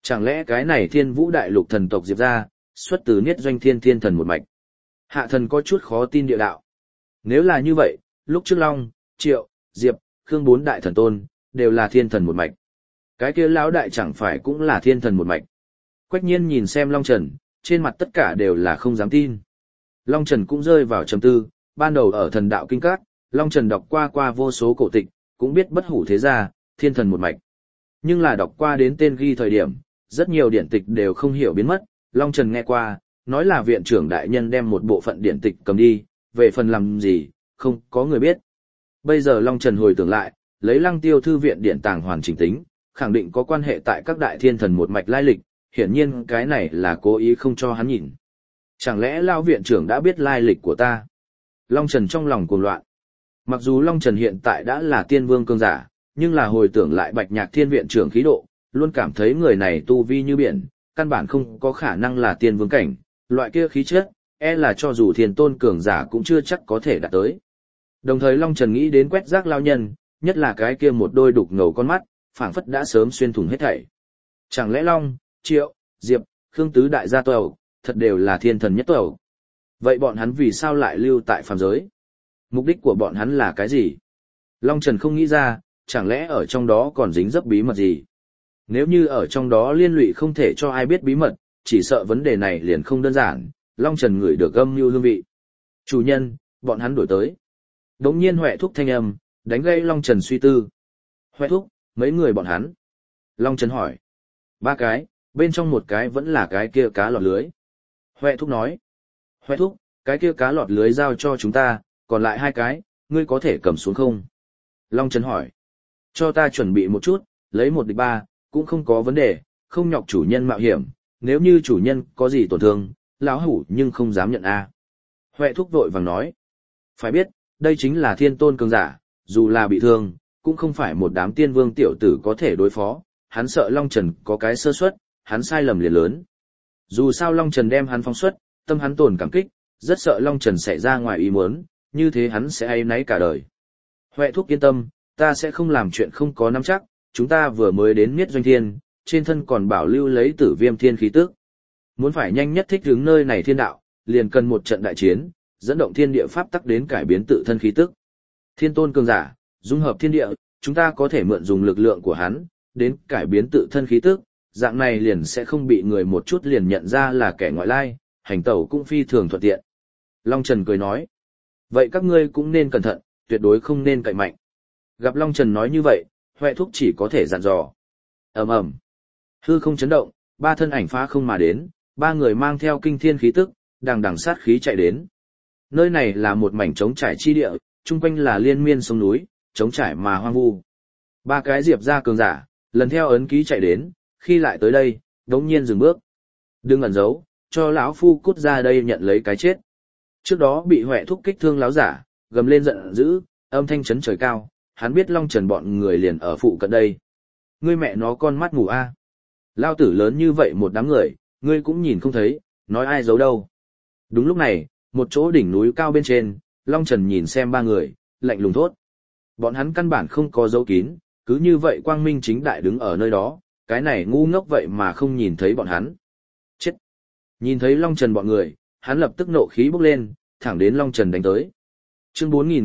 Chẳng lẽ cái này Thiên Vũ Đại Lục thần tộc Diệp gia, xuất từ Niết Doanh Thiên Thiên thần một mạch? Hạ thần có chút khó tin địa đạo. Nếu là như vậy, lúc trước Long, Triệu, Diệp, Khương bốn đại thần tôn, đều là thiên thần một mạch. Cái kia lão đại chẳng phải cũng là thiên thần một mạch. Quách Nhiên nhìn xem Long Trần, trên mặt tất cả đều là không dám tin. Long Trần cũng rơi vào trầm tư, ban đầu ở thần đạo kinh các, Long Trần đọc qua vô số cổ tịch, cũng biết bất hủ thế gia, thiên thần một mạch. Nhưng là đọc qua đến tên ghi thời điểm, rất nhiều điển tịch đều không hiểu biến mất, Long Trần nghe qua, nói là viện trưởng đại nhân đem một bộ phận điển tịch cầm đi, về phần làm gì, không có người biết. Bây giờ Long Trần hồi tưởng lại, lấy Lăng Tiêu thư viện điển tàng hoàn chỉnh tính, khẳng định có quan hệ tại các đại thiên thần một mạch lai lịch, hiển nhiên cái này là cố ý không cho hắn nhìn. Chẳng lẽ Lão viện trưởng đã biết lai lịch của ta? Long Trần trong lòng cuồng loạn. Mặc dù Long Trần hiện tại đã là tiên vương cường giả, nhưng là hồi tưởng lại Bạch Nhạc Thiên viện trưởng khí độ, luôn cảm thấy người này tu vi như biển, căn bản không có khả năng là tiên vương cảnh, loại kia khí chất, e là cho dù thiên tôn cường giả cũng chưa chắc có thể đạt tới. Đồng thời Long Trần nghĩ đến quét rác lao nhân, nhất là cái kia một đôi đục ngầu con mắt, phảng phất đã sớm xuyên thủng hết thảy. Chẳng lẽ Long, Triệu, Diệp, Khương tứ đại gia tộc, thật đều là thiên thần nhất tộc? Vậy bọn hắn vì sao lại lưu tại phàm giới? Mục đích của bọn hắn là cái gì? Long Trần không nghĩ ra, chẳng lẽ ở trong đó còn dính dấp bí mật gì? Nếu như ở trong đó liên lụy không thể cho ai biết bí mật, chỉ sợ vấn đề này liền không đơn giản. Long Trần ngửi được âm mưu hương vị. Chủ nhân, bọn hắn đổi tới. Đống nhiên Huệ Thúc thanh âm, đánh gây Long Trần suy tư. Huệ Thúc, mấy người bọn hắn? Long Trần hỏi. 3 cái, bên trong một cái vẫn là cái kia cá lọt lưới. Huệ Thúc nói. Huệ Thúc, cái kia cá lọt lưới giao cho chúng ta, còn lại 2 cái, ngươi có thể cầm xuống không? Long Trần hỏi. Cho ta chuẩn bị một chút, lấy 1 địch 3, cũng không có vấn đề, không nhọc chủ nhân mạo hiểm, nếu như chủ nhân có gì tổn thương, lão hủ nhưng không dám nhận a. Huệ Thúc vội vàng nói. Phải biết, đây chính là thiên tôn cường giả, dù là bị thương, cũng không phải một đám tiên vương tiểu tử có thể đối phó, hắn sợ Long Trần có cái sơ suất, hắn sai lầm liền lớn. Dù sao Long Trần đem hắn phóng xuất, tâm hắn tổn cảm kích, rất sợ Long Trần xảy ra ngoài ý muốn, như thế hắn sẽ áy náy cả đời. Huệ Thúc yên tâm, ta sẽ không làm chuyện không có nắm chắc, chúng ta vừa mới đến Niết Doanh Thiên, trên thân còn bảo lưu lấy Tử Viêm Thiên khí tức. Muốn phải nhanh nhất thích ứng nơi này thiên đạo, liền cần một trận đại chiến, dẫn động thiên địa pháp tắc đến cải biến tự thân khí tức. Thiên tôn cường giả, dung hợp thiên địa, chúng ta có thể mượn dùng lực lượng của hắn, đến cải biến tự thân khí tức, dạng này liền sẽ không bị người một chút liền nhận ra là kẻ ngoại lai, hành tẩu cũng phi thường thuận tiện. Long Trần cười nói, vậy các ngươi cũng nên cẩn thận, tuyệt đối không nên cậy mạnh. Gặp Long Trần nói như vậy, Huệ Thúc chỉ có thể dặn dò. Ầm ầm, hư không chấn động, 3 thân ảnh phá không mà đến, 3 người mang theo kinh thiên khí tức, đằng đằng sát khí chạy đến. Nơi này là một mảnh trống trải chi địa, chung quanh là liên miên sông núi, trống trải mà hoang vu. 3 cái Diệp gia cường giả, lần theo ấn ký chạy đến, khi lại tới đây, đống nhiên dừng bước. Đừng ẩn giấu, cho lão phu cút ra đây nhận lấy cái chết. Trước đó bị Huệ Thúc kích thương lão giả, gầm lên giận dữ, âm thanh chấn trời cao, hắn biết Long Trần bọn người liền ở phụ cận đây. Ngươi mẹ nó con mắt mù a. Lao tử lớn như vậy một đám người, ngươi cũng nhìn không thấy, nói ai giấu đâu. Đúng lúc này, một chỗ đỉnh núi cao bên trên, Long Trần nhìn xem 3 người, lạnh lùng thốt. Bọn hắn căn bản không có dấu kín, cứ như vậy quang minh chính đại đứng ở nơi đó, cái này ngu ngốc vậy mà không nhìn thấy bọn hắn. Chết! Nhìn thấy Long Trần bọn người, hắn lập tức nộ khí bốc lên, thẳng đến Long Trần đánh tới. Chương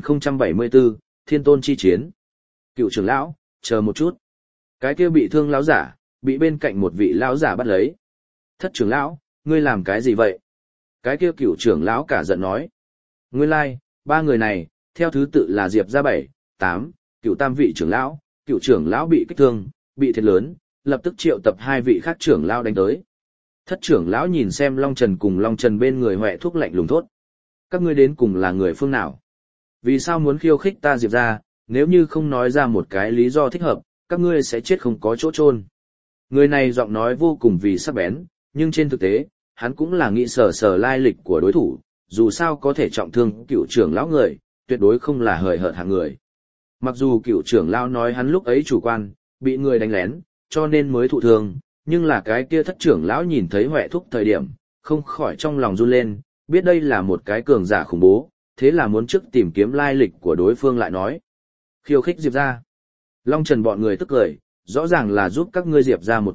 4074, Thiên Tôn chi chiến. Cựu trưởng lão, chờ một chút. Cái kia bị thương lão giả, bị bên cạnh một vị lão giả bắt lấy. Thất trưởng lão, ngươi làm cái gì vậy? Cái kia cựu trưởng lão cả giận nói. Nguyên lai, 3 người này, theo thứ tự là Diệp gia 7, 8, cựu tam vị trưởng lão, cựu trưởng lão bị kích thương, bị thiệt lớn, lập tức triệu tập 2 vị khác trưởng lão đánh tới. Thất trưởng lão nhìn xem Long Trần cùng Long Trần bên người Huệ Thúc lạnh lùng thốt. Các ngươi đến cùng là người phương nào? Vì sao muốn khiêu khích ta Diệp gia, nếu như không nói ra một cái lý do thích hợp, các ngươi sẽ chết không có chỗ chôn. Người này giọng nói vô cùng vì sắc bén, nhưng trên thực tế, hắn cũng là nghĩ sở lai lịch của đối thủ, dù sao có thể trọng thương cựu trưởng lão người, tuyệt đối không là hời hợt hạng người. Mặc dù cựu trưởng lão nói hắn lúc ấy chủ quan, bị người đánh lén, cho nên mới thụ thương, nhưng là cái kia thất trưởng lão nhìn thấy Huệ Thúc thời điểm, không khỏi trong lòng run lên, biết đây là một cái cường giả khủng bố, thế là muốn trước tìm kiếm lai lịch của đối phương lại nói. Khiêu khích Diệp gia. Long Trần bọn người tức cười, rõ ràng là giúp các ngươi Diệp gia một tay,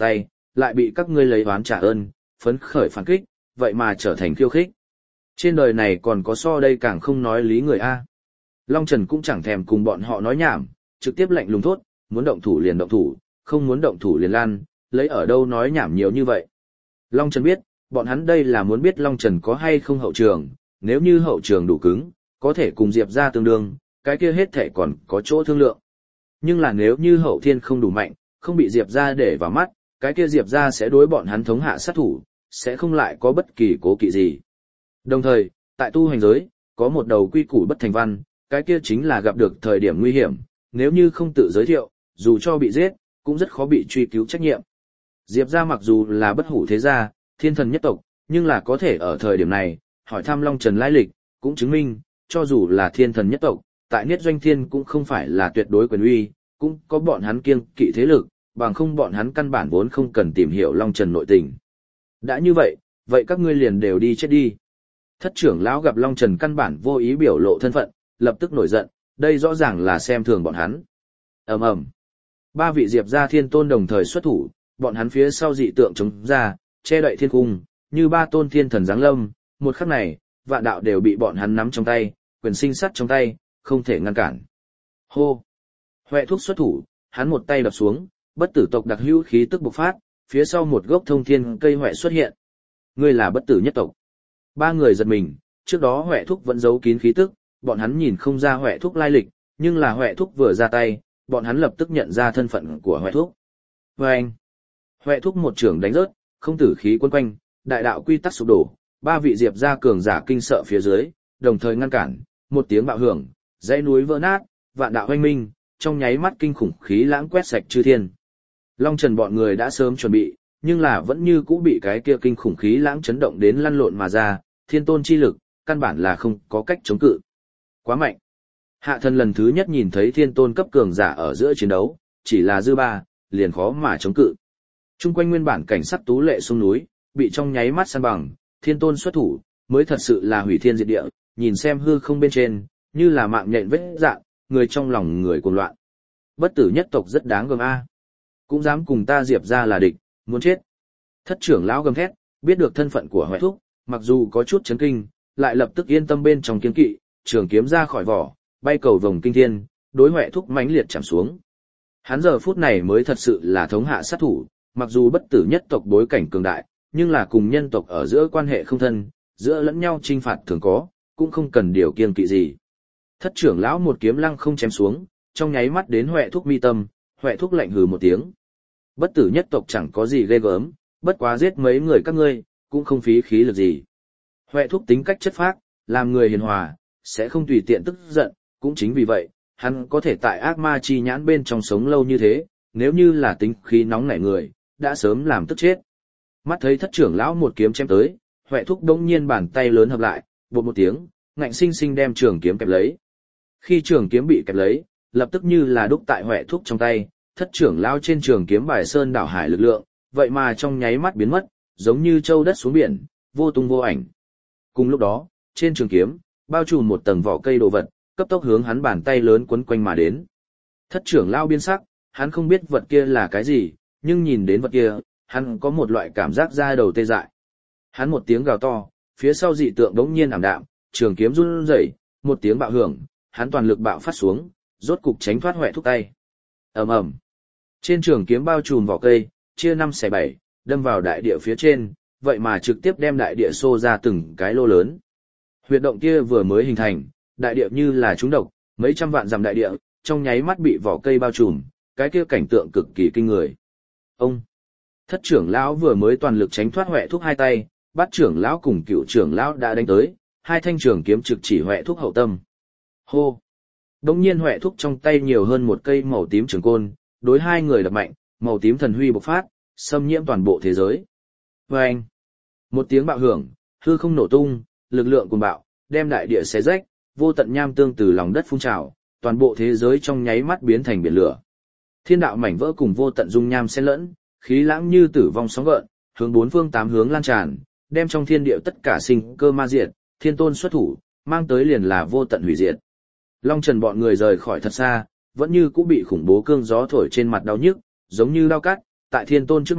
lại bị các ngươi lấy oán trả ơn, phấn khởi phản kích, vậy mà trở thành khiêu khích. Trên đời này còn có so đây càng không nói lý người a. Long Trần cũng chẳng thèm cùng bọn họ nói nhảm, trực tiếp lạnh lùng thốt, muốn động thủ liền động thủ, không muốn động thủ liền lan, lấy ở đâu nói nhảm nhiều như vậy. Long Trần biết, bọn hắn đây là muốn biết Long Trần có hay không hậu trường, nếu như hậu trường đủ cứng, có thể cùng Diệp ra tương đương, cái kia hết thể còn có chỗ thương lượng. Nhưng là nếu như hậu thiên không đủ mạnh, không bị Diệp ra để vào mắt, cái kia Diệp ra sẽ đối bọn hắn thống hạ sát thủ, sẽ không lại có bất kỳ cố kỵ gì. Đồng thời, tại tu hành giới, có một đầu quy củ bất thành văn, cái kia chính là gặp được thời điểm nguy hiểm, nếu như không tự giới thiệu, dù cho bị giết, cũng rất khó bị truy cứu trách nhiệm. Diệp ra mặc dù là bất hủ thế gia, thiên thần nhất tộc, nhưng là có thể ở thời điểm này, hỏi thăm Long Trần lai lịch, cũng chứng minh, cho dù là thiên thần nhất tộc, tại Niết Doanh Thiên cũng không phải là tuyệt đối quyền uy, cũng có bọn hắn kiêng kỵ thế lực, bằng không bọn hắn căn bản vốn không cần tìm hiểu Long Trần nội tình. Đã như vậy, vậy các ngươi liền đều đi chết đi. Thất trưởng lão gặp Long Trần căn bản vô ý biểu lộ thân phận, lập tức nổi giận, đây rõ ràng là xem thường bọn hắn. Ầm ầm. Ba vị Diệp gia thiên tôn đồng thời xuất thủ, bọn hắn phía sau dị tượng chống ra, che đậy thiên cung, như ba tôn thiên thần giáng lâm, một khắc này, vạn đạo đều bị bọn hắn nắm trong tay, quyền sinh sắt trong tay, không thể ngăn cản. Hô. Huệ Thúc xuất thủ, hắn một tay đập xuống, bất tử tộc đặc hữu khí tức bộc phát, phía sau một gốc thông thiên cây huệ xuất hiện. Ngươi là bất tử nhất tộc. Ba người giật mình, trước đó Huệ Thúc vẫn giấu kín khí tức, bọn hắn nhìn không ra Huệ Thúc lai lịch, nhưng là Huệ Thúc vừa ra tay, bọn hắn lập tức nhận ra thân phận của Huệ Thúc. Vâng! Huệ Thúc một trưởng đánh rớt, không tử khí quấn quanh, đại đạo quy tắc sụp đổ, ba vị Diệp gia cường giả kinh sợ phía dưới, đồng thời ngăn cản, một tiếng bạo hưởng, dãy núi vỡ nát, vạn đạo hoanh minh, trong nháy mắt kinh khủng khí lãng quét sạch chư thiên. Long Trần bọn người đã sớm chuẩn bị, nhưng là vẫn như cũ bị cái kia kinh khủng khí lãng chấn động đến lăn lộn mà ra, thiên tôn chi lực, căn bản là không có cách chống cự. Quá mạnh. Hạ thần lần thứ nhất nhìn thấy thiên tôn cấp cường giả ở giữa chiến đấu, chỉ là dư ba, liền khó mà chống cự. Trung quanh nguyên bản cảnh sắc tú lệ sông núi, bị trong nháy mắt san bằng, thiên tôn xuất thủ, mới thật sự là hủy thiên diệt địa, nhìn xem hư không bên trên, như là mạng nhện vết dạn, người trong lòng người cuồng loạn. Bất tử nhất tộc rất đáng gờm a. Cũng dám cùng ta Diệp ra là địch, muốn chết. Thất trưởng lão gầm thét, biết được thân phận của Huệ Thúc, mặc dù có chút chấn kinh, lại lập tức yên tâm bên trong kiên kỵ, trường kiếm ra khỏi vỏ, bay cầu vồng kinh thiên, đối Huệ Thúc mãnh liệt chạm xuống. Hắn giờ phút này mới thật sự là thống hạ sát thủ, mặc dù bất tử nhất tộc bối cảnh cường đại, nhưng là cùng nhân tộc ở giữa quan hệ không thân, giữa lẫn nhau chinh phạt thường có, cũng không cần điều kiêng kỵ gì. Thất trưởng lão một kiếm lăng không chém xuống, trong nháy mắt đến Huệ Thúc mi tâm, Huệ Thúc lạnh hừ một tiếng. Bất tử nhất tộc chẳng có gì ghê gớm, bất quá giết mấy người các ngươi, cũng không phí khí lực gì. Huệ Thúc tính cách chất phác, làm người hiền hòa, sẽ không tùy tiện tức giận, cũng chính vì vậy, hắn có thể tại ác ma chi nhãn bên trong sống lâu như thế, nếu như là tính khí nóng nảy người, đã sớm làm tức chết. Mắt thấy thất trưởng lão một kiếm chém tới, Huệ Thúc đống nhiên bàn tay lớn hợp lại, bột một tiếng, ngạnh sinh sinh đem trường kiếm kẹp lấy. Khi trường kiếm bị kẹp lấy, lập tức như là đúc tại Huệ Thúc trong tay, thất trưởng lão trên trường kiếm bài sơn đảo hải lực lượng, vậy mà trong nháy mắt biến mất, giống như châu đất xuống biển, vô tung vô ảnh. Cùng lúc đó, trên trường kiếm, bao trùm một tầng vỏ cây đồ vật, cấp tốc hướng hắn bàn tay lớn quấn quanh mà đến. Thất trưởng lão biến sắc, hắn không biết vật kia là cái gì, nhưng nhìn đến vật kia, hắn có một loại cảm giác da đầu tê dại. Hắn một tiếng gào to, phía sau dị tượng đống nhiên ảm đạm, trường kiếm run rẩy, một tiếng bạo hưởng, hắn toàn lực bạo phát xuống, rốt cục tránh thoát Huệ Thúc tay. Ầm ầm. Trên trường kiếm bao trùm vỏ cây, chia 5/7, đâm vào đại địa phía trên, vậy mà trực tiếp đem đại địa xô ra từng cái lô lớn. Huyệt động kia vừa mới hình thành, đại địa như là trúng độc, mấy trăm vạn dặm đại địa, trong nháy mắt bị vỏ cây bao trùm, cái kia cảnh tượng cực kỳ kinh người. Ông Thất trưởng lão vừa mới toàn lực tránh thoát Huệ Thúc hai tay, Bát trưởng lão cùng Cựu trưởng lão đã đánh tới, hai thanh trường kiếm trực chỉ Huệ Thúc hậu tâm. Hô. Đống nhiên Huệ Thúc trong tay nhiều hơn một cây màu tím trường côn, đối hai người đập mạnh, màu tím thần huy bộc phát, xâm nhiễm toàn bộ thế giới. Vâng! Một tiếng bạo hưởng, hư không nổ tung, lực lượng cuồng bạo, đem đại địa xé rách, vô tận nham tương từ lòng đất phun trào, toàn bộ thế giới trong nháy mắt biến thành biển lửa. Thiên đạo mảnh vỡ cùng vô tận dung nham xen lẫn, khí lãng như tử vong sóng gợn, hướng bốn phương tám hướng lan tràn, đem trong thiên địa tất cả sinh cơ ma diệt, thiên tôn xuất thủ, mang tới liền là vô tận hủy diệt. Long Trần bọn người rời khỏi thật xa, vẫn như cũng bị khủng bố cương gió thổi trên mặt đau nhức, giống như đau cắt, tại thiên tôn trước mặt,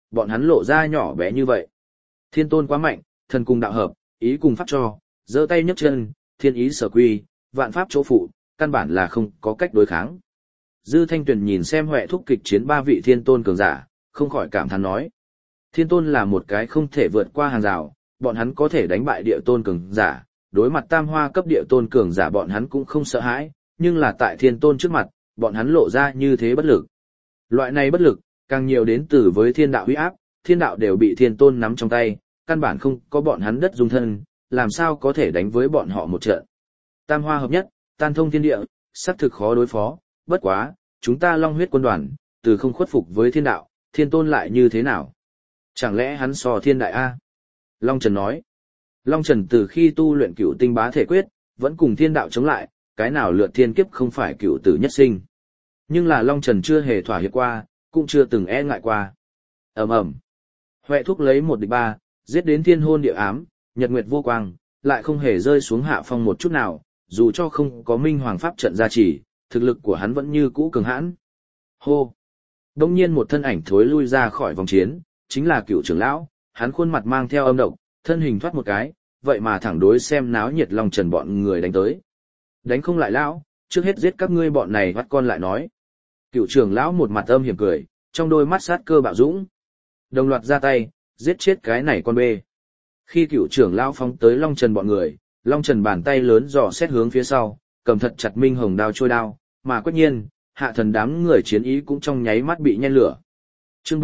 bọn hắn lộ ra nhỏ bé như vậy. Thiên tôn quá mạnh, thần cùng đạo hợp, ý cùng pháp cho, giơ tay nhấc chân, thiên ý sở quy, vạn pháp chỗ phụ, căn bản là không có cách đối kháng. Dư Thanh Tuyền nhìn xem Huệ Thúc kịch chiến ba vị thiên tôn cường giả, không khỏi cảm thán nói. Thiên tôn là một cái không thể vượt qua hàng rào, bọn hắn có thể đánh bại địa tôn cường giả, đối mặt tam hoa cấp địa tôn cường giả bọn hắn cũng không sợ hãi, nhưng là tại thiên tôn trước mặt, bọn hắn lộ ra như thế bất lực. Loại này bất lực, càng nhiều đến từ với thiên đạo uy áp, thiên đạo đều bị thiên tôn nắm trong tay, căn bản không có bọn hắn đất dung thân, làm sao có thể đánh với bọn họ một trận. Tam hoa hợp nhất, tan thông thiên địa, xác thực khó đối phó, bất quá, chúng ta Long huyết quân đoàn, từ không khuất phục với thiên đạo, thiên tôn lại như thế nào? Chẳng lẽ hắn so thiên đại A? Long Trần nói. Long Trần từ khi tu luyện cửu tinh bá thể quyết, vẫn cùng thiên đạo chống lại, cái nào lượt thiên kiếp không phải cửu tử nhất sinh. Nhưng là Long Trần chưa hề thỏa hiệp qua, cũng chưa từng e ngại qua. Ầm ầm. Huệ Thúc lấy 1-3, giết đến thiên hôn địa ám, nhật nguyệt vô quang, lại không hề rơi xuống hạ phong một chút nào, dù cho không có minh hoàng pháp trận gia trì, thực lực của hắn vẫn như cũ cường hãn. Hô. Đông nhiên một thân ảnh thối lui ra khỏi vòng chiến, chính là Cựu trưởng lão, hắn khuôn mặt mang theo âm độc, thân hình thoát một cái, vậy mà thẳng đối xem náo nhiệt Long Trần bọn người đánh tới. Đánh không lại lão, trước hết giết các ngươi bọn này bắt con lại nói. Cựu trưởng lão một mặt âm hiểm cười, trong đôi mắt sát cơ bạo dũng. Đồng loạt ra tay, giết chết cái này con bê. Khi Cựu trưởng lão phóng tới Long Trần bọn người, Long Trần bàn tay lớn dò xét hướng phía sau, cầm thật chặt minh hồng đao trôi đao, mà Quách Nhiên, Hạ Thần đám người chiến ý cũng trong nháy mắt bị nhen lửa. Chương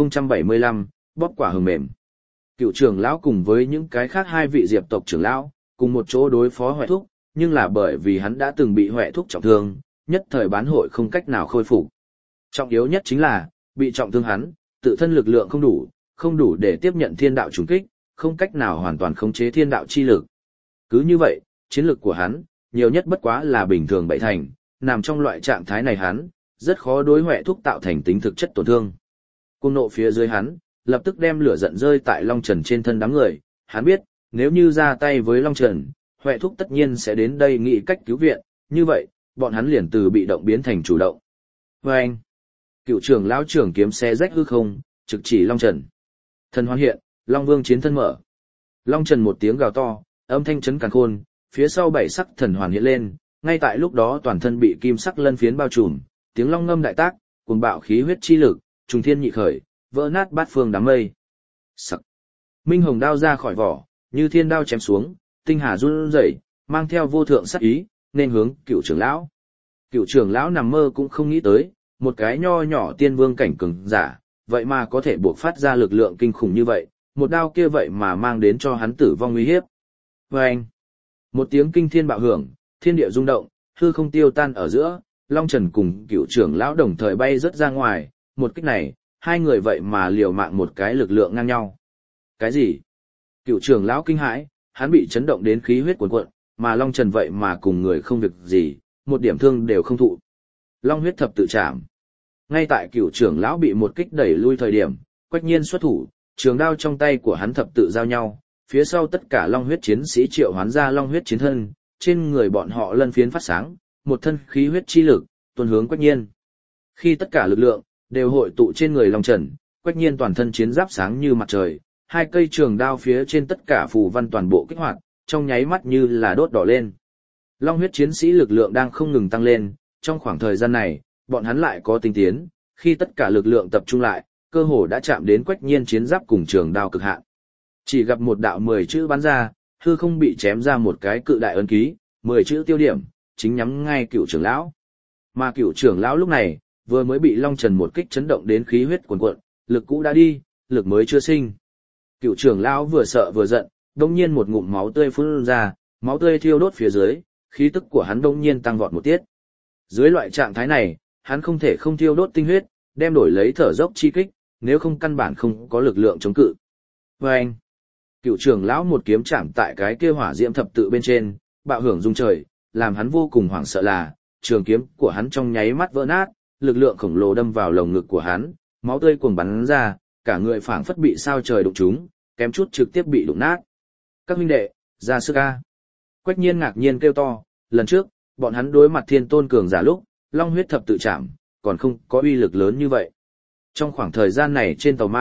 4075, bóp quả hừng mềm. Cựu trưởng lão cùng với những cái khác hai vị Diệp tộc trưởng lão, cùng một chỗ đối phó Huệ Thúc, nhưng là bởi vì hắn đã từng bị Huệ Thúc trọng thương, nhất thời bán hội không cách nào khôi phục. Trọng yếu nhất chính là, bị trọng thương hắn, tự thân lực lượng không đủ để tiếp nhận thiên đạo trùng kích, không cách nào hoàn toàn khống chế thiên đạo chi lực. Cứ như vậy, chiến lực của hắn, nhiều nhất bất quá là bình thường bảy thành, nằm trong loại trạng thái này hắn, rất khó đối Huệ Thúc tạo thành tính thực chất tổn thương. Cuồng nộ phía dưới hắn, lập tức đem lửa giận rơi tại Long Trần trên thân đám người, hắn biết, nếu như ra tay với Long Trần, Huệ Thúc tất nhiên sẽ đến đây nghĩ cách cứu viện, như vậy, bọn hắn liền từ bị động biến thành chủ động. Vâng! Cựu trưởng lão trưởng kiếm xé rách hư không, trực chỉ Long Trần. Thần hoàn hiện, Long Vương chiến thân mở. Long Trần một tiếng gào to, âm thanh chấn càn khôn, phía sau bảy sắc thần hoàn hiện lên, ngay tại lúc đó toàn thân bị kim sắc lân phiến bao trùm, tiếng long ngâm đại tác, cuồng bạo khí huyết chi lực, trùng thiên nhị khởi, vỡ nát bát phương đám mây. Sắc. Minh hồng đao ra khỏi vỏ, như thiên đao chém xuống, tinh hà run rẩy, mang theo vô thượng sát ý, nên hướng Cựu trưởng lão. Cựu trưởng lão nằm mơ cũng không nghĩ tới, một cái nho nhỏ tiên vương cảnh cường giả, vậy mà có thể buộc phát ra lực lượng kinh khủng như vậy, một đao kia vậy mà mang đến cho hắn tử vong nguy hiếp. Vâng! Một tiếng kinh thiên bạo hưởng, thiên địa rung động, hư không tiêu tan ở giữa, Long Trần cùng Cựu trưởng lão đồng thời bay rất ra ngoài, một kích này, hai người vậy mà liều mạng một cái lực lượng ngang nhau. Cái gì? Cựu trưởng lão kinh hãi, hắn bị chấn động đến khí huyết cuồn cuộn, mà Long Trần vậy mà cùng người không việc gì, một điểm thương đều không thụ. Long huyết thập tự chạm. Ngay tại Cựu trưởng lão bị một kích đẩy lui thời điểm, Quách Nhiên xuất thủ, trường đao trong tay của hắn thập tự giao nhau, phía sau tất cả Long huyết chiến sĩ triệu hoán ra Long huyết chiến thân, trên người bọn họ lân phiến phát sáng, một thân khí huyết chi lực, tuôn hướng Quách Nhiên. Khi tất cả lực lượng đều hội tụ trên người Long Trần, Quách Nhiên toàn thân chiến giáp sáng như mặt trời, hai cây trường đao phía trên tất cả phù văn toàn bộ kích hoạt, trong nháy mắt như là đốt đỏ lên. Long huyết chiến sĩ lực lượng đang không ngừng tăng lên, trong khoảng thời gian này, bọn hắn lại có tinh tiến, khi tất cả lực lượng tập trung lại, cơ hồ đã chạm đến Quách Nhiên chiến giáp cùng trường đao cực hạn. Chỉ gặp một đạo 10 chữ bắn ra, hư không bị chém ra một cái cự đại ấn ký, 10 chữ tiêu điểm, chính nhắm ngay Cựu trưởng lão. Mà Cựu trưởng lão lúc này, vừa mới bị Long Trần một kích chấn động đến khí huyết cuồn cuộn, lực cũ đã đi, lực mới chưa sinh. Cựu trưởng lão vừa sợ vừa giận, đông nhiên một ngụm máu tươi phun ra, máu tươi thiêu đốt phía dưới, khí tức của hắn đông nhiên tăng vọt một tiết. Dưới loại trạng thái này, hắn không thể không thiêu đốt tinh huyết, đem đổi lấy thở dốc chi kích, nếu không căn bản không có lực lượng chống cự. Vâng! Cựu trưởng lão một kiếm chạm tại cái kia hỏa diễm thập tự bên trên, bạo hưởng rung trời, làm hắn vô cùng hoảng sợ là, trường kiếm của hắn trong nháy mắt vỡ nát, lực lượng khổng lồ đâm vào lồng ngực của hắn, máu tươi cuồng bắn ra, cả người phảng phất bị sao trời đụng trúng, kém chút trực tiếp bị đụng nát. Các huynh đệ, ra sức a! Quách Nhiên ngạc nhiên kêu to, lần trước, bọn hắn đối mặt thiên tôn cường giả lúc, long huyết thập tự chạm, còn không có uy lực lớn như vậy. Trong khoảng thời gian này trên tàu ma,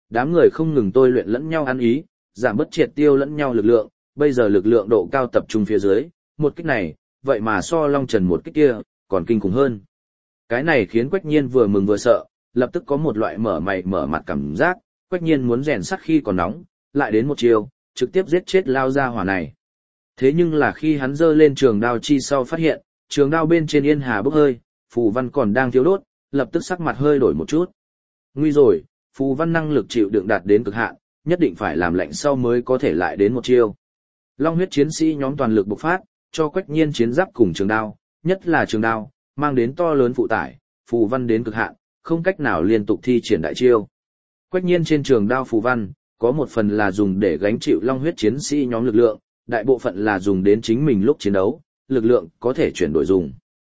đám người không ngừng tôi luyện lẫn nhau ăn ý, giảm bớt triệt tiêu lẫn nhau lực lượng, bây giờ lực lượng độ cao tập trung phía dưới, một kích này, vậy mà so Long Trần một kích kia, còn kinh khủng hơn. Cái này khiến Quách Nhiên vừa mừng vừa sợ, lập tức có một loại mở mày mở mặt cảm giác, Quách Nhiên muốn rèn sắt khi còn nóng, lại đến một chiều, trực tiếp giết chết lao ra hỏa này. Thế nhưng là khi hắn giơ lên trường đao chi sau phát hiện, trường đao bên trên yên hà bốc hơi, phù văn còn đang thiếu đốt, lập tức sắc mặt hơi đổi một chút. Nguy rồi, phù văn năng lực chịu đựng đạt đến cực hạn, nhất định phải làm lạnh sau mới có thể lại đến một chiêu. Long huyết chiến sĩ nhóm toàn lực bộc phát, cho Quách Nhiên chiến giáp cùng trường đao, nhất là trường đao, mang đến to lớn phụ tải, phù văn đến cực hạn, không cách nào liên tục thi triển đại chiêu. Quách Nhiên trên trường đao phù văn, có một phần là dùng để gánh chịu long huyết chiến sĩ nhóm lực lượng, đại bộ phận là dùng đến chính mình lúc chiến đấu, lực lượng có thể chuyển đổi dùng.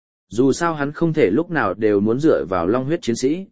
Dù sao hắn không thể lúc nào đều muốn dựa vào long huyết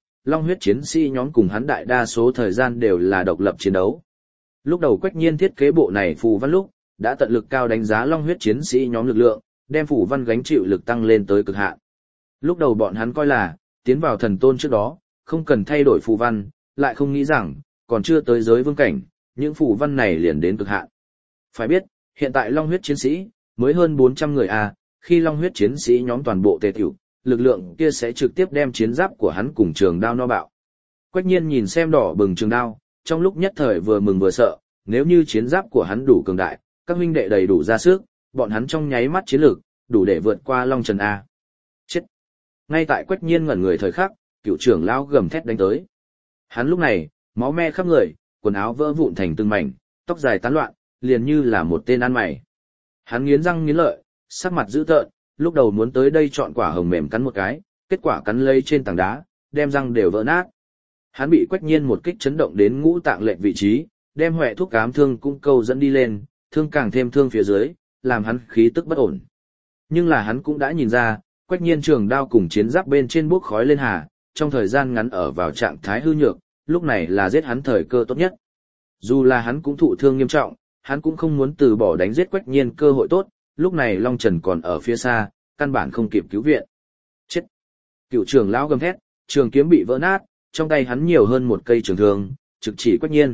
chiến sĩ nhóm cùng hắn đại đa số thời gian đều là độc lập chiến đấu. Lúc đầu Quách Nhiên thiết kế bộ này phù văn lúc, đã tận lực cao đánh giá long huyết chiến sĩ nhóm lực lượng, đem phù văn gánh chịu lực tăng lên tới cực hạn. Lúc đầu bọn hắn coi là, tiến vào thần tôn trước đó, không cần thay đổi phù văn, lại không nghĩ rằng, còn chưa tới giới vương cảnh, những phù văn này liền đến cực hạn. Phải biết, hiện tại long huyết chiến sĩ, mới hơn 400 người khi long huyết chiến sĩ nhóm toàn bộ tề tiểu, lực lượng kia sẽ trực tiếp đem chiến giáp của hắn cùng trường đao no bạo. Quách Nhiên nhìn xem đỏ bừng trường đao, trong lúc nhất thời vừa mừng vừa sợ, nếu như chiến giáp của hắn đủ cường đại, các huynh đệ đầy đủ ra sức, bọn hắn trong nháy mắt chiến lược, đủ để vượt qua Long Trần A. Chết! Ngay tại Quách Nhiên ngẩn người thời khắc, cựu trưởng lão gầm thét đánh tới. Hắn lúc này, máu me khắp người, quần áo vỡ vụn thành từng mảnh, tóc dài tán loạn, liền như là một tên ăn mày. Hắn nghiến răng nghiến lợi, sắc mặt dữ tợn, lúc đầu muốn tới đây chọn quả hồng mềm cắn một cái, kết quả cắn lấy trên tảng đá, đem răng đều vỡ nát. Hắn bị Quách Nhiên một kích chấn động đến ngũ tạng lệch vị trí, đem huệ thuốc ám thương cũng câu dẫn đi lên, thương càng thêm thương phía dưới, làm hắn khí tức bất ổn. Nhưng là hắn cũng đã nhìn ra, Quách Nhiên trường đao cùng chiến giáp bên trên bốc khói lên hà, trong thời gian ngắn ở vào trạng thái hư nhược, lúc này là giết hắn thời cơ tốt nhất. Dù là hắn cũng thụ thương nghiêm trọng, hắn cũng không muốn từ bỏ đánh giết Quách Nhiên cơ hội tốt, lúc này Long Trần còn ở phía xa, căn bản không kịp cứu viện. Chết! Cựu trưởng lão gầm thét, trường kiếm bị vỡ nát, trong tay hắn nhiều hơn một cây trường thương, trực chỉ Quách Nhiên.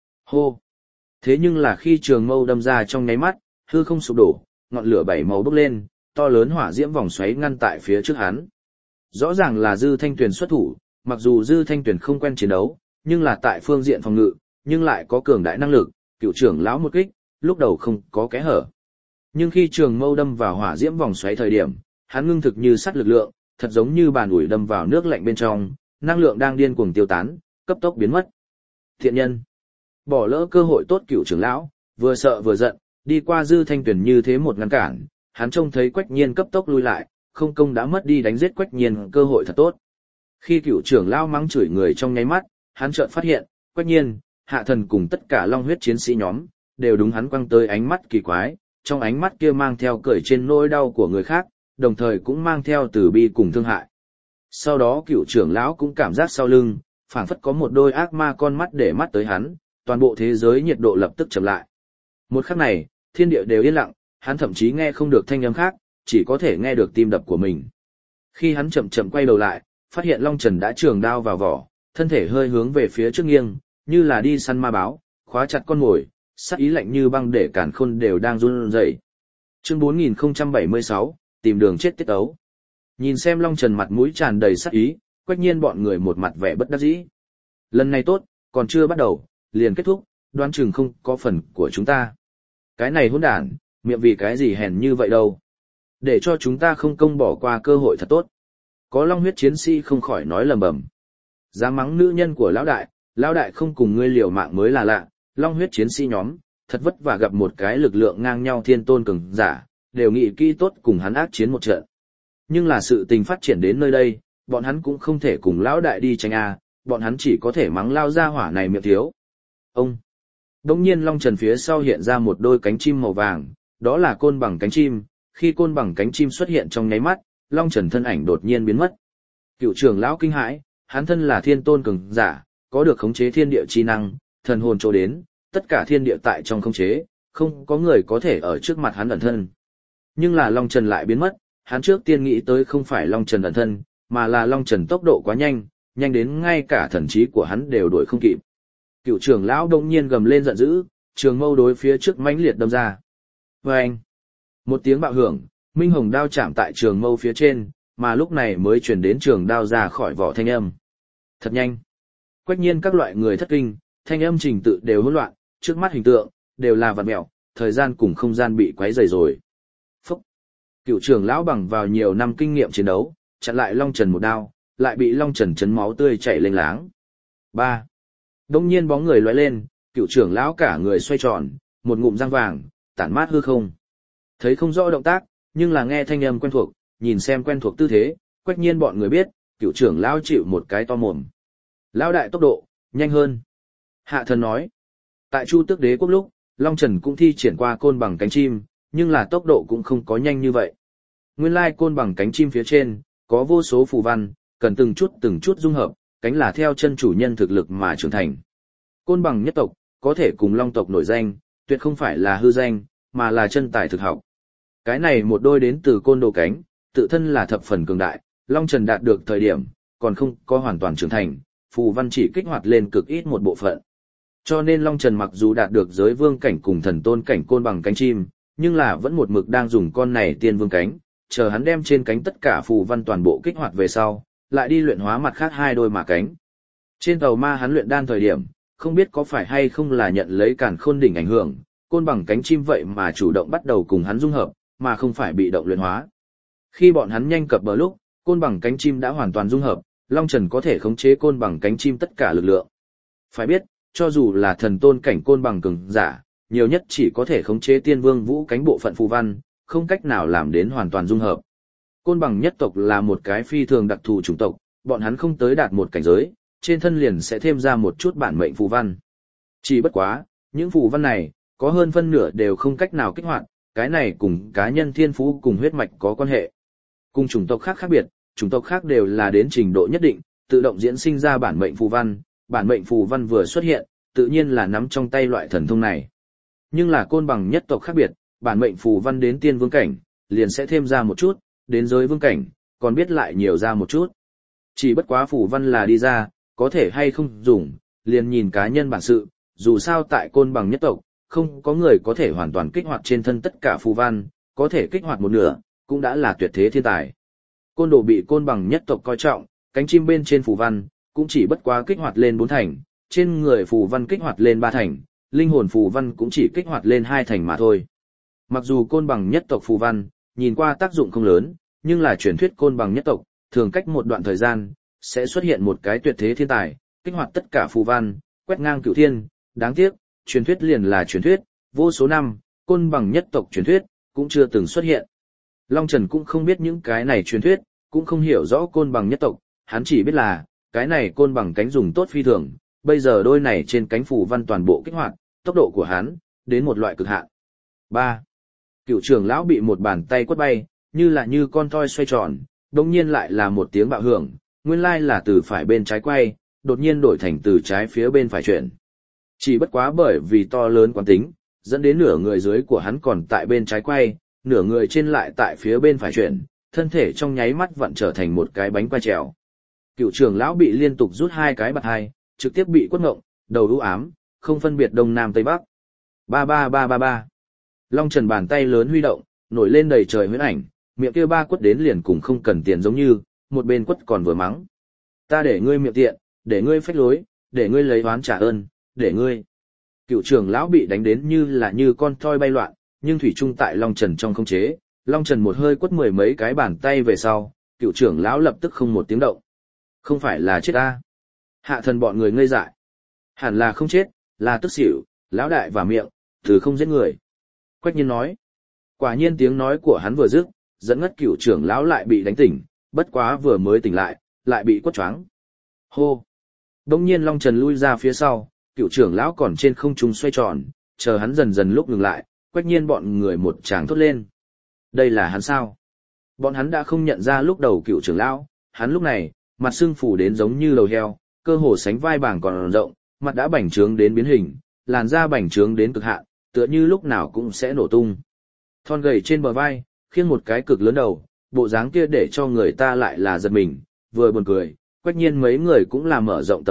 Hô! Thế nhưng là khi trường mâu đâm ra trong nháy mắt, hư không sụp đổ, ngọn lửa bảy màu bốc lên, to lớn hỏa diễm vòng xoáy ngăn tại phía trước hắn. Rõ ràng là Dư Thanh Tuyền xuất thủ, mặc dù Dư Thanh Tuyền không quen chiến đấu, nhưng là tại phương diện phòng ngự, nhưng lại có cường đại năng lực, cựu trưởng lão một kích, lúc đầu không có kẽ hở. Nhưng khi trường mâu đâm vào hỏa diễm vòng xoáy thời điểm, hắn ngưng thực như sắt lực lượng, thật giống như bàn ủi đâm vào nước lạnh bên trong, năng lượng đang điên cuồng tiêu tán, cấp tốc biến mất. Thiện nhân, bỏ lỡ cơ hội tốt, cựu trưởng lão, vừa sợ vừa giận, đi qua Dư Thanh Tuyền như thế một ngăn cản, hắn trông thấy Quách Nhiên cấp tốc lui lại, không công đã mất đi đánh giết Quách Nhiên cơ hội thật tốt. Khi cựu trưởng lão mắng chửi người trong nháy mắt, hắn chợt phát hiện, Quách Nhiên, Hạ Thần cùng tất cả long huyết chiến sĩ nhóm, đều đúng hắn quăng tới ánh mắt kỳ quái, trong ánh mắt kia mang theo cười trên nỗi đau của người khác, đồng thời cũng mang theo từ bi cùng thương hại. Sau đó cựu trưởng lão cũng cảm giác sau lưng, phảng phất có một đôi ác ma con mắt để mắt tới hắn, toàn bộ thế giới nhiệt độ lập tức chậm lại. Một khắc này, thiên địa đều yên lặng, hắn thậm chí nghe không được thanh âm khác, chỉ có thể nghe được tim đập của mình. Khi hắn chậm chậm quay đầu lại, phát hiện Long Trần đã trường đao vào vỏ, thân thể hơi hướng về phía trước nghiêng, như là đi săn ma báo, khóa chặt con mồi, sắc ý lạnh như băng để càn khôn đều đang run rẩy. Chương 4076, tìm đường chết tiết ấu. Nhìn xem Long Trần mặt mũi tràn đầy sắc ý, Quách Nhiên bọn người một mặt vẻ bất đắc dĩ. Lần này tốt, còn chưa bắt đầu, liền kết thúc, đoán chừng không có phần của chúng ta. Cái này hỗn đản, miệng vì cái gì hèn như vậy đâu. Để cho chúng ta không công bỏ qua cơ hội thật tốt. Có long huyết chiến sĩ không khỏi nói lầm bầm. Dám mắng nữ nhân của lão đại không cùng ngươi liều mạng mới là lạ, long huyết chiến sĩ nhóm, thật vất vả gặp một cái lực lượng ngang nhau thiên tôn cường giả, đều nghĩ kỹ tốt cùng hắn ác chiến một trận. Nhưng là sự tình phát triển đến nơi đây, bọn hắn cũng không thể cùng lão đại đi tranh bọn hắn chỉ có thể mắng lao ra hỏa này miệng thiếu. Ông! Đông nhiên Long Trần phía sau hiện ra một đôi cánh chim màu vàng, đó là côn bằng cánh chim, khi côn bằng cánh chim xuất hiện trong nháy mắt, Long Trần thân ảnh đột nhiên biến mất. Cựu trưởng lão kinh hãi, hắn thân là thiên tôn cường giả, có được khống chế thiên địa chi năng, thần hồn chỗ đến, tất cả thiên địa tại trong khống chế, không có người có thể ở trước mặt hắn ẩn thân. Nhưng là Long Trần lại biến mất, hắn trước tiên nghĩ tới không phải Long Trần ẩn thân, mà là Long Trần tốc độ quá nhanh, nhanh đến ngay cả thần trí của hắn đều đuổi không kịp. Cựu trưởng lão đông nhiên gầm lên giận dữ, trường mâu đối phía trước mãnh liệt đâm ra. Và anh, một tiếng bạo hưởng, minh hồng đao chạm tại trường mâu phía trên, mà lúc này mới chuyển đến trường đao ra khỏi vỏ thanh âm. Thật nhanh. Quách nhiên các loại người thất kinh, thanh âm trình tự đều hỗn loạn, trước mắt hình tượng, đều là vặn mẹo, thời gian cùng không gian bị quấy rầy rồi. Phúc. Cựu trưởng lão bằng vào nhiều năm kinh nghiệm chiến đấu, chặn lại Long Trần một đao, lại bị Long Trần chấn máu tươi chảy lênh láng. 3. Đông nhiên bóng người lóe lên, cựu trưởng lão cả người xoay tròn, một ngụm răng vàng, tản mát hư không. Thấy không rõ động tác, nhưng là nghe thanh âm quen thuộc, nhìn xem quen thuộc tư thế, Quách nhiên bọn người biết, cựu trưởng lão chịu một cái to mồm. Lão đại tốc độ, nhanh hơn. Hạ thần nói, tại Chu Tước Đế quốc lúc, Long Trần cũng thi triển qua côn bằng cánh chim, nhưng là tốc độ cũng không có nhanh như vậy. Nguyên lai côn bằng cánh chim phía trên, có vô số phù văn, cần từng chút dung hợp, cánh là theo chân chủ nhân thực lực mà trưởng thành. Côn bằng nhất tộc, có thể cùng Long tộc nổi danh, tuyệt không phải là hư danh, mà là chân tài thực học. Cái này một đôi đến từ côn đồ cánh, tự thân là thập phần cường đại, Long Trần đạt được thời điểm, còn không có hoàn toàn trưởng thành, phù văn chỉ kích hoạt lên cực ít một bộ phận. Cho nên Long Trần mặc dù đạt được giới vương cảnh cùng thần tôn cảnh côn bằng cánh chim, nhưng là vẫn một mực đang dùng con này tiên vương cánh, chờ hắn đem trên cánh tất cả phù văn toàn bộ kích hoạt về sau, lại đi luyện hóa mặt khác hai đôi mã cánh. Trên tàu ma hắn luyện đan thời điểm, không biết có phải hay không là nhận lấy càn khôn đỉnh ảnh hưởng, côn bằng cánh chim vậy mà chủ động bắt đầu cùng hắn dung hợp, mà không phải bị động luyện hóa. Khi bọn hắn nhanh cập bờ lúc, côn bằng cánh chim đã hoàn toàn dung hợp, Long Trần có thể khống chế côn bằng cánh chim tất cả lực lượng. Phải biết, cho dù là thần tôn cảnh côn bằng cường giả, nhiều nhất chỉ có thể khống chế tiên vương vũ cánh bộ phận phù văn, không cách nào làm đến hoàn toàn dung hợp. Côn bằng nhất tộc là một cái phi thường đặc thù chủng tộc, bọn hắn không tới đạt một cảnh giới, trên thân liền sẽ thêm ra một chút bản mệnh phù văn. Chỉ bất quá, những phù văn này, có hơn phân nửa đều không cách nào kích hoạt, cái này cùng cá nhân thiên phú cùng huyết mạch có quan hệ. Cùng chủng tộc khác khác biệt, chủng tộc khác đều là đến trình độ nhất định, tự động diễn sinh ra bản mệnh phù văn vừa xuất hiện, tự nhiên là nắm trong tay loại thần thông này. Nhưng là côn bằng nhất tộc khác biệt, bản mệnh phù văn đến tiên vương cảnh, liền sẽ thêm ra một chút, đến giới vương cảnh, còn biết lại nhiều ra một chút. Chỉ bất quá phù văn là đi ra, có thể hay không dùng, liền nhìn cá nhân bản sự, dù sao tại côn bằng nhất tộc, không có người có thể hoàn toàn kích hoạt trên thân tất cả phù văn, có thể kích hoạt một nửa, cũng đã là tuyệt thế thiên tài. Côn đồ bị côn bằng nhất tộc coi trọng, cánh chim bên trên phù văn, cũng chỉ bất quá kích hoạt lên 4 thành, trên người phù văn kích hoạt lên 3 thành, linh hồn phù văn cũng chỉ kích hoạt lên 2 thành mà thôi. Mặc dù côn bằng nhất tộc phù văn, nhìn qua tác dụng không lớn, nhưng là truyền thuyết côn bằng nhất tộc, thường cách một đoạn thời gian, sẽ xuất hiện một cái tuyệt thế thiên tài, kích hoạt tất cả phù văn, quét ngang cửu thiên, đáng tiếc, truyền thuyết liền là truyền thuyết, vô số năm, côn bằng nhất tộc truyền thuyết, cũng chưa từng xuất hiện. Long Trần cũng không biết những cái này truyền thuyết, cũng không hiểu rõ côn bằng nhất tộc, hắn chỉ biết là, cái này côn bằng cánh dùng tốt phi thường, bây giờ đôi này trên cánh phù văn toàn bộ kích hoạt, tốc độ của hắn, đến một loại cực hạn. 3. Cựu trưởng lão bị một bàn tay quất bay, như con toi xoay tròn, đồng nhiên lại là một tiếng bạo hưởng, nguyên lai là từ phải bên trái quay, đột nhiên đổi thành từ trái phía bên phải chuyển. Chỉ bất quá bởi vì to lớn quán tính, dẫn đến nửa người dưới của hắn còn tại bên trái quay, nửa người trên lại tại phía bên phải chuyển, thân thể trong nháy mắt vặn trở thành một cái bánh quay trèo. Cựu trưởng lão bị liên tục rút 2 cái bạt hai, trực tiếp bị quất ngộng, đầu u ám, không phân biệt đông nam tây bắc. 33333. Long Trần bàn tay lớn huy động, nổi lên đầy trời huyễn ảnh, miệng kia ba quất đến liền cùng không cần tiền giống như, một bên quất còn vừa mắng. Ta để ngươi miệng tiện, để ngươi phách lối, để ngươi lấy oán trả ơn, để ngươi. Cựu trưởng lão bị đánh đến như con toi bay loạn, nhưng thủy chung tại Long Trần trong không chế, Long Trần một hơi quất 10 mấy cái bàn tay về sau, cựu trưởng lão lập tức không một tiếng động. Không phải là chết ta. Hạ thần bọn người ngây dại. Hẳn là không chết, là tức xỉu, lão đại và miệng, từ không giết người. Quách Nhiên nói. Quả nhiên tiếng nói của hắn vừa dứt, dẫn ngất cựu trưởng lão lại bị đánh tỉnh, bất quá vừa mới tỉnh lại bị quất choáng. Hô. Đông nhiên Long Trần lui ra phía sau, cựu trưởng lão còn trên không trung xoay tròn, chờ hắn dần dần lúc ngừng lại, Quách Nhiên bọn người một tràng thốt lên. Đây là hắn sao? Bọn hắn đã không nhận ra lúc đầu cựu trưởng lão, hắn lúc này, mặt xương phủ đến giống như lầu heo, cơ hồ sánh vai bảng còn rộng, mặt đã bành trướng đến biến hình, làn da bành trướng đến cực hạn, tựa như lúc nào cũng sẽ nổ tung. Thon gầy trên bờ vai, khiêng một cái cực lớn đầu, bộ dáng kia để cho người ta lại là giật mình, vừa buồn cười, Quách Nhiên mấy người cũng là mở rộng tầm mắt,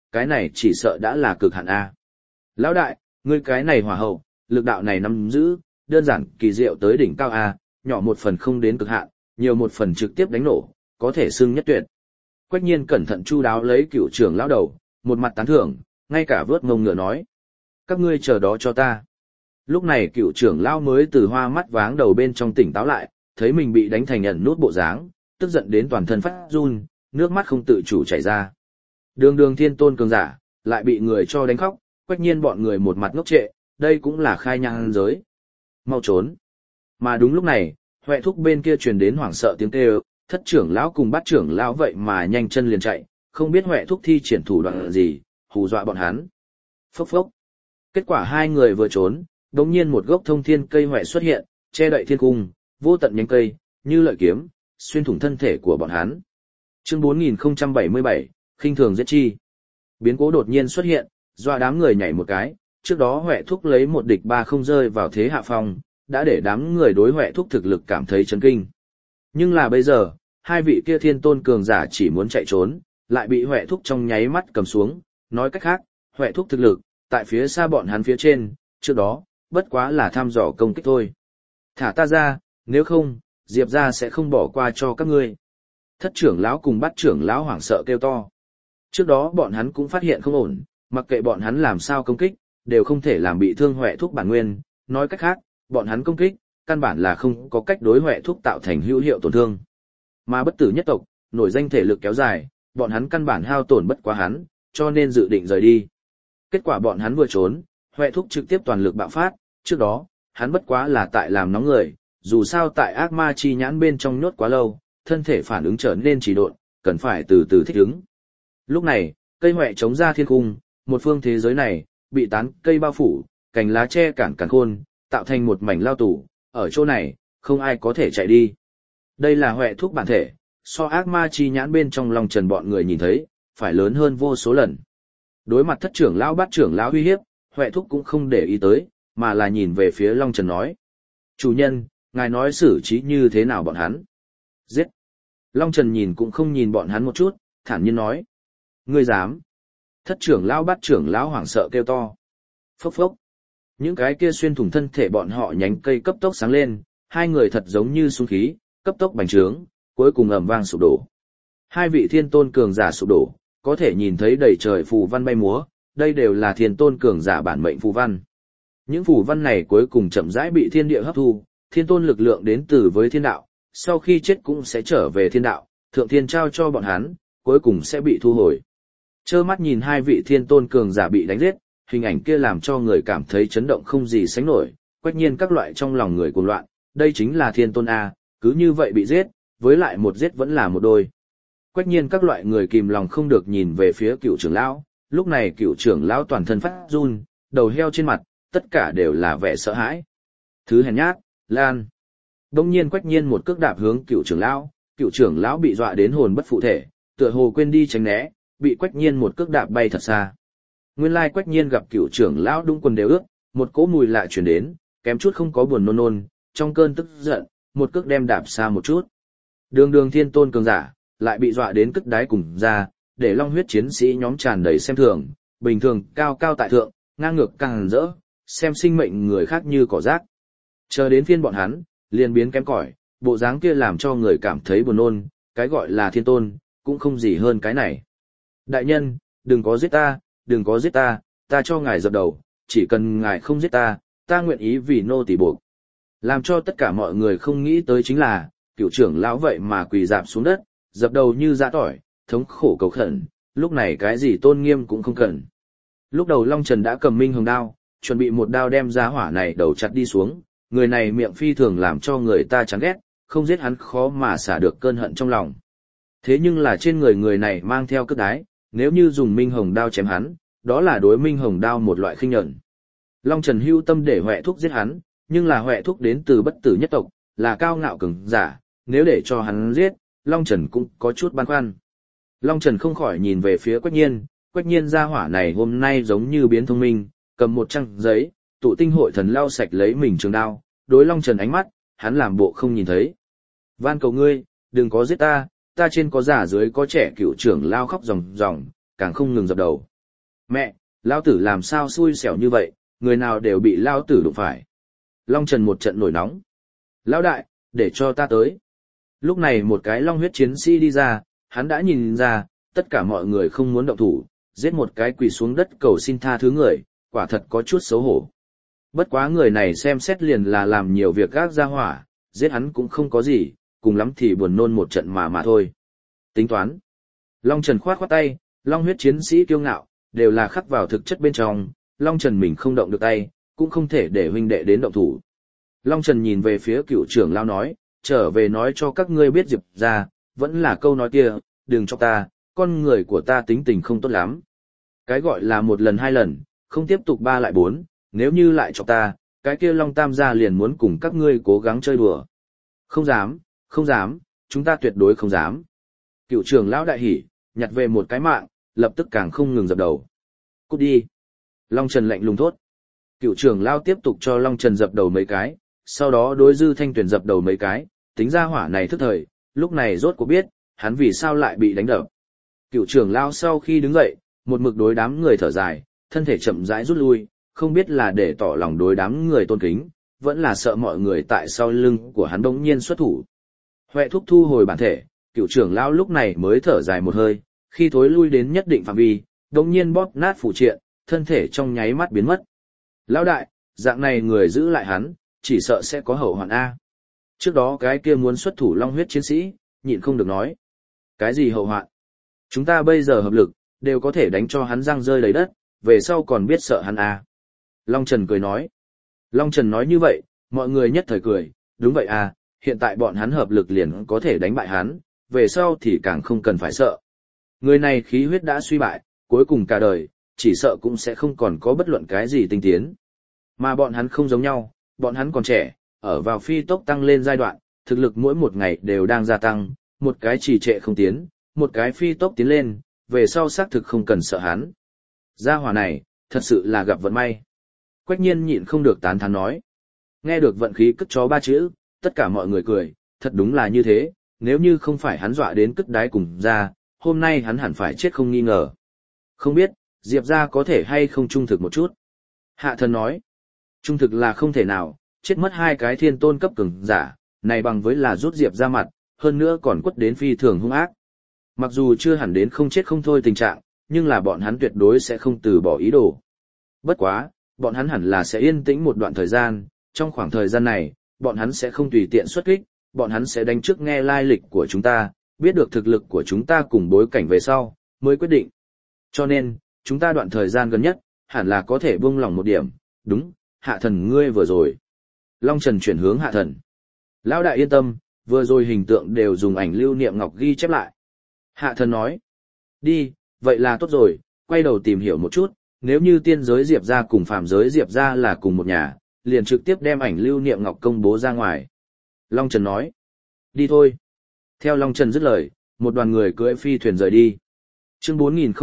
cái này chỉ sợ đã là cực hạn A. Lão đại, ngươi cái này hỏa hậu, lực đạo này nắm giữ, đơn giản kỳ diệu tới đỉnh cao A, nhỏ một phần không đến cực hạn, nhiều một phần trực tiếp đánh nổ, có thể xưng nhất tuyệt. Quách Nhiên cẩn thận chu đáo lấy Cựu trưởng lão đầu, một mặt tán thưởng, ngay cả vớt mông ngựa nói. Các ngươi chờ đó cho ta. Lúc này Cựu trưởng lão mới từ hoa mắt váng đầu bên trong tỉnh táo lại, thấy mình bị đánh thành ẩn nút bộ dáng, tức giận đến toàn thân phát run, nước mắt không tự chủ chảy ra. Đường đường thiên tôn cường giả, lại bị người cho đánh khóc, Quách Nhiên bọn người một mặt ngốc trệ, đây cũng là khai nhang giới. Mau trốn. Mà đúng lúc này, Huệ Thúc bên kia truyền đến hoảng sợ tiếng kêu, Thất trưởng lão cùng Bát trưởng lão vậy mà nhanh chân liền chạy, không biết Huệ Thúc thi triển thủ đoạn gì, hù dọa bọn hắn. Phốc phốc. Kết quả hai người vừa trốn, đột nhiên một gốc thông thiên cây huệ xuất hiện, che đậy thiên cung, vô tận nhánh cây, như lợi kiếm, xuyên thủng thân thể của bọn hắn. Chương 4077, khinh thường giết chi. Biến cố đột nhiên xuất hiện, dọa đám người nhảy một cái, trước đó Huệ Thúc lấy một địch ba không rơi vào thế hạ phong, đã để đám người đối Huệ Thúc thực lực cảm thấy chấn kinh. Nhưng là bây giờ, hai vị kia thiên tôn cường giả chỉ muốn chạy trốn, lại bị Huệ Thúc trong nháy mắt cầm xuống, nói cách khác, Huệ Thúc thực lực, tại phía xa bọn hắn phía trên, trước đó, bất quá là thăm dò công kích thôi. Thả ta ra, nếu không, Diệp ra sẽ không bỏ qua cho các ngươi. Thất trưởng lão cùng Bát trưởng lão hoảng sợ kêu to. Trước đó bọn hắn cũng phát hiện không ổn, mặc kệ bọn hắn làm sao công kích, đều không thể làm bị thương Huệ Thúc bản nguyên, nói cách khác, bọn hắn công kích, căn bản là không có cách đối Huệ Thúc tạo thành hữu hiệu tổn thương. Mà bất tử nhất tộc, nổi danh thể lực kéo dài, bọn hắn căn bản hao tổn bất quá hắn, cho nên dự định rời đi. Kết quả bọn hắn vừa trốn, Huệ Thúc trực tiếp toàn lực bạo phát, trước đó, hắn bất quá là tại làm nóng người, dù sao tại ác ma chi nhãn bên trong nhốt quá lâu, thân thể phản ứng trở nên trì độn, cần phải từ từ thích ứng. Lúc này, cây huệ chống ra thiên cung, một phương thế giới này, bị tán cây bao phủ, cành lá che cản cản khôn, tạo thành một mảnh lao tù, ở chỗ này, không ai có thể chạy đi. Đây là Huệ Thúc bản thể, so ác ma chi nhãn bên trong lòng trần bọn người nhìn thấy, phải lớn hơn vô số lần. Đối mặt Thất trưởng lão Bát trưởng lão uy hiếp, Huệ Thúc cũng không để ý tới, mà là nhìn về phía Long Trần nói. Chủ nhân, ngài nói xử trí như thế nào bọn hắn? Giết! Long Trần nhìn cũng không nhìn bọn hắn một chút, thản nhiên nói. Ngươi dám! Thất trưởng lão Bát trưởng lão hoảng sợ kêu to. Phốc phốc! Những cái kia xuyên thủng thân thể bọn họ nhánh cây cấp tốc sáng lên, hai người thật giống như xung khí, cấp tốc bành trướng, cuối cùng ầm vang sụp đổ. Hai vị thiên tôn cường giả sụp đổ, có thể nhìn thấy đầy trời phù văn bay múa, đây đều là thiên tôn cường giả bản mệnh phù văn. Những phù văn này cuối cùng chậm rãi bị thiên địa hấp thu, thiên tôn lực lượng đến từ với thiên đạo, sau khi chết cũng sẽ trở về thiên đạo, thượng thiên trao cho bọn hắn, cuối cùng sẽ bị thu hồi. Trơ mắt nhìn hai vị thiên tôn cường giả bị đánh giết, hình ảnh kia làm cho người cảm thấy chấn động không gì sánh nổi, Quách Nhiên các loại trong lòng người cuồng loạn, đây chính là thiên tôn A, cứ như vậy bị giết, với lại một giết vẫn là một đôi. Quách Nhiên các loại người kìm lòng không được nhìn về phía Cựu trưởng lão, lúc này Cựu trưởng lão toàn thân phát run, đầu heo trên mặt, tất cả đều là vẻ sợ hãi. Thứ hèn nhát, Lan. Đông nhiên Quách Nhiên một cước đạp hướng Cựu trưởng lão bị dọa đến hồn bất phụ thể, tựa hồ quên đi tránh né, bị Quách Nhiên một cước đạp bay thật xa. Nguyên lai Quách Nhiên gặp Cựu trưởng lão đúng quần đều ướt, một cỗ mùi lạ truyền đến, kém chút không có buồn nôn nôn, trong cơn tức giận, một cước đem đạp xa một chút. Đường đường thiên tôn cường giả, lại bị dọa đến cất đáy cùng ra, để long huyết chiến sĩ nhóm tràn đầy xem thường, bình thường cao cao tại thượng, ngang ngược càng rỡ, xem sinh mệnh người khác như cỏ rác. Chờ đến phiên bọn hắn, liền biến kém cỏi, bộ dáng kia làm cho người cảm thấy buồn nôn, cái gọi là thiên tôn, cũng không gì hơn cái này. Đại nhân, đừng có giết ta, đừng có giết ta, ta cho ngài dập đầu, chỉ cần ngài không giết ta, ta nguyện ý vì nô tỳ buộc. Làm cho tất cả mọi người không nghĩ tới chính là, Cựu trưởng lão vậy mà quỳ rạp xuống đất, dập đầu như dã tỏi, thống khổ cầu khẩn, lúc này cái gì tôn nghiêm cũng không cần. Lúc đầu Long Trần đã cầm minh hồng đao, chuẩn bị một đao đem giá hỏa này đầu chặt đi xuống, người này miệng phi thường làm cho người ta chán ghét, không giết hắn khó mà xả được cơn hận trong lòng. Thế nhưng là trên người này mang theo cước đái, nếu như dùng minh hồng đao chém hắn, đó là đối minh hồng đao một loại khinh nhẫn. Long Trần hưu tâm để Huệ Thúc giết hắn, nhưng là Huệ Thúc đến từ bất tử nhất tộc, là cao ngạo cường giả, nếu để cho hắn giết, Long Trần cũng có chút băn khoăn. Long Trần không khỏi nhìn về phía Quách Nhiên gia hỏa này hôm nay giống như biến thông minh, cầm một trang giấy, tụ tinh hội thần lau sạch lấy mình trường đao, đối Long Trần ánh mắt, hắn làm bộ không nhìn thấy. Van cầu ngươi, đừng có giết ta trên có già dưới có trẻ, Cựu trưởng lao khóc ròng ròng, càng không ngừng dập đầu. Mẹ, lao tử làm sao xui xẻo như vậy, người nào đều bị lao tử đụng phải. Long Trần một trận nổi nóng. Lão đại, để cho ta tới. Lúc này một cái long huyết chiến sĩ đi ra, hắn đã nhìn ra, tất cả mọi người không muốn động thủ, giết một cái quỳ xuống đất cầu xin tha thứ người, quả thật có chút xấu hổ. Bất quá người này xem xét liền là làm nhiều việc gác ra hỏa, giết hắn cũng không có gì, cùng lắm thì buồn nôn một trận mà thôi. Tính toán. Long Trần khoát khoát tay, long huyết chiến sĩ kiêu ngạo, đều là khắc vào thực chất bên trong, Long Trần mình không động được tay, cũng không thể để huynh đệ đến động thủ. Long Trần nhìn về phía cựu trưởng lao nói, trở về nói cho các ngươi biết Diệp ra, vẫn là câu nói kia, đừng cho ta, con người của ta tính tình không tốt lắm. Cái gọi là một lần hai lần, không tiếp tục ba lại bốn, nếu như lại cho ta, cái kia Long Tam gia liền muốn cùng các ngươi cố gắng chơi đùa. Không dám, không dám, chúng ta tuyệt đối không dám. Cựu trưởng lão đại hỉ, nhặt về một cái mạng, lập tức càng không ngừng dập đầu. Cút đi. Long Trần lạnh lùng thốt. Cựu trưởng lão tiếp tục cho Long Trần dập đầu mấy cái, sau đó đối Dư Thanh Tuyền dập đầu mấy cái, tính ra hỏa này thức thời, lúc này rốt cuộc biết, hắn vì sao lại bị đánh đập. Cựu trưởng lão sau khi đứng dậy, một mực đối đám người thở dài, thân thể chậm rãi rút lui, không biết là để tỏ lòng đối đám người tôn kính, vẫn là sợ mọi người tại sau lưng của hắn bỗng nhiên xuất thủ. Huệ thúc thu hồi bản thể, cựu trưởng lão lúc này mới thở dài một hơi, khi thối lui đến nhất định phạm vi, bỗng nhiên bóp nát phụ triện, thân thể trong nháy mắt biến mất. Lão đại, dạng này người giữ lại hắn, chỉ sợ sẽ có hậu hoạn A. Trước đó cái kia muốn xuất thủ long huyết chiến sĩ, nhịn không được nói. Cái gì hậu hoạn? Chúng ta bây giờ hợp lực, đều có thể đánh cho hắn răng rơi đầy đất, về sau còn biết sợ hắn A. Long Trần cười nói. Long Trần nói như vậy, mọi người nhất thời cười, đúng vậy à, hiện tại bọn hắn hợp lực liền có thể đánh bại hắn, về sau thì càng không cần phải sợ. Người này khí huyết đã suy bại, cuối cùng cả đời, chỉ sợ cũng sẽ không còn có bất luận cái gì tinh tiến. Mà bọn hắn không giống nhau, bọn hắn còn trẻ, ở vào phi tốc tăng lên giai đoạn, thực lực mỗi một ngày đều đang gia tăng, một cái trì trệ không tiến, một cái phi tốc tiến lên, về sau xác thực không cần sợ hắn. Gia hỏa này, thật sự là gặp vận may. Quách Nhiên nhịn không được tán thán nói. Nghe được vận khí cất chó ba chữ, tất cả mọi người cười, thật đúng là như thế, nếu như không phải hắn dọa đến cất đái cùng ra, hôm nay hắn hẳn phải chết không nghi ngờ. Không biết, Diệp ra có thể hay không trung thực một chút. Hạ thần nói, trung thực là không thể nào, chết mất hai cái thiên tôn cấp cường giả, này bằng với là rút Diệp ra mặt, hơn nữa còn quất đến phi thường hung ác. Mặc dù chưa hẳn đến không chết không thôi tình trạng, nhưng là bọn hắn tuyệt đối sẽ không từ bỏ ý đồ. Bất quá, bọn hắn hẳn là sẽ yên tĩnh một đoạn thời gian, trong khoảng thời gian này, bọn hắn sẽ không tùy tiện xuất kích, bọn hắn sẽ đánh trước nghe lai lịch của chúng ta, biết được thực lực của chúng ta cùng bối cảnh về sau, mới quyết định. Cho nên, chúng ta đoạn thời gian gần nhất, hẳn là có thể buông lòng một điểm, đúng, hạ thần ngươi vừa rồi. Long Trần chuyển hướng hạ thần. Lão đại yên tâm, vừa rồi hình tượng đều dùng ảnh lưu niệm ngọc ghi chép lại. Hạ thần nói, đi, vậy là tốt rồi, quay đầu tìm hiểu một chút, nếu như tiên giới Diệp ra cùng phàm giới Diệp ra là cùng một nhà, liền trực tiếp đem ảnh lưu niệm ngọc công bố ra ngoài. Long Trần nói, đi thôi. Theo Long Trần dứt lời, một đoàn người cưỡi phi thuyền rời đi. Chương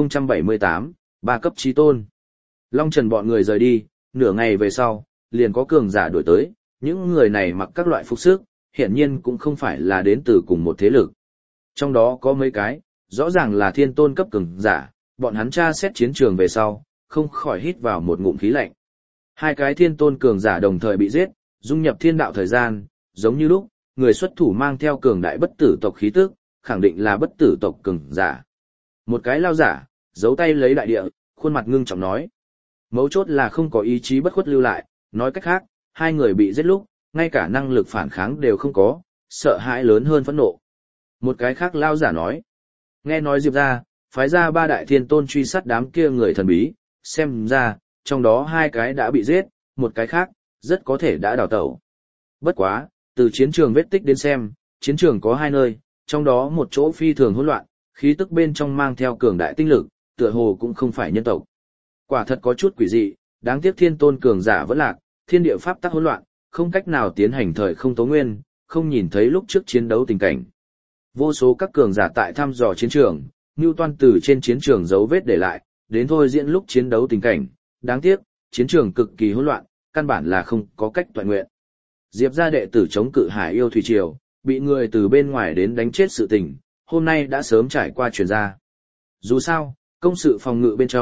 4078, ba cấp chí tôn. Long Trần bọn người rời đi, nửa ngày về sau, liền có cường giả đuổi tới, những người này mặc các loại phục sức, hiển nhiên cũng không phải là đến từ cùng một thế lực. Trong đó có mấy cái, rõ ràng là thiên tôn cấp cường giả, bọn hắn tra xét chiến trường về sau, không khỏi hít vào một ngụm khí lạnh. Hai cái thiên tôn cường giả đồng thời bị giết, dung nhập thiên đạo thời gian, giống như lúc, người xuất thủ mang theo cường đại bất tử tộc khí tức, khẳng định là bất tử tộc cường giả. Một cái lao giả, giấu tay lấy đại địa, khuôn mặt ngưng trọng nói. Mấu chốt là không có ý chí bất khuất lưu lại, nói cách khác, hai người bị giết lúc, ngay cả năng lực phản kháng đều không có, sợ hãi lớn hơn phẫn nộ. Một cái khác lao giả nói. Nghe nói Diệp ra, phái ra ba đại thiên tôn truy sát đám kia người thần bí, xem ra, trong đó hai cái đã bị giết, một cái khác, rất có thể đã đào tẩu. Bất quá, từ chiến trường vết tích đến xem, chiến trường có hai nơi, trong đó một chỗ phi thường hỗn loạn, khí tức bên trong mang theo cường đại tinh lực, tựa hồ cũng không phải nhân tộc. Quả thật có chút quỷ dị, đáng tiếc thiên tôn cường giả vẫn lạc, thiên địa pháp tắc hỗn loạn, không cách nào tiến hành thời không tố nguyên, không nhìn thấy lúc trước chiến đấu tình cảnh. Vô số các cường giả tại thăm dò chiến trường, Newton từ trên chiến trường dấu vết để lại, đến thôi diễn lúc chiến đấu tình cảnh, đáng tiếc, chiến trường cực kỳ hỗn loạn, căn bản là không có cách toại nguyện. Diệp gia đệ tử chống cự Hải Yêu Thủy Triều, bị người từ bên ngoài đến đánh chết sự tình, hôm nay đã sớm trải qua truyền ra. Dù sao, công sự phòng ngự bên trong,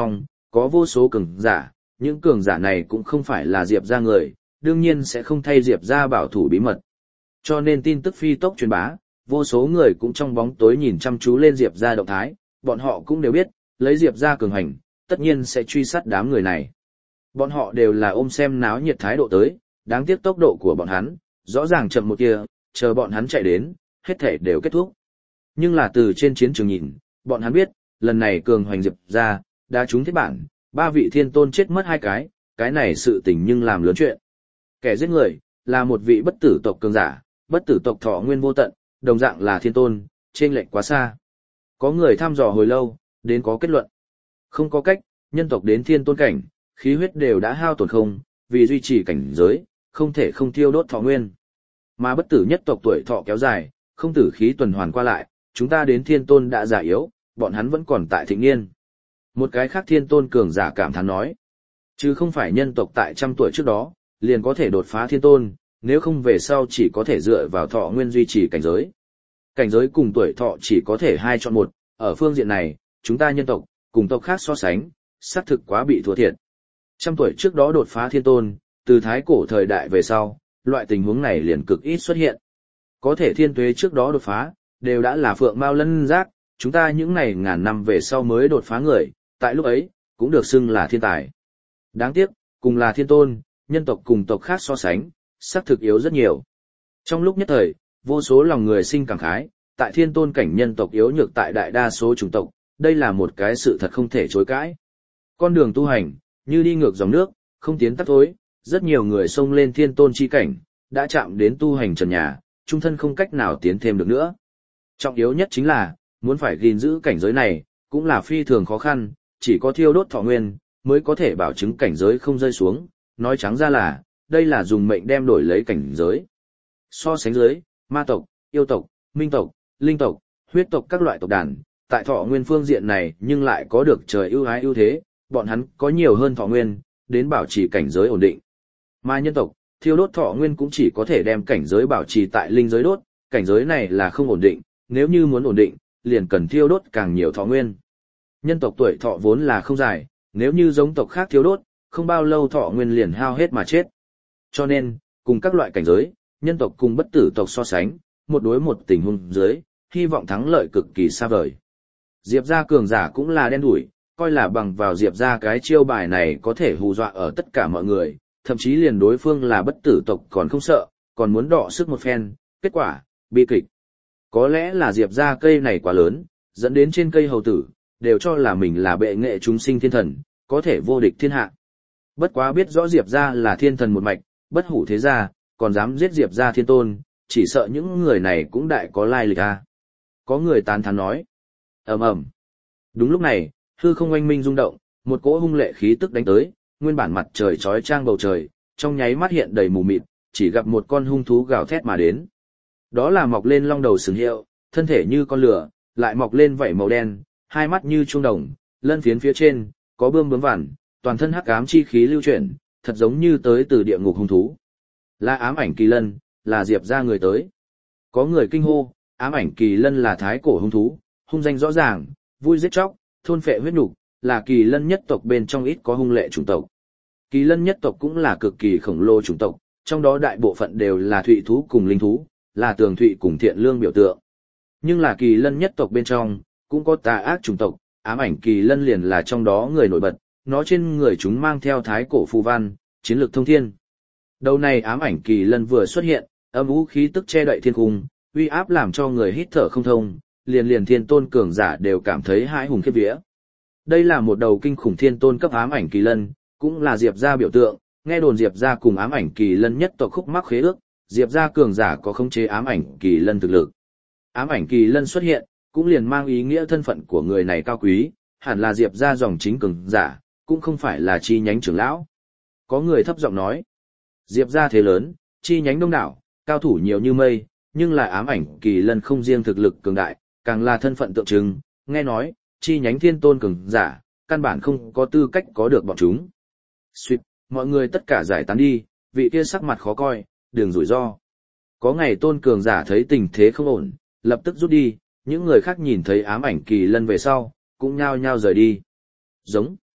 có vô số cường giả, những cường giả này cũng không phải là Diệp ra người, đương nhiên sẽ không thay Diệp ra bảo thủ bí mật. Cho nên tin tức phi tốc truyền bá, vô số người cũng trong bóng tối nhìn chăm chú lên Diệp ra động thái, bọn họ cũng đều biết, lấy Diệp ra cường hành, tất nhiên sẽ truy sát đám người này. Bọn họ đều là ôm xem náo nhiệt thái độ tới, đáng tiếc tốc độ của bọn hắn, rõ ràng chậm một kia, chờ bọn hắn chạy đến, hết thể đều kết thúc. Nhưng là từ trên chiến trường nhìn, bọn hắn biết, lần này cường hoành Diệp ra, đã trúng thiết bản, 3 vị thiên tôn chết mất 2 cái này sự tình nhưng làm lớn chuyện. Kẻ giết người, là một vị bất tử tộc cường giả, bất tử tộc thọ nguyên vô tận, đồng dạng là thiên tôn, chênh lệch quá xa. Có người thăm dò hồi lâu, đến có kết luận. Không có cách, nhân tộc đến thiên tôn cảnh, khí huyết đều đã hao tổn không, vì duy trì cảnh giới, không thể không thiêu đốt thọ nguyên. Mà bất tử nhất tộc tuổi thọ kéo dài, không tử khí tuần hoàn qua lại, chúng ta đến thiên tôn đã già yếu, bọn hắn vẫn còn tại thịnh niên. Một cái khác thiên tôn cường giả cảm thán nói, chứ không phải nhân tộc tại 100 tuổi trước đó, liền có thể đột phá thiên tôn, nếu không về sau chỉ có thể dựa vào thọ nguyên duy trì cảnh giới. Cảnh giới cùng tuổi thọ chỉ có thể 2 chọn 1, ở phương diện này, chúng ta nhân tộc, cùng tộc khác so sánh, xác thực quá bị thua thiệt. 100 tuổi trước đó đột phá thiên tôn, từ thái cổ thời đại về sau, loại tình huống này liền cực ít xuất hiện. Có thể thiên tuế trước đó đột phá, đều đã là phượng mao lân giác, chúng ta những này ngàn năm về sau mới đột phá người, tại lúc ấy, cũng được xưng là thiên tài. Đáng tiếc, cùng là thiên tôn, nhân tộc cùng tộc khác so sánh, xác thực yếu rất nhiều. Trong lúc nhất thời, vô số lòng người sinh cảm khái, tại thiên tôn cảnh nhân tộc yếu nhược tại đại đa số chủng tộc, đây là một cái sự thật không thể chối cãi. Con đường tu hành, như đi ngược dòng nước, không tiến tắt thối, rất nhiều người xông lên thiên tôn chi cảnh, đã chạm đến tu hành trần nhà, trung thân không cách nào tiến thêm được nữa. Trọng yếu nhất chính là, muốn phải gìn giữ cảnh giới này, cũng là phi thường khó khăn, chỉ có thiêu đốt thọ nguyên, mới có thể bảo chứng cảnh giới không rơi xuống, nói trắng ra là, đây là dùng mệnh đem đổi lấy cảnh giới. So sánh dưới, ma tộc, yêu tộc, minh tộc, linh tộc, huyết tộc các loại tộc đàn, tại thọ nguyên phương diện này nhưng lại có được trời ưu ái ưu thế, bọn hắn có nhiều hơn thọ nguyên, đến bảo trì cảnh giới ổn định. Mà nhân tộc, thiêu đốt thọ nguyên cũng chỉ có thể đem cảnh giới bảo trì tại linh giới đốt, cảnh giới này là không ổn định, nếu như muốn ổn định, liền cần thiêu đốt càng nhiều thọ nguyên. Nhân tộc tuổi thọ vốn là không dài, nếu như giống tộc khác thiêu đốt, không bao lâu thọ nguyên liền hao hết mà chết. Cho nên, cùng các loại cảnh giới, nhân tộc cùng bất tử tộc so sánh, một đối một tình huống dưới, hy vọng thắng lợi cực kỳ xa vời. Diệp gia cường giả cũng là đen đủi, coi là bằng vào Diệp gia cái chiêu bài này có thể hù dọa ở tất cả mọi người, thậm chí liền đối phương là bất tử tộc còn không sợ, còn muốn đọ sức một phen, kết quả, bi kịch. Có lẽ là Diệp gia cây này quá lớn, dẫn đến trên cây hầu tử, đều cho là mình là bệ nghệ chúng sinh thiên thần, có thể vô địch thiên hạ. Bất quá biết rõ Diệp gia là thiên thần một mạch, bất hủ thế gia, còn dám giết Diệp gia thiên tôn, chỉ sợ những người này cũng đại có lai lịch a. Có người tán thán nói. Ầm ầm. Đúng lúc này, hư không oanh minh rung động, một cỗ hung lệ khí tức đánh tới, nguyên bản mặt trời chói chang bầu trời, trong nháy mắt hiện đầy mù mịt, chỉ gặp một con hung thú gào thét mà đến. Đó là mọc lên long đầu sừng hiệu, thân thể như con lửa, lại mọc lên vảy màu đen, hai mắt như chuông đồng, lân phiến phía trên có bươm bướm vằn, toàn thân hắc ám chi khí lưu chuyển, thật giống như tới từ địa ngục hung thú. Là ám ảnh kỳ lân, là Diệp gia người tới. Có người kinh hô, ám ảnh kỳ lân là thái cổ hung thú, hung danh rõ ràng, vui giết chóc, thôn phệ huyết nục, là kỳ lân nhất tộc bên trong ít có hung lệ chủng tộc. Kỳ lân nhất tộc cũng là cực kỳ khổng lồ chủng tộc, trong đó đại bộ phận đều là thụy thú cùng linh thú, là tường thụy cùng thiện lương biểu tượng. Nhưng là kỳ lân nhất tộc bên trong, cũng có tà ác chủng tộc, ám ảnh kỳ lân liền là trong đó người nổi bật, nó trên người chúng mang theo thái cổ phù văn, chiến lược thông thiên. Đầu này ám ảnh kỳ lân vừa xuất hiện, âm u khí tức che đậy thiên cung, uy áp làm cho người hít thở không thông, liền thiên tôn cường giả đều cảm thấy hãi hùng khiếp vía. Đây là một đầu kinh khủng thiên tôn cấp ám ảnh kỳ lân, cũng là Diệp gia biểu tượng, nghe đồn Diệp gia cùng ám ảnh kỳ lân nhất tộc khúc mắc khế ước, Diệp gia cường giả có khống chế ám ảnh kỳ lân thực lực. Ám ảnh kỳ lân xuất hiện, cũng liền mang ý nghĩa thân phận của người này cao quý, hẳn là Diệp gia dòng chính cường giả, cũng không phải là chi nhánh trưởng lão. Có người thấp giọng nói, Diệp gia thế lớn, chi nhánh đông đảo, cao thủ nhiều như mây, nhưng là ám ảnh kỳ lân không riêng thực lực cường đại, càng là thân phận tượng trưng, nghe nói, chi nhánh thiên tôn cường giả, căn bản không có tư cách có được bọn chúng. Xuyệt, mọi người tất cả giải tán đi, vị kia sắc mặt khó coi, đừng rủi ro. Có ngày tôn cường giả thấy tình thế không ổn, lập tức rút đi, những người khác nhìn thấy ám ảnh kỳ lân về sau, cũng nhao nhao rời đi. Giống.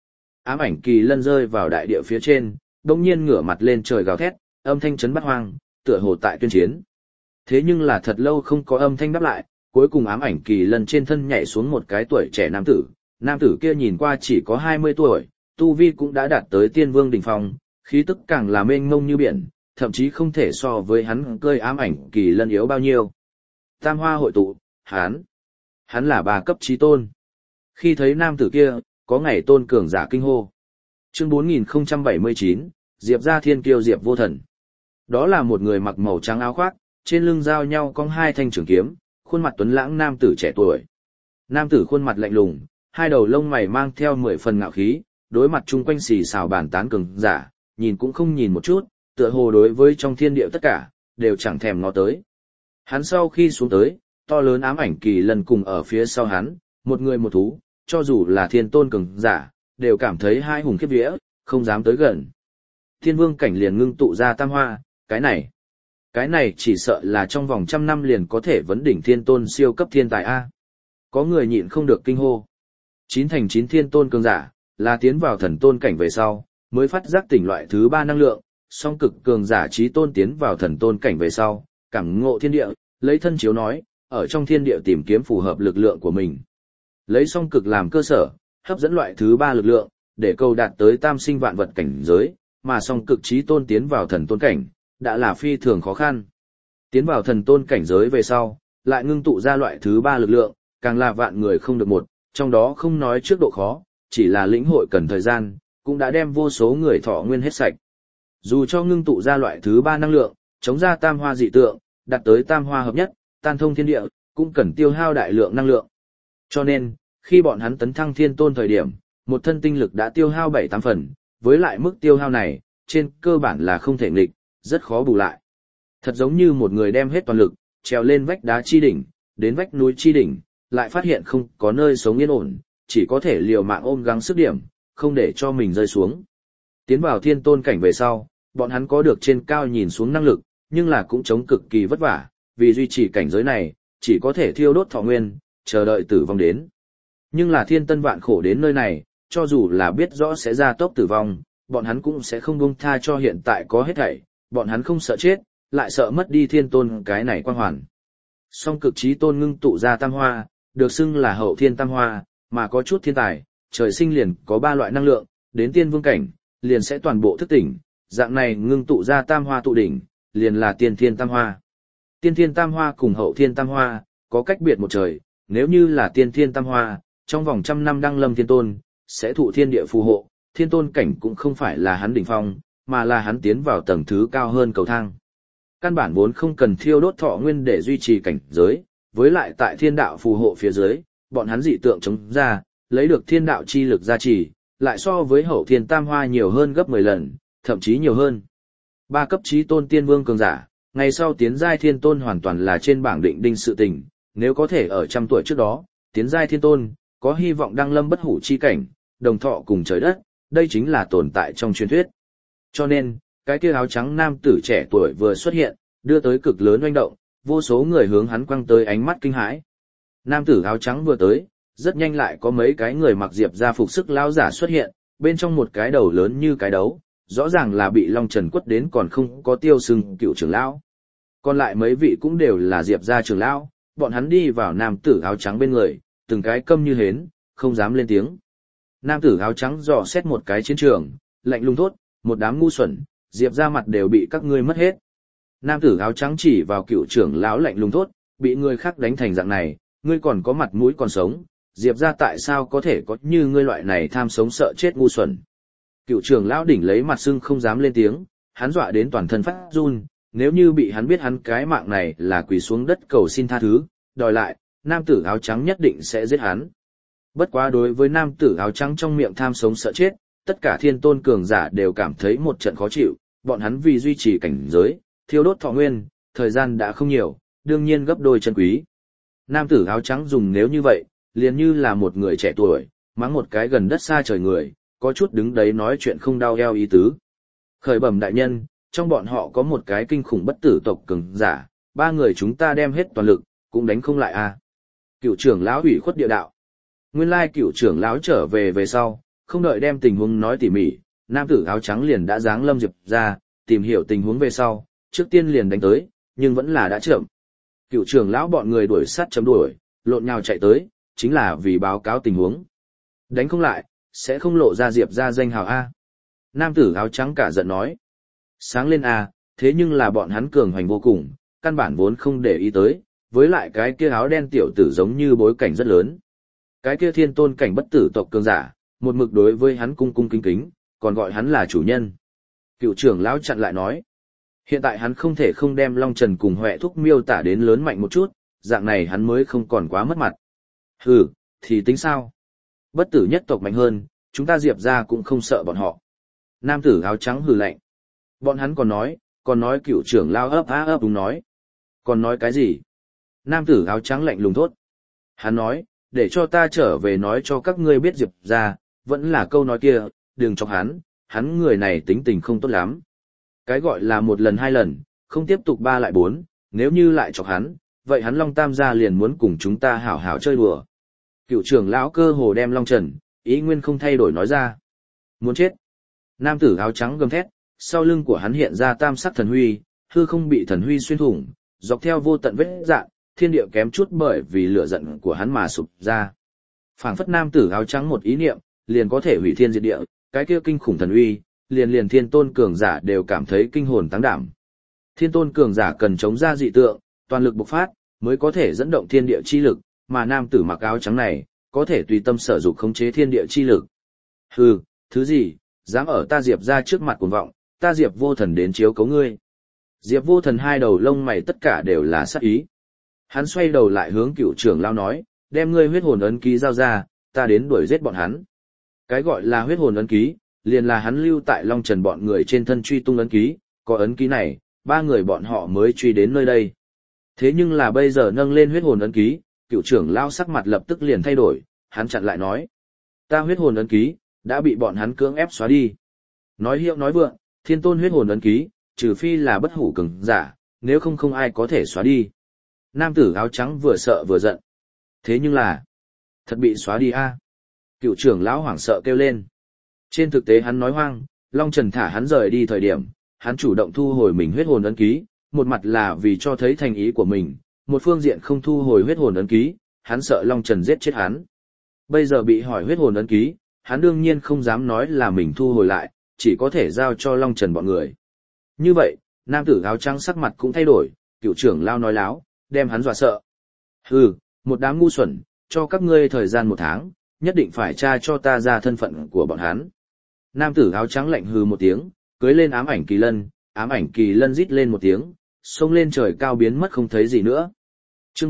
ám ảnh kỳ lân rơi vào đại địa phía trên, đông nhiên ngửa mặt lên trời gào thét, âm thanh chấn bát hoang, tựa hồ tại tuyên chiến. Thế nhưng là thật lâu không có âm thanh đáp lại, cuối cùng ám ảnh kỳ lân trên thân nhảy xuống một cái tuổi trẻ nam tử kia nhìn qua chỉ có 20 tuổi, tu vi cũng đã đạt tới tiên vương đỉnh phong, khí tức càng là mênh mông như biển, thậm chí không thể so với hắn cơi ám ảnh kỳ lân yếu bao nhiêu. Tam hoa hội tụ, hắn là 3 cấp chí tôn. Khi thấy nam tử kia, có ngày tôn cường giả kinh hô. Chương 4079, Diệp gia thiên kiêu Diệp vô thần. Đó là một người mặc màu trắng áo khoác, trên lưng giao nhau cong 2 thanh trường kiếm, khuôn mặt tuấn lãng nam tử trẻ tuổi. Nam tử khuôn mặt lạnh lùng, 2 đầu lông mày mang theo 10 phần ngạo khí, đối mặt chung quanh xì xào bàn tán cường giả, nhìn cũng không nhìn một chút, tựa hồ đối với trong thiên địa tất cả, đều chẳng thèm ngó tới. Hắn sau khi xuống tới, to lớn ám ảnh kỳ lân cùng ở phía sau hắn, một người một thú, cho dù là thiên tôn cường giả, đều cảm thấy hai hùng khiếp vía, không dám tới gần. Thiên vương cảnh liền ngưng tụ ra tam hoa, cái này chỉ sợ là trong vòng 100 năm liền có thể vấn đỉnh thiên tôn siêu cấp thiên tài A. Có người nhịn không được kinh hô. 9 thành 9 thiên tôn cường giả, là tiến vào thần tôn cảnh về sau, mới phát giác tỉnh loại thứ 3 năng lượng, song cực cường giả chí tôn tiến vào thần tôn cảnh về sau, cảm ngộ thiên địa, lấy thân chiếu nói, ở trong thiên địa tìm kiếm phù hợp lực lượng của mình. Lấy song cực làm cơ sở, hấp dẫn loại thứ 3 lực lượng, để cầu đạt tới tam sinh vạn vật cảnh giới, mà song cực chí tôn tiến vào thần tôn cảnh, đã là phi thường khó khăn. Tiến vào thần tôn cảnh giới về sau, lại ngưng tụ ra loại thứ 3 lực lượng, càng là vạn người không được một, trong đó không nói trước độ khó, chỉ là lĩnh hội cần thời gian, cũng đã đem vô số người thọ nguyên hết sạch. Dù cho ngưng tụ ra loại thứ 3 năng lượng, chống ra tam hoa dị tượng, đạt tới tam hoa hợp nhất, tan thông thiên địa, cũng cần tiêu hao đại lượng năng lượng. Cho nên, khi bọn hắn tấn thăng thiên tôn thời điểm, một thân tinh lực đã tiêu hao 7-8 phần, với lại mức tiêu hao này, trên cơ bản là không thể nghịch, rất khó bù lại. Thật giống như một người đem hết toàn lực, trèo lên vách đá chi đỉnh, đến vách núi chi đỉnh, lại phát hiện không có nơi sống yên ổn, chỉ có thể liều mạng ôm gắng sức điểm, không để cho mình rơi xuống. Tiến vào thiên tôn cảnh về sau, bọn hắn có được trên cao nhìn xuống năng lực, nhưng là cũng chống cực kỳ vất vả, vì duy trì cảnh giới này, chỉ có thể thiêu đốt thọ nguyên, chờ đợi tử vong đến. Nhưng là thiên tân vạn khổ đến nơi này, cho dù là biết rõ sẽ ra tốc tử vong, bọn hắn cũng sẽ không buông tha cho hiện tại có hết thảy, bọn hắn không sợ chết, lại sợ mất đi thiên tôn cái này quang hoàn. Song cực chí tôn ngưng tụ ra tam hoa, được xưng là hậu thiên tam hoa, mà có chút thiên tài, trời sinh liền có 3 loại năng lượng, đến tiên vương cảnh, liền sẽ toàn bộ thức tỉnh, dạng này ngưng tụ ra tam hoa tụ đỉnh, liền là tiên thiên tam hoa. Tiên thiên tam hoa cùng hậu thiên tam hoa, có cách biệt một trời, nếu như là tiên thiên tam hoa, trong vòng 100 năm đăng lâm thiên tôn, sẽ thụ thiên địa phù hộ, thiên tôn cảnh cũng không phải là hắn đỉnh phong, mà là hắn tiến vào tầng thứ cao hơn cầu thang. Căn bản vốn không cần thiêu đốt thọ nguyên để duy trì cảnh giới, với lại tại thiên đạo phù hộ phía dưới, bọn hắn dị tượng chống ra, lấy được thiên đạo chi lực gia trì, lại so với hậu thiên tam hoa nhiều hơn gấp 10 lần, thậm chí nhiều hơn. 3 cấp chí tôn tiên vương cường giả, ngày sau tiến giai thiên tôn hoàn toàn là trên bảng định đinh sự tình, nếu có thể ở 100 tuổi trước đó, tiến giai thiên tôn, có hy vọng đăng lâm bất hủ chi cảnh, đồng thọ cùng trời đất, đây chính là tồn tại trong truyền thuyết. Cho nên, cái kia áo trắng nam tử trẻ tuổi vừa xuất hiện, đưa tới cực lớn oanh động, vô số người hướng hắn quăng tới ánh mắt kinh hãi. Nam tử áo trắng vừa tới, rất nhanh lại có mấy cái người mặc diệp ra phục sức lão giả xuất hiện, bên trong một cái đầu lớn như cái đấu, rõ ràng là bị Long Trần quất đến còn không có tiêu sưng cựu trưởng lão. Còn lại mấy vị cũng đều là diệp ra trưởng lão, bọn hắn đi vào nam tử áo trắng bên người, từng cái câm như hến, không dám lên tiếng. Nam tử áo trắng dò xét một cái chiến trường, lạnh lùng thốt, một đám ngu xuẩn, diệp ra mặt đều bị các ngươi mất hết. Nam tử áo trắng chỉ vào cựu trưởng lão lạnh lùng thốt, bị người khác đánh thành dạng này, ngươi còn có mặt mũi còn sống, diệp ra tại sao có thể có như ngươi loại này tham sống sợ chết ngu xuẩn. Cựu trưởng lão đỉnh lấy mặt sưng không dám lên tiếng, hắn dọa đến toàn thân phát run, nếu như bị hắn biết hắn cái mạng này là quỳ xuống đất cầu xin tha thứ, đòi lại, nam tử áo trắng nhất định sẽ giết hắn. Bất quá đối với nam tử áo trắng trong miệng tham sống sợ chết, tất cả thiên tôn cường giả đều cảm thấy một trận khó chịu, bọn hắn vì duy trì cảnh giới, thiêu đốt thọ nguyên, thời gian đã không nhiều, đương nhiên gấp đôi chân quý. Nam tử áo trắng dùng nếu như vậy, liền như là một người trẻ tuổi, mắng một cái gần đất xa trời người, có chút đứng đấy nói chuyện không đau eo ý tứ. Khởi bẩm đại nhân, trong bọn họ có một cái kinh khủng bất tử tộc cường giả, 3 người chúng ta đem hết toàn lực, cũng đánh không lại a. Cựu trưởng lão ủy khuất địa đạo. Nguyên lai cựu trưởng lão trở về về sau, không đợi đem tình huống nói tỉ mỉ, nam tử áo trắng liền đã giáng lâm Diệp ra, tìm hiểu tình huống về sau, trước tiên liền đánh tới, nhưng vẫn là đã chậm. Cựu trưởng lão bọn người đuổi sát chấm đuổi, lộn nhào chạy tới, chính là vì báo cáo tình huống. Đánh không lại, sẽ không lộ ra Diệp ra danh hào A. Nam tử áo trắng cả giận nói. Sáng lên A, thế nhưng là bọn hắn cường hoành vô cùng, căn bản vốn không để ý tới, với lại cái kia áo đen tiểu tử giống như bối cảnh rất lớn. Cái kia thiên tôn cảnh bất tử tộc cường giả, một mực đối với hắn cung cung kính kính, còn gọi hắn là chủ nhân. Cựu trưởng lão chặn lại nói. Hiện tại hắn không thể không đem Long Trần cùng Huệ Thúc miêu tả đến lớn mạnh một chút, dạng này hắn mới không còn quá mất mặt. Hừ, thì tính sao? Bất tử nhất tộc mạnh hơn, chúng ta Diệp ra cũng không sợ bọn họ. Nam tử áo trắng hừ lạnh. Bọn hắn còn nói cựu trưởng lao ấp á ấp đúng nói. Còn nói cái gì? Nam tử áo trắng lạnh lùng thốt. Hắn nói, để cho ta trở về nói cho các ngươi biết Diệp ra, vẫn là câu nói kia, đừng chọc hắn người này tính tình không tốt lắm. Cái gọi là một lần hai lần, không tiếp tục ba lại bốn, nếu như lại chọc hắn, vậy hắn Long Tam gia liền muốn cùng chúng ta hảo hảo chơi đùa. Cựu trưởng lão cơ hồ đem Long Trần, ý nguyên không thay đổi nói ra. Muốn chết. Nam tử áo trắng gầm thét, sau lưng của hắn hiện ra tam sắc thần huy, hư không bị thần huy xuyên thủng, dọc theo vô tận vết dạn, thiên địa kém chút bởi vì lửa giận của hắn mà sụp ra. Phảng phất nam tử áo trắng một ý niệm, liền có thể hủy thiên diệt địa, cái kia kinh khủng thần uy, liền thiên tôn cường giả đều cảm thấy kinh hồn táng đảm. Thiên tôn cường giả cần chống ra dị tượng, toàn lực bộc phát, mới có thể dẫn động thiên địa chi lực, mà nam tử mặc áo trắng này, có thể tùy tâm sở dục khống chế thiên địa chi lực. Hừ, thứ gì, dám ở ta Diệp ra trước mặt cuồng vọng, ta Diệp vô thần đến chiếu cấu ngươi. Diệp vô thần hai đầu lông mày tất cả đều là sát ý. Hắn xoay đầu lại hướng cựu trưởng lao nói, đem ngươi huyết hồn ấn ký giao ra, ta đến đuổi giết bọn hắn. Cái gọi là huyết hồn ấn ký, liền là hắn lưu tại Long Trần bọn người trên thân truy tung ấn ký, có ấn ký này, ba người bọn họ mới truy đến nơi đây. Thế nhưng là bây giờ nâng lên huyết hồn ấn ký, cựu trưởng lao sắc mặt lập tức liền thay đổi, hắn chặn lại nói. Ta huyết hồn ấn ký, đã bị bọn hắn cưỡng ép xóa đi. Nói hiệu nói vượng, thiên tôn huyết hồn ấn ký, trừ phi là bất hủ cường giả, nếu không ai có thể xóa đi. Nam tử áo trắng vừa sợ vừa giận. Thế nhưng là, thật bị xóa đi a. Cựu trưởng lão hoảng sợ kêu lên. Trên thực tế hắn nói hoang, Long Trần thả hắn rời đi thời điểm, hắn chủ động thu hồi mình huyết hồn ấn ký, một mặt là vì cho thấy thành ý của mình, một phương diện không thu hồi huyết hồn ấn ký, hắn sợ Long Trần giết chết hắn. Bây giờ bị hỏi huyết hồn ấn ký, hắn đương nhiên không dám nói là mình thu hồi lại, chỉ có thể giao cho Long Trần bọn người. Như vậy, nam tử áo trắng sắc mặt cũng thay đổi, cựu trưởng lao nói láo, đem hắn dọa sợ. Hừ, một đám ngu xuẩn, cho các ngươi thời gian 1 tháng, nhất định phải tra cho ta ra thân phận của bọn hắn. Nam tử áo trắng lạnh hừ một tiếng, cưới lên ám ảnh kỳ lân rít lên một tiếng, xông lên trời cao biến mất không thấy gì nữa. Chương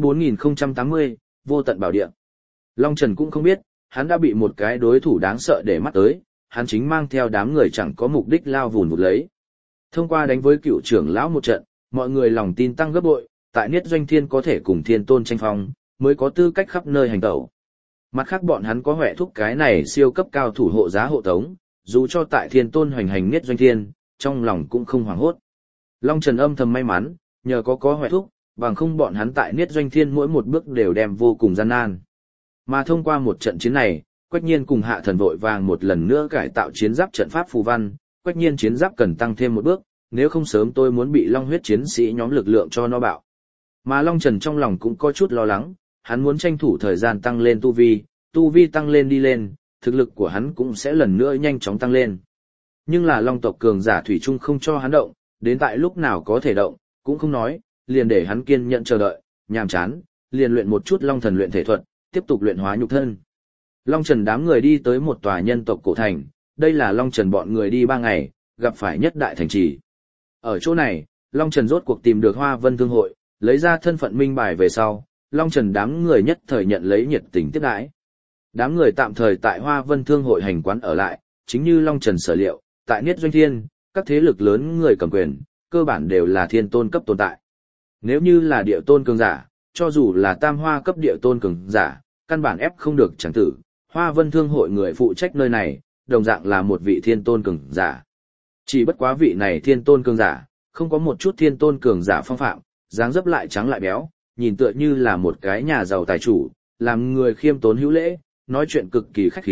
4080, vô tận bảo địa. Long Trần cũng không biết, hắn đã bị một cái đối thủ đáng sợ để mắt tới, hắn chính mang theo đám người chẳng có mục đích lao vùn vụt lấy. Thông qua đánh với cựu trưởng lão một trận, mọi người lòng tin tăng gấp bội, tại Niết Doanh Thiên có thể cùng thiên tôn tranh phong, mới có tư cách khắp nơi hành tẩu. Mặt khác bọn hắn có Huệ Thúc cái này siêu cấp cao thủ hộ giá hộ tống, dù cho tại thiên tôn hoành hành Niết Doanh Thiên, trong lòng cũng không hoảng hốt. Long Trần âm thầm may mắn, nhờ có Huệ Thúc, bằng không bọn hắn tại Niết Doanh Thiên mỗi một bước đều đem vô cùng gian nan. Mà thông qua một trận chiến này, Quách Nhiên cùng Hạ Thần vội vàng một lần nữa cải tạo chiến giáp trận pháp phù văn, Quách Nhiên chiến giáp cần tăng thêm một bước, nếu không sớm tôi muốn bị Long huyết chiến sĩ nhóm lực lượng cho nó bạo. Mà Long Trần trong lòng cũng có chút lo lắng, hắn muốn tranh thủ thời gian tăng lên tu vi tăng lên đi lên, thực lực của hắn cũng sẽ lần nữa nhanh chóng tăng lên. Nhưng là Long tộc cường giả thủy chung không cho hắn động, đến tại lúc nào có thể động, cũng không nói, liền để hắn kiên nhẫn chờ đợi, nhàm chán, liền luyện một chút Long thần luyện thể thuật, tiếp tục luyện hóa nhục thân. Long Trần đám người đi tới một tòa nhân tộc cổ thành, đây là Long Trần bọn người đi 3 ngày, gặp phải nhất đại thành trì. Ở chỗ này, Long Trần rốt cuộc tìm được Hoa Vân Thương hội, lấy ra thân phận minh bài về sau, Long Trần đám người nhất thời nhận lấy nhiệt tình tiếp đãi. Đám người tạm thời tại Hoa Vân Thương hội hành quán ở lại, chính như Long Trần sở liệu, tại Niết Doanh Thiên, các thế lực lớn người cầm quyền, cơ bản đều là thiên tôn cấp tồn tại. Nếu như là địa tôn cường giả, cho dù là tam hoa cấp địa tôn cường giả, căn bản ép không được chẳng tử, Hoa Vân Thương hội người phụ trách nơi này, đồng dạng là một vị thiên tôn cường giả. Chỉ bất quá vị này thiên tôn cường giả, không có một chút thiên tôn cường giả phong phạm, dáng dấp lại trắng lại béo, nhìn tựa như là một cái nhà giàu tài chủ, làm người khiêm tốn hữu lễ, nói chuyện cực kỳ khách khí,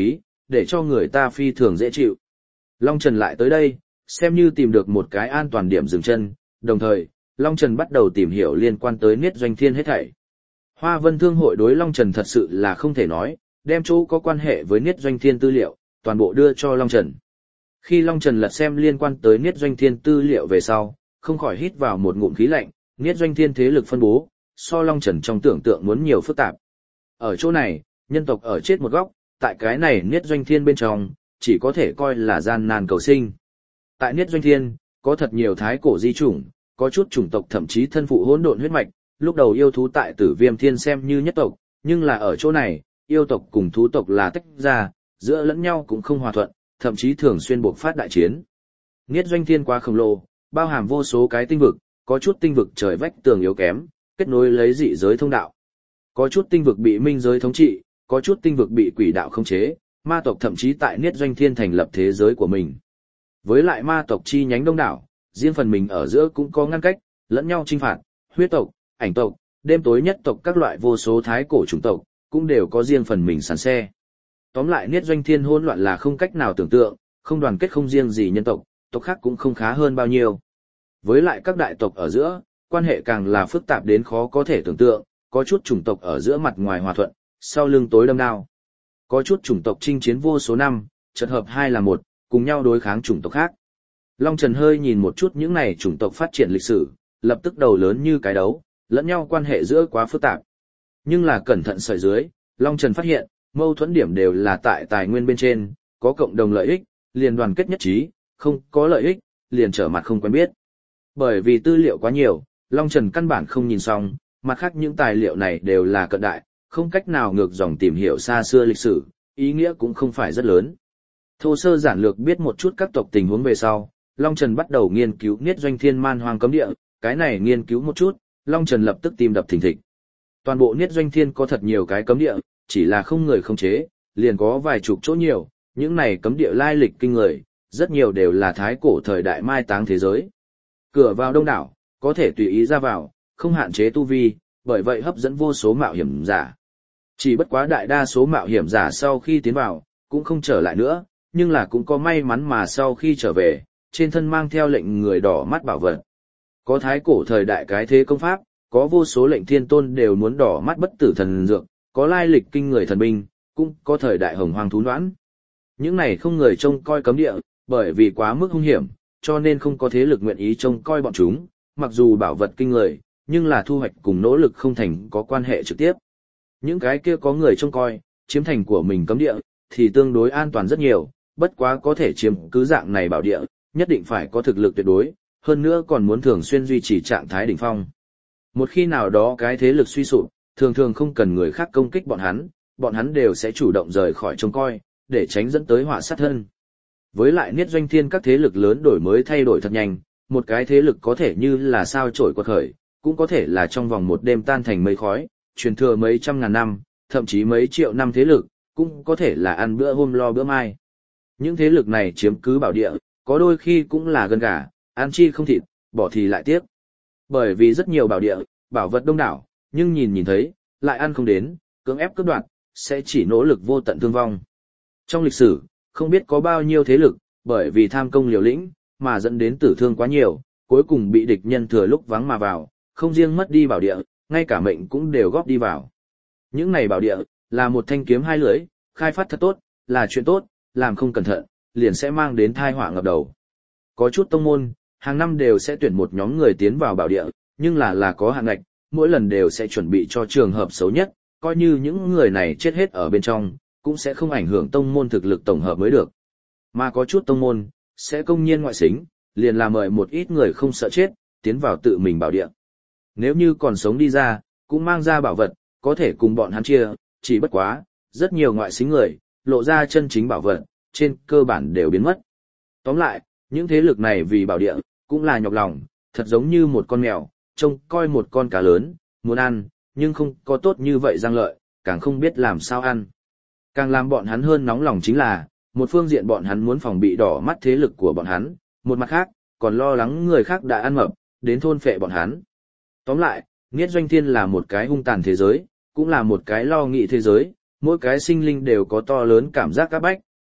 để cho người ta phi thường dễ chịu. Long Trần lại tới đây, xem như tìm được một cái an toàn điểm dừng chân, đồng thời, Long Trần bắt đầu tìm hiểu liên quan tới Niết Doanh Thiên hết thảy. Hoa Vân Thương hội đối Long Trần thật sự là không thể nói, đem chỗ có quan hệ với Niết Doanh Thiên tư liệu, toàn bộ đưa cho Long Trần. Khi Long Trần lật xem liên quan tới Niết Doanh Thiên tư liệu về sau, không khỏi hít vào một ngụm khí lạnh, Niết Doanh Thiên thế lực phân bố, so Long Trần trong tưởng tượng muốn nhiều phức tạp. Ở chỗ này, nhân tộc ở chết một góc, tại cái này Niết Doanh Thiên bên trong, chỉ có thể coi là gian nan cầu sinh. Tại Niết Doanh Thiên, có thật nhiều thái cổ di chủng, có chút chủng tộc thậm chí thân phụ hỗn độn huyết mạch, lúc đầu yêu thú tại Tử Viêm Thiên xem như nhất tộc, nhưng là ở chỗ này, yêu tộc cùng thú tộc là tách ra, giữa lẫn nhau cũng không hòa thuận, thậm chí thường xuyên buộc phát đại chiến. Niết Doanh Thiên quá khổng lồ, bao hàm vô số cái tinh vực, có chút tinh vực trời vách tường yếu kém, kết nối lấy dị giới thông đạo. Có chút tinh vực bị minh giới thống trị, có chút tinh vực bị quỷ đạo khống chế, ma tộc thậm chí tại Niết Doanh Thiên thành lập thế giới của mình. Với lại ma tộc chi nhánh đông đảo, riêng phần mình ở giữa cũng có ngăn cách, lẫn nhau chinh phạt, huyết tộc, ảnh tộc, đêm tối nhất tộc các loại vô số thái cổ chủng tộc, cũng đều có riêng phần mình sàn xe. Tóm lại Niết Doanh Thiên hỗn loạn là không cách nào tưởng tượng, không đoàn kết không riêng gì nhân tộc, tộc khác cũng không khá hơn bao nhiêu. Với lại các đại tộc ở giữa, quan hệ càng là phức tạp đến khó có thể tưởng tượng, có chút chủng tộc ở giữa mặt ngoài hòa thuận, sau lưng tối đâm đao. Có chút chủng tộc chinh chiến vô số năm, chợt hợp hai là một, cùng nhau đối kháng chủng tộc khác. Long Trần hơi nhìn một chút những này chủng tộc phát triển lịch sử, lập tức đầu lớn như cái đấu, lẫn nhau quan hệ giữa quá phức tạp. Nhưng là cẩn thận sợi dưới, Long Trần phát hiện, mâu thuẫn điểm đều là tại tài nguyên bên trên, có cộng đồng lợi ích, liền đoàn kết nhất trí, không có lợi ích, liền trở mặt không quen biết. Bởi vì tư liệu quá nhiều, Long Trần căn bản không nhìn xong, mặt khác những tài liệu này đều là cận đại, không cách nào ngược dòng tìm hiểu xa xưa lịch sử, ý nghĩa cũng không phải rất lớn. Thô sơ giản lược biết một chút các tộc tình huống về sau, Long Trần bắt đầu nghiên cứu Niết Doanh Thiên man hoang cấm địa, cái này nghiên cứu một chút, Long Trần lập tức tim đập thình thịch. Toàn bộ Niết Doanh Thiên có thật nhiều cái cấm địa, chỉ là không người không chế, liền có vài chục chỗ nhiều, những này cấm địa lai lịch kinh người, rất nhiều đều là thái cổ thời đại mai táng thế giới. Cửa vào đông đảo, có thể tùy ý ra vào, không hạn chế tu vi, bởi vậy hấp dẫn vô số mạo hiểm giả. Chỉ bất quá đại đa số mạo hiểm giả sau khi tiến vào, cũng không trở lại nữa, nhưng là cũng có may mắn mà sau khi trở về, trên thân mang theo lệnh người đỏ mắt bảo vật. Có thái cổ thời đại cái thế công pháp, có vô số lệnh thiên tôn đều muốn đỏ mắt bất tử thần dược, có lai lịch kinh người thần binh, cũng có thời đại hồng hoang thú noãn. Những này không người trông coi cấm địa, bởi vì quá mức hung hiểm, cho nên không có thế lực nguyện ý trông coi bọn chúng, mặc dù bảo vật kinh người, nhưng là thu hoạch cùng nỗ lực không thành có quan hệ trực tiếp. Những cái kia có người trông coi, chiếm thành của mình cấm địa, thì tương đối an toàn rất nhiều, bất quá có thể chiếm cứ dạng này bảo địa, nhất định phải có thực lực tuyệt đối, hơn nữa còn muốn thường xuyên duy trì trạng thái đỉnh phong. Một khi nào đó cái thế lực suy sụp, thường thường không cần người khác công kích bọn hắn đều sẽ chủ động rời khỏi trông coi, để tránh dẫn tới họa sát thân. Với lại Niết Doanh Thiên các thế lực lớn đổi mới thay đổi thật nhanh, một cái thế lực có thể như là sao chổi quật khởi, cũng có thể là trong vòng một đêm tan thành mây khói, truyền thừa mấy trăm ngàn năm, thậm chí mấy triệu năm thế lực, cũng có thể là ăn bữa hôm lo bữa mai. Những thế lực này chiếm cứ bảo địa, có đôi khi cũng là gân gà, ăn chi không thịt, bỏ thì lại tiếc. Bởi vì rất nhiều bảo địa, bảo vật đông đảo, nhưng nhìn thấy, lại ăn không đến, cưỡng ép cướp đoạt, sẽ chỉ nỗ lực vô tận thương vong. Trong lịch sử, không biết có bao nhiêu thế lực, bởi vì tham công liều lĩnh, mà dẫn đến tử thương quá nhiều, cuối cùng bị địch nhân thừa lúc vắng mà vào, không riêng mất đi bảo địa, ngay cả mệnh cũng đều góp đi vào. Những này bảo địa, là một thanh kiếm hai lưỡi, khai phát thật tốt, là chuyện tốt, làm không cẩn thận, liền sẽ mang đến tai họa ngập đầu. Có chút tông môn, hàng năm đều sẽ tuyển một nhóm người tiến vào bảo địa, nhưng là có hạn ngạch, mỗi lần đều sẽ chuẩn bị cho trường hợp xấu nhất, coi như những người này chết hết ở bên trong, cũng sẽ không ảnh hưởng tông môn thực lực tổng hợp mới được. Mà có chút tông môn, sẽ công nhiên ngoại xính, liền là mời một ít người không sợ chết, tiến vào tự mình bảo địa. Nếu như còn sống đi ra, cũng mang ra bảo vật, có thể cùng bọn hắn chia, chỉ bất quá, rất nhiều ngoại xính người, lộ ra chân chính bảo vật, trên cơ bản đều biến mất. Tóm lại, những thế lực này vì bảo địa, cũng là nhọc lòng, thật giống như một con mèo, trông coi một con cá lớn, muốn ăn, nhưng không có tốt như vậy răng lợi, càng không biết làm sao ăn. Càng làm bọn hắn hơn nóng lòng chính là, một phương diện bọn hắn muốn phòng bị đỏ mắt thế lực của bọn hắn, một mặt khác, còn lo lắng người khác đã ăn mập, đến thôn phệ bọn hắn. Tóm lại, Niết Doanh Thiên là một cái hung tàn thế giới, cũng là một cái lo nghị thế giới, mỗi cái sinh linh đều có to lớn cảm giác áp bách,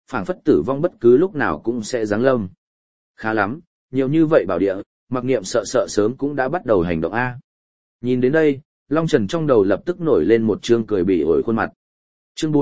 phảng phất tử vong bất cứ lúc nào cũng sẽ giáng lâm. Khá lắm, nhiều như vậy bảo địa, Mặc Niệm sợ sớm cũng đã bắt đầu hành động a. Nhìn đến đây, Long Trần trong đầu lập tức nổi lên một chương cười bị ổi khuôn mặt. Chương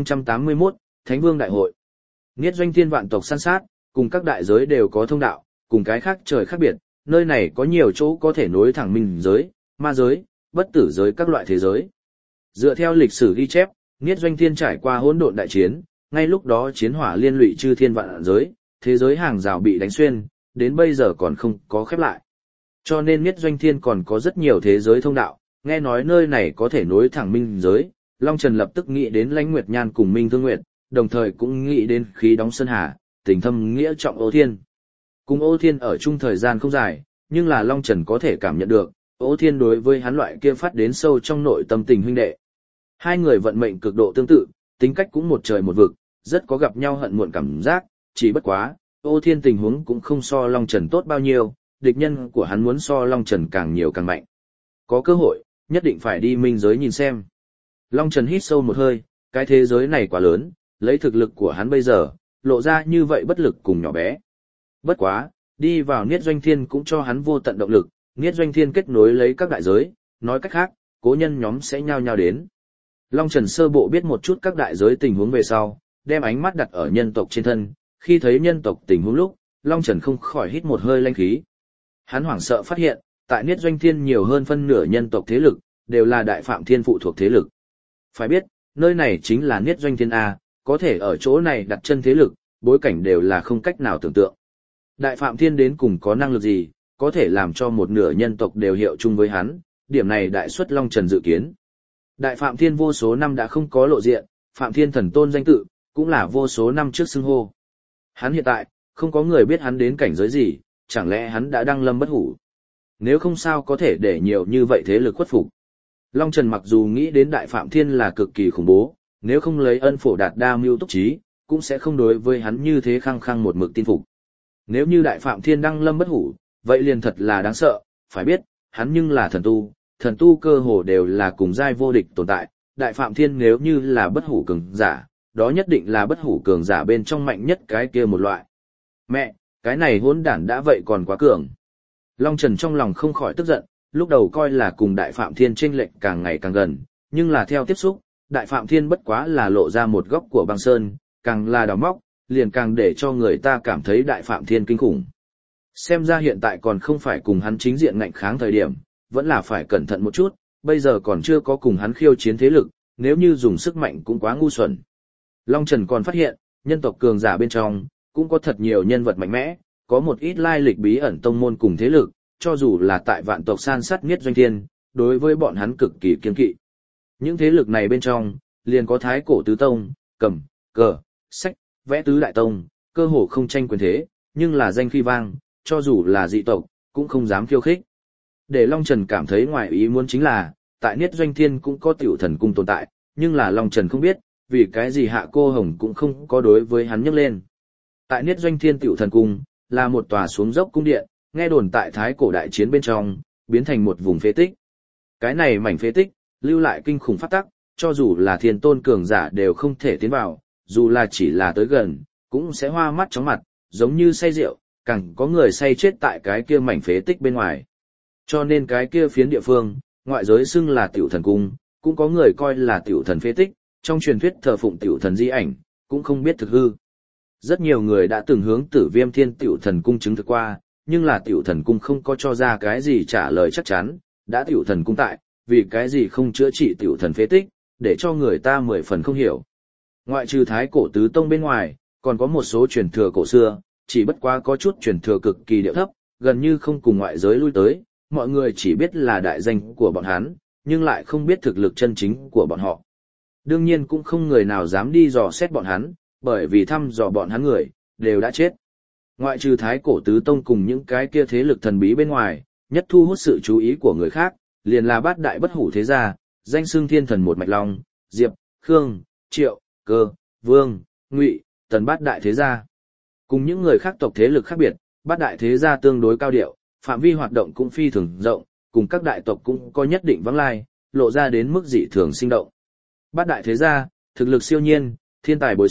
4081, Thánh Vương Đại hội. Niết Doanh Thiên vạn tộc săn sát, cùng các đại giới đều có thông đạo, cùng cái khác trời khác biệt, nơi này có nhiều chỗ có thể nối thẳng minh giới, ma giới, bất tử giới các loại thế giới. Dựa theo lịch sử ghi chép, Niết Doanh Thiên trải qua hỗn độn đại chiến, ngay lúc đó chiến hỏa liên lụy chư thiên vạn giới, thế giới hàng rào bị đánh xuyên, đến bây giờ còn không có khép lại. Cho nên Niết Doanh Thiên còn có rất nhiều thế giới thông đạo, nghe nói nơi này có thể nối thẳng minh giới, Long Trần lập tức nghĩ đến Lãnh Nguyệt Nhan cùng Minh Thương Nguyệt, đồng thời cũng nghĩ đến khí đóng sơn hà, tình thâm nghĩa trọng Ô Thiên. Cùng Ô Thiên ở chung thời gian không dài, nhưng là Long Trần có thể cảm nhận được, Ô Thiên đối với hắn loại kia phát đến sâu trong nội tâm tình huynh đệ. Hai người vận mệnh cực độ tương tự, tính cách cũng một trời một vực, rất có gặp nhau hận muộn cảm giác, chỉ bất quá, Ô Thiên tình huống cũng không so Long Trần tốt bao nhiêu, địch nhân của hắn muốn so Long Trần càng nhiều càng mạnh. Có cơ hội, nhất định phải đi minh giới nhìn xem. Long Trần hít sâu một hơi, cái thế giới này quá lớn, lấy thực lực của hắn bây giờ, lộ ra như vậy bất lực cùng nhỏ bé. Bất quá, đi vào Niết Doanh Thiên cũng cho hắn vô tận động lực, Niết Doanh Thiên kết nối lấy các đại giới, nói cách khác, cố nhân nhóm sẽ nhao nhao đến. Long Trần sơ bộ biết một chút các đại giới tình huống về sau, đem ánh mắt đặt ở nhân tộc trên thân, khi thấy nhân tộc tình huống lúc, Long Trần không khỏi hít một hơi lanh khí. Hắn hoảng sợ phát hiện, tại Niết Doanh Thiên nhiều hơn phân nửa nhân tộc thế lực, đều là Đại Phạm Thiên phụ thuộc thế lực. Phải biết, nơi này chính là Niết Doanh Thiên A, có thể ở chỗ này đặt chân thế lực, bối cảnh đều là không cách nào tưởng tượng. Đại Phạm Thiên đến cùng có năng lực gì, có thể làm cho một nửa nhân tộc đều hiệu chung với hắn, điểm này đại xuất Long Trần dự kiến. Đại Phạm Thiên vô số năm đã không có lộ diện, Phạm Thiên thần tôn danh tự, cũng là vô số năm trước xưng hô. Hắn hiện tại, không có người biết hắn đến cảnh giới gì, chẳng lẽ hắn đã đăng lâm bất hủ. Nếu không sao có thể để nhiều như vậy thế lực khuất phục. Long Trần mặc dù nghĩ đến Đại Phạm Thiên là cực kỳ khủng bố, nếu không lấy ân phổ đạt đa mưu túc trí, cũng sẽ không đối với hắn như thế khăng khăng một mực tin phục. Nếu như Đại Phạm Thiên đăng lâm bất hủ, vậy liền thật là đáng sợ, phải biết, hắn nhưng là thần tu cơ hồ đều là cùng giai vô địch tồn tại, Đại Phạm Thiên nếu như là bất hủ cường giả, đó nhất định là bất hủ cường giả bên trong mạnh nhất cái kia một loại. Mẹ, cái này hỗn đản đã vậy còn quá cường. Long Trần trong lòng không khỏi tức giận, lúc đầu coi là cùng Đại Phạm Thiên chênh lệch càng ngày càng gần, nhưng là theo tiếp xúc, Đại Phạm Thiên bất quá là lộ ra một góc của băng sơn, càng là đào móc, liền càng để cho người ta cảm thấy Đại Phạm Thiên kinh khủng. Xem ra hiện tại còn không phải cùng hắn chính diện ngạnh kháng thời điểm, vẫn là phải cẩn thận một chút, bây giờ còn chưa có cùng hắn khiêu chiến thế lực, nếu như dùng sức mạnh cũng quá ngu xuẩn. Long Trần còn phát hiện, nhân tộc cường giả bên trong, cũng có thật nhiều nhân vật mạnh mẽ, có một ít lai lịch bí ẩn tông môn cùng thế lực, cho dù là tại vạn tộc san sát Niết Doanh Thiên, đối với bọn hắn cực kỳ kiêng kỵ. Những thế lực này bên trong, liền có Thái Cổ Tứ Tông, Cầm, Cờ, Sách, Vẽ Tứ Đại Tông, cơ hồ không tranh quyền thế, nhưng là danh khi vang, cho dù là dị tộc, cũng không dám khiêu khích. Để Long Trần cảm thấy ngoài ý muốn chính là, tại Niết Doanh Thiên cũng có Tiểu Thần Cung tồn tại, nhưng là Long Trần không biết, vì cái gì Hạ Cô Hồng cũng không có đối với hắn nhắc lên. Tại Niết Doanh Thiên Tiểu Thần Cung, là một tòa xuống dốc cung điện, nghe đồn tại Thái Cổ đại chiến bên trong, biến thành một vùng phế tích. Cái này mảnh phế tích, lưu lại kinh khủng pháp tắc, cho dù là thiên tôn cường giả đều không thể tiến vào, dù là chỉ là tới gần, cũng sẽ hoa mắt chóng mặt, giống như say rượu, càng có người say chết tại cái kia mảnh phế tích bên ngoài. Cho nên cái kia phiến địa phương, ngoại giới xưng là Tiểu Thần Cung, cũng có người coi là Tiểu Thần phế tích, trong truyền thuyết thờ phụng Tiểu Thần di ảnh, cũng không biết thực hư. Rất nhiều người đã từng hướng Tử Viêm Thiên Tiểu Thần Cung chứng thực qua, nhưng là Tiểu Thần Cung không có cho ra cái gì trả lời chắc chắn, đã Tiểu Thần Cung tại, vì cái gì không chữa trị Tiểu Thần phế tích, để cho người ta 10 phần không hiểu. Ngoại trừ Thái Cổ Tứ Tông bên ngoài, còn có một số truyền thừa cổ xưa, chỉ bất quá có chút truyền thừa cực kỳ điệu thấp, gần như không cùng ngoại giới lui tới, mọi người chỉ biết là đại danh của bọn hắn, nhưng lại không biết thực lực chân chính của bọn họ. Đương nhiên cũng không người nào dám đi dò xét bọn hắn, bởi vì thăm dò bọn hắn người, đều đã chết. Ngoại trừ Thái Cổ Tứ Tông cùng những cái kia thế lực thần bí bên ngoài, nhất thu hút sự chú ý của người khác, liền là bát đại bất hủ thế gia, danh xưng thiên thần một mạch long, Diệp, Khương, Triệu, Cơ, Vương, Ngụy, Tần bát đại thế gia. Cùng những người khác tộc thế lực khác biệt, bát đại thế gia tương đối cao điệu, phạm vi hoạt động cũng phi thường rộng, cùng các đại tộc cũng có nhất định vắng lai, lộ ra đến mức dị thường sinh động. Bát đại thế gia, thực lực siêu nhiên, thiên tài bối xuất,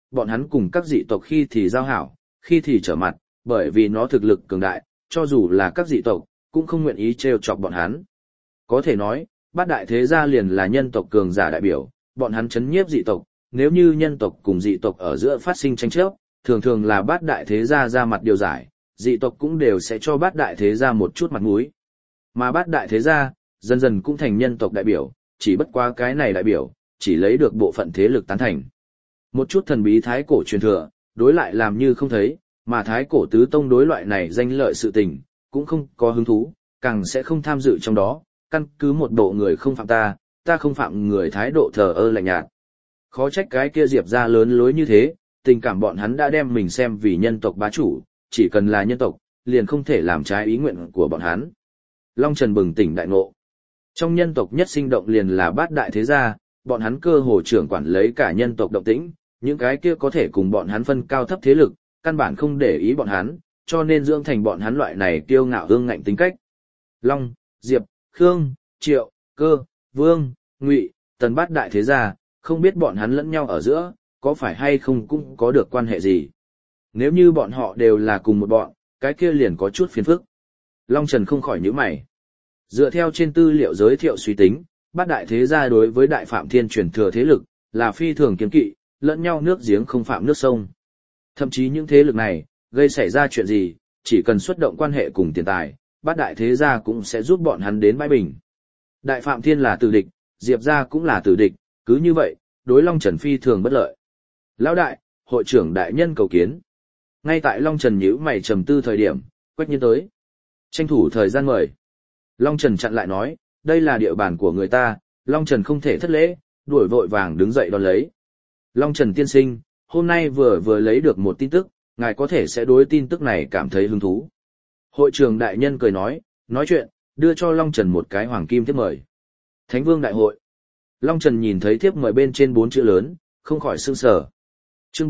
bọn hắn cùng các dị tộc khi thì giao hảo, khi thì trở mặt, bởi vì nó thực lực cường đại, cho dù là các dị tộc, cũng không nguyện ý trêu chọc bọn hắn. Có thể nói, bát đại thế gia liền là nhân tộc cường giả đại biểu, bọn hắn chấn nhiếp dị tộc, nếu như nhân tộc cùng dị tộc ở giữa phát sinh tranh chấp, thường thường là bát đại thế gia ra mặt điều giải, dị tộc cũng đều sẽ cho bát đại thế gia một chút mặt mũi. Mà bát đại thế gia, dần dần cũng thành nhân tộc đại biểu, chỉ bất quá cái này đại biểu, chỉ lấy được bộ phận thế lực tán thành. Một chút thần bí thái cổ truyền thừa, đối lại làm như không thấy, mà thái cổ tứ tông đối loại này danh lợi sự tình, cũng không có hứng thú, càng sẽ không tham dự trong đó, căn cứ một bộ người không phạm ta, ta không phạm người thái độ thờ ơ lạnh nhạt. Khó trách cái kia Diệp ra lớn lối như thế, tình cảm bọn hắn đã đem mình xem vì nhân tộc bá chủ, chỉ cần là nhân tộc, liền không thể làm trái ý nguyện của bọn hắn. Long Trần bừng tỉnh đại ngộ. Trong nhân tộc nhất sinh động liền là bát đại thế gia, bọn hắn cơ hồ trưởng quản lấy cả nhân tộc động tĩnh, những cái kia có thể cùng bọn hắn phân cao thấp thế lực, căn bản không để ý bọn hắn, cho nên dưỡng thành bọn hắn loại này kiêu ngạo ương ngạnh tính cách. Long, Diệp, Khương, Triệu, Cơ, Vương, Ngụy, Tần bát đại thế gia, không biết bọn hắn lẫn nhau ở giữa, có phải hay không cũng có được quan hệ gì. Nếu như bọn họ đều là cùng một bọn, cái kia liền có chút phiền phức. Long Trần không khỏi nhíu mày. Dựa theo trên tư liệu giới thiệu suy tính, bát đại thế gia đối với đại phạm thiên truyền thừa thế lực, là phi thường kiêng kỵ, lẫn nhau nước giếng không phạm nước sông. Thậm chí những thế lực này, gây xảy ra chuyện gì, chỉ cần xuất động quan hệ cùng tiền tài, bát đại thế gia cũng sẽ giúp bọn hắn đến bãi bình. Đại phạm thiên là tử địch, Diệp gia cũng là tử địch, cứ như vậy, đối Long Trần phi thường bất lợi. Lão đại, hội trưởng đại nhân cầu kiến. Ngay tại Long Trần nhíu mày trầm tư thời điểm, Quách Nhiên tới. Tranh thủ thời gian mời. Long Trần chặn lại nói, đây là địa bàn của người ta, Long Trần không thể thất lễ, đuổi vội vàng đứng dậy đón lấy. Long Trần tiên sinh, hôm nay vừa lấy được một tin tức, ngài có thể sẽ đối tin tức này cảm thấy hứng thú. Hội trưởng đại nhân cười nói chuyện, đưa cho Long Trần một cái hoàng kim thiếp mời. Thánh Vương Đại hội. Long Trần nhìn thấy thiếp mời bên trên 4 chữ lớn, không khỏi sửng sở. Chương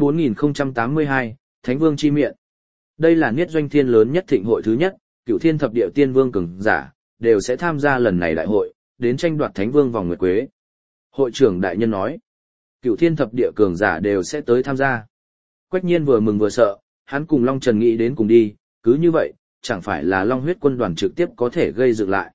4082, Thánh Vương chi miệng. Đây là niết doanh thiên lớn nhất thịnh hội thứ nhất, Cửu Thiên thập địa tiên vương cường giả đều sẽ tham gia lần này đại hội, đến tranh đoạt Thánh Vương vòng nguyệt quế. Hội trưởng đại nhân nói, Cửu Thiên thập địa cường giả đều sẽ tới tham gia. Quách Nhiên vừa mừng vừa sợ, hắn cùng Long Trần nghĩ đến cùng đi, cứ như vậy, chẳng phải là Long huyết quân đoàn trực tiếp có thể gây dựng lại.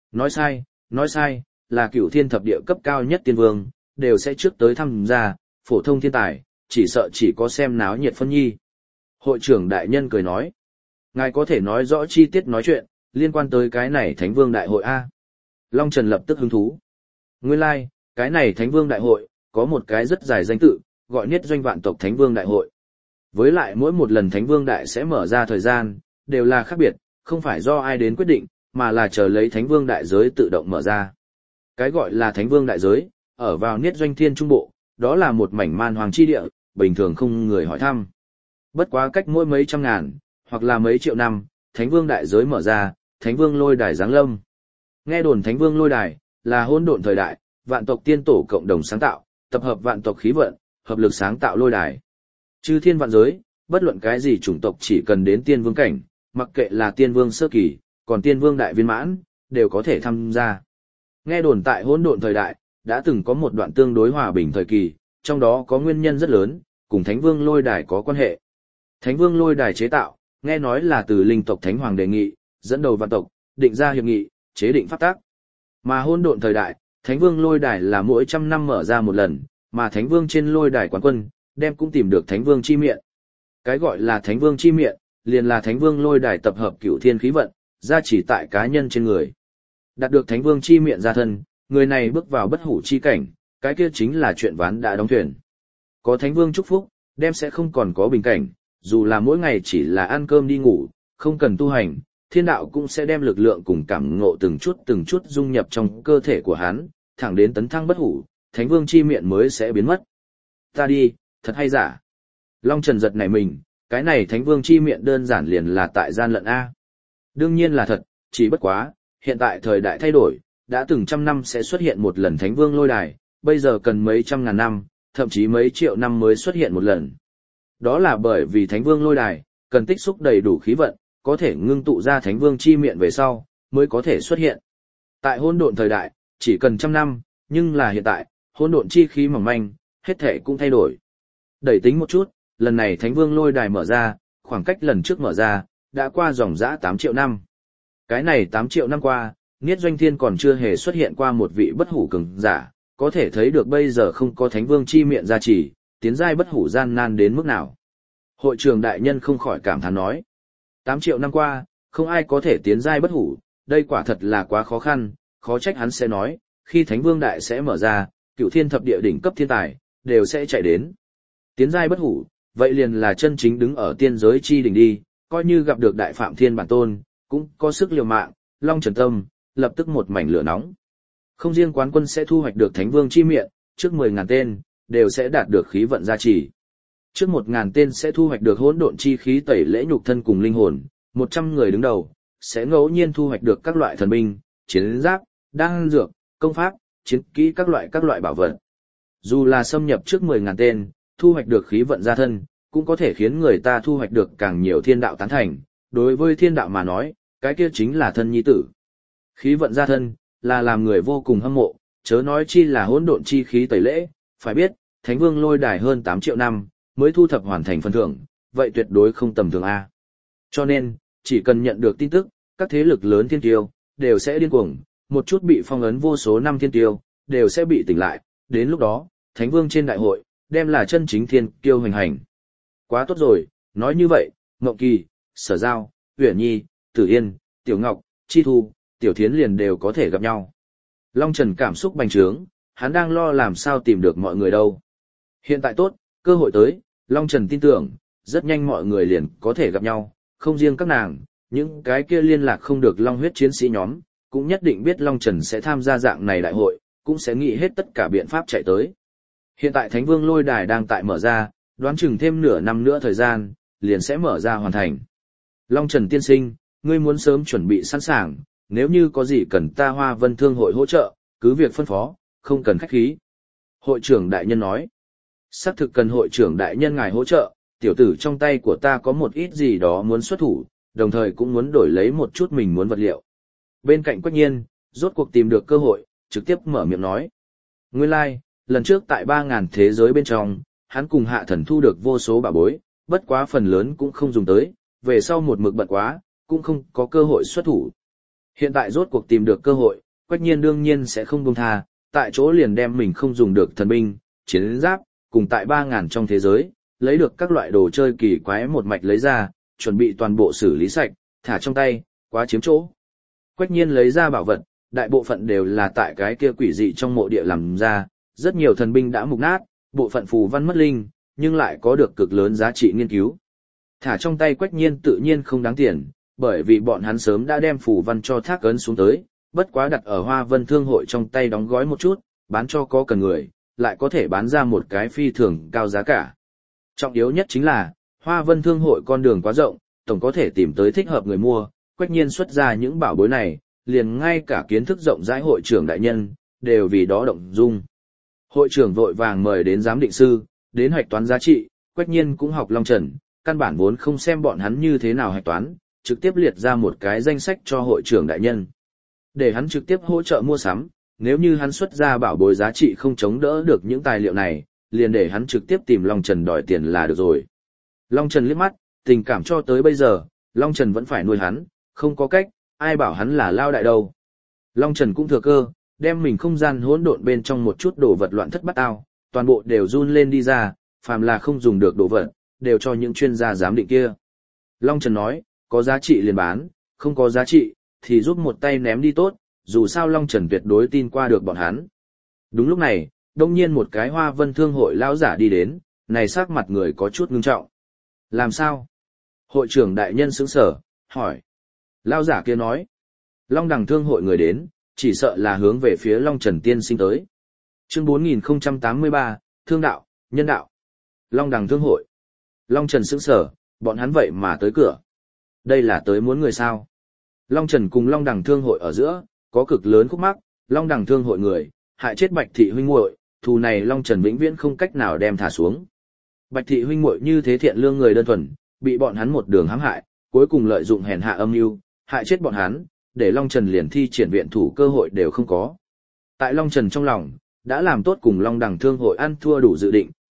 Nói sai, là Cửu Thiên thập địa cấp cao nhất tiên vương, đều sẽ trước tới tham gia, phổ thông thiên tài, chỉ sợ chỉ có xem náo nhiệt phân nhi. Hội trưởng đại nhân cười nói, ngài có thể nói rõ chi tiết nói chuyện, liên quan tới cái này Thánh Vương Đại hội A. Long Trần lập tức hứng thú. Nguyên lai, cái này Thánh Vương Đại hội, có một cái rất dài danh tự, gọi niết doanh vạn tộc Thánh Vương Đại hội. Với lại mỗi một lần Thánh Vương Đại sẽ mở ra thời gian, đều là khác biệt, không phải do ai đến quyết định, mà là chờ lấy Thánh Vương Đại giới tự động mở ra. Cái gọi là Thánh Vương Đại giới, ở vào niết doanh thiên trung bộ, đó là một mảnh man hoàng chi địa, bình thường không người hỏi thăm. Bất quá cách mỗi mấy trăm ngàn, hoặc là mấy triệu năm, Thánh Vương Đại giới mở ra, Thánh Vương lôi đài giáng lâm. Nghe đồn Thánh Vương lôi đài, là hỗn độn thời đại, vạn tộc tiên tổ cộng đồng sáng tạo, tập hợp vạn tộc khí vận, hợp lực sáng tạo lôi đài. Chư thiên vạn giới, bất luận cái gì chủng tộc chỉ cần đến tiên vương cảnh, mặc kệ là tiên vương sơ kỳ, còn tiên vương đại viên mãn, đều có thể tham gia. Nghe đồn tại hỗn độn thời đại, đã từng có một đoạn tương đối hòa bình thời kỳ, trong đó có nguyên nhân rất lớn, cùng Thánh Vương lôi đài có quan hệ. Thánh Vương lôi đài chế tạo, nghe nói là từ linh tộc Thánh Hoàng đề nghị, dẫn đầu vạn tộc, định ra hiệp nghị, chế định pháp tắc. Mà hỗn độn thời đại, Thánh Vương lôi đài là mỗi trăm năm mở ra một lần, mà Thánh Vương trên lôi đài quán quân, đem cũng tìm được Thánh Vương chi miệng. Cái gọi là Thánh Vương chi miệng, liền là Thánh Vương lôi đài tập hợp cửu thiên khí vận, gia chỉ tại cá nhân trên người. Đạt được Thánh Vương chi miệng ra thân, người này bước vào bất hủ chi cảnh, cái kia chính là chuyện ván đã đóng thuyền. Có Thánh Vương chúc phúc, đem sẽ không còn có bình cảnh, dù là mỗi ngày chỉ là ăn cơm đi ngủ, không cần tu hành, thiên đạo cũng sẽ đem lực lượng cùng cảm ngộ từng chút dung nhập trong cơ thể của hắn, thẳng đến tấn thăng bất hủ, Thánh Vương chi miệng mới sẽ biến mất. Ta đi, thật hay giả. Long Trần giật nảy mình, cái này Thánh Vương chi miệng đơn giản liền là tại gian lận A. Đương nhiên là thật, chỉ bất quá, hiện tại thời đại thay đổi, đã từng trăm năm sẽ xuất hiện một lần Thánh Vương lôi đài, bây giờ cần mấy trăm ngàn năm, thậm chí mấy triệu năm mới xuất hiện một lần. Đó là bởi vì Thánh Vương lôi đài, cần tích xúc đầy đủ khí vận, có thể ngưng tụ ra Thánh Vương chi miệng về sau, mới có thể xuất hiện. Tại hỗn độn thời đại, chỉ cần trăm năm, nhưng là hiện tại, hỗn độn chi khí mỏng manh, hết thể cũng thay đổi. Đẩy tính một chút, lần này Thánh Vương lôi đài mở ra, khoảng cách lần trước mở ra, đã qua dòng dã 8 triệu năm. Cái này 8 triệu năm qua, Niết Doanh Thiên còn chưa hề xuất hiện qua một vị bất hủ cường giả, có thể thấy được bây giờ không có Thánh Vương chi miệng gia trì, tiến giai bất hủ gian nan đến mức nào. Hội trưởng đại nhân không khỏi cảm thán nói. 8 triệu năm qua, không ai có thể tiến giai bất hủ, đây quả thật là quá khó khăn, khó trách hắn sẽ nói, khi Thánh Vương đại sẽ mở ra, cựu thiên thập địa đỉnh cấp thiên tài, đều sẽ chạy đến. Tiến giai bất hủ, vậy liền là chân chính đứng ở tiên giới chi đỉnh đi, coi như gặp được đại phạm thiên bản tôn, cũng có sức liều mạng, Long Trần tâm, lập tức một mảnh lửa nóng. Không riêng quán quân sẽ thu hoạch được Thánh Vương chi miệng, trước 10.000 tên, đều sẽ đạt được khí vận gia trì. Trước 1.000 tên sẽ thu hoạch được hỗn độn chi khí tẩy lễ nhục thân cùng linh hồn, 100 người đứng đầu, sẽ ngẫu nhiên thu hoạch được các loại thần binh, chiến giáp, đan dược, công pháp, chiến kỹ các loại bảo vật. Dù là xâm nhập trước 10.000 tên, thu hoạch được khí vận gia thân, cũng có thể khiến người ta thu hoạch được càng nhiều thiên đạo tán thành. Đối với thiên đạo mà nói, cái kia chính là thân nhi tử. Khí vận gia thân, là làm người vô cùng hâm mộ, chớ nói chi là hỗn độn chi khí tẩy lễ, phải biết, Thánh Vương lôi đài hơn 8 triệu năm, mới thu thập hoàn thành phần thưởng, vậy tuyệt đối không tầm thường A. Cho nên, chỉ cần nhận được tin tức, các thế lực lớn thiên tiêu, đều sẽ điên cuồng, một chút bị phong ấn vô số năm thiên tiêu, đều sẽ bị tỉnh lại, đến lúc đó, Thánh Vương trên đại hội, đem là chân chính thiên kiêu hoành hành. Quá tốt rồi, nói như vậy, Ngộng Kỳ, Sở Giao, Uyển Nhi, Tử Yên, Tiểu Ngọc, Chi Thu, Tiểu Thiến liền đều có thể gặp nhau. Long Trần cảm xúc bành trướng, hắn đang lo làm sao tìm được mọi người đâu. Hiện tại tốt, cơ hội tới, Long Trần tin tưởng, rất nhanh mọi người liền có thể gặp nhau, không riêng các nàng, những cái kia liên lạc không được Long huyết chiến sĩ nhóm, cũng nhất định biết Long Trần sẽ tham gia dạng này đại hội, cũng sẽ nghĩ hết tất cả biện pháp chạy tới. Hiện tại Thánh Vương lôi đài đang tại mở ra, đoán chừng thêm nửa năm nữa thời gian, liền sẽ mở ra hoàn thành. Long Trần tiên sinh, ngươi muốn sớm chuẩn bị sẵn sàng, nếu như có gì cần ta Hoa Vân Thương hội hỗ trợ, cứ việc phân phó, không cần khách khí. Hội trưởng đại nhân nói, xác thực cần hội trưởng đại nhân ngài hỗ trợ, tiểu tử trong tay của ta có một ít gì đó muốn xuất thủ, đồng thời cũng muốn đổi lấy một chút mình muốn vật liệu. Bên cạnh Quách Nhiên, rốt cuộc tìm được cơ hội, trực tiếp mở miệng nói. Nguyên lai, lần trước tại 3.000 thế giới bên trong, hắn cùng hạ thần thu được vô số bảo bối, bất quá phần lớn cũng không dùng tới, về sau một mực bận quá, cũng không có cơ hội xuất thủ. Hiện tại rốt cuộc tìm được cơ hội, Quách Nhiên đương nhiên sẽ không buông tha, tại chỗ liền đem mình không dùng được thần binh, chiến giáp, cùng tại 3.000 trong thế giới, lấy được các loại đồ chơi kỳ quái một mạch lấy ra, chuẩn bị toàn bộ xử lý sạch, thả trong tay, quá chiếm chỗ. Quách Nhiên lấy ra bảo vật, đại bộ phận đều là tại cái kia quỷ dị trong mộ địa làm ra, rất nhiều thần binh đã mục nát, bộ phận phù văn mất linh, nhưng lại có được cực lớn giá trị nghiên cứu. Thả trong tay Quách Nhiên tự nhiên không đáng tiền, bởi vì bọn hắn sớm đã đem phù văn cho thác ấn xuống tới, bất quá đặt ở Hoa Vân Thương hội trong tay đóng gói một chút, bán cho có cần người, lại có thể bán ra một cái phi thường cao giá cả. Trọng yếu nhất chính là, Hoa Vân Thương hội con đường quá rộng, tổng có thể tìm tới thích hợp người mua, Quách Nhiên xuất ra những bảo bối này, liền ngay cả kiến thức rộng rãi hội trưởng đại nhân, đều vì đó động dung. Hội trưởng vội vàng mời đến giám định sư, đến hạch toán giá trị, Quách Nhiên cũng học Long Trần, căn bản vốn không xem bọn hắn như thế nào hạch toán, trực tiếp liệt ra một cái danh sách cho hội trưởng đại nhân. Để hắn trực tiếp hỗ trợ mua sắm, nếu như hắn xuất ra bảo bối giá trị không chống đỡ được những tài liệu này, liền để hắn trực tiếp tìm Long Trần đòi tiền là được rồi. Long Trần liếc mắt, tình cảm cho tới bây giờ, Long Trần vẫn phải nuôi hắn, không có cách, ai bảo hắn là lao đại đâu. Long Trần cũng thừa cơ, đem mình không gian hỗn độn bên trong một chút đồ vật loạn thất bát ao, toàn bộ đều run lên đi ra, phàm là không dùng được đồ vật, đều cho những chuyên gia giám định kia. Long Trần nói, có giá trị liền bán, không có giá trị, thì giúp một tay ném đi tốt, dù sao Long Trần tuyệt đối tin qua được bọn hắn. Đúng lúc này, đông nhiên một cái Hoa Vân Thương hội lão giả đi đến, này sắc mặt người có chút ngưng trọng. Làm sao? Hội trưởng đại nhân sững sờ, hỏi. Lão giả kia nói, Long Đằng Thương hội người đến, chỉ sợ là hướng về phía Long Trần tiên sinh tới. Chương 4083, Thương đạo, Nhân đạo. Long Đằng Thương hội. Long Trần sững sờ, bọn hắn vậy mà tới cửa. Đây là tới muốn người sao? Long Trần cùng Long Đằng Thương hội ở giữa, có cực lớn khúc mắc, Long Đằng Thương hội người, hại chết Bạch Thị huynh muội, thù này Long Trần vĩnh viễn không cách nào đem thả xuống. Bạch Thị huynh muội như thế thiện lương người đơn thuần, bị bọn hắn một đường hãm hại, cuối cùng lợi dụng hèn hạ âm mưu, hại chết bọn hắn, để Long Trần liền thi triển viện thủ cơ hội đều không có. Tại Long Trần trong lòng, đã làm tốt cùng Long Đằng Thương hội ăn thua đủ dự định,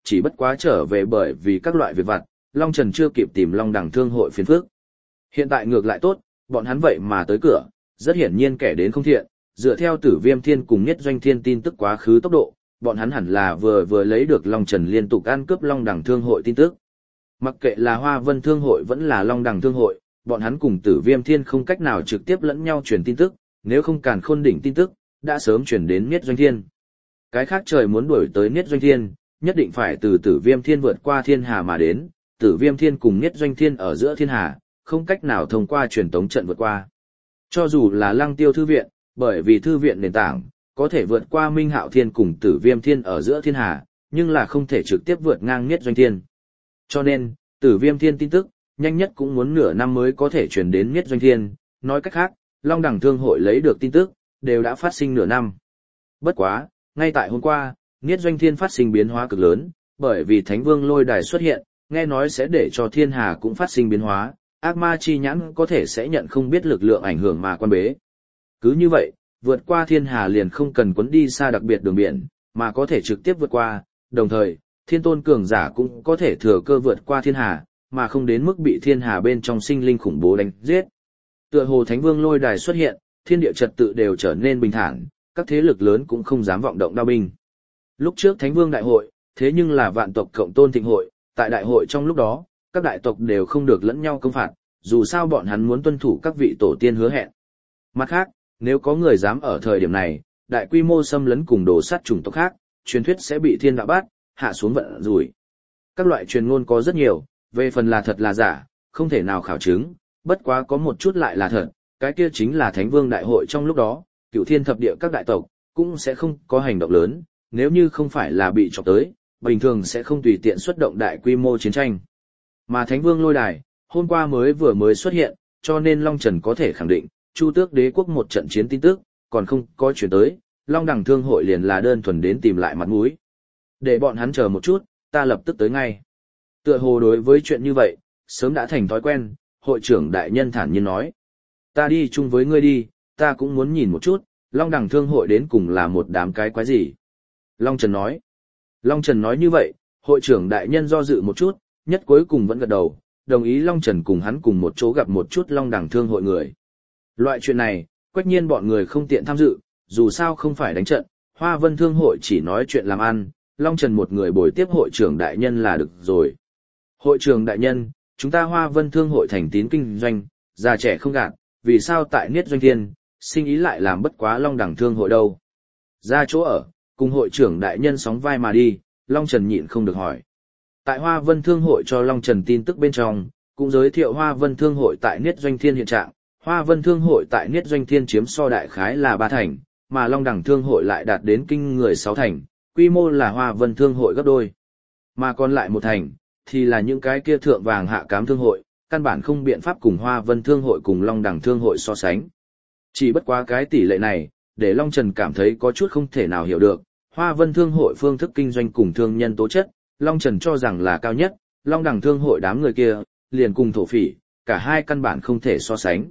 chỉ bất quá trở về bởi vì các loại việc vặt, Long Trần chưa kịp tìm Long Đằng Thương hội phiền phức. Hiện tại ngược lại tốt, bọn hắn vậy mà tới cửa, rất hiển nhiên kẻ đến không thiện, dựa theo Tử Viêm Thiên cùng Nhất Doanh Thiên tin tức quá khứ tốc độ, bọn hắn hẳn là vừa lấy được Long Trần liên tục ăn cướp Long Đằng Thương hội tin tức. Mặc kệ là Hoa Vân Thương hội vẫn là Long Đằng Thương hội, bọn hắn cùng Tử Viêm Thiên không cách nào trực tiếp lẫn nhau truyền tin tức, nếu không Càn Khôn đỉnh tin tức đã sớm truyền đến Nhất Doanh Thiên. Cái khác trời muốn đuổi tới Nhất Doanh Thiên, nhất định phải từ Tử Viêm Thiên vượt qua thiên hà mà đến, Tử Viêm Thiên cùng Nhất Doanh Thiên ở giữa thiên hà, không cách nào thông qua truyền tống trận vượt qua. Cho dù là Lăng Tiêu thư viện, bởi vì thư viện nền tảng, có thể vượt qua Minh Hạo Thiên cùng Tử Viêm Thiên ở giữa thiên hà, nhưng là không thể trực tiếp vượt ngang Nhất Doanh Thiên. Cho nên, Tử Viêm Thiên tin tức, nhanh nhất cũng muốn nửa năm mới có thể truyền đến Nhất Doanh Thiên, nói cách khác, Long Đằng Thương hội lấy được tin tức, đều đã phát sinh nửa năm. Bất quá, ngay tại hôm qua, Nhất Doanh Thiên phát sinh biến hóa cực lớn, bởi vì Thánh Vương Lôi Đài xuất hiện, nghe nói sẽ để cho thiên hà cũng phát sinh biến hóa, ác ma chi nhãn có thể sẽ nhận không biết lực lượng ảnh hưởng mà quan bế. Cứ như vậy, vượt qua thiên hà liền không cần quấn đi xa đặc biệt đường biển, mà có thể trực tiếp vượt qua, đồng thời, thiên tôn cường giả cũng có thể thừa cơ vượt qua thiên hà, mà không đến mức bị thiên hà bên trong sinh linh khủng bố đánh giết. Tựa hồ Thánh Vương Lôi Đài xuất hiện, thiên địa trật tự đều trở nên bình thản, các thế lực lớn cũng không dám vọng động đao binh. Lúc trước Thánh Vương đại hội, thế nhưng là vạn tộc cộng tôn thịnh hội, tại đại hội trong lúc đó, các đại tộc đều không được lẫn nhau công phạt, dù sao bọn hắn muốn tuân thủ các vị tổ tiên hứa hẹn. Mặt khác, nếu có người dám ở thời điểm này, đại quy mô xâm lấn cùng đổ sát chủng tộc khác, truyền thuyết sẽ bị thiên đạo bắt, hạ xuống vận rủi. Các loại truyền ngôn có rất nhiều, về phần là thật là giả, không thể nào khảo chứng, bất quá có một chút lại là thật, cái kia chính là Thánh Vương đại hội trong lúc đó, Cửu Thiên thập địa các đại tộc cũng sẽ không có hành động lớn, nếu như không phải là bị chọc tới, bình thường sẽ không tùy tiện xuất động đại quy mô chiến tranh. Mà Thánh Vương Lôi Đài, hôm qua vừa mới xuất hiện, cho nên Long Trần có thể khẳng định, Chu Tước Đế quốc một trận chiến tin tức, còn không có chuyển tới, Long Đằng Thương hội liền là đơn thuần đến tìm lại mặt mũi. Để bọn hắn chờ một chút, ta lập tức tới ngay. Tựa hồ đối với chuyện như vậy, sớm đã thành thói quen, hội trưởng đại nhân thản nhiên nói. Ta đi chung với ngươi đi, ta cũng muốn nhìn một chút, Long Đằng Thương hội đến cùng là một đám cái quái gì. Long Trần nói. Long Trần nói như vậy, hội trưởng đại nhân do dự một chút, nhất cuối cùng vẫn gật đầu, đồng ý Long Trần cùng hắn cùng một chỗ gặp một chút Long Đằng Thương hội người. Loại chuyện này, Quách Nhiên bọn người không tiện tham dự, dù sao không phải đánh trận, Hoa Vân Thương hội chỉ nói chuyện làm ăn, Long Trần một người bồi tiếp hội trưởng đại nhân là được rồi. Hội trưởng đại nhân, chúng ta Hoa Vân Thương hội thành tín kinh doanh, già trẻ không gạt, vì sao tại Niết Doanh Thiên, sinh ý lại làm bất quá Long Đằng Thương hội đâu? Ra chỗ ở, cùng hội trưởng đại nhân sóng vai mà đi, Long Trần nhịn không được hỏi. Tại Hoa Vân Thương hội cho Long Trần tin tức bên trong, cũng giới thiệu Hoa Vân Thương hội tại Niết Doanh Thiên hiện trạng, Hoa Vân Thương hội tại Niết Doanh Thiên chiếm so đại khái là 3 thành, mà Long Đằng Thương hội lại đạt đến kinh người 6 thành, quy mô là Hoa Vân Thương hội gấp đôi. Mà còn lại 1 thành, thì là những cái kia thượng vàng hạ cám thương hội, căn bản không biện pháp cùng Hoa Vân Thương hội cùng Long Đằng Thương hội so sánh. Chỉ bất quá cái tỷ lệ này, để Long Trần cảm thấy có chút không thể nào hiểu được, Hoa Vân Thương hội phương thức kinh doanh cùng thương nhân tố chất, Long Trần cho rằng là cao nhất, Long Đằng Thương hội đám người kia, liền cùng thổ phỉ, cả hai căn bản không thể so sánh.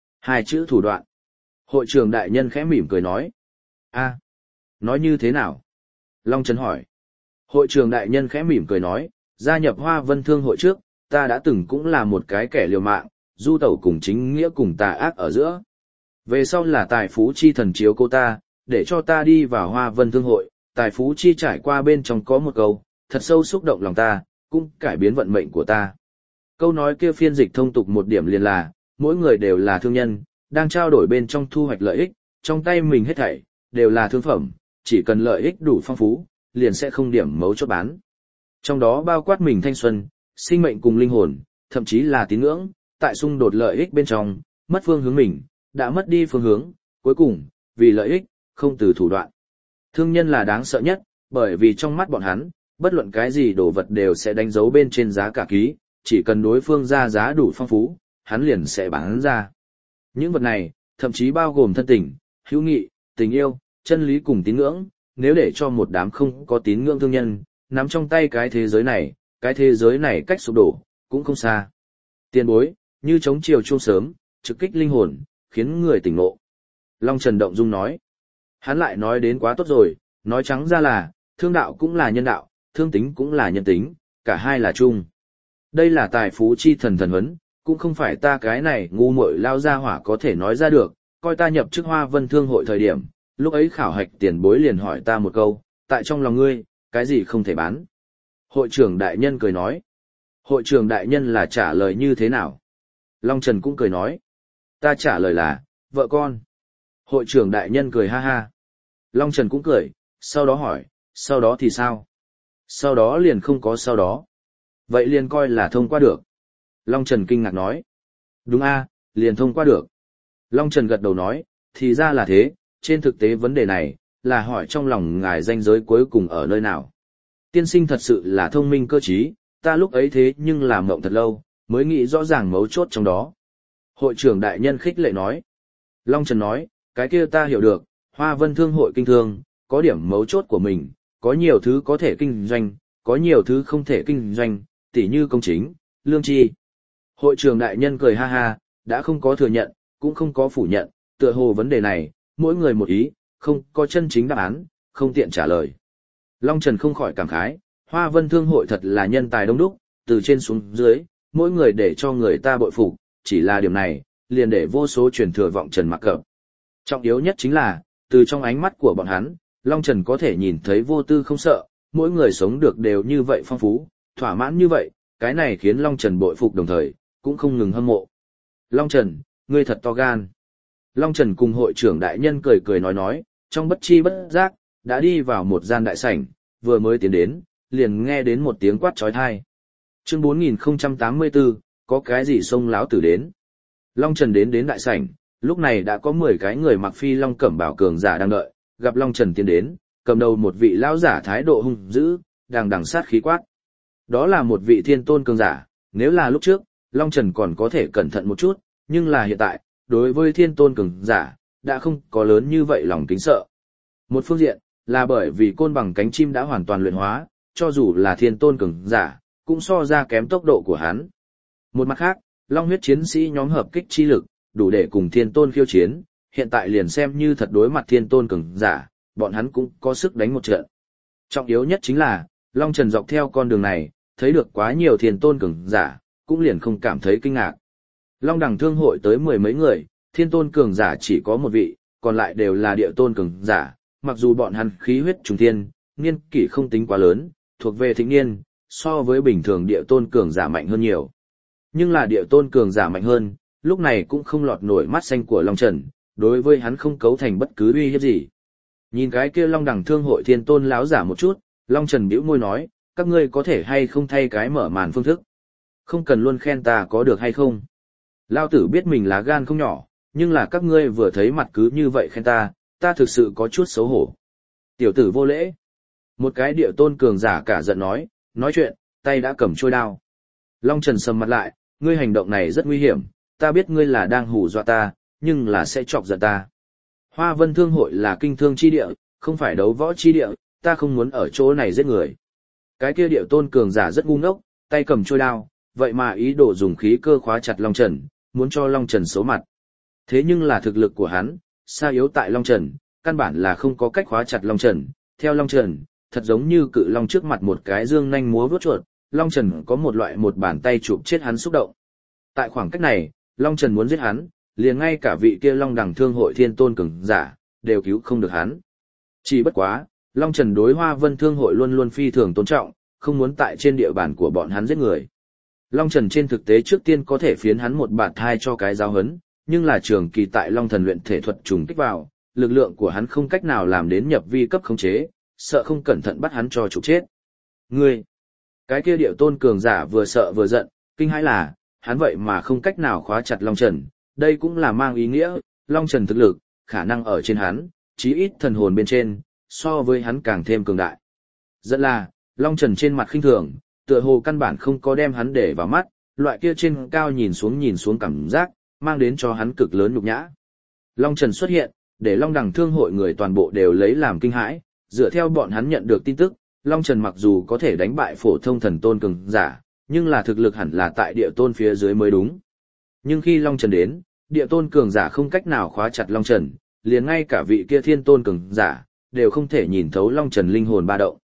2 chữ thủ đoạn. Hội trưởng đại nhân khẽ mỉm cười nói. A, nói như thế nào? Long Trần hỏi. Hội trưởng đại nhân khẽ mỉm cười nói, gia nhập Hoa Vân Thương hội trước, ta đã từng cũng là một cái kẻ liều mạng, du tẩu cùng chính nghĩa cùng tà ác ở giữa. Về sau là tài phú chi thần chiếu cô ta, để cho ta đi vào Hoa Vân Thương hội, tài phú chi trải qua bên trong có một câu, thật sâu xúc động lòng ta, cũng cải biến vận mệnh của ta. Câu nói kia phiên dịch thông tục một điểm liền là, mỗi người đều là thương nhân, đang trao đổi bên trong thu hoạch lợi ích, trong tay mình hết thảy, đều là thương phẩm, chỉ cần lợi ích đủ phong phú, liền sẽ không điểm mấu chốt bán. Trong đó bao quát mình thanh xuân, sinh mệnh cùng linh hồn, thậm chí là tín ngưỡng, tại xung đột lợi ích bên trong, mất phương hướng mình, đã mất đi phương hướng, cuối cùng, vì lợi ích, không từ thủ đoạn. Thương nhân là đáng sợ nhất, bởi vì trong mắt bọn hắn, bất luận cái gì đồ vật đều sẽ đánh dấu bên trên giá cả ký, chỉ cần đối phương ra giá đủ phong phú, hắn liền sẽ bán ra. Những vật này, thậm chí bao gồm thân tình, hữu nghị, tình yêu, chân lý cùng tín ngưỡng, nếu để cho một đám không có tín ngưỡng thương nhân, nắm trong tay cái thế giới này cách sụp đổ, cũng không xa. Tiền bối, như chống chiều chuông sớm, trực kích linh hồn, khiến người tỉnh ngộ. Long Trần động dung nói. Hắn lại nói đến quá tốt rồi, nói trắng ra là, thương đạo cũng là nhân đạo, thương tính cũng là nhân tính, cả hai là chung. Đây là tài phú chi thần thần huấn, cũng không phải ta cái này ngu muội lao ra hỏa có thể nói ra được, coi ta nhập chức Hoa Vân Thương hội thời điểm, lúc ấy khảo hạch tiền bối liền hỏi ta một câu, tại trong lòng ngươi, cái gì không thể bán. Hội trưởng đại nhân cười nói. Hội trưởng đại nhân là trả lời như thế nào? Long Trần cũng cười nói. Ta trả lời là, vợ con. Hội trưởng đại nhân cười ha ha. Long Trần cũng cười, sau đó hỏi, sau đó thì sao? Sau đó liền không có sau đó. Vậy liền coi là thông qua được. Long Trần kinh ngạc nói. Đúng a, liền thông qua được. Long Trần gật đầu nói, thì ra là thế, trên thực tế vấn đề này, là hỏi trong lòng ngài ranh giới cuối cùng ở nơi nào. Tiên sinh thật sự là thông minh cơ trí, ta lúc ấy thế nhưng làm mộng thật lâu, mới nghĩ rõ ràng mấu chốt trong đó. Hội trưởng đại nhân khích lệ nói. Long Trần nói, cái kia ta hiểu được, Hoa Vân Thương hội kinh thương, có điểm mấu chốt của mình, có nhiều thứ có thể kinh doanh, có nhiều thứ không thể kinh doanh, tỉ như công chính, lương tri. Hội trưởng đại nhân cười ha ha, đã không có thừa nhận, cũng không có phủ nhận, tựa hồ vấn đề này, mỗi người một ý, không có chân chính đáp án, không tiện trả lời. Long Trần không khỏi cảm khái, Hoa Vân Thương hội thật là nhân tài đông đúc, từ trên xuống dưới, mỗi người để cho người ta bội phục, chỉ là điểm này, liền để vô số truyền thừa vọng Trần mặc cập. Trọng yếu nhất chính là, từ trong ánh mắt của bọn hắn, Long Trần có thể nhìn thấy vô tư không sợ, mỗi người sống được đều như vậy phong phú, thỏa mãn như vậy, cái này khiến Long Trần bội phục đồng thời, cũng không ngừng hâm mộ. Long Trần, ngươi thật to gan. Long Trần cùng hội trưởng đại nhân cười cười nói, trong bất chi bất giác, đã đi vào một gian đại sảnh, vừa mới tiến đến, liền nghe đến một tiếng quát trói thai. Chương 4084, có cái gì xông láo tử đến. Long Trần đến đại sảnh, lúc này đã có 10 cái người mặc phi long cẩm bảo cường giả đang đợi, gặp Long Trần tiến đến, cầm đầu một vị lão giả thái độ hung dữ, đang đằng sát khí quát. Đó là một vị thiên tôn cường giả, nếu là lúc trước, Long Trần còn có thể cẩn thận một chút, nhưng là hiện tại, đối với thiên tôn cường giả, đã không có lớn như vậy lòng kính sợ. Một phương diện, là bởi vì côn bằng cánh chim đã hoàn toàn luyện hóa, cho dù là thiên tôn cường giả, cũng so ra kém tốc độ của hắn. Một mặt khác, Long huyết chiến sĩ nhóm hợp kích chi lực, đủ để cùng thiên tôn khiêu chiến, hiện tại liền xem như thật đối mặt thiên tôn cường giả, bọn hắn cũng có sức đánh một trận. Trọng yếu nhất chính là, Long Trần dọc theo con đường này, thấy được quá nhiều thiên tôn cường giả, cũng liền không cảm thấy kinh ngạc. Long đẳng thương hội tới 10 mấy người, thiên tôn cường giả chỉ có một vị, còn lại đều là địa tôn cường giả, mặc dù bọn hắn khí huyết trùng thiên, niên kỷ không tính quá lớn, thuộc về thịnh niên, so với bình thường địa tôn cường giả mạnh hơn nhiều. Nhưng là địa tôn cường giả mạnh hơn, lúc này cũng không lọt nổi mắt xanh của Long Trần, đối với hắn không cấu thành bất cứ uy hiếp gì. Nhìn cái kia Long đẳng thương hội thiên tôn láo giả một chút, Long Trần bĩu môi nói, các ngươi có thể hay không thay cái mở màn phương thức. Không cần luôn khen ta có được hay không. Lao tử biết mình lá gan không nhỏ, nhưng là các ngươi vừa thấy mặt cứ như vậy khen ta thực sự có chút xấu hổ. Tiểu tử vô lễ. Một cái địa tôn cường giả cả giận nói chuyện, tay đã cầm trôi đao. Long Trần sầm mặt lại, ngươi hành động này rất nguy hiểm, ta biết ngươi là đang hù dọa ta, nhưng là sẽ chọc giận ta. Hoa Vân Thương hội là kinh thương chi địa, không phải đấu võ chi địa, ta không muốn ở chỗ này giết người. Cái kia địa tôn cường giả rất ngu ngốc, tay cầm trôi đao, vậy mà ý đồ dùng khí cơ khóa chặt Long Trần, muốn cho Long Trần xấu mặt. Thế nhưng là thực lực của hắn, xa yếu tại Long Trần, căn bản là không có cách khóa chặt Long Trần. Theo Long Trần, thật giống như cự long trước mặt một cái dương nhanh múa vuốt chuột, Long Trần có một loại một bàn tay chụp chết hắn xúc động. Tại khoảng cách này, Long Trần muốn giết hắn, liền ngay cả vị kia Long đẳng thương hội thiên tôn cường giả, đều cứu không được hắn. Chỉ bất quá, Long Trần đối Hoa Vân Thương hội luôn luôn phi thường tôn trọng, không muốn tại trên địa bàn của bọn hắn giết người. Long Trần trên thực tế trước tiên có thể phiến hắn một bạt thai cho cái giáo hấn, nhưng là trường kỳ tại Long Thần luyện thể thuật trùng kích vào, lực lượng của hắn không cách nào làm đến nhập vi cấp khống chế, sợ không cẩn thận bắt hắn cho trục chết. Ngươi! Cái kia điệu tôn cường giả vừa sợ vừa giận, kinh hãi là, hắn vậy mà không cách nào khóa chặt Long Trần, đây cũng là mang ý nghĩa, Long Trần thực lực, khả năng ở trên hắn, chí ít thần hồn bên trên, so với hắn càng thêm cường đại. Dẫn là, Long Trần trên mặt khinh thường, tựa hồ căn bản không có đem hắn để vào mắt, loại kia trên cao nhìn xuống cảm giác, mang đến cho hắn cực lớn nhục nhã. Long Trần xuất hiện, để Long đẳng thương hội người toàn bộ đều lấy làm kinh hãi, dựa theo bọn hắn nhận được tin tức, Long Trần mặc dù có thể đánh bại phổ thông thần tôn cường giả, nhưng là thực lực hẳn là tại địa tôn phía dưới mới đúng. Nhưng khi Long Trần đến, địa tôn cường giả không cách nào khóa chặt Long Trần, liền ngay cả vị kia thiên tôn cường giả, đều không thể nhìn thấu Long Trần linh hồn ba động.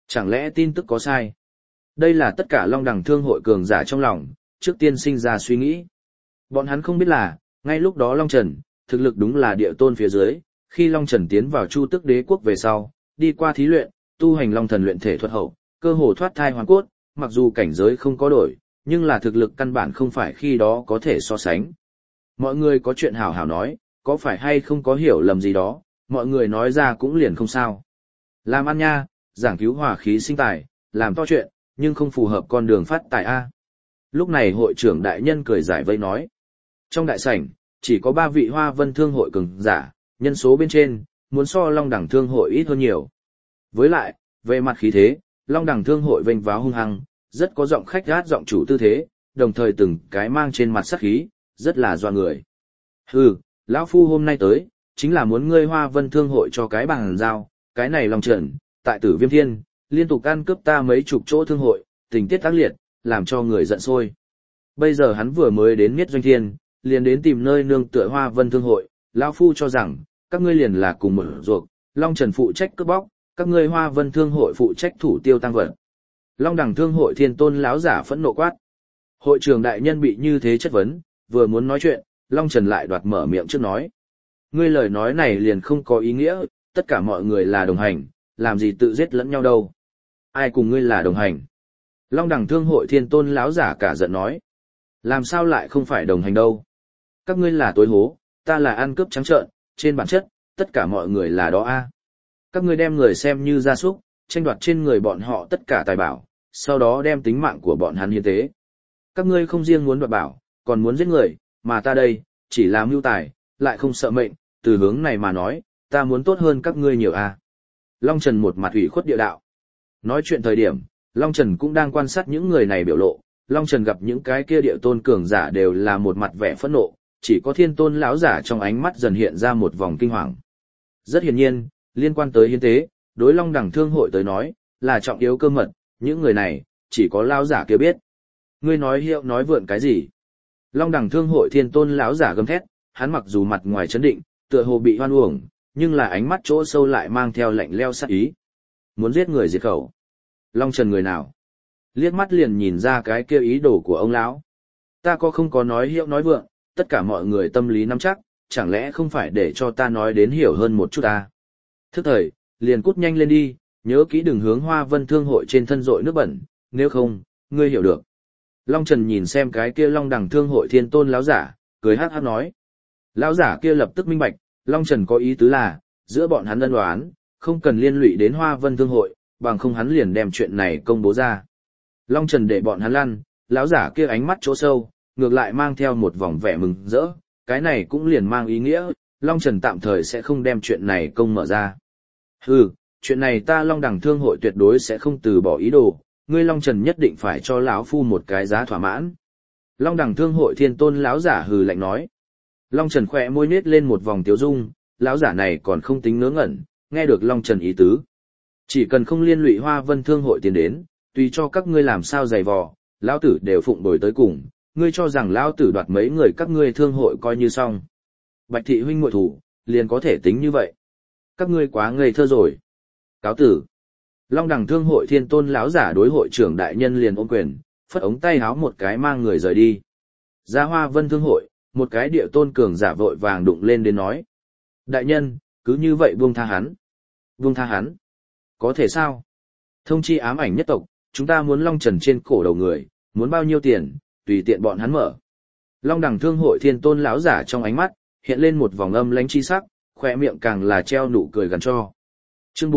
Chẳng lẽ tin tức có sai? Đây là tất cả Long Đằng Thương hội cường giả trong lòng, trước tiên sinh ra suy nghĩ. Bọn hắn không biết là, ngay lúc đó Long Trần, thực lực đúng là địa tôn phía dưới, khi Long Trần tiến vào Chu Tước Đế quốc về sau, đi qua thí luyện, tu hành Long Thần luyện thể thuật hậu, cơ hồ thoát thai hoàn cốt, mặc dù cảnh giới không có đổi, nhưng là thực lực căn bản không phải khi đó có thể so sánh. Mọi người có chuyện hảo hảo nói, có phải hay không có hiểu lầm gì đó, mọi người nói ra cũng liền không sao. Làm ăn nha, giảng cứu hòa khí sinh tài, làm to chuyện, nhưng không phù hợp con đường phát tài A. Lúc này hội trưởng đại nhân cười giải vây nói. Trong đại sảnh, chỉ có 3 vị Hoa Vân Thương hội cường giả, nhân số bên trên, muốn so Long Đẳng Thương hội ít hơn nhiều. Với lại, về mặt khí thế, Long Đẳng Thương hội vênh váo hung hăng, rất có giọng khách gát giọng chủ tư thế, đồng thời từng cái mang trên mặt sắc khí, rất là doa người. Hừ, lão phu hôm nay tới, chính là muốn ngươi Hoa Vân Thương hội cho cái bằng giao, cái này Long Trần, tại Tử Viêm Thiên, liên tục ăn cướp ta mấy chục chỗ thương hội, tình tiết tác liệt, làm cho người giận sôi. Bây giờ hắn vừa mới đến Miết Doanh Thiên, liền đến tìm nơi nương tựa Hoa Vân Thương hội, lão phu cho rằng, các ngươi liền là cùng một ruột, Long Trần phụ trách cướp bóc, các ngươi Hoa Vân Thương hội phụ trách thủ tiêu tăng vật. Long Đẳng Thương hội Thiên Tôn lão giả phẫn nộ quát. Hội trưởng đại nhân bị như thế chất vấn, vừa muốn nói chuyện, Long Trần lại đoạt mở miệng trước nói. Ngươi lời nói này liền không có ý nghĩa, tất cả mọi người là đồng hành, làm gì tự giết lẫn nhau đâu. Ai cùng ngươi là đồng hành? Long Đẳng Thương hội Thiên Tôn lão giả cả giận nói. Làm sao lại không phải đồng hành đâu? Các ngươi là tối hố, ta là ăn cướp trắng trợn, trên bản chất, tất cả mọi người là đó a. Các ngươi đem người xem như gia súc, tranh đoạt trên người bọn họ tất cả tài bảo, sau đó đem tính mạng của bọn hắn hiến tế. Các ngươi không riêng muốn đoạt bảo, còn muốn giết người, mà ta đây, chỉ là mưu tài, lại không sợ mệnh, từ hướng này mà nói, ta muốn tốt hơn các ngươi nhiều a. Long Trần một mặt ủy khuất địa đạo. Nói chuyện thời điểm, Long Trần cũng đang quan sát những người này biểu lộ, Long Trần gặp những cái kia địa tôn cường giả đều là một mặt vẻ phẫn nộ, chỉ có Thiên Tôn lão giả trong ánh mắt dần hiện ra một vòng kinh hoàng. Rất hiển nhiên, liên quan tới hiến tế, đối Long Đẳng Thương hội tới nói, là trọng yếu cơ mật, những người này, chỉ có lão giả kia biết. Ngươi nói hiệu nói vượn cái gì? Long Đẳng Thương hội Thiên Tôn lão giả gầm thét, hắn mặc dù mặt ngoài trấn định, tựa hồ bị hoan uổng, nhưng là ánh mắt chỗ sâu lại mang theo lạnh lẽo sát ý. Muốn giết người diệt khẩu. Long Trần người nào? Liếc mắt liền nhìn ra cái kia ý đồ của ông lão. Ta không có nói hiệu nói vượng, tất cả mọi người tâm lý nắm chắc, chẳng lẽ không phải để cho ta nói đến hiểu hơn một chút ta. Thức thời, liền cút nhanh lên đi, nhớ kỹ đừng hướng Hoa Vân Thương hội trên thân rội nước bẩn, nếu không, ngươi hiểu được. Long Trần nhìn xem cái kia Long Đẳng Thương hội Thiên Tôn lão giả, cười hát hát nói. Lão giả kia lập tức minh bạch, Long Trần có ý tứ là, giữa bọn hắn ân oán, không cần liên lụy đến Hoa Vân Thương hội, bằng không hắn liền đem chuyện này công bố ra. Long Trần để bọn hắn lăn, lão giả kia ánh mắt chỗ sâu, ngược lại mang theo một vòng vẻ mừng rỡ, cái này cũng liền mang ý nghĩa, Long Trần tạm thời sẽ không đem chuyện này công mở ra. Hừ, chuyện này ta Long Đẳng Thương hội tuyệt đối sẽ không từ bỏ ý đồ, ngươi Long Trần nhất định phải cho lão phu một cái giá thỏa mãn. Long Đẳng Thương hội Thiên Tôn lão giả hừ lạnh nói. Long Trần khỏe môi nết lên một vòng tiếu dung, lão giả này còn không tính ngớ ngẩn, nghe được Long Trần ý tứ. Chỉ cần không liên lụy Hoa Vân Thương hội tiến đến, tùy cho các ngươi làm sao giày vò, lão tử đều phụng bồi tới cùng, ngươi cho rằng lão tử đoạt mấy người các ngươi thương hội coi như xong. Bạch thị huynh muội thủ, liền có thể tính như vậy. Các ngươi quá ngây thơ rồi. Cáo tử. Long Đẳng Thương hội Thiên Tôn lão giả đối hội trưởng đại nhân liền ôm quyền, phất ống tay háo một cái mang người rời đi. Ra Hoa Vân Thương hội, một cái địa tôn cường giả vội vàng đụng lên đến nói. Đại nhân, cứ như vậy buông tha hắn. Buông tha hắn. Có thể sao? Thông chi ám ảnh nhất tộc, chúng ta muốn Long Trần trên cổ đầu người, muốn bao nhiêu tiền, tùy tiện bọn hắn mở. Long Đẳng Thương hội Thiên Tôn lão giả trong ánh mắt, hiện lên một vòng âm lãnh chi sắc, khỏe miệng càng là treo nụ cười gần cho. Chương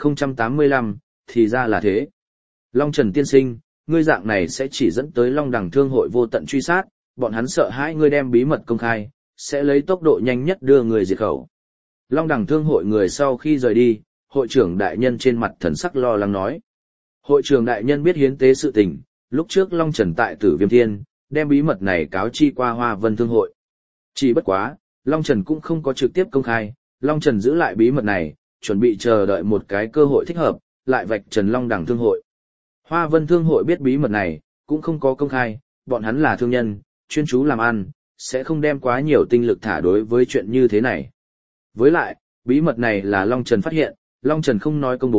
4085, thì ra là thế. Long Trần tiên sinh, ngươi dạng này sẽ chỉ dẫn tới Long Đẳng Thương hội vô tận truy sát, bọn hắn sợ hãi ngươi đem bí mật công khai, sẽ lấy tốc độ nhanh nhất đưa người diệt khẩu. Long Đẳng Thương hội người sau khi rời đi, hội trưởng đại nhân trên mặt thần sắc lo lắng nói. Hội trưởng đại nhân biết hiến tế sự tình, lúc trước Long Trần tại Tử Viêm Thiên, đem bí mật này cáo chi qua Hoa Vân Thương hội. Chỉ bất quá, Long Trần cũng không có trực tiếp công khai, Long Trần giữ lại bí mật này, chuẩn bị chờ đợi một cái cơ hội thích hợp, lại vạch trần Long Đẳng Thương hội. Hoa Vân Thương hội biết bí mật này, cũng không có công khai, bọn hắn là thương nhân, chuyên chú làm ăn, sẽ không đem quá nhiều tinh lực thả đối với chuyện như thế này. Với lại, bí mật này là Long Trần phát hiện, Long Trần không nói công bố,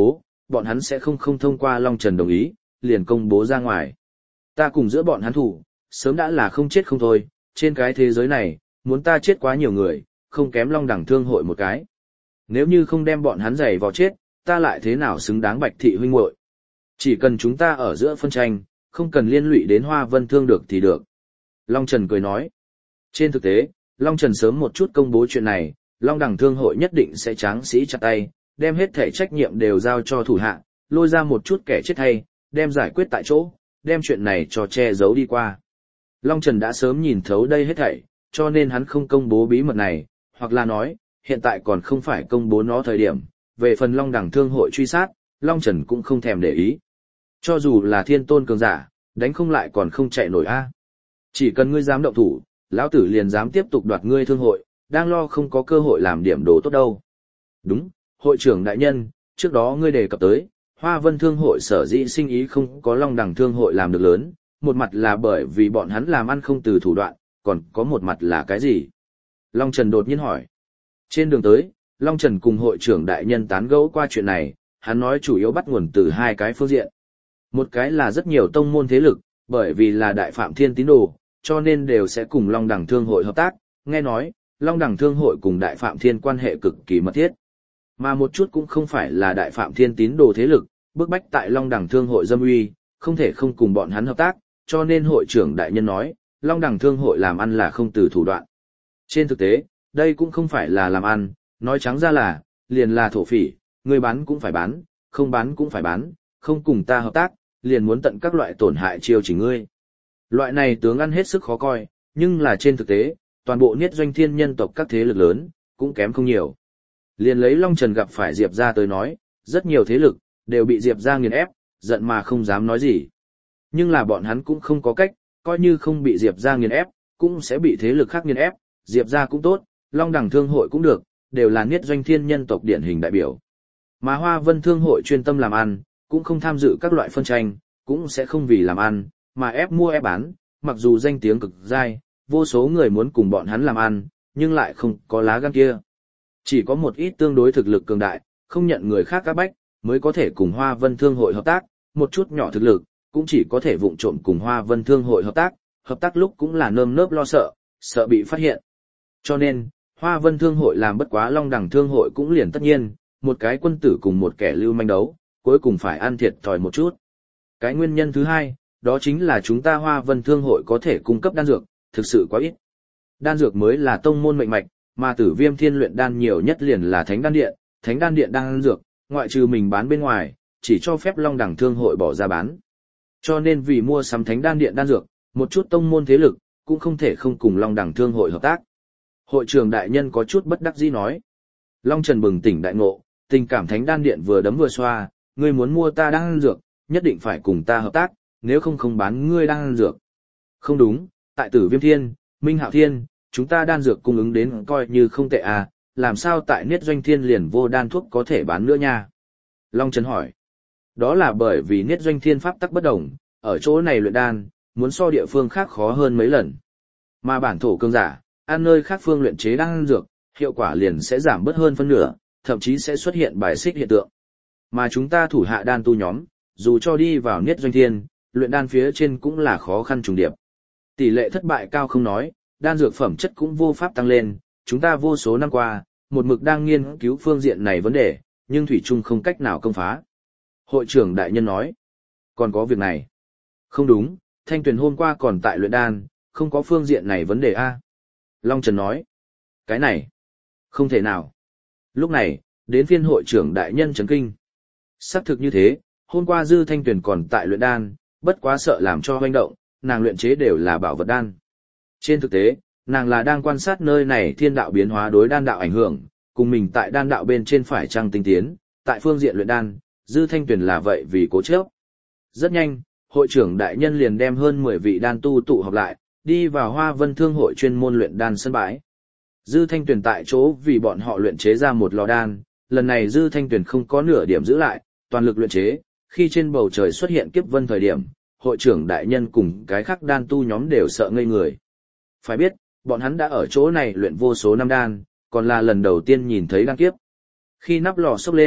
bọn hắn sẽ không thông qua Long Trần đồng ý, liền công bố ra ngoài. Ta cùng giữa bọn hắn thủ, sớm đã là không chết không thôi, trên cái thế giới này, muốn ta chết quá nhiều người, không kém Long Đẳng Thương hội một cái. Nếu như không đem bọn hắn giày vào chết, ta lại thế nào xứng đáng Bạch thị huynh muội. Chỉ cần chúng ta ở giữa phân tranh, không cần liên lụy đến Hoa Vân Thương được thì được. Long Trần cười nói. Trên thực tế, Long Trần sớm một chút công bố chuyện này, Long Đẳng Thương hội nhất định sẽ tráng sĩ chặt tay, đem hết thể trách nhiệm đều giao cho thủ hạ, lôi ra một chút kẻ chết hay, đem giải quyết tại chỗ, đem chuyện này cho che giấu đi qua. Long Trần đã sớm nhìn thấu đây hết thảy, cho nên hắn không công bố bí mật này, hoặc là nói, hiện tại còn không phải công bố nó thời điểm, về phần Long Đẳng Thương hội truy sát, Long Trần cũng không thèm để ý. Cho dù là thiên tôn cường giả, đánh không lại còn không chạy nổi a. Chỉ cần ngươi dám động thủ, lão tử liền dám tiếp tục đoạt ngươi thương hội, đang lo không có cơ hội làm điểm đồ tốt đâu. Đúng, hội trưởng đại nhân, trước đó ngươi đề cập tới, Hoa Vân Thương hội sở dĩ sinh ý không có Long Đẳng Thương hội làm được lớn, một mặt là bởi vì bọn hắn làm ăn không từ thủ đoạn, còn có một mặt là cái gì? Long Trần đột nhiên hỏi. Trên đường tới, Long Trần cùng hội trưởng đại nhân tán gẫu qua chuyện này, hắn nói chủ yếu bắt nguồn từ hai cái phương diện. Một cái là rất nhiều tông môn thế lực, bởi vì là đại phạm thiên tín đồ, cho nên đều sẽ cùng Long Đẳng Thương hội hợp tác, nghe nói, Long Đẳng Thương hội cùng đại phạm thiên quan hệ cực kỳ mật thiết. Mà một chút cũng không phải là đại phạm thiên tín đồ thế lực, bức bách tại Long Đẳng Thương hội dâm uy, không thể không cùng bọn hắn hợp tác, cho nên hội trưởng đại nhân nói, Long Đẳng Thương hội làm ăn là không từ thủ đoạn. Trên thực tế, đây cũng không phải là làm ăn, nói trắng ra là, liền là thổ phỉ, người bán cũng phải bán, không bán cũng phải bán, không cùng ta hợp tác, liền muốn tận các loại tổn hại chiêu chỉnh ngươi. Loại này tướng ăn hết sức khó coi, nhưng là trên thực tế, toàn bộ Niết Doanh Thiên nhân tộc các thế lực lớn, cũng kém không nhiều. Liền lấy Long Trần gặp phải Diệp ra tới nói, rất nhiều thế lực, đều bị Diệp ra nghiền ép, giận mà không dám nói gì. Nhưng là bọn hắn cũng không có cách, coi như không bị Diệp ra nghiền ép, cũng sẽ bị thế lực khác nghiền ép, Diệp ra cũng tốt, Long Đẳng Thương hội cũng được, đều là Niết Doanh Thiên nhân tộc điển hình đại biểu. Mà Hoa Vân Thương hội chuyên tâm làm ăn, cũng không tham dự các loại phân tranh, cũng sẽ không vì làm ăn, mà ép mua ép bán, mặc dù danh tiếng cực dai, vô số người muốn cùng bọn hắn làm ăn, nhưng lại không có lá gan kia. Chỉ có một ít tương đối thực lực cường đại, không nhận người khác áp bách, mới có thể cùng Hoa Vân Thương hội hợp tác, một chút nhỏ thực lực, cũng chỉ có thể vụng trộm cùng Hoa Vân Thương hội hợp tác lúc cũng là nơm nớp lo sợ, sợ bị phát hiện. Cho nên, Hoa Vân Thương hội làm bất quá Long Đẳng Thương hội cũng liền tất nhiên, một cái quân tử cùng một kẻ lưu manh đấu, cuối cùng phải ăn thiệt thòi một chút. Cái nguyên nhân thứ hai, đó chính là chúng ta Hoa Vân Thương hội có thể cung cấp đan dược, thực sự quá ít. Đan dược mới là tông môn mệnh mạch, mà Tử Viêm Thiên luyện đan nhiều nhất liền là Thánh Đan Điện đan dược, ngoại trừ mình bán bên ngoài, chỉ cho phép Long Đẳng Thương hội bỏ ra bán. Cho nên vì mua sắm Thánh Đan Điện đan dược, một chút tông môn thế lực, cũng không thể không cùng Long Đẳng Thương hội hợp tác. Hội trưởng đại nhân có chút bất đắc dĩ nói. Long Trần bừng tỉnh đại ngộ, tình cảm Thánh Đan Điện vừa đấm vừa xoa, ngươi muốn mua ta đan dược, nhất định phải cùng ta hợp tác, nếu không bán ngươi đan dược. Không đúng, tại Tử Viêm Thiên, Minh Hạo Thiên, chúng ta đan dược cung ứng đến coi như không tệ à, làm sao tại Niết Doanh Thiên liền vô đan thuốc có thể bán nữa nha? Long Trần hỏi. Đó là bởi vì Niết Doanh Thiên pháp tắc bất đồng, ở chỗ này luyện đan, muốn so địa phương khác khó hơn mấy lần. Mà bản thổ cường giả, ăn nơi khác phương luyện chế đan dược, hiệu quả liền sẽ giảm bớt hơn phân nửa, thậm chí sẽ xuất hiện bài xích hiện tượng. Mà chúng ta thủ hạ đan tu nhóm, dù cho đi vào Niết Doanh Thiên, luyện đan phía trên cũng là khó khăn trùng điệp. Tỷ lệ thất bại cao không nói, đan dược phẩm chất cũng vô pháp tăng lên, chúng ta vô số năm qua, một mực đang nghiên cứu phương diện này vấn đề, nhưng thủy chung không cách nào công phá. Hội trưởng đại nhân nói, còn có việc này. Không đúng, Thanh Tuyền hôm qua còn tại luyện đan, không có phương diện này vấn đề a. Long Trần nói, cái này, không thể nào. Lúc này, đến phiên hội trưởng đại nhân chấn kinh. Xác thực như thế, hôm qua Dư Thanh Tuyền còn tại luyện đan, bất quá sợ làm cho hoành động, nàng luyện chế đều là bảo vật đan. Trên thực tế, nàng là đang quan sát nơi này thiên đạo biến hóa đối đan đạo ảnh hưởng, cùng mình tại đan đạo bên trên phải trăng tinh tiến, tại phương diện luyện đan, Dư Thanh Tuyền là vậy vì cố chấp. Rất nhanh, hội trưởng đại nhân liền đem hơn 10 vị đan tu tụ họp lại, đi vào Hoa Vân Thương hội chuyên môn luyện đan sân bãi. Dư Thanh Tuyền tại chỗ vì bọn họ luyện chế ra một lò đan, lần này Dư Thanh Tuyền không có nửa điểm giữ lại, toàn lực luyện chế, khi trên bầu trời xuất hiện kiếp vân thời điểm, hội trưởng đại nhân cùng cái khác đan tu nhóm đều sợ ngây người. Phải biết, bọn hắn đã ở chỗ này luyện vô số năm đan, còn là lần đầu tiên nhìn thấy đan kiếp. Khi nắp lò xốc lên,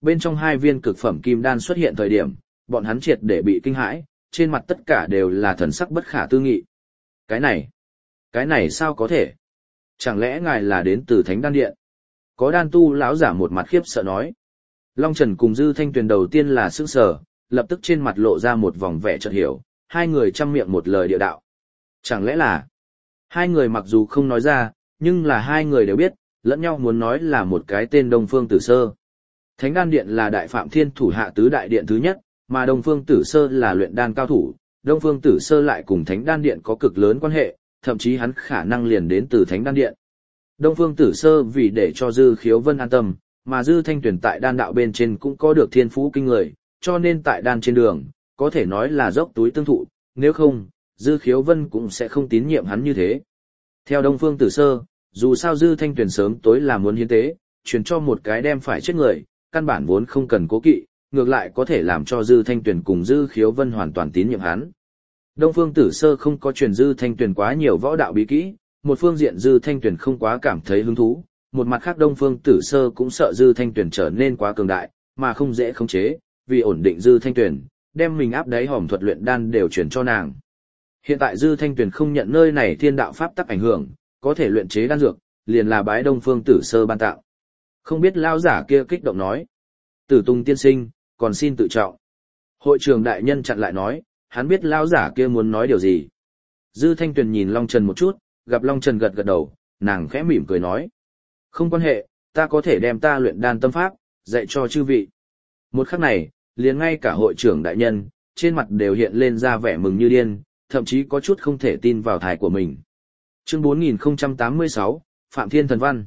Bên trong hai viên cực phẩm kim đan xuất hiện thời điểm, bọn hắn triệt để bị kinh hãi, trên mặt tất cả đều là thần sắc bất khả tư nghị. Cái này sao có thể? Chẳng lẽ ngài là đến từ Thánh Đan Điện? Có đan tu lão giả một mặt khiếp sợ nói. Long Trần cùng Dư Thanh Tuyền đầu tiên là sững sờ, lập tức trên mặt lộ ra một vòng vẻ chợt hiểu, hai người chăm miệng một lời địa đạo. Chẳng lẽ là... Hai người mặc dù không nói ra, nhưng là hai người đều biết, lẫn nhau muốn nói là một cái tên Đông Phương Tử Sơ. Thánh Đan Điện là Đại Phạm Thiên thủ hạ tứ đại điện thứ nhất, mà Đông Phương Tử Sơ là luyện đan cao thủ, Đông Phương Tử Sơ lại cùng Thánh Đan Điện có cực lớn quan hệ, thậm chí hắn khả năng liền đến từ Thánh Đan Điện. Đông Phương Tử Sơ vì để cho Dư Khiếu Vân an tâm, mà Dư Thanh Tuyền tại đan đạo bên trên cũng có được thiên phú kinh người, cho nên tại đan trên đường, có thể nói là dốc túi tương thụ, nếu không, Dư Khiếu Vân cũng sẽ không tín nhiệm hắn như thế. Theo Đông Phương Tử Sơ, dù sao Dư Thanh Tuyền sớm tối là muốn hiến tế, truyền cho một cái đem phải chết người, căn bản vốn không cần cố kỵ, ngược lại có thể làm cho Dư Thanh Tuyền cùng Dư Khiếu Vân hoàn toàn tín nhiệm hắn. Đông Phương Tử Sơ không có truyền Dư Thanh Tuyền quá nhiều võ đạo bí kỹ, một phương diện Dư Thanh Tuyền không quá cảm thấy hứng thú, một mặt khác Đông Phương Tử Sơ cũng sợ Dư Thanh Tuyền trở nên quá cường đại, mà không dễ khống chế, vì ổn định Dư Thanh Tuyền, đem mình áp đáy hòm thuật luyện đan đều truyền cho nàng. Hiện tại Dư Thanh Tuyền không nhận nơi này thiên đạo pháp tắc ảnh hưởng, có thể luyện chế đan dược, liền là bái Đông Phương Tử Sơ ban tặng. Không biết lão giả kia kích động nói: "Tử Tùng tiên sinh, còn xin tự trọng." Hội trưởng đại nhân chặn lại nói, hắn biết lão giả kia muốn nói điều gì. Dư Thanh Tuyền nhìn Long Trần một chút, gặp Long Trần gật gật đầu, nàng khẽ mỉm cười nói: "Không quan hệ, ta có thể đem ta luyện đan tâm pháp dạy cho chư vị." Một khắc này, liền ngay cả hội trưởng đại nhân, trên mặt đều hiện lên ra vẻ mừng như điên, thậm chí có chút không thể tin vào thải của mình. Chương 4086, Phạm Thiên Thần Văn.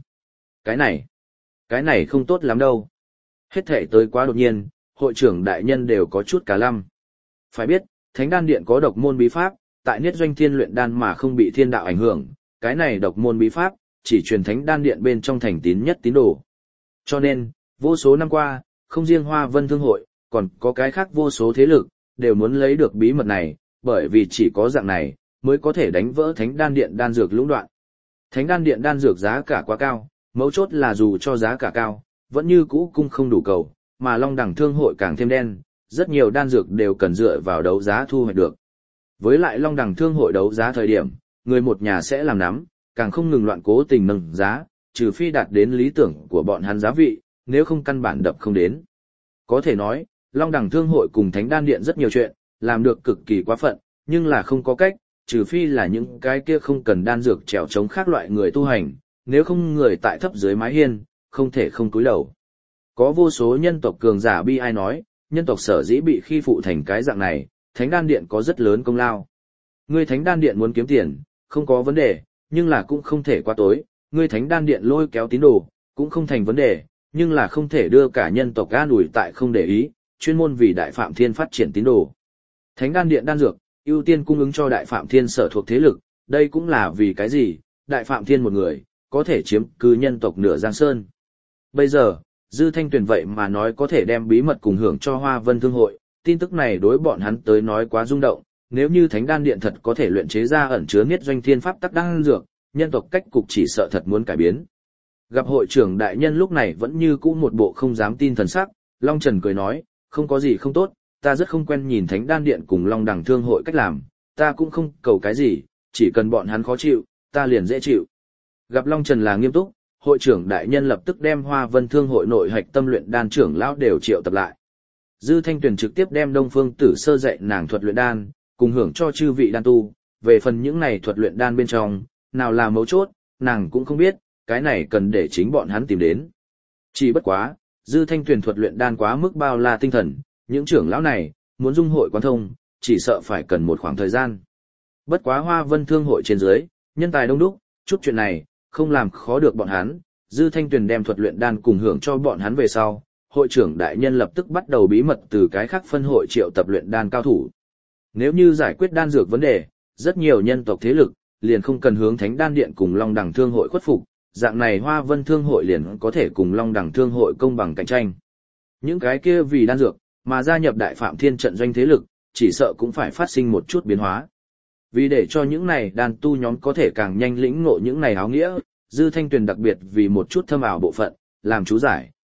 Cái này không tốt lắm đâu. Hết thể tới quá đột nhiên, hội trưởng đại nhân đều có chút cả lăm. Phải biết, Thánh Đan Điện có độc môn bí pháp, tại Niết Doanh Thiên luyện đan mà không bị thiên đạo ảnh hưởng, cái này độc môn bí pháp, chỉ truyền Thánh Đan Điện bên trong thành tín nhất tín đồ. Cho nên, vô số năm qua, không riêng Hoa Vân Thương Hội, còn có cái khác vô số thế lực, đều muốn lấy được bí mật này, bởi vì chỉ có dạng này, mới có thể đánh vỡ Thánh Đan Điện đan dược lũng đoạn. Thánh Đan Điện đan dược giá cả quá cao, mấu chốt là dù cho giá cả cao, vẫn như cũ cung không đủ cầu, mà Long Đẳng Thương Hội càng thêm đen, rất nhiều đan dược đều cần dựa vào đấu giá thu hoạch được. Với lại Long Đẳng Thương Hội đấu giá thời điểm, người một nhà sẽ làm nắm, càng không ngừng loạn cố tình nâng giá, trừ phi đạt đến lý tưởng của bọn hắn giá vị, nếu không căn bản đập không đến. Có thể nói, Long Đẳng Thương Hội cùng Thánh Đan Điện rất nhiều chuyện, làm được cực kỳ quá phận, nhưng là không có cách, trừ phi là những cái kia không cần đan dược trèo chống khác loại người tu hành, nếu không người tại thấp dưới mái hiên, không thể không cúi đầu. Có vô số nhân tộc cường giả bi ai nói, nhân tộc sở dĩ bị khi phụ thành cái dạng này, Thánh Đan Điện có rất lớn công lao. Ngươi Thánh Đan Điện muốn kiếm tiền, không có vấn đề, nhưng là cũng không thể quá tối, ngươi Thánh Đan Điện lôi kéo tín đồ, cũng không thành vấn đề, nhưng là không thể đưa cả nhân tộc an ủi tại không để ý, chuyên môn vì Đại Phạm Thiên phát triển tín đồ. Thánh Đan Điện đan dược, ưu tiên cung ứng cho Đại Phạm Thiên sở thuộc thế lực, đây cũng là vì cái gì, Đại Phạm Thiên một người, có thể chiếm cứ nhân tộc nửa Giang Sơn. Bây giờ, Dư Thanh Tuyền vậy mà nói có thể đem bí mật cùng hưởng cho Hoa Vân Thương Hội, tin tức này đối bọn hắn tới nói quá rung động, nếu như Thánh Đan Điện thật có thể luyện chế ra ẩn chứa Niết Doanh Thiên pháp tắc đan dược, nhân tộc cách cục chỉ sợ thật muốn cải biến. Gặp hội trưởng đại nhân lúc này vẫn như cũ một bộ không dám tin thần sắc, Long Trần cười nói, không có gì không tốt, ta rất không quen nhìn Thánh Đan Điện cùng Long Đẳng Thương Hội cách làm, ta cũng không cầu cái gì, chỉ cần bọn hắn khó chịu, ta liền dễ chịu. Gặp Long Trần là nghiêm túc, hội trưởng đại nhân lập tức đem Hoa Vân Thương Hội nội hạch tâm luyện đan trưởng lão đều triệu tập lại. Dư Thanh Tuyền trực tiếp đem Đông Phương Tử Sơ dạy nàng thuật luyện đan, cùng hưởng cho chư vị đan tu, về phần những này thuật luyện đan bên trong, nào là mấu chốt, nàng cũng không biết, cái này cần để chính bọn hắn tìm đến. Chỉ bất quá, Dư Thanh Tuyền thuật luyện đan quá mức bao la tinh thần, những trưởng lão này, muốn dung hội quán thông, chỉ sợ phải cần một khoảng thời gian. Bất quá Hoa Vân Thương Hội trên dưới, nhân tài đông đúc, chút chuyện này, không làm khó được bọn hắn, Dư Thanh Tuyền đem thuật luyện đan cùng hưởng cho bọn hắn về sau, hội trưởng đại nhân lập tức bắt đầu bí mật từ cái khác phân hội triệu tập luyện đan cao thủ. Nếu như giải quyết đan dược vấn đề, rất nhiều nhân tộc thế lực, liền không cần hướng Thánh Đan Điện cùng Long Đẳng Thương Hội khuất phục, dạng này Hoa Vân Thương Hội liền có thể cùng Long Đẳng Thương Hội công bằng cạnh tranh. Những cái kia vì đan dược, mà gia nhập Đại Phạm Thiên trận doanh thế lực, chỉ sợ cũng phải phát sinh một chút biến hóa. Vì để cho những này đan tu nhóm có thể càng nhanh lĩnh ngộ những này áo nghĩa, Dư Thanh Tuyền đặc biệt vì một chút thâm ảo bộ phận, làm chú giải,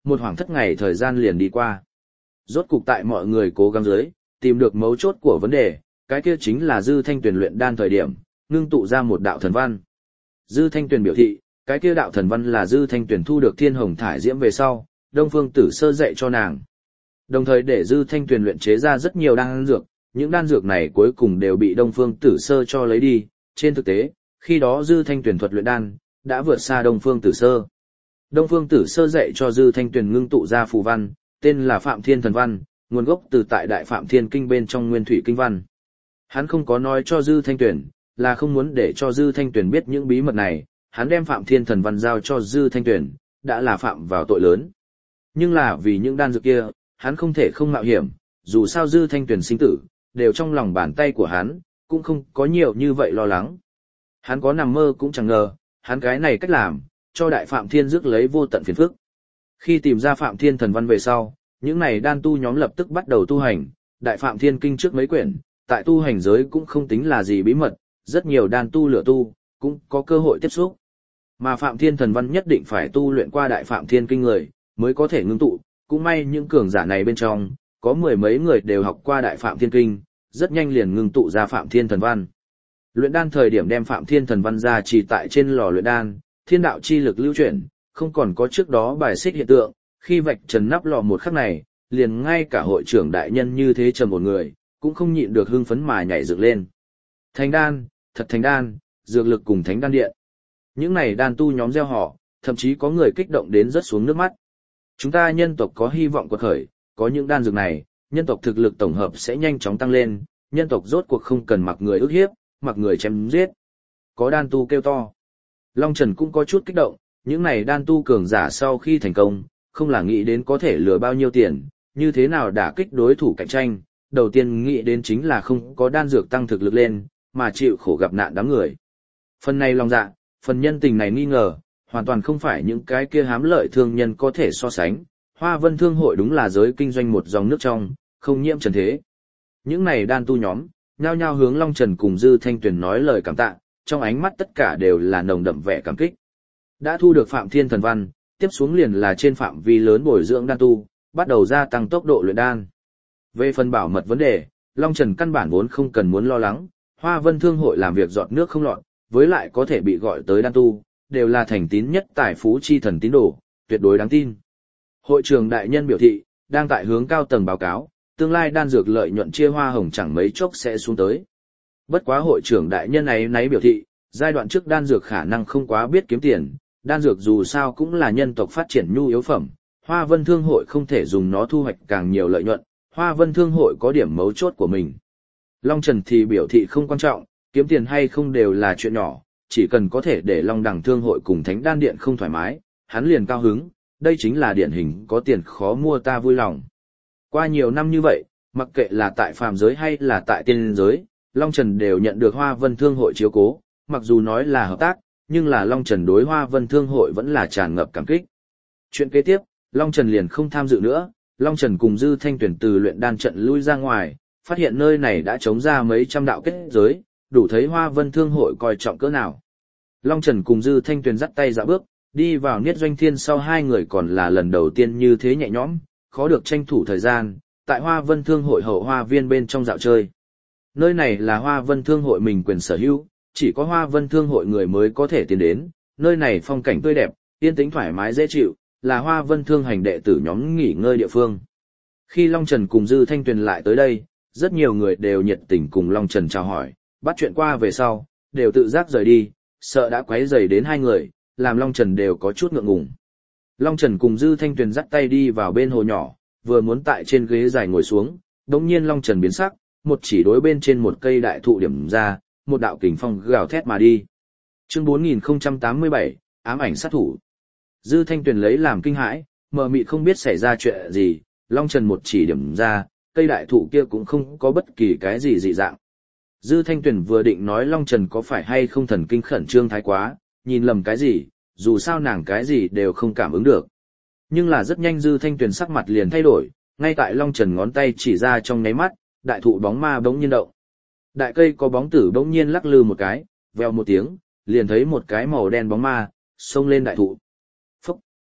một khoảng thất ngày thời gian liền đi qua. Rốt cục tại mọi người cố gắng dưới, tìm được mấu chốt của vấn đề, cái kia chính là Dư Thanh Tuyền luyện đan thời điểm, ngưng tụ ra một đạo thần văn. Dư Thanh Tuyền biểu thị, cái kia đạo thần văn là Dư Thanh Tuyền thu được Thiên Hồng Thải Diễm về sau, Đông Phương Tử Sơ dạy cho nàng. Đồng thời để Dư Thanh Tuyền luyện chế ra rất nhiều đan dược, những đan dược này cuối cùng đều bị Đông Phương Tử Sơ cho lấy đi. Trên thực tế, khi đó Dư Thanh Tuyền thuật luyện đan đã vượt xa Đông Phương Tử Sơ. Đông Phương Tử Sơ dạy cho Dư Thanh Tuyền ngưng tụ ra phù văn, tên là Phạm Thiên Thần Văn, nguồn gốc từ tại Đại Phạm Thiên Kinh bên trong Nguyên Thủy Kinh Văn. Hắn không có nói cho Dư Thanh Tuyền, là không muốn để cho Dư Thanh Tuyền biết những bí mật này, hắn đem Phạm Thiên Thần Văn giao cho Dư Thanh Tuyền, đã là phạm vào tội lớn. Nhưng là vì những đan dược kia, hắn không thể không mạo hiểm, dù sao Dư Thanh Tuyền sinh tử, đều trong lòng bàn tay của hắn, cũng không có nhiều như vậy lo lắng. Hắn có nằm mơ cũng chẳng ngờ, hắn cái này cách làm, cho Đại Phạm Thiên rước lấy vô tận phiền phức. Khi tìm ra Phạm Thiên Thần Văn về sau, những này đan tu nhóm lập tức bắt đầu tu hành, Đại Phạm Thiên Kinh trước mấy quyển, tại tu hành giới cũng không tính là gì bí mật, rất nhiều đan tu lửa tu, cũng có cơ hội tiếp xúc. Mà Phạm Thiên Thần Văn nhất định phải tu luyện qua Đại Phạm Thiên Kinh người, mới có thể ngưng tụ, cũng may những cường giả này bên trong, có mười mấy người đều học qua Đại Phạm Thiên Kinh, rất nhanh liền ngưng tụ ra Phạm Thiên Thần Văn. Luyện đan thời điểm đem Phạm Thiên Thần Văn ra chỉ tại trên lò luyện đan, thiên đạo chi lực lưu chuyển, không còn có trước đó bài xích hiện tượng, khi vạch trần nắp lò một khắc này, liền ngay cả hội trưởng đại nhân như thế trầm một người, cũng không nhịn được hưng phấn mà nhảy dựng lên. Thành đan, thật thành đan, dược lực cùng thánh đan điện. Những này đan tu nhóm gieo họ, thậm chí có người kích động đến rớt xuống nước mắt. Chúng ta nhân tộc có hy vọng quật khởi, có những đan dược này, nhân tộc thực lực tổng hợp sẽ nhanh chóng tăng lên, nhân tộc rốt cuộc không cần mặc người ức hiếp, mặc người chém giết. Có đan tu kêu to. Long Trần cũng có chút kích động, những này đan tu cường giả sau khi thành công, không là nghĩ đến có thể lừa bao nhiêu tiền, như thế nào đả kích đối thủ cạnh tranh, đầu tiên nghĩ đến chính là không có đan dược tăng thực lực lên, mà chịu khổ gặp nạn đám người. Phần này lòng dạ, phần nhân tình này nghi ngờ, hoàn toàn không phải những cái kia hám lợi thương nhân có thể so sánh. Hoa Vân Thương hội đúng là giới kinh doanh một dòng nước trong, không nhiễm trần thế. Những này đan tu nhóm, nhao nhao hướng Long Trần cùng Dư Thanh Tuyền nói lời cảm tạ, trong ánh mắt tất cả đều là nồng đậm vẻ cảm kích. Đã thu được Phạm Thiên Thần Văn, tiếp xuống liền là trên phạm vi lớn bồi dưỡng đan tu, bắt đầu gia tăng tốc độ luyện đan. Về phần bảo mật vấn đề, Long Trần căn bản vốn không cần muốn lo lắng, Hoa Vân Thương hội làm việc giọt nước không lọt, với lại có thể bị gọi tới đan tu, đều là thành tín nhất tài phú chi thần tín đồ, tuyệt đối đáng tin. Hội trưởng đại nhân biểu thị, đang tại hướng cao tầng báo cáo, tương lai đan dược lợi nhuận chia hoa hồng chẳng mấy chốc sẽ xuống tới. Bất quá hội trưởng đại nhân nấy biểu thị, giai đoạn trước đan dược khả năng không quá biết kiếm tiền, đan dược dù sao cũng là nhân tộc phát triển nhu yếu phẩm, Hoa Vân Thương hội không thể dùng nó thu hoạch càng nhiều lợi nhuận, Hoa Vân Thương hội có điểm mấu chốt của mình. Long Trần thì biểu thị không quan trọng, kiếm tiền hay không đều là chuyện nhỏ, chỉ cần có thể để Long Đằng Thương hội cùng Thánh Đan Điện không thoải mái, hắn liền cao hứng, đây chính là điển hình có tiền khó mua ta vui lòng. Qua nhiều năm như vậy, mặc kệ là tại phàm giới hay là tại tiên giới, Long Trần đều nhận được Hoa Vân Thương hội chiếu cố, mặc dù nói là hợp tác, nhưng là Long Trần đối Hoa Vân Thương hội vẫn là tràn ngập cảm kích. Chuyện kế tiếp, Long Trần liền không tham dự nữa, Long Trần cùng Dư Thanh Tuyền từ luyện đan trận lui ra ngoài, phát hiện nơi này đã trống ra mấy trăm đạo kết giới, đủ thấy Hoa Vân Thương hội coi trọng cỡ nào. Long Trần cùng Dư Thanh Tuyền dắt tay dạo bước, đi vào Niết Doanh Thiên sau hai người còn là lần đầu tiên như thế nhẹ nhõm, khó được tranh thủ thời gian, tại Hoa Vân Thương hội hậu hoa viên bên trong dạo chơi. Nơi này là Hoa Vân Thương hội mình quyền sở hữu, chỉ có Hoa Vân Thương hội người mới có thể tiến đến, nơi này phong cảnh tươi đẹp, yên tĩnh thoải mái dễ chịu, là Hoa Vân Thương hành đệ tử nhóm nghỉ ngơi địa phương. Khi Long Trần cùng Dư Thanh Tuyền lại tới đây, rất nhiều người đều nhiệt tình cùng Long Trần chào hỏi, bắt chuyện qua về sau, đều tự giác rời đi, sợ đã quấy rầy đến hai người, làm Long Trần đều có chút ngượng ngùng. Long Trần cùng Dư Thanh Tuyền dắt tay đi vào bên hồ nhỏ, vừa muốn tại trên ghế dài ngồi xuống, đống nhiên Long Trần biến sắc, một chỉ đối bên trên một cây đại thụ điểm ra, một đạo kình phong gào thét mà đi. Chương 4087, ám ảnh sát thủ. Dư Thanh Tuyền lấy làm kinh hãi, mờ mịt không biết xảy ra chuyện gì, Long Trần một chỉ điểm ra, cây đại thụ kia cũng không có bất kỳ cái gì dị dạng. Dư Thanh Tuyền vừa định nói Long Trần có phải hay không thần kinh khẩn trương thái quá, nhìn lầm cái gì, dù sao nàng cái gì đều không cảm ứng được. Nhưng là rất nhanh Dư Thanh Tuyền sắc mặt liền thay đổi, ngay tại Long Trần ngón tay chỉ ra trong nháy mắt, đại thụ bóng ma bỗng nhiên động. Đại cây có bóng tử bỗng nhiên lắc lư một cái, vèo một tiếng, liền thấy một cái màu đen bóng ma xông lên đại thụ. Phốc.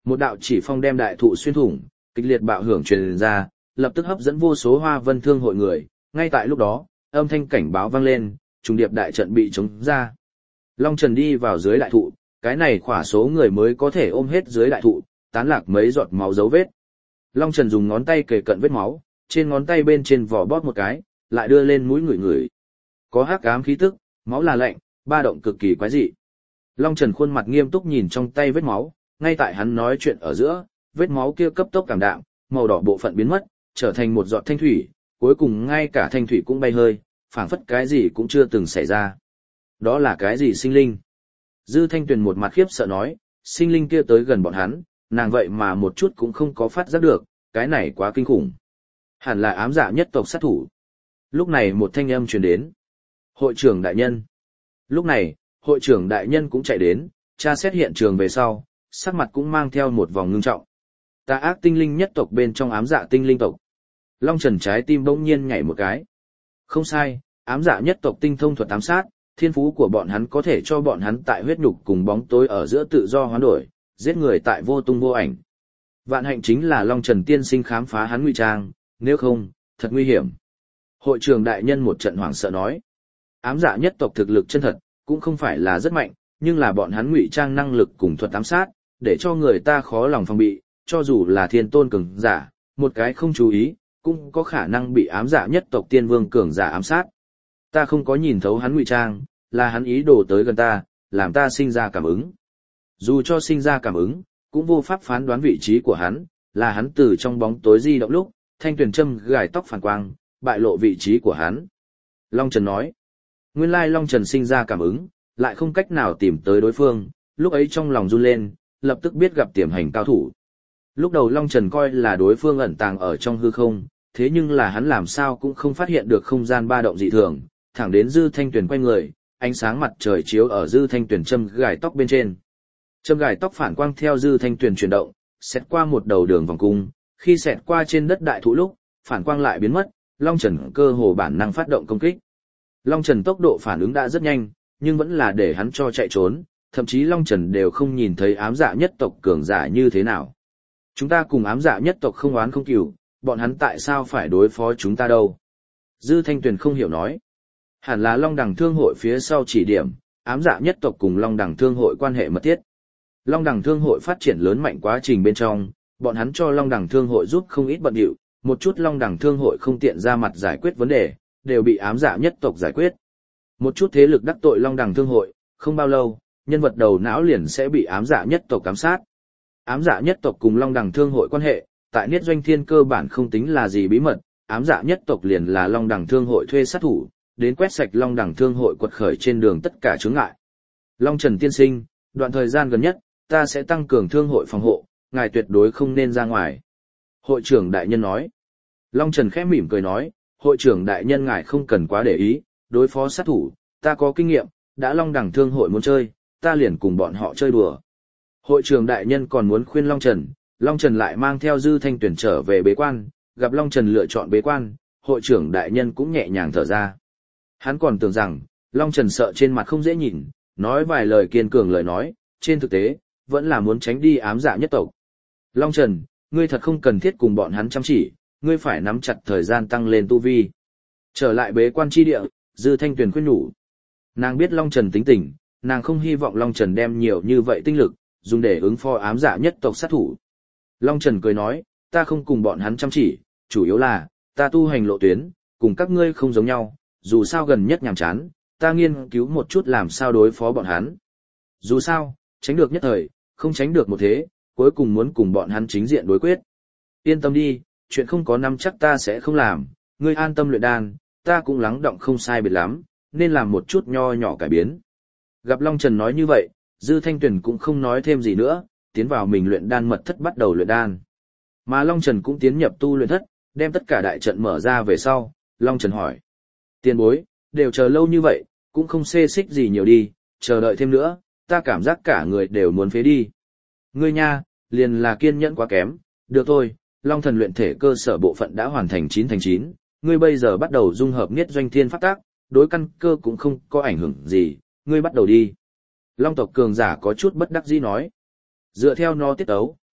Một đạo chỉ phong đem đại thụ xuyên thủng, kịch liệt bạo hưởng truyền ra, lập tức hấp dẫn vô số Hoa Vân Thương hội người, ngay tại lúc đó, âm thanh cảnh báo vang lên, trùng điệp đại trận bị chống ra. Long Trần đi vào dưới đại thụ, cái này khỏa số người mới có thể ôm hết dưới đại thụ, tán lạc mấy giọt máu dấu vết. Long Trần dùng ngón tay kề cận vết máu, trên ngón tay bên trên vỏ bóp một cái, lại đưa lên mũi ngửi ngửi. Có hắc ám khí tức, máu là lạnh, ba động cực kỳ quái dị. Long Trần khuôn mặt nghiêm túc nhìn trong tay vết máu, ngay tại hắn nói chuyện ở giữa, vết máu kia cấp tốc cảm đạm, màu đỏ bộ phận biến mất, trở thành một giọt thanh thủy, cuối cùng ngay cả thanh thủy cũng bay hơi, phảng phất cái gì cũng chưa từng xảy ra. Đó là cái gì sinh linh? Dư Thanh Tuyền một mặt khiếp sợ nói, sinh linh kia tới gần bọn hắn, nàng vậy mà một chút cũng không có phát giác được, cái này quá kinh khủng. Hẳn là ám dạ nhất tộc sát thủ. Lúc này một thanh âm truyền đến. Hội trưởng đại nhân. Lúc này, hội trưởng đại nhân cũng chạy đến, tra xét hiện trường về sau, sắc mặt cũng mang theo một vòng ngưng trọng. Tà ác tinh linh nhất tộc bên trong ám dạ tinh linh tộc. Long Trần trái tim bỗng nhiên nhảy một cái. Không sai, ám dạ nhất tộc tinh thông thuật ám sát, thiên phú của bọn hắn có thể cho bọn hắn tại huyết nhục cùng bóng tối ở giữa tự do hoán đổi, giết người tại vô tung vô ảnh. Vạn hạnh chính là Long Trần tiên sinh khám phá hắn ngụy trang, nếu không, thật nguy hiểm. Hội trưởng đại nhân một trận hoảng sợ nói. Ám dạ nhất tộc thực lực chân thật, cũng không phải là rất mạnh, nhưng là bọn hắn ngụy trang năng lực cùng thuật ám sát, để cho người ta khó lòng phòng bị, cho dù là thiên tôn cường giả, một cái không chú ý, cũng có khả năng bị ám dạ nhất tộc tiên vương cường giả ám sát. Ta không có nhìn thấu hắn ngụy trang, là hắn ý đồ tới gần ta, làm ta sinh ra cảm ứng. Dù cho sinh ra cảm ứng, cũng vô pháp phán đoán vị trí của hắn, là hắn từ trong bóng tối di động lúc, thanh tuyển châm gài tóc phản quang, bại lộ vị trí của hắn. Long Trần nói, nguyên lai Long Trần sinh ra cảm ứng, lại không cách nào tìm tới đối phương, lúc ấy trong lòng run lên, lập tức biết gặp tiềm hành cao thủ. Lúc đầu Long Trần coi là đối phương ẩn tàng ở trong hư không, thế nhưng là hắn làm sao cũng không phát hiện được không gian ba động dị thường, thẳng đến Dư Thanh Tuyền quay người, ánh sáng mặt trời chiếu ở Dư Thanh Tuyền châm gài tóc bên trên. Châm gài tóc phản quang theo Dư Thanh Tuyền chuyển động, xẹt qua một đầu đường vòng cung, khi xẹt qua trên đất đại thụ lúc, phản quang lại biến mất, Long Trần cơ hồ bản năng phát động công kích. Long Trần tốc độ phản ứng đã rất nhanh, nhưng vẫn là để hắn cho chạy trốn, thậm chí Long Trần đều không nhìn thấy ám dạ nhất tộc cường giả như thế nào. Chúng ta cùng ám dạ nhất tộc không oán không cừu, bọn hắn tại sao phải đối phó chúng ta đâu? Dư Thanh Tuyền không hiểu nói. Hẳn là Long Đằng Thương hội phía sau chỉ điểm, ám dạ nhất tộc cùng Long Đằng Thương hội quan hệ mật thiết. Long Đằng Thương hội phát triển lớn mạnh quá trình bên trong, bọn hắn cho Long Đằng Thương hội giúp không ít bận điệu, một chút Long Đằng Thương hội không tiện ra mặt giải quyết vấn đề, đều bị ám dạ nhất tộc giải quyết. Một chút thế lực đắc tội Long Đằng Thương hội, không bao lâu, nhân vật đầu não liền sẽ bị ám dạ nhất tộc ám sát. Ám dạ nhất tộc cùng Long Đằng Thương hội quan hệ, tại Niết Doanh Thiên cơ bản không tính là gì bí mật, ám dạ nhất tộc liền là Long Đằng Thương hội thuê sát thủ, đến quét sạch Long Đằng Thương hội quật khởi trên đường tất cả chướng ngại. Long Trần tiên sinh, đoạn thời gian gần nhất, ta sẽ tăng cường thương hội phòng hộ, ngài tuyệt đối không nên ra ngoài. Hội trưởng đại nhân nói. Long Trần khẽ mỉm cười nói, hội trưởng đại nhân ngài không cần quá để ý, đối phó sát thủ, ta có kinh nghiệm, đã Long Đằng Thương hội muốn chơi, ta liền cùng bọn họ chơi đùa. Hội trưởng đại nhân còn muốn khuyên Long Trần lại mang theo Dư Thanh Tuyển trở về bế quan, gặp Long Trần lựa chọn bế quan, hội trưởng đại nhân cũng nhẹ nhàng thở ra. Hắn còn tưởng rằng, Long Trần sợ trên mặt không dễ nhìn, nói vài lời kiên cường lời nói, trên thực tế, vẫn là muốn tránh đi ám dạ nhất tộc. Long Trần, ngươi thật không cần thiết cùng bọn hắn chăm chỉ, ngươi phải nắm chặt thời gian tăng lên tu vi. Trở lại bế quan chi địa, Dư Thanh Tuyền khuyên nhủ. Nàng biết Long Trần tính tình, nàng không hy vọng Long Trần đem nhiều như vậy tinh lực, dùng để ứng phó ám dạ nhất tộc sát thủ. Long Trần cười nói, ta không cùng bọn hắn chăm chỉ, chủ yếu là, ta tu hành lộ tuyến, cùng các ngươi không giống nhau, dù sao gần nhất nhàm chán, ta nghiên cứu một chút làm sao đối phó bọn hắn. Dù sao, tránh được nhất thời, không tránh được một thế, cuối cùng muốn cùng bọn hắn chính diện đối quyết. Yên tâm đi, chuyện không có năm chắc ta sẽ không làm, ngươi an tâm luyện đan, ta cũng lắng động không sai biệt lắm, nên làm một chút nho nhỏ cải biến. Gặp Long Trần nói như vậy, Dư Thanh Tuyền cũng không nói thêm gì nữa, tiến vào mình luyện đan mật thất bắt đầu luyện đan. Mà Long Trần cũng tiến nhập tu luyện thất, đem tất cả đại trận mở ra về sau, Long Trần hỏi. Tiền bối, đều chờ lâu như vậy, cũng không xê xích gì nhiều đi, chờ đợi thêm nữa, ta cảm giác cả người đều muốn phế đi. Ngươi nha, liền là kiên nhẫn quá kém, được thôi, Long Thần luyện thể cơ sở bộ phận đã hoàn thành 9/9, ngươi bây giờ bắt đầu dung hợp Niết Doanh Thiên pháp tác, đối căn cơ cũng không có ảnh hưởng gì, ngươi bắt đầu đi. Long tộc cường giả có chút bất đắc dĩ nói. Dựa theo nó tiết tấu,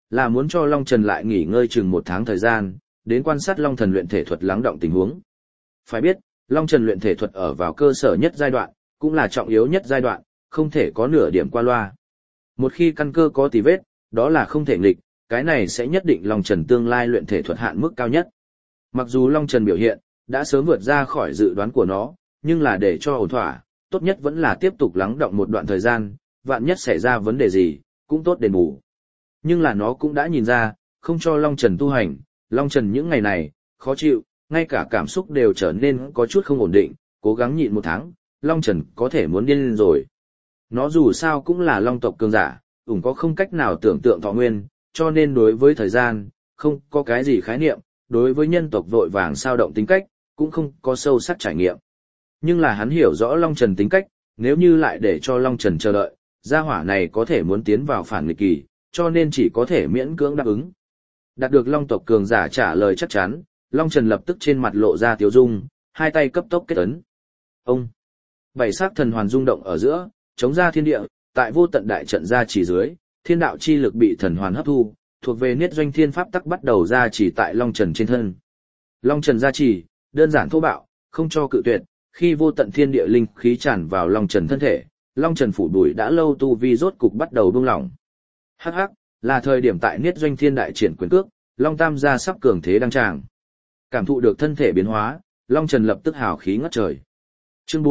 là muốn cho Long Trần lại nghỉ ngơi chừng 1 tháng thời gian, đến quan sát Long Thần luyện thể thuật lắng động tình huống. Phải biết, Long Trần luyện thể thuật ở vào cơ sở nhất giai đoạn, cũng là trọng yếu nhất giai đoạn, không thể có nửa điểm qua loa. Một khi căn cơ có tì vết, đó là không thể nghịch, cái này sẽ nhất định Long Trần tương lai luyện thể thuật hạn mức cao nhất. Mặc dù Long Trần biểu hiện đã sớm vượt ra khỏi dự đoán của nó, nhưng là để cho ổn thỏa, tốt nhất vẫn là tiếp tục lắng động một đoạn thời gian, vạn nhất xảy ra vấn đề gì, cũng tốt đền bù. Nhưng là nó cũng đã nhìn ra, không cho Long Trần tu hành, Long Trần những ngày này, khó chịu, ngay cả cảm xúc đều trở nên có chút không ổn định, cố gắng nhịn 1 tháng, Long Trần có thể muốn điên lên rồi. Nó dù sao cũng là Long tộc cường giả, có không cách nào tưởng tượng thọ nguyên, cho nên đối với thời gian, không có cái gì khái niệm, đối với nhân tộc vội vàng sao động tính cách, cũng không có sâu sắc trải nghiệm. Nhưng là hắn hiểu rõ Long Trần tính cách, nếu như lại để cho Long Trần chờ đợi, gia hỏa này có thể muốn tiến vào phản nghịch kỳ, cho nên chỉ có thể miễn cưỡng đáp ứng. Đạt được Long tộc cường giả trả lời chắc chắn, Long Trần lập tức trên mặt lộ ra tiếu dung, hai tay cấp tốc kết ấn. Ông, 7 sắc thần hoàn rung động ở giữa, chống ra thiên địa, tại vô tận đại trận ra chỉ dưới, thiên đạo chi lực bị thần hoàn hấp thu, thuộc về niết doanh thiên pháp tắc bắt đầu ra chỉ tại Long Trần trên thân. Long Trần ra chỉ, đơn giản thô bạo, không cho cự tuyệt, khi vô tận thiên địa linh khí tràn vào Long Trần thân thể, Long Trần phủ đuổi đã lâu tu vi rốt cục bắt đầu buông lỏng. Hắc hắc, là thời điểm tại niết doanh thiên đại triển quyền cước, Long Tam gia sắp cường thế đăng tràng. Cảm thụ được thân thể biến hóa, Long Trần lập tức hào khí ngất trời. Chương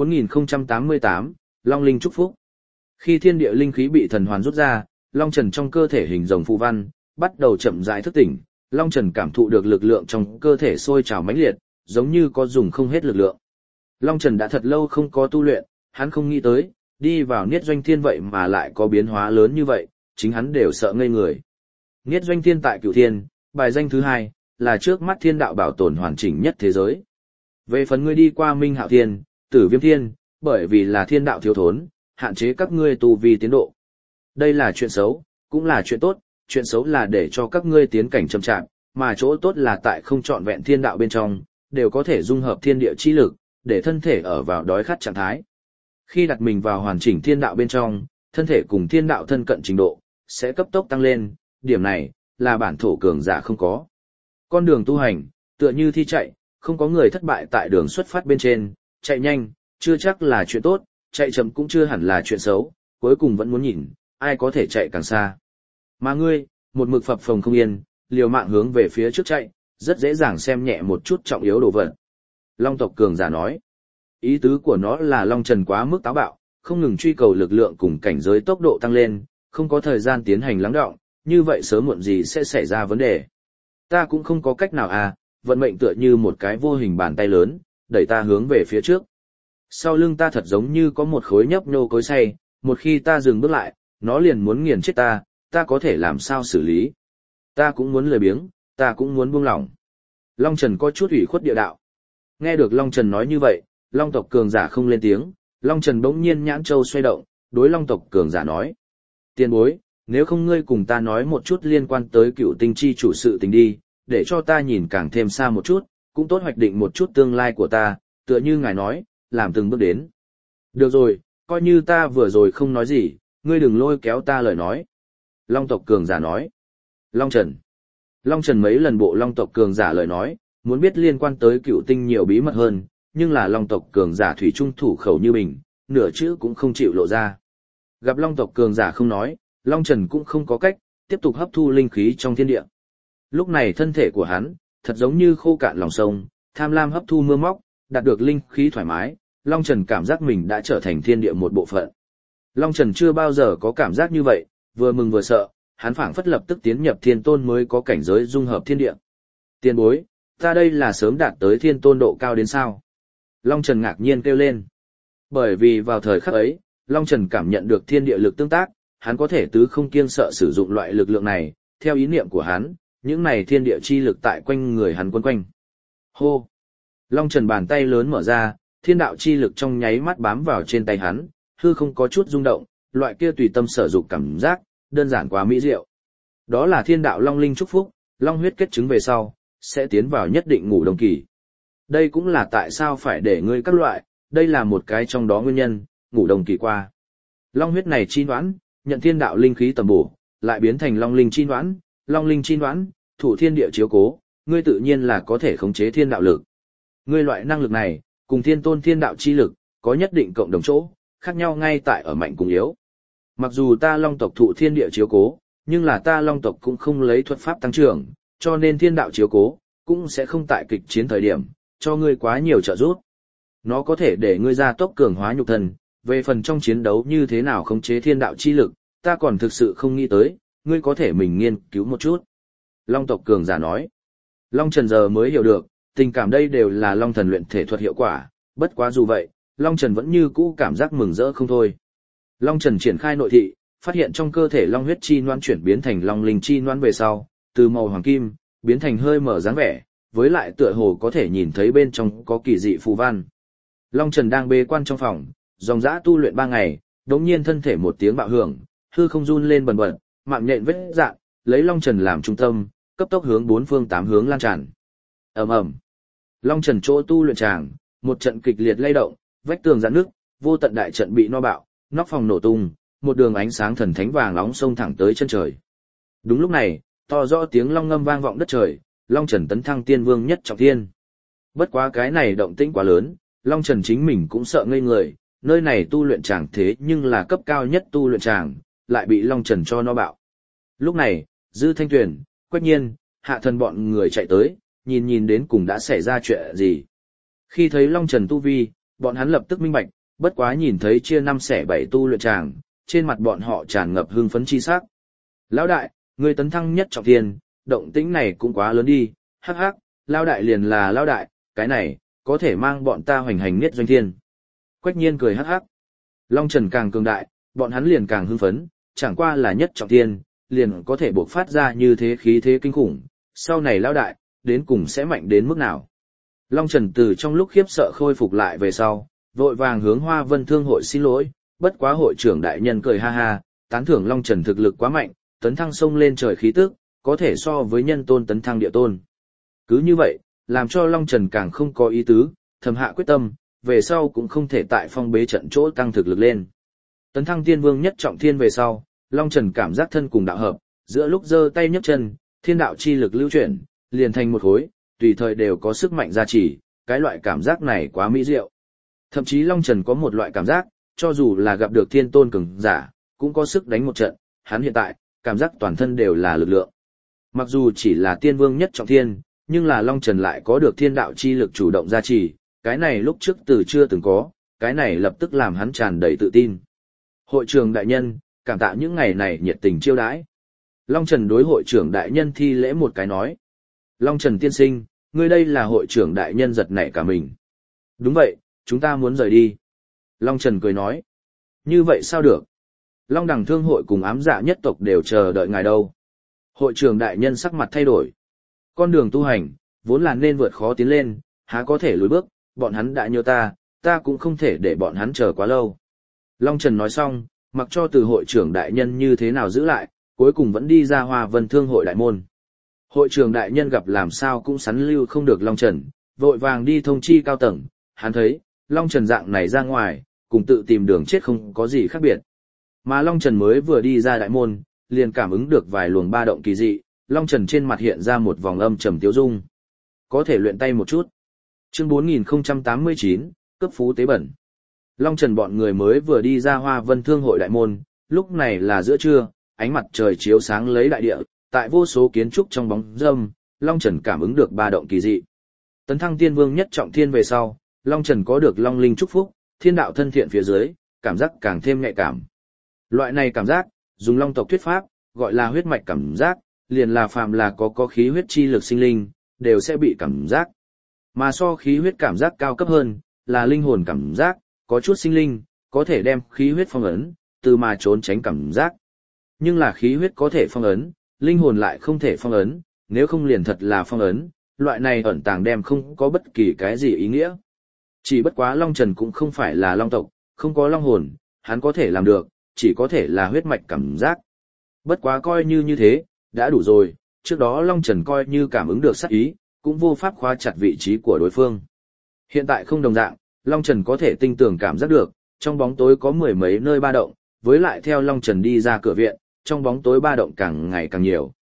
4088, Long Linh chúc phúc. Khi thiên địa linh khí bị thần hoàn rút ra, Long Trần trong cơ thể hình rồng phù văn, bắt đầu chậm rãi thức tỉnh, Long Trần cảm thụ được lực lượng trong cơ thể sôi trào mãnh liệt, giống như có dùng không hết lực lượng. Long Trần đã thật lâu không có tu luyện, hắn không nghĩ tới, đi vào niết doanh thiên vậy mà lại có biến hóa lớn như vậy, chính hắn đều sợ ngây người. Niết doanh thiên tại Cửu Thiên, bài danh thứ 2, là trước mắt thiên đạo bảo tồn hoàn chỉnh nhất thế giới. Về phần ngươi đi qua Minh Hạo Thiên, Tử Viêm Thiên, bởi vì là thiên đạo thiếu thốn, hạn chế các ngươi tu vi tiến độ. Đây là chuyện xấu, cũng là chuyện tốt, chuyện xấu là để cho các ngươi tiến cảnh chậm chạp, mà chỗ tốt là tại không trọn vẹn thiên đạo bên trong, đều có thể dung hợp thiên địa chi lực, để thân thể ở vào đói khát trạng thái. Khi đặt mình vào hoàn chỉnh thiên đạo bên trong, thân thể cùng thiên đạo thân cận trình độ, sẽ cấp tốc tăng lên, điểm này, là bản thổ cường giả không có. Con đường tu hành, tựa như thi chạy, không có người thất bại tại đường xuất phát bên trên, chạy nhanh, chưa chắc là chuyện tốt, chạy chậm cũng chưa hẳn là chuyện xấu, cuối cùng vẫn muốn nhìn, ai có thể chạy càng xa. Mà ngươi, một mực phập phồng không yên, liều mạng hướng về phía trước chạy, rất dễ dàng xem nhẹ một chút trọng yếu đồ vật. Long tộc cường giả nói, ý tứ của nó là Long Trần quá mức táo bạo, không ngừng truy cầu lực lượng cùng cảnh giới tốc độ tăng lên, không có thời gian tiến hành lắng đọng, như vậy sớm muộn gì sẽ xảy ra vấn đề. Ta cũng không có cách nào à, vận mệnh tựa như một cái vô hình bàn tay lớn, đẩy ta hướng về phía trước. Sau lưng ta thật giống như có một khối nhấp nhô cối xay, một khi ta dừng bước lại, nó liền muốn nghiền chết ta có thể làm sao xử lý. Ta cũng muốn lười biếng, ta cũng muốn buông lỏng. Long Trần có chút ủy khuất địa đạo. Nghe được Long Trần nói như vậy, Long tộc cường giả không lên tiếng, Long Trần bỗng nhiên nhãn châu xoay động, đối Long tộc cường giả nói. Tiền bối, nếu không ngươi cùng ta nói một chút liên quan tới Cựu Tinh chi chủ sự tình đi, để cho ta nhìn càng thêm xa một chút, cũng tốt hoạch định một chút tương lai của ta, tựa như ngài nói, làm từng bước đến. Được rồi, coi như ta vừa rồi không nói gì, ngươi đừng lôi kéo ta lời nói. Long tộc cường giả nói. Long Trần mấy lần bộ Long tộc cường giả lời nói, muốn biết liên quan tới Cựu Tinh nhiều bí mật hơn, nhưng là Long tộc cường giả thủy trung thủ khẩu như bình, nửa chữ cũng không chịu lộ ra. Gặp Long tộc cường giả không nói, Long Trần cũng không có cách, tiếp tục hấp thu linh khí trong thiên địa. Lúc này thân thể của hắn, thật giống như khô cạn lòng sông, tham lam hấp thu mưa móc, đạt được linh khí thoải mái, Long Trần cảm giác mình đã trở thành thiên địa một bộ phận. Long Trần chưa bao giờ có cảm giác như vậy, vừa mừng vừa sợ, hắn phảng phất lập tức tiến nhập thiên tôn mới có cảnh giới dung hợp thiên địa. Tiền bối, ta đây là sớm đạt tới thiên tôn độ cao đến sao? Long Trần ngạc nhiên kêu lên. Bởi vì vào thời khắc ấy, Long Trần cảm nhận được thiên địa lực tương tác, hắn có thể tứ không kiêng sợ sử dụng loại lực lượng này, theo ý niệm của hắn, những này thiên địa chi lực tại quanh người hắn quấn quanh. Hô! Long Trần bàn tay lớn mở ra, thiên đạo chi lực trong nháy mắt bám vào trên tay hắn, hư không có chút rung động, loại kia tùy tâm sở dục cảm giác, đơn giản quá mỹ diệu. Đó là thiên đạo Long Linh chúc phúc, Long huyết kết chứng về sau, sẽ tiến vào nhất định ngủ đông kỳ. Đây cũng là tại sao phải để ngươi các loại, đây là một cái trong đó nguyên nhân, ngủ đông kỳ qua. Long huyết này chi đoán, nhận thiên đạo linh khí tầm bổ, lại biến thành Long Linh chi đoán, long linh chi noãn, thủ thiên địa chiếu cố, ngươi tự nhiên là có thể khống chế thiên đạo lực. Ngươi loại năng lực này, cùng thiên tôn thiên đạo chi lực, có nhất định cộng đồng chỗ, khác nhau ngay tại ở mạnh cùng yếu. Mặc dù ta long tộc thụ thiên địa chiếu cố, nhưng là ta long tộc cũng không lấy thuật pháp tăng trưởng, cho nên thiên đạo chiếu cố, cũng sẽ không tại kịch chiến thời điểm, cho ngươi quá nhiều trợ giúp. Nó có thể để ngươi ra tốc cường hóa nhục thân, về phần trong chiến đấu như thế nào khống chế thiên đạo chi lực, ta còn thực sự không nghĩ tới, ngươi có thể mình nghiên cứu một chút. Long tộc cường giả nói. Long Trần giờ mới hiểu được, tình cảm đây đều là Long Thần luyện thể thuật hiệu quả, bất quá dù vậy, Long Trần vẫn như cũ cảm giác mừng rỡ không thôi. Long Trần triển khai nội thị, phát hiện trong cơ thể Long huyết chi noãn chuyển biến thành Long linh chi noãn về sau, từ màu hoàng kim, biến thành hơi mở dáng vẻ, với lại tựa hồ có thể nhìn thấy bên trong có kỳ dị phù văn. Long Trần đang bế quan trong phòng, dòng dã tu luyện 3 ngày, đống nhiên thân thể một tiếng bạo hưởng, hư không run lên bần bật, mạng nhện vết dạn, lấy Long Trần làm trung tâm, cấp tốc hướng 4 phương 8 hướng lan tràn. Ầm ầm. Long Trần chỗ tu luyện tràng, một trận kịch liệt lay động, vách tường giãn nước, vô tận đại trận bị no bạo, nóc phòng nổ tung, một đường ánh sáng thần thánh vàng nóng xông thẳng tới chân trời. Đúng lúc này, to rõ tiếng long ngâm vang vọng đất trời, Long Trần tấn thăng tiên vương nhất trọng thiên. Bất quá cái này động tĩnh quá lớn, Long Trần chính mình cũng sợ ngây người, nơi này tu luyện tràng thế nhưng là cấp cao nhất tu luyện tràng, lại bị Long Trần cho no bạo. Lúc này, Dư Thanh Tuyền, Quách Nhiên, Hạ Thần bọn người chạy tới, nhìn đến cùng đã xảy ra chuyện gì. Khi thấy Long Trần tu vi, bọn hắn lập tức minh bạch, bất quá nhìn thấy chia 5 xẻ 7 tu luyện tràng, trên mặt bọn họ tràn ngập hưng phấn chi sắc. Lão đại, người tấn thăng nhất trọng thiên, động tĩnh này cũng quá lớn đi, hắc hắc, Lão đại liền là Lão đại, cái này, có thể mang bọn ta hoành hành niết doanh thiên. Quách Nhiên cười hắc hắc. Long Trần càng cường đại, bọn hắn liền càng hưng phấn, chẳng qua là nhất trọng thiên, liền có thể bộc phát ra như thế khí thế kinh khủng, sau này Lão đại, đến cùng sẽ mạnh đến mức nào. Long Trần từ trong lúc khiếp sợ khôi phục lại về sau, vội vàng hướng Hoa Vân Thương hội xin lỗi, bất quá hội trưởng đại nhân cười ha ha, tán thưởng Long Trần thực lực quá mạnh, tấn thăng sông lên trời khí tức, có thể so với nhân tôn tấn thăng địa tôn. Cứ như vậy, làm cho Long Trần càng không có ý tứ, thầm hạ quyết tâm, về sau cũng không thể tại phong bế trận chỗ tăng thực lực lên. Tấn thăng tiên vương nhất trọng thiên về sau, Long Trần cảm giác thân cùng đạo hợp, giữa lúc giơ tay nhấc chân, thiên đạo chi lực lưu chuyển, liền thành một khối, tùy thời đều có sức mạnh gia trì, cái loại cảm giác này quá mỹ diệu. Thậm chí Long Trần có một loại cảm giác, cho dù là gặp được thiên tôn cường giả, cũng có sức đánh một trận, hắn hiện tại, cảm giác toàn thân đều là lực lượng. Mặc dù chỉ là tiên vương nhất trọng thiên, nhưng là Long Trần lại có được thiên đạo chi lực chủ động gia trì, cái này lúc trước từ chưa từng có, cái này lập tức làm hắn tràn đầy tự tin. Hội trưởng đại nhân, cảm tạ những ngày này nhiệt tình chiêu đãi. Long Trần đối hội trưởng đại nhân thi lễ một cái nói. Long Trần tiên sinh, ngươi đây là hội trưởng đại nhân giật nảy cả mình. Đúng vậy, chúng ta muốn rời đi. Long Trần cười nói. Như vậy sao được? Long Đằng Thương hội cùng ám dạ nhất tộc đều chờ đợi ngài đâu. Hội trưởng đại nhân sắc mặt thay đổi. Con đường tu hành, vốn là nên vượt khó tiến lên, há có thể lùi bước, bọn hắn đã nhớ ta cũng không thể để bọn hắn chờ quá lâu. Long Trần nói xong, mặc cho từ hội trưởng đại nhân như thế nào giữ lại, cuối cùng vẫn đi ra Hoa Vân Thương hội đại môn. Hội trưởng đại nhân gặp làm sao cũng sắn lưu không được Long Trần, vội vàng đi thông chi cao tầng, hắn thấy, Long Trần dạng này ra ngoài, cùng tự tìm đường chết không có gì khác biệt. Mà Long Trần mới vừa đi ra đại môn, liền cảm ứng được vài luồng ba động kỳ dị, Long Trần trên mặt hiện ra một vòng âm trầm tiêu dung. Có thể luyện tay một chút. Chương 4089, cấp phú tế bẩn. Long Trần bọn người mới vừa đi ra Hoa Vân Thương hội đại môn, lúc này là giữa trưa, ánh mặt trời chiếu sáng lấy đại địa, tại vô số kiến trúc trong bóng râm, Long Trần cảm ứng được ba động kỳ dị. Tấn thăng tiên vương nhất trọng thiên về sau, Long Trần có được Long Linh chúc phúc, thiên đạo thân thiện phía dưới, cảm giác càng thêm nhạy cảm. Loại này cảm giác, dùng Long tộc thuyết pháp, gọi là huyết mạch cảm giác, liền là phàm là có khí huyết chi lực sinh linh, đều sẽ bị cảm giác. Mà so khí huyết cảm giác cao cấp hơn, là linh hồn cảm giác, có chút sinh linh, có thể đem khí huyết phong ấn, từ mà trốn tránh cảm giác. Nhưng là khí huyết có thể phong ấn, linh hồn lại không thể phong ấn, nếu không liền thật là phong ấn, loại này ẩn tàng đem không có bất kỳ cái gì ý nghĩa. Chỉ bất quá Long Trần cũng không phải là Long tộc, không có Long hồn, hắn có thể làm được, chỉ có thể là huyết mạch cảm giác. Bất quá coi như thế, đã đủ rồi, trước đó Long Trần coi như cảm ứng được sát ý, cũng vô pháp khóa chặt vị trí của đối phương. Hiện tại không đồng dạng, Long Trần có thể tinh tường cảm giác được, trong bóng tối có mười mấy nơi ba động, với lại theo Long Trần đi ra cửa viện, trong bóng tối ba động càng ngày càng nhiều.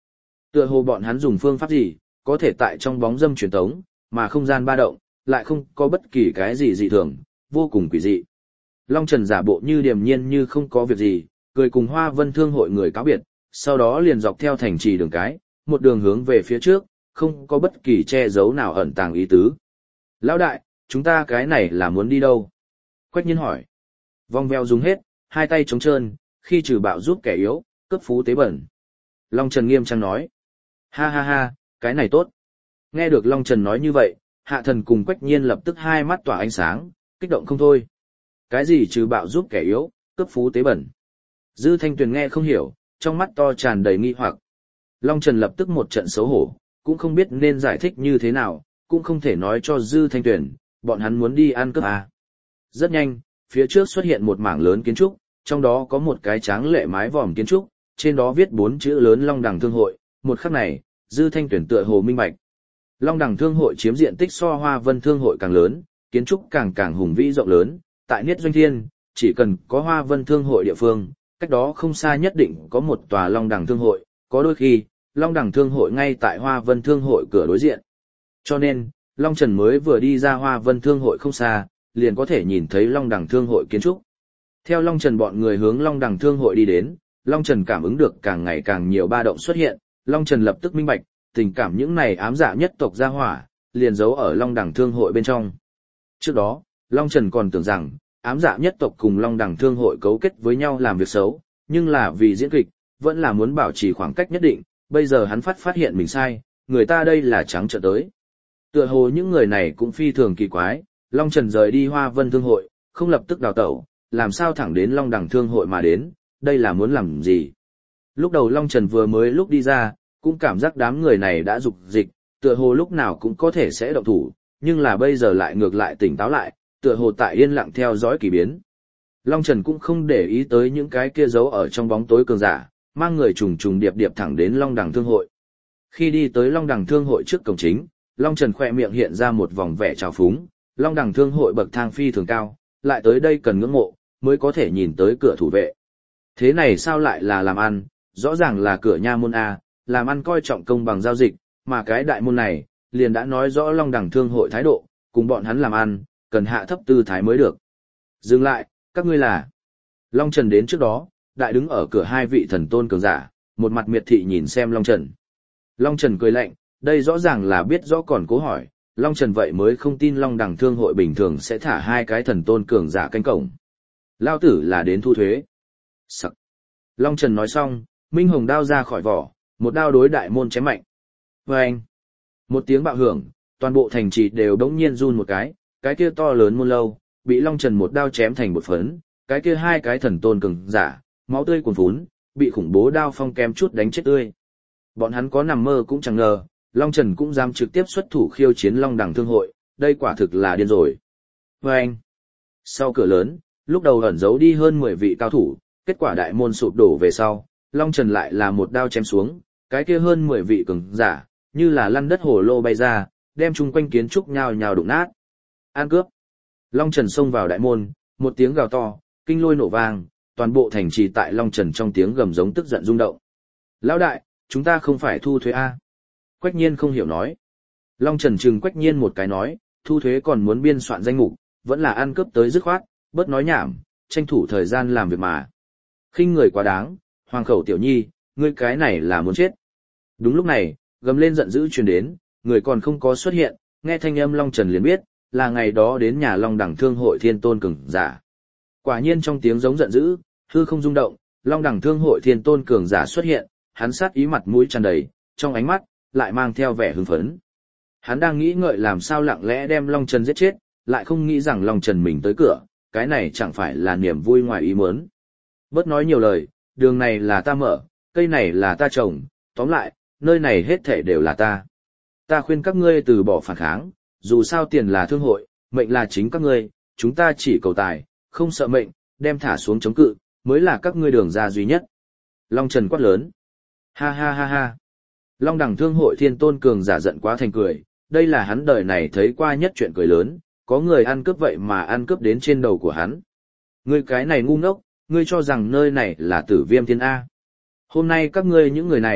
Tựa hồ bọn hắn dùng phương pháp gì, có thể tại trong bóng dâm truyền tống, mà không gian ba động, lại không có bất kỳ cái gì dị thường, vô cùng quỷ dị. Long Trần giả bộ như điềm nhiên như không có việc gì, cười cùng Hoa Vân Thương hội người cáo biệt, sau đó liền dọc theo thành trì đường cái, một đường hướng về phía trước, không có bất kỳ che giấu nào ẩn tàng ý tứ. Lão đại, chúng ta cái này là muốn đi đâu? Quách Nhiên hỏi. Vòng veo dùng hết, hai tay trống trơn, khi trừ bạo giúp kẻ yếu, cấp phú tế bẩn. Long Trần nghiêm trang nói. Ha ha ha, cái này tốt. Nghe được Long Trần nói như vậy, Hạ Thần cùng Quách Nhiên lập tức hai mắt tỏa ánh sáng, kích động không thôi. Cái gì trừ bạo giúp kẻ yếu, cấp phú tế bẩn? Dư Thanh Tuyền nghe không hiểu, trong mắt to tràn đầy nghi hoặc. Long Trần lập tức một trận xấu hổ, cũng không biết nên giải thích như thế nào, cũng không thể nói cho Dư Thanh Tuyền, bọn hắn muốn đi ăn cướp à. Rất nhanh, phía trước xuất hiện một mảng lớn kiến trúc, trong đó có một cái tráng lệ mái vòm kiến trúc, trên đó viết 4 chữ lớn Long Đằng Thương hội, một khắc này, Dư Thanh Tuyền tựa hồ minh bạch. Long Đằng Thương hội chiếm diện tích so Hoa Vân Thương hội càng lớn, kiến trúc càng hùng vĩ rộng lớn, tại Niết Doanh Thiên, chỉ cần có Hoa Vân Thương hội địa phương, cách đó không xa nhất định có một tòa Long Đằng Thương hội, có đôi khi, Long Đằng Thương hội ngay tại Hoa Vân Thương hội cửa đối diện. Cho nên, Long Trần mới vừa đi ra Hoa Vân Thương hội không xa, liền có thể nhìn thấy Long Đằng Thương hội kiến trúc. Theo Long Trần bọn người hướng Long Đằng Thương hội đi đến, Long Trần cảm ứng được càng ngày càng nhiều ba động xuất hiện, Long Trần lập tức minh bạch, tình cảm những này ám dạ nhất tộc gia hỏa, liền giấu ở Long Đằng Thương hội bên trong. Trước đó, Long Trần còn tưởng rằng, ám dạ nhất tộc cùng Long Đằng Thương hội cấu kết với nhau làm việc xấu, nhưng là vì diễn kịch, vẫn là muốn bảo trì khoảng cách nhất định, bây giờ hắn phát hiện mình sai, người ta đây là trắng trợn tới. Tựa hồ những người này cũng phi thường kỳ quái, Long Trần rời đi Hoa Vân Thương hội, không lập tức đào tẩu, làm sao thẳng đến Long Đằng Thương hội mà đến, đây là muốn làm gì? Lúc đầu Long Trần vừa mới lúc đi ra, cũng cảm giác đám người này đã dục dịch, tựa hồ lúc nào cũng có thể sẽ động thủ, nhưng là bây giờ lại ngược lại tỉnh táo lại, tựa hồ tại yên lặng theo dõi kỳ biến. Long Trần cũng không để ý tới những cái kia giấu ở trong bóng tối cường giả, mang người trùng trùng điệp điệp thẳng đến Long Đằng Thương hội. Khi đi tới Long Đằng Thương hội trước cổng chính, Long Trần khỏe miệng hiện ra một vòng vẻ trào phúng, Long Đằng Thương hội bậc thang phi thường cao, lại tới đây cần ngưỡng mộ, mới có thể nhìn tới cửa thủ vệ. Thế này sao lại là làm ăn, rõ ràng là cửa nha môn A, làm ăn coi trọng công bằng giao dịch, mà cái đại môn này, liền đã nói rõ Long Đằng Thương hội thái độ, cùng bọn hắn làm ăn, cần hạ thấp tư thái mới được. Dừng lại, các ngươi là. Long Trần đến trước đó, đại đứng ở cửa hai vị thần tôn cường giả, một mặt miệt thị nhìn xem Long Trần. Long Trần cười lạnh, đây rõ ràng là biết rõ còn cố hỏi, Long Trần vậy mới không tin Long Đằng Thương hội bình thường sẽ thả hai cái thần tôn cường giả canh cổng. Lao tử là đến thu thuế. Sắc. Long Trần nói xong, Minh Hồng đao ra khỏi vỏ, một đao đối đại môn chém mạnh. Vâng! Một tiếng bạo hưởng, toàn bộ thành trì đều đống nhiên run một cái kia to lớn môn lâu, bị Long Trần một đao chém thành một phấn, cái kia hai cái thần tôn cường giả, máu tươi cuồn phún, bị khủng bố đao phong kém chút đánh chết tươi. Bọn hắn có nằm mơ cũng chẳng ngờ, Long Trần cũng dám trực tiếp xuất thủ khiêu chiến Long Đằng Thương hội, đây quả thực là điên rồi. Vâng! Sau cửa lớn, lúc đầu ẩn giấu đi hơn 10 vị cao thủ, kết quả đại môn sụp đổ về sau, Long Trần lại là một đao chém xuống, cái kia hơn 10 vị cường giả, như là lăn đất hồ lô bay ra, đem chung quanh kiến trúc nhào nhào đụng nát. An cướp! Long Trần xông vào đại môn, một tiếng gào to, kinh lôi nổ vang, toàn bộ thành trì tại Long Trần trong tiếng gầm giống tức giận rung động. Lão đại, chúng ta không phải thu thuế A. Quách Nhiên không hiểu nói. Long Trần trừng Quách Nhiên một cái nói, thu thuế còn muốn biên soạn danh mục, vẫn là ăn cướp tới dứt khoát, bớt nói nhảm, tranh thủ thời gian làm việc mà. Khinh người quá đáng, Hoàng Khẩu Tiểu Nhi, ngươi cái này là muốn chết. Đúng lúc này, gầm lên giận dữ truyền đến, người còn không có xuất hiện, nghe thanh âm Long Trần liền biết, là ngày đó đến nhà Long Đằng Thương hội Thiên Tôn cường giả. Quả nhiên trong tiếng giống giận dữ, hư không rung động, Long Đằng Thương hội Thiên Tôn cường giả xuất hiện, hắn sát ý mặt mũi tràn đầy, trong ánh mắt lại mang theo vẻ hưng phấn. Hắn đang nghĩ ngợi làm sao lặng lẽ đem Long Trần giết chết, lại không nghĩ rằng Long Trần mình tới cửa, cái này chẳng phải là niềm vui ngoài ý muốn. Bớt nói nhiều lời, đường này là ta mở, cây này là ta trồng, tóm lại, nơi này hết thảy đều là ta. Ta khuyên các ngươi từ bỏ phản kháng, dù sao tiền là thương hội, mệnh là chính các ngươi, chúng ta chỉ cầu tài, không sợ mệnh, đem thả xuống chống cự, mới là các ngươi đường ra duy nhất. Long Trần quát lớn. Ha ha ha ha. Long Đằng Thương hội Thiên Tôn cường giả giận quá thành cười, đây là hắn đời này thấy qua nhất chuyện cười lớn, có người ăn cướp vậy mà ăn cướp đến trên đầu của hắn. Ngươi cái này ngu ngốc, ngươi cho rằng nơi này là Tử Viêm Thiên A. Hôm nay các ngươi những người này,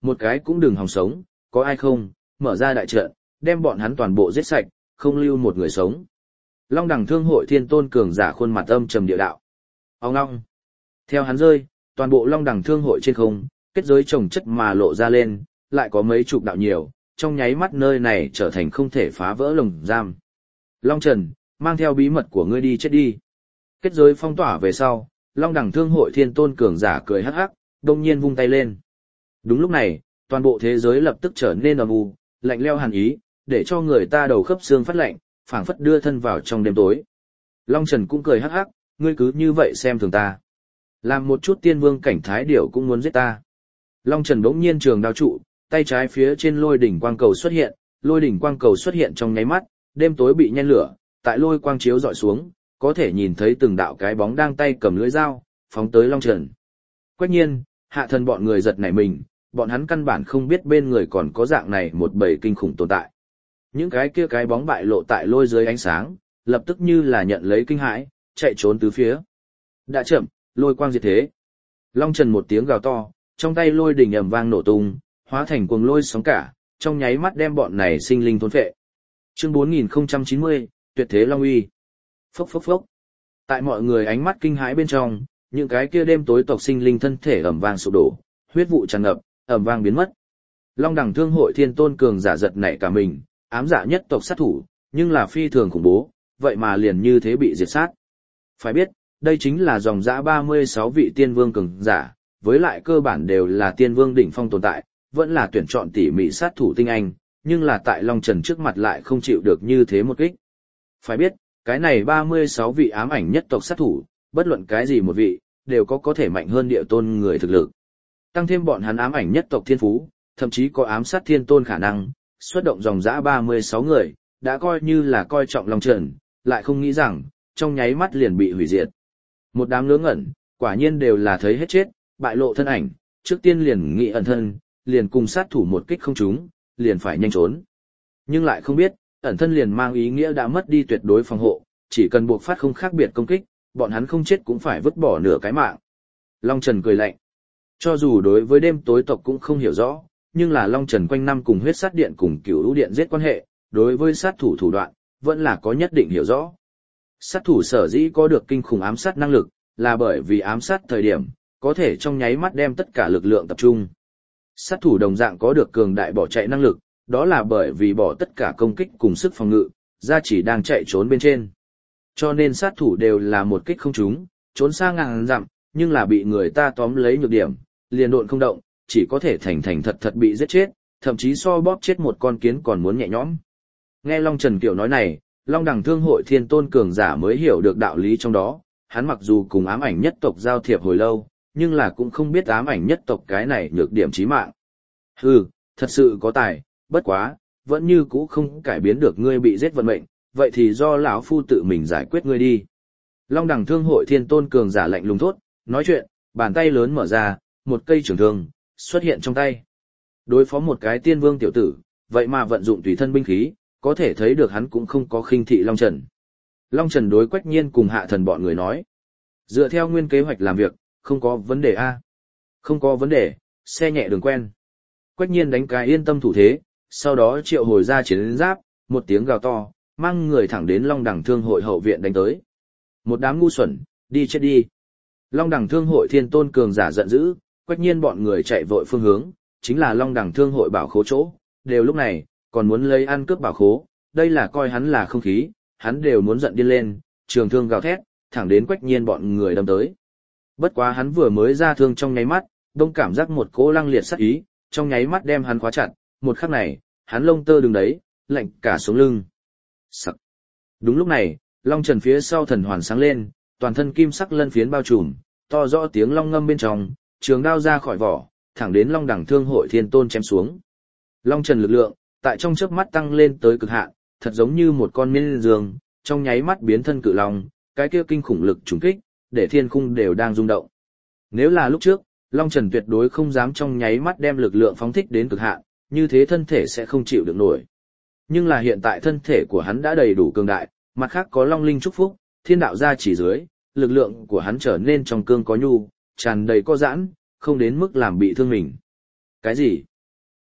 Một cái cũng đừng hòng sống, có ai không, mở ra đại trận, đem bọn hắn toàn bộ giết sạch, không lưu một người sống. Long đẳng thương hội thiên tôn cường giả khuôn mặt âm trầm địa đạo. Ông long. Theo hắn rơi, toàn bộ long đẳng thương hội trên không, kết giới trồng chất mà lộ ra lên, lại có mấy chục đạo nhiều, trong nháy mắt nơi này trở thành không thể phá vỡ lồng giam. Long Trần, mang theo bí mật của ngươi đi chết đi. Kết giới phong tỏa về sau, long đẳng thương hội thiên tôn cường giả cười hắc hắc, đông nhiên vung tay lên. Đúng lúc này, toàn bộ thế giới lập tức trở nên âm u, lạnh lẽo hàn ý, để cho người ta đầu khớp xương phát lạnh, phảng phất đưa thân vào trong đêm tối. Long Trần cũng cười hắc hắc, ngươi cứ như vậy xem thường ta. Làm một chút tiên vương cảnh thái điểu cũng muốn giết ta. Long Trần bỗng nhiên trường đao trụ, tay trái phía trên lôi đỉnh quang cầu xuất hiện, lôi đỉnh quang cầu xuất hiện trong nháy mắt, đêm tối bị nhen lửa, tại lôi quang chiếu dọi xuống, có thể nhìn thấy từng đạo cái bóng đang tay cầm lưỡi dao, phóng tới Long Trần. Quách nhiên, Hạ Thần bọn người giật nảy mình, bọn hắn căn bản không biết bên người còn có dạng này một bầy kinh khủng tồn tại. Những cái kia cái bóng bại lộ tại lôi dưới ánh sáng, lập tức như là nhận lấy kinh hãi, chạy trốn tứ phía. Đã chậm, lôi quang diệt thế. Long Trần một tiếng gào to, trong tay lôi đỉnh ầm vang nổ tung, hóa thành cuồng lôi sóng cả, trong nháy mắt đem bọn này sinh linh thôn phệ. Chương 4090, tuyệt thế long uy. Phốc phốc phốc. Tại mọi người ánh mắt kinh hãi bên trong, những cái kia đêm tối tộc sinh linh thân thể ầm vang sụp đổ, huyết vụ tràn ngập, ầm vang biến mất. Long đẳng thương hội thiên tôn cường giả giật nảy cả mình, ám dạ nhất tộc sát thủ, nhưng là phi thường khủng bố, vậy mà liền như thế bị diệt sát. Phải biết, đây chính là dòng dã 36 vị tiên vương cường giả, với lại cơ bản đều là tiên vương đỉnh phong tồn tại, vẫn là tuyển chọn tỉ mỉ sát thủ tinh anh, nhưng là tại Long Trần trước mặt lại không chịu được như thế một kích. Phải biết, cái này 36 vị ám ảnh nhất tộc sát thủ, bất luận cái gì một vị, đều có thể mạnh hơn địa tôn người thực lực. Tăng thêm bọn hắn ám ảnh nhất tộc thiên phú, thậm chí có ám sát thiên tôn khả năng, xuất động dòng dã 36 người, đã coi như là coi trọng Long Trần, lại không nghĩ rằng, trong nháy mắt liền bị hủy diệt. Một đám ngớ ngẩn, quả nhiên đều là thấy hết chết, bại lộ thân ảnh, trước tiên liền nghĩ ẩn thân, liền cùng sát thủ một kích không trúng, liền phải nhanh trốn. Nhưng lại không biết, ẩn thân liền mang ý nghĩa đã mất đi tuyệt đối phòng hộ, chỉ cần buộc phát không khác biệt công kích, bọn hắn không chết cũng phải vứt bỏ nửa cái mạng. Long Trần cười lạnh. Cho dù đối với đêm tối tộc cũng không hiểu rõ, nhưng là Long Trần quanh năm cùng huyết sát điện cùng cửu lũ điện giết quan hệ, đối với sát thủ thủ đoạn, vẫn là có nhất định hiểu rõ. Sát thủ sở dĩ có được kinh khủng ám sát năng lực, là bởi vì ám sát thời điểm, có thể trong nháy mắt đem tất cả lực lượng tập trung. Sát thủ đồng dạng có được cường đại bỏ chạy năng lực, đó là bởi vì bỏ tất cả công kích cùng sức phòng ngự, ra chỉ đang chạy trốn bên trên. Cho nên sát thủ đều là một kích không trúng, trốn xa ngàn dặm, nhưng là bị người ta tóm lấy nhược điểm, liền độn không động, chỉ có thể thành thành thật thật bị giết chết, thậm chí so bóp chết một con kiến còn muốn nhẹ nhõm. Nghe Long Trần kiểu nói này, Long đẳng thương hội thiên tôn cường giả mới hiểu được đạo lý trong đó, hắn mặc dù cùng ám ảnh nhất tộc giao thiệp hồi lâu, nhưng là cũng không biết ám ảnh nhất tộc cái này nhược điểm chí mạng. Hừ, thật sự có tài, bất quá, vẫn như cũ không cải biến được ngươi bị giết vận mệnh, vậy thì do lão phu tự mình giải quyết ngươi đi. Long đẳng thương hội thiên tôn cường giả lạnh lùng thốt, nói chuyện, bàn tay lớn mở ra, một cây trường thương xuất hiện trong tay. Đối phó một cái tiên vương tiểu tử, vậy mà vận dụng tùy thân binh khí, có thể thấy được hắn cũng không có khinh thị Long Trần. Long Trần đối Quách Nhiên cùng Hạ Thần bọn người nói, dựa theo nguyên kế hoạch làm việc, không có vấn đề a. Không có vấn đề, xe nhẹ đường quen. Quách Nhiên đánh cái yên tâm thủ thế, sau đó triệu hồi ra chiến giáp, một tiếng gào to, mang người thẳng đến Long đẳng thương hội hậu viện đánh tới. Một đám ngu xuẩn, đi chết đi. Long đẳng thương hội thiên tôn cường giả giận dữ, Quách Nhiên bọn người chạy vội phương hướng, chính là Long đẳng thương hội bảo khố chỗ, đều lúc này, còn muốn lấy ăn cướp bảo khố, đây là coi hắn là không khí, hắn đều muốn giận điên lên, trường thương gào thét, thẳng đến Quách Nhiên bọn người đâm tới. Bất quá hắn vừa mới ra thương trong nháy mắt, đông cảm giác một cỗ lăng liệt sát ý, trong nháy mắt đem hắn khóa chặt, một khắc này, hắn lông tơ đứng đấy, lạnh cả sống lưng. Sắc. Đúng lúc này, Long Trần phía sau thần hoàn sáng lên, toàn thân kim sắc lân phiến bao trùm, to rõ tiếng long ngâm bên trong, trường đao ra khỏi vỏ, thẳng đến Long đẳng thương hội thiên tôn chém xuống. Long Trần lực lượng, tại trong chớp mắt tăng lên tới cực hạn, thật giống như một con miên dương, trong nháy mắt biến thân cự long, cái kia kinh khủng lực trùng kích, để thiên khung đều đang rung động. Nếu là lúc trước, Long Trần tuyệt đối không dám trong nháy mắt đem lực lượng phóng thích đến cực hạn, như thế thân thể sẽ không chịu được nổi. Nhưng là hiện tại thân thể của hắn đã đầy đủ cường đại, mặt khác có long linh chúc phúc, thiên đạo gia chỉ dưới, lực lượng của hắn trở nên trong cương có nhu, tràn đầy có giãn, không đến mức làm bị thương mình. Cái gì?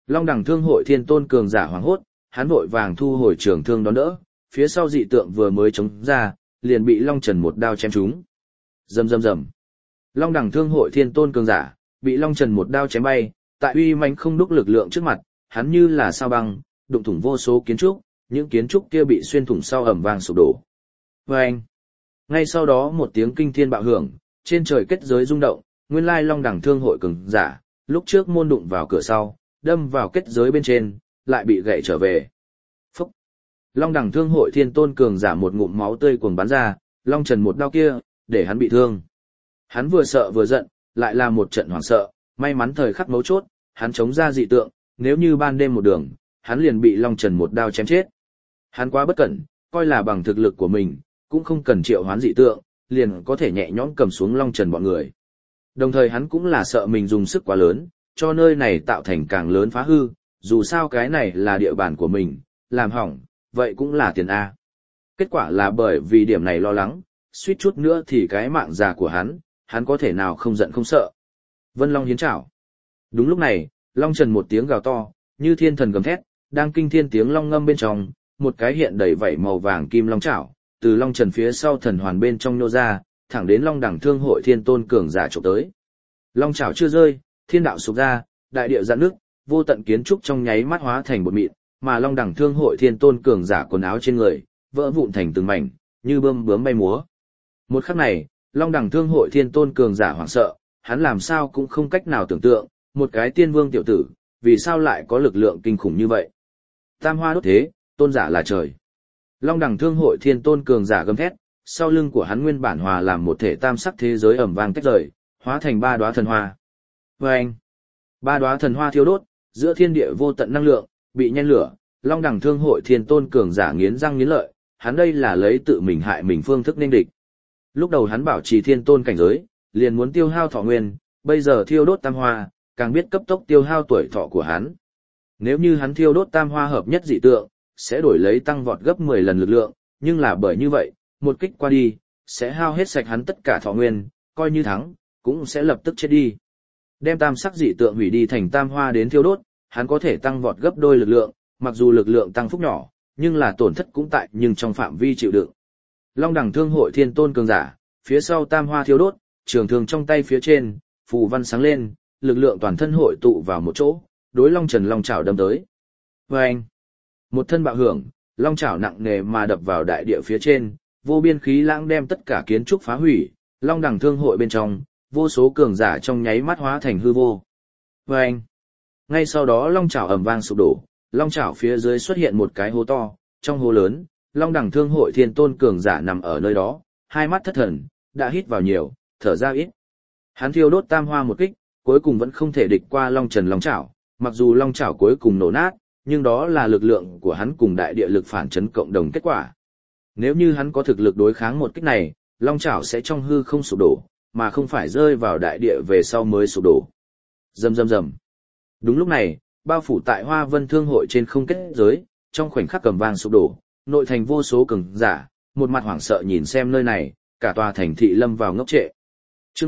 Long đẳng thương hội thiên tôn cường giả hoảng hốt, hắn vội vàng thu hồi trường thương đón đỡ, phía sau dị tượng vừa mới chống ra, liền bị Long Trần một đao chém trúng. Rầm rầm rầm. Long đẳng thương hội thiên tôn cường giả, bị Long Trần một đao chém bay, tại uy mãnh không đúc lực lượng trước mặt, hắn như là sao băng, đụng thủng vô số kiến trúc, những kiến trúc kia bị xuyên thủng sau ầm vang sụp đổ. Oeng! Ngay sau đó một tiếng kinh thiên bạo hưởng, trên trời kết giới rung động, nguyên lai Long đẳng thương hội cường giả, lúc trước môn đụng vào cửa sau, đâm vào kết giới bên trên, lại bị gãy trở về. Phúc! Long đẳng thương hội thiên tôn cường giả một ngụm máu tươi cuồng bắn ra, Long Trần một đao kia, để hắn bị thương. Hắn vừa sợ vừa giận, lại là một trận hoảng sợ, may mắn thời khắc mấu chốt, hắn chống ra dị tượng, nếu như ban đêm một đường, hắn liền bị Long Trần một đao chém chết. Hắn quá bất cẩn, coi là bằng thực lực của mình, cũng không cần triệu hoán dị tượng, liền có thể nhẹ nhõm cầm xuống Long Trần bọn người. Đồng thời hắn cũng là sợ mình dùng sức quá lớn, cho nơi này tạo thành càng lớn phá hư, dù sao cái này là địa bàn của mình, làm hỏng, vậy cũng là tiền A. Kết quả là bởi vì điểm này lo lắng, suýt chút nữa thì cái mạng già của hắn có thể nào không giận không sợ. Vân Long hiến trảo. Đúng lúc này, Long Trần một tiếng gào to, như thiên thần gầm thét, đang kinh thiên tiếng long ngâm bên trong, một cái hiện đầy vảy màu vàng kim long trảo, từ Long Trần phía sau thần hoàn bên trong nhô ra, thẳng đến Long đẳng thương hội thiên tôn cường giả chụp tới. Long trảo chưa rơi, thiên đạo sụp ra, đại địa giãn nước, vô tận kiến trúc trong nháy mắt hóa thành bột mịn, mà Long đẳng thương hội thiên tôn cường giả quần áo trên người vỡ vụn thành từng mảnh, như bươm bướm bay múa. Một khắc này, Long đẳng thương hội thiên tôn cường giả hoảng sợ, hắn làm sao cũng không cách nào tưởng tượng, một cái tiên vương tiểu tử, vì sao lại có lực lượng kinh khủng như vậy. Tam hoa đốt thế, tôn giả là trời. Long đẳng thương hội thiên tôn cường giả gầm thét, sau lưng của hắn nguyên bản hòa làm một thể tam sắc thế giới ầm vang tách rời, hóa thành ba đóa thần hoa. Vâng! Ba đóa thần hoa thiêu đốt, giữa thiên địa vô tận năng lượng, bị nhen lửa, Long đẳng thương hội thiên tôn cường giả nghiến răng nghiến lợi, hắn đây là lấy tự mình hại mình phương thức nên địch. Lúc đầu hắn bảo trì thiên tôn cảnh giới, liền muốn tiêu hao thọ nguyên, bây giờ thiêu đốt tam hoa, càng biết cấp tốc tiêu hao tuổi thọ của hắn. Nếu như hắn thiêu đốt tam hoa hợp nhất dị tượng, sẽ đổi lấy tăng vọt gấp 10 lần lực lượng, nhưng là bởi như vậy, một kích qua đi, sẽ hao hết sạch hắn tất cả thọ nguyên, coi như thắng, cũng sẽ lập tức chết đi. Đem tam sắc dị tượng hủy đi thành tam hoa đến thiêu đốt, hắn có thể tăng vọt gấp đôi lực lượng, mặc dù lực lượng tăng phúc nhỏ, nhưng là tổn thất cũng tại nhưng trong phạm vi chịu đựng. Long đẳng thương hội thiên tôn cường giả, phía sau tam hoa thiêu đốt, trường thương trong tay phía trên, phù văn sáng lên, lực lượng toàn thân hội tụ vào một chỗ, đối Long Trần long chảo đâm tới. Vâng! Một thân bạo hưởng, long chảo nặng nề mà đập vào đại địa phía trên, vô biên khí lãng đem tất cả kiến trúc phá hủy, Long đẳng thương hội bên trong, vô số cường giả trong nháy mắt hóa thành hư vô. Vâng! Ngay sau đó long chảo ầm vang sụp đổ, long chảo phía dưới xuất hiện một cái hố to, trong hố lớn, Long đẳng thương hội thiên tôn cường giả nằm ở nơi đó, hai mắt thất thần, đã hít vào nhiều, thở ra ít. Hắn thiêu đốt tam hoa một kích, cuối cùng vẫn không thể địch qua Long Trần long chảo, mặc dù long chảo cuối cùng nổ nát, nhưng đó là lực lượng của hắn cùng đại địa lực phản chấn cộng đồng kết quả. Nếu như hắn có thực lực đối kháng một kích này, long chảo sẽ trong hư không sụp đổ, mà không phải rơi vào đại địa về sau mới sụp đổ. Rầm rầm rầm. Đúng lúc này, bao phủ tại Hoa Vân Thương hội trên không kết giới, trong khoảnh khắc cầm vang sụp đổ, nội thành vô số cường giả, một mặt hoảng sợ nhìn xem nơi này, cả tòa thành thị lâm vào ngốc trệ. Chương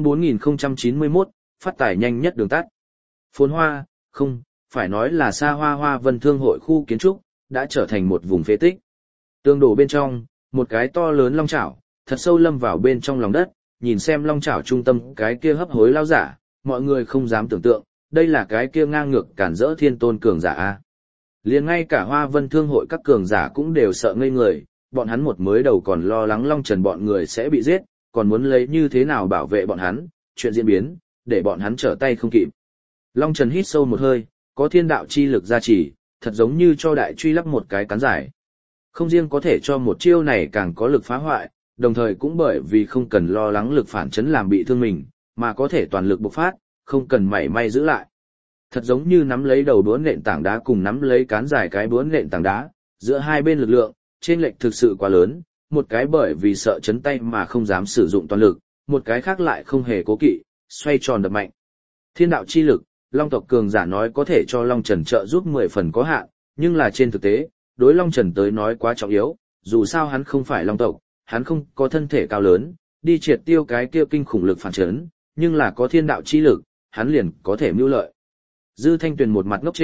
4091, phát tài nhanh nhất đường tắt. Phồn hoa, không, phải nói là xa hoa Hoa Vân Thương hội khu kiến trúc, đã trở thành một vùng phế tích. Tương đổ bên trong, một cái to lớn long chảo, thật sâu lâm vào bên trong lòng đất, nhìn xem long chảo trung tâm cái kia hấp hối lao giả, mọi người không dám tưởng tượng, đây là cái kia ngang ngược cản rỡ thiên tôn cường giả a. Liền ngay cả Hoa Vân Thương hội các cường giả cũng đều sợ ngây người, bọn hắn một mới đầu còn lo lắng Long Trần bọn người sẽ bị giết, còn muốn lấy như thế nào bảo vệ bọn hắn, chuyện diễn biến, để bọn hắn trở tay không kịp. Long Trần hít sâu một hơi, có thiên đạo chi lực gia trì, thật giống như cho đại truy lắp một cái cán giải. Không riêng có thể cho một chiêu này càng có lực phá hoại, đồng thời cũng bởi vì không cần lo lắng lực phản chấn làm bị thương mình, mà có thể toàn lực bộc phát, không cần mảy may giữ lại. Thật giống như nắm lấy đầu đũa nện tảng đá cùng nắm lấy cán dài cái đũa nện tảng đá, giữa hai bên lực lượng, chênh lệch thực sự quá lớn, một cái bởi vì sợ chấn tay mà không dám sử dụng toàn lực, một cái khác lại không hề cố kỵ, xoay tròn đập mạnh. Thiên đạo chi lực, Long tộc cường giả nói có thể cho Long Trần trợ giúp 10 phần có hạn, nhưng là trên thực tế, đối Long Trần tới nói quá trọng yếu, dù sao hắn không phải Long tộc, hắn không có thân thể cao lớn, đi triệt tiêu cái kia kinh khủng lực phản chấn, nhưng là có thiên đạo chi lực, hắn liền có thể mưu lợi. Dư Thanh Tuyền một mặt ngốc trệ,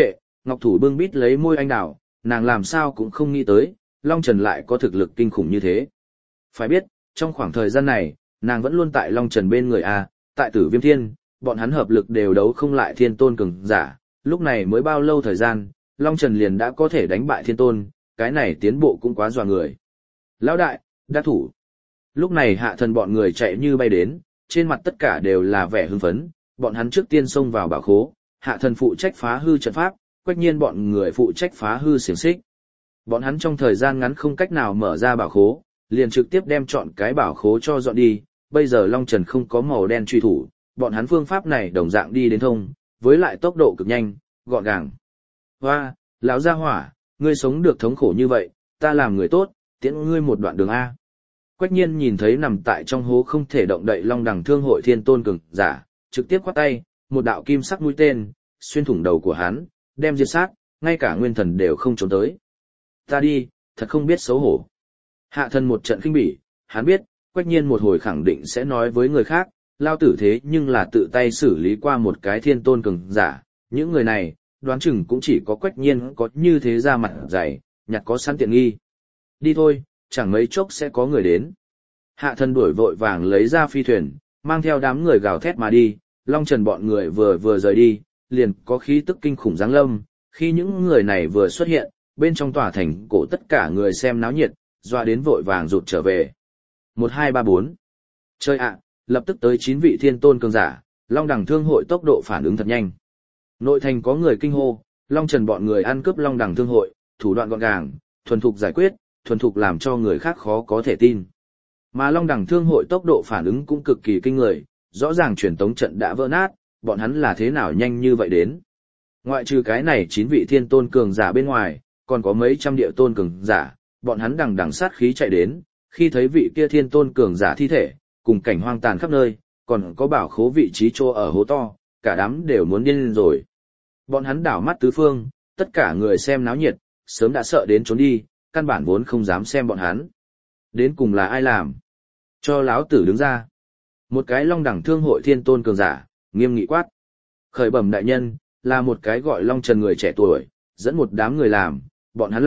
Ngọc Thủ bưng bít lấy môi anh đào, nàng làm sao cũng không nghĩ tới, Long Trần lại có thực lực kinh khủng như thế. Phải biết, trong khoảng thời gian này, nàng vẫn luôn tại Long Trần bên người A, tại Tử Viêm Thiên, bọn hắn hợp lực đều đấu không lại Thiên Tôn cường giả, lúc này mới bao lâu thời gian, Long Trần liền đã có thể đánh bại Thiên Tôn, cái này tiến bộ cũng quá dọa người. Lão đại, đắc thủ. Lúc này Hạ Thần bọn người chạy như bay đến, trên mặt tất cả đều là vẻ hưng phấn, bọn hắn trước tiên xông vào bảo khố, Hạ Thần phụ trách phá hư trận pháp, Quách Nhiên bọn người phụ trách phá hư xiềng xích. Bọn hắn trong thời gian ngắn không cách nào mở ra bảo khố, liền trực tiếp đem chọn cái bảo khố cho dọn đi, bây giờ Long Trần không có màu đen truy thủ, bọn hắn phương pháp này đồng dạng đi đến thông, với lại tốc độ cực nhanh, gọn gàng. Hoa, lão gia hỏa, ngươi sống được thống khổ như vậy, ta làm người tốt, tiễn ngươi một đoạn đường A. Quách Nhiên nhìn thấy nằm tại trong hố không thể động đậy Long Đằng Thương Hội Thiên Tôn cường giả, trực tiếp khoát tay, một đạo kim sắc mũi tên, xuyên thủng đầu của hắn, đem diệt sát, ngay cả nguyên thần đều không trốn tới. Ta đi, thật không biết xấu hổ. Hạ Thần một trận khinh bỉ, hắn biết, Quách Nhiên một hồi khẳng định sẽ nói với người khác, lao tử thế nhưng là tự tay xử lý qua một cái Thiên Tôn cường giả, những người này, đoán chừng cũng chỉ có Quách Nhiên có như thế ra mặt dày, nhặt có sẵn tiện nghi. Đi thôi, chẳng mấy chốc sẽ có người đến. Hạ Thần đuổi vội vàng lấy ra phi thuyền, mang theo đám người gào thét mà đi, Long Trần bọn người vừa rời đi, liền có khí tức kinh khủng giáng lâm, khi những người này vừa xuất hiện, bên trong tòa thành cổ tất cả người xem náo nhiệt, doa đến vội vàng rụt trở về. 1 2 3 4. Chơi ạ, lập tức tới 9 vị Thiên Tôn cường giả, Long Đằng Thương Hội tốc độ phản ứng thật nhanh. Nội thành có người kinh hô, Long Trần bọn người ăn cướp Long Đằng Thương Hội, thủ đoạn gọn gàng, thuần thục giải quyết, thuần thục làm cho người khác khó có thể tin. Mà Long Đằng Thương Hội tốc độ phản ứng cũng cực kỳ kinh người, rõ ràng truyền tống trận đã vỡ nát, bọn hắn là thế nào nhanh như vậy đến. Ngoại trừ cái này 9 vị Thiên Tôn cường giả bên ngoài, còn có mấy trăm địa tôn cường giả, bọn hắn đằng sát khí chạy đến, khi thấy vị kia Thiên Tôn cường giả thi thể, cùng cảnh hoang tàn khắp nơi, còn có bảo khố vị trí chỗ ở hố to, cả đám đều muốn điên lên rồi. Bọn hắn đảo mắt tứ phương, tất cả người xem náo nhiệt, sớm đã sợ đến trốn đi, căn bản vốn không dám xem bọn hắn. Đến cùng là ai làm? Cho láo tử đứng ra. Một cái Long Đẳng Thương Hội Thiên Tôn cường giả, nghiêm nghị quát. Khởi bẩm đại nhân, là một cái gọi Long Trần người trẻ tuổi, dẫn một đám người làm, bọn hắn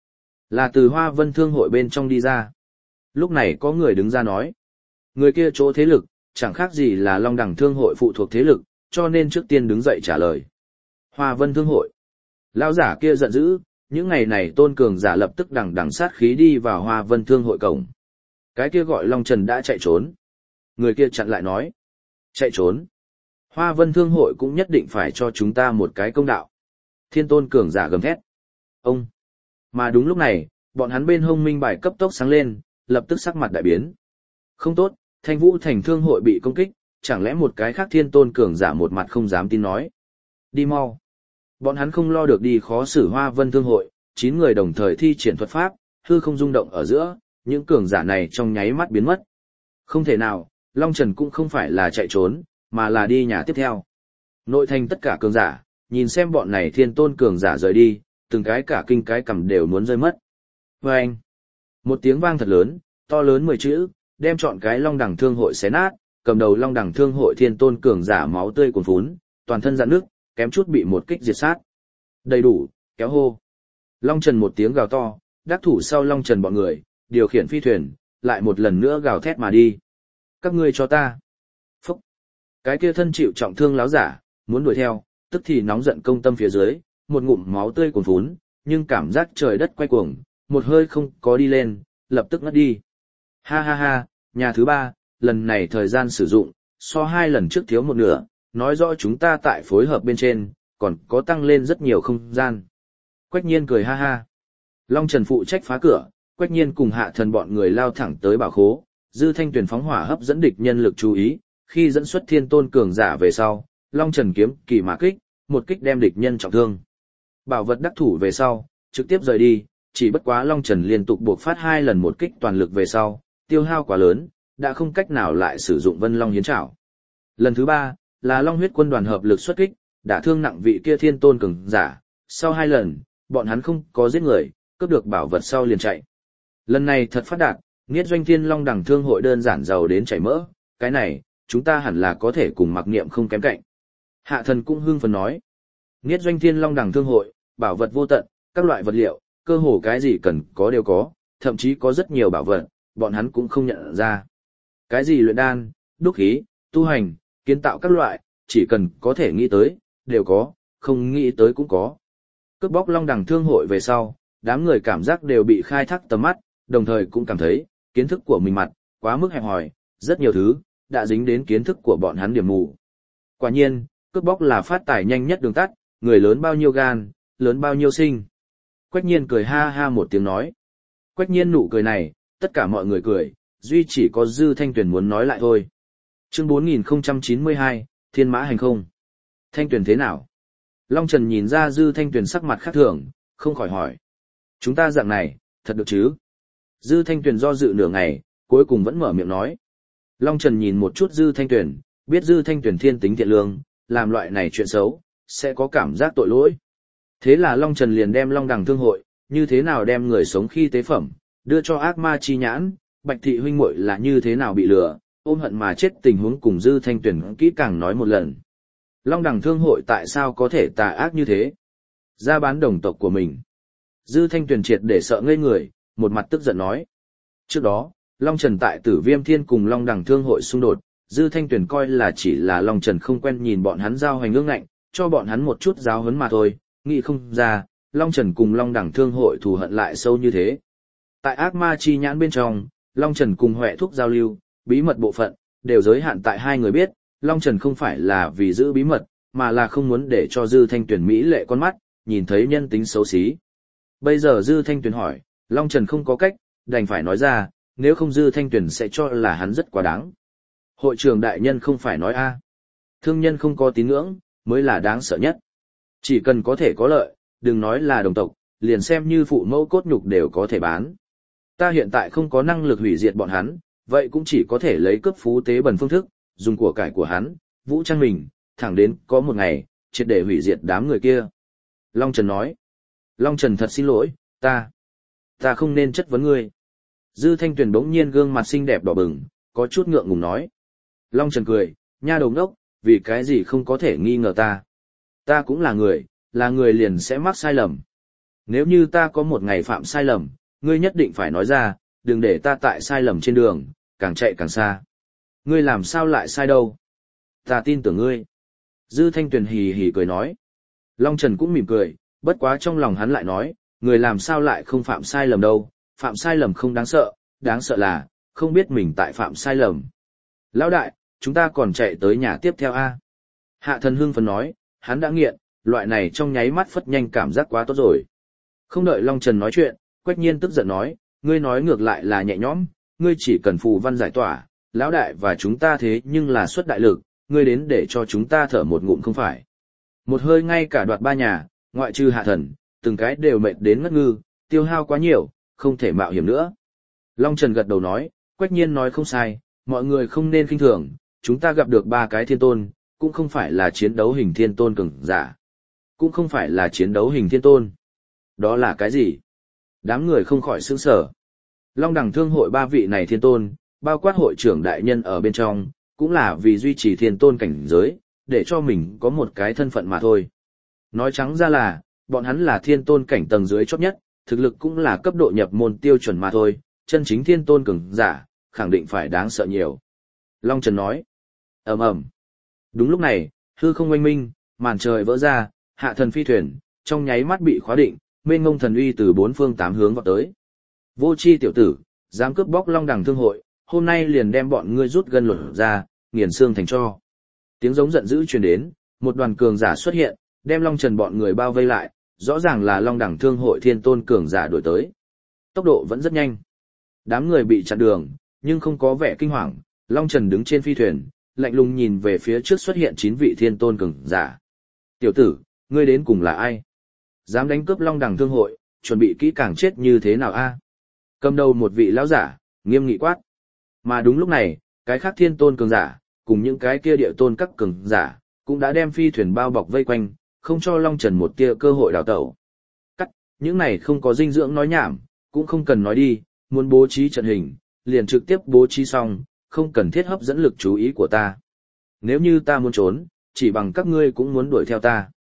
là từ Hoa Vân Thương Hội bên trong đi ra. Lúc này có người đứng ra nói. Người kia chỗ thế lực, chẳng khác gì là Long Đẳng Thương Hội phụ thuộc thế lực, cho nên trước tiên đứng dậy trả lời. Hoa Vân Thương Hội. Lão giả kia giận dữ, những ngày này tôn cường giả lập tức đằng sát khí đi vào Hoa Vân Thương Hội cổng. Cái kia gọi Long Trần đã chạy trốn. Người kia chặn lại nói. Chạy trốn. Hoa Vân Thương Hội cũng nhất định phải cho chúng ta một cái công đạo. Thiên tôn cường giả gầm thét. Ông. Mà đúng lúc này, bọn hắn bên hông minh bài cấp tốc sáng lên, lập tức sắc mặt đại biến. Không tốt, Thanh Vũ Thành Thương Hội bị công kích, chẳng lẽ một cái khác thiên tôn cường giả một mặt không dám tin nói. Đi mau. Bọn hắn không lo được đi khó xử Hoa Vân Thương Hội, 9 người đồng thời thi triển thuật pháp, hư không rung động ở giữa, những cường giả này trong nháy mắt biến mất. Không thể nào, Long Trần cũng không phải là chạy trốn, mà là đi nhà tiếp theo. Nội thành tất cả cường giả, nhìn xem bọn này thiên tôn cường giả rời đi, từng cái cả kinh cái cầm đều muốn rơi mất. Vâng! Một tiếng vang thật lớn, to lớn 10 chữ, đem chọn cái Long Đằng Thương Hội xé nát, cầm đầu Long Đằng Thương Hội thiên tôn cường giả máu tươi cuồn phún, toàn thân rạn nước, kém chút bị một kích diệt sát. Đầy đủ, kéo hô. Long Trần một tiếng gào to, đắc thủ sau Long Trần bọn người, điều khiển phi thuyền, lại một lần nữa gào thét mà đi. Các ngươi cho ta. Phúc. Cái kia thân chịu trọng thương láo giả, muốn đuổi theo, tức thì nóng giận công tâm phía dưới, một ngụm máu tươi cuồn phún, nhưng cảm giác trời đất quay cuồng, một hơi không có đi lên, lập tức ngất đi. Ha ha ha, nhà thứ 3, lần này thời gian sử dụng, so 2 lần trước thiếu một nửa, nói rõ chúng ta tại phối hợp bên trên, còn có tăng lên rất nhiều không gian. Quách Nhiên cười ha ha. Long Trần phụ trách phá cửa, Quách Nhiên cùng Hạ Thần bọn người lao thẳng tới bảo khố, Dư Thanh Tuyền phóng hỏa hấp dẫn địch nhân lực chú ý, khi dẫn xuất thiên tôn cường giả về sau, Long Trần kiếm kỳ mã kích, một kích đem địch nhân trọng thương. Bảo vật đắc thủ về sau, trực tiếp rời đi, chỉ bất quá Long Trần liên tục buộc phát 2 lần một kích toàn lực về sau, tiêu hao quá lớn, đã không cách nào lại sử dụng Vân Long hiến trảo. Lần thứ 3, là Long huyết quân đoàn hợp lực xuất kích, đả thương nặng vị kia thiên tôn cường giả, sau 2 lần, bọn hắn không có giết người, cướp được bảo vật sau liền chạy. Lần này thật phát đạt, Niết Doanh Thiên Long Đằng Thương Hội đơn giản giàu đến chảy mỡ, cái này, chúng ta hẳn là có thể cùng Mặc Niệm không kém cạnh. Hạ Thần cũng hưng phấn nói. Niết Doanh Thiên Long Đằng Thương Hội, bảo vật vô tận, các loại vật liệu, cơ hồ cái gì cần có đều có, thậm chí có rất nhiều bảo vật, bọn hắn cũng không nhận ra. Cái gì luyện đan, đúc khí, tu hành, kiến tạo các loại, chỉ cần có thể nghĩ tới, đều có, không nghĩ tới cũng có. Cướp bóc Long Đằng Thương hội về sau, đám người cảm giác đều bị khai thác tầm mắt, đồng thời cũng cảm thấy, kiến thức của mình mặt, quá mức hẹp hòi, rất nhiều thứ, đã dính đến kiến thức của bọn hắn điểm mù. Quả nhiên, cướp bóc là phát tài nhanh nhất đường tắt, người lớn bao nhiêu gan, lớn bao nhiêu sinh. Quách Nhiên cười ha ha một tiếng nói. Quách Nhiên nụ cười này, tất cả mọi người cười, duy chỉ có Dư Thanh Tuyền muốn nói lại thôi. Chương 4092, Thiên Mã Hành Không. Thanh Tuyền thế nào? Long Trần nhìn ra Dư Thanh Tuyền sắc mặt khác thường, không khỏi hỏi. Chúng ta dạng này, thật được chứ? Dư Thanh Tuyền do dự nửa ngày, cuối cùng vẫn mở miệng nói. Long Trần nhìn một chút Dư Thanh Tuyền, biết Dư Thanh Tuyền thiên tính thiện lương, làm loại này chuyện xấu, sẽ có cảm giác tội lỗi. Thế là Long Trần liền đem Long Đằng Thương hội, như thế nào đem người sống khi tế phẩm, đưa cho ác ma chi nhãn, Bạch thị huynh muội là như thế nào bị lừa, ôm hận mà chết tình huống cùng Dư Thanh Tuyền kỹ càng nói một lần. Long Đằng Thương hội tại sao có thể tà ác như thế? Ra bán đồng tộc của mình. Dư Thanh Tuyền triệt để sợ ngây người, một mặt tức giận nói. Trước đó, Long Trần tại Tử Viêm Thiên cùng Long Đằng Thương hội xung đột, Dư Thanh Tuyền coi là chỉ là Long Trần không quen nhìn bọn hắn giao hành ương ngạnh, cho bọn hắn một chút giáo huấn mà thôi, nghĩ không ra, Long Trần cùng Long Đằng Thương hội thù hận lại sâu như thế. Tại ác ma chi nhãn bên trong, Long Trần cùng Huệ Thúc giao lưu, bí mật bộ phận, đều giới hạn tại hai người biết, Long Trần không phải là vì giữ bí mật, mà là không muốn để cho Dư Thanh Tuyền mỹ lệ con mắt, nhìn thấy nhân tính xấu xí. Bây giờ Dư Thanh Tuyền hỏi, Long Trần không có cách, đành phải nói ra, nếu không Dư Thanh Tuyền sẽ cho là hắn rất quá đáng. Hội trưởng đại nhân không phải nói a, thương nhân không có tín ngưỡng, mới là đáng sợ nhất. Chỉ cần có thể có lợi, đừng nói là đồng tộc, liền xem như phụ mẫu cốt nhục đều có thể bán. Ta hiện tại không có năng lực hủy diệt bọn hắn, vậy cũng chỉ có thể lấy cướp phú tế bần phương thức, dùng của cải của hắn, vũ trang mình, thẳng đến có một ngày, triệt để hủy diệt đám người kia. Long Trần nói. Long Trần thật xin lỗi, ta không nên chất vấn ngươi. Dư Thanh Tuyền bỗng nhiên gương mặt xinh đẹp đỏ bừng, có chút ngượng ngùng nói. Long Trần cười, nha đầu ngốc, vì cái gì không có thể nghi ngờ ta. Ta cũng là người liền sẽ mắc sai lầm. Nếu như ta có một ngày phạm sai lầm, ngươi nhất định phải nói ra, đừng để ta tại sai lầm trên đường, càng chạy càng xa. Ngươi làm sao lại sai đâu? Ta tin tưởng ngươi. Dư Thanh Tuyền hì hì cười nói. Long Trần cũng mỉm cười, bất quá trong lòng hắn lại nói, người làm sao lại không phạm sai lầm đâu, phạm sai lầm không đáng sợ là, không biết mình tại phạm sai lầm. Lão đại, chúng ta còn chạy tới nhà tiếp theo a. Hạ Thần hưng phấn nói, hắn đã nghiện, loại này trong nháy mắt phất nhanh cảm giác quá tốt rồi. Không đợi Long Trần nói chuyện, Quách Nhiên tức giận nói, ngươi nói ngược lại là nhẹ nhõm, ngươi chỉ cần phù văn giải tỏa, lão đại và chúng ta thế nhưng là xuất đại lực, ngươi đến để cho chúng ta thở một ngụm không phải. Một hơi ngay cả đoạt ba nhà, ngoại trừ Hạ Thần, từng cái đều mệt đến ngất ngư, tiêu hao quá nhiều, không thể mạo hiểm nữa. Long Trần gật đầu nói, Quách Nhiên nói không sai, mọi người không nên khinh thường, chúng ta gặp được ba cái thiên tôn, cũng không phải là chiến đấu hình thiên tôn cường giả, cũng không phải là chiến đấu hình thiên tôn. Đó là cái gì? Đám người không khỏi sửng sở. Long Đằng Thương hội ba vị này thiên tôn, bao quát hội trưởng đại nhân ở bên trong, cũng là vì duy trì thiên tôn cảnh giới, để cho mình có một cái thân phận mà thôi. Nói trắng ra là, bọn hắn là thiên tôn cảnh tầng dưới chót nhất, thực lực cũng là cấp độ nhập môn tiêu chuẩn mà thôi, chân chính thiên tôn cường giả, khẳng định phải đáng sợ nhiều. Long Trần nói. Ầm ầm. Đúng lúc này, hư không oanh minh, màn trời vỡ ra, Hạ Thần phi thuyền, trong nháy mắt bị khóa định, mênh ngông thần uy từ bốn phương tám hướng vọt tới. Vô chi tiểu tử, dám cướp bóc Long Đằng Thương hội, hôm nay liền đem bọn ngươi rút gân lột ra, nghiền xương thành tro. Tiếng giống giận dữ truyền đến, một đoàn cường giả xuất hiện, đem Long Trần bọn người bao vây lại, rõ ràng là Long Đằng Thương hội thiên tôn cường giả đuổi tới. Tốc độ vẫn rất nhanh. Đám người bị chặn đường, nhưng không có vẻ kinh hoàng, Long Trần đứng trên phi thuyền, lạnh lùng nhìn về phía trước xuất hiện 9 vị thiên tôn cường giả. Tiểu tử, ngươi đến cùng là ai? Dám đánh cướp Long Đằng Thương hội, chuẩn bị kỹ càng chết như thế nào a? Cầm đầu một vị lão giả, nghiêm nghị quát. Mà đúng lúc này, cái khác thiên tôn cường giả, cùng những cái kia địa tôn các cường giả, cũng đã đem phi thuyền bao bọc vây quanh, không cho Long Trần một tia cơ hội đào tẩu. Cắt, những này không có dinh dưỡng nói nhảm, cũng không cần nói đi, muốn bố trí trận hình, liền trực tiếp bố trí xong, không cần thiết hấp dẫn lực chú ý của ta. Nếu như ta muốn trốn, chỉ bằng các ngươi cũng muốn đuổi theo ta.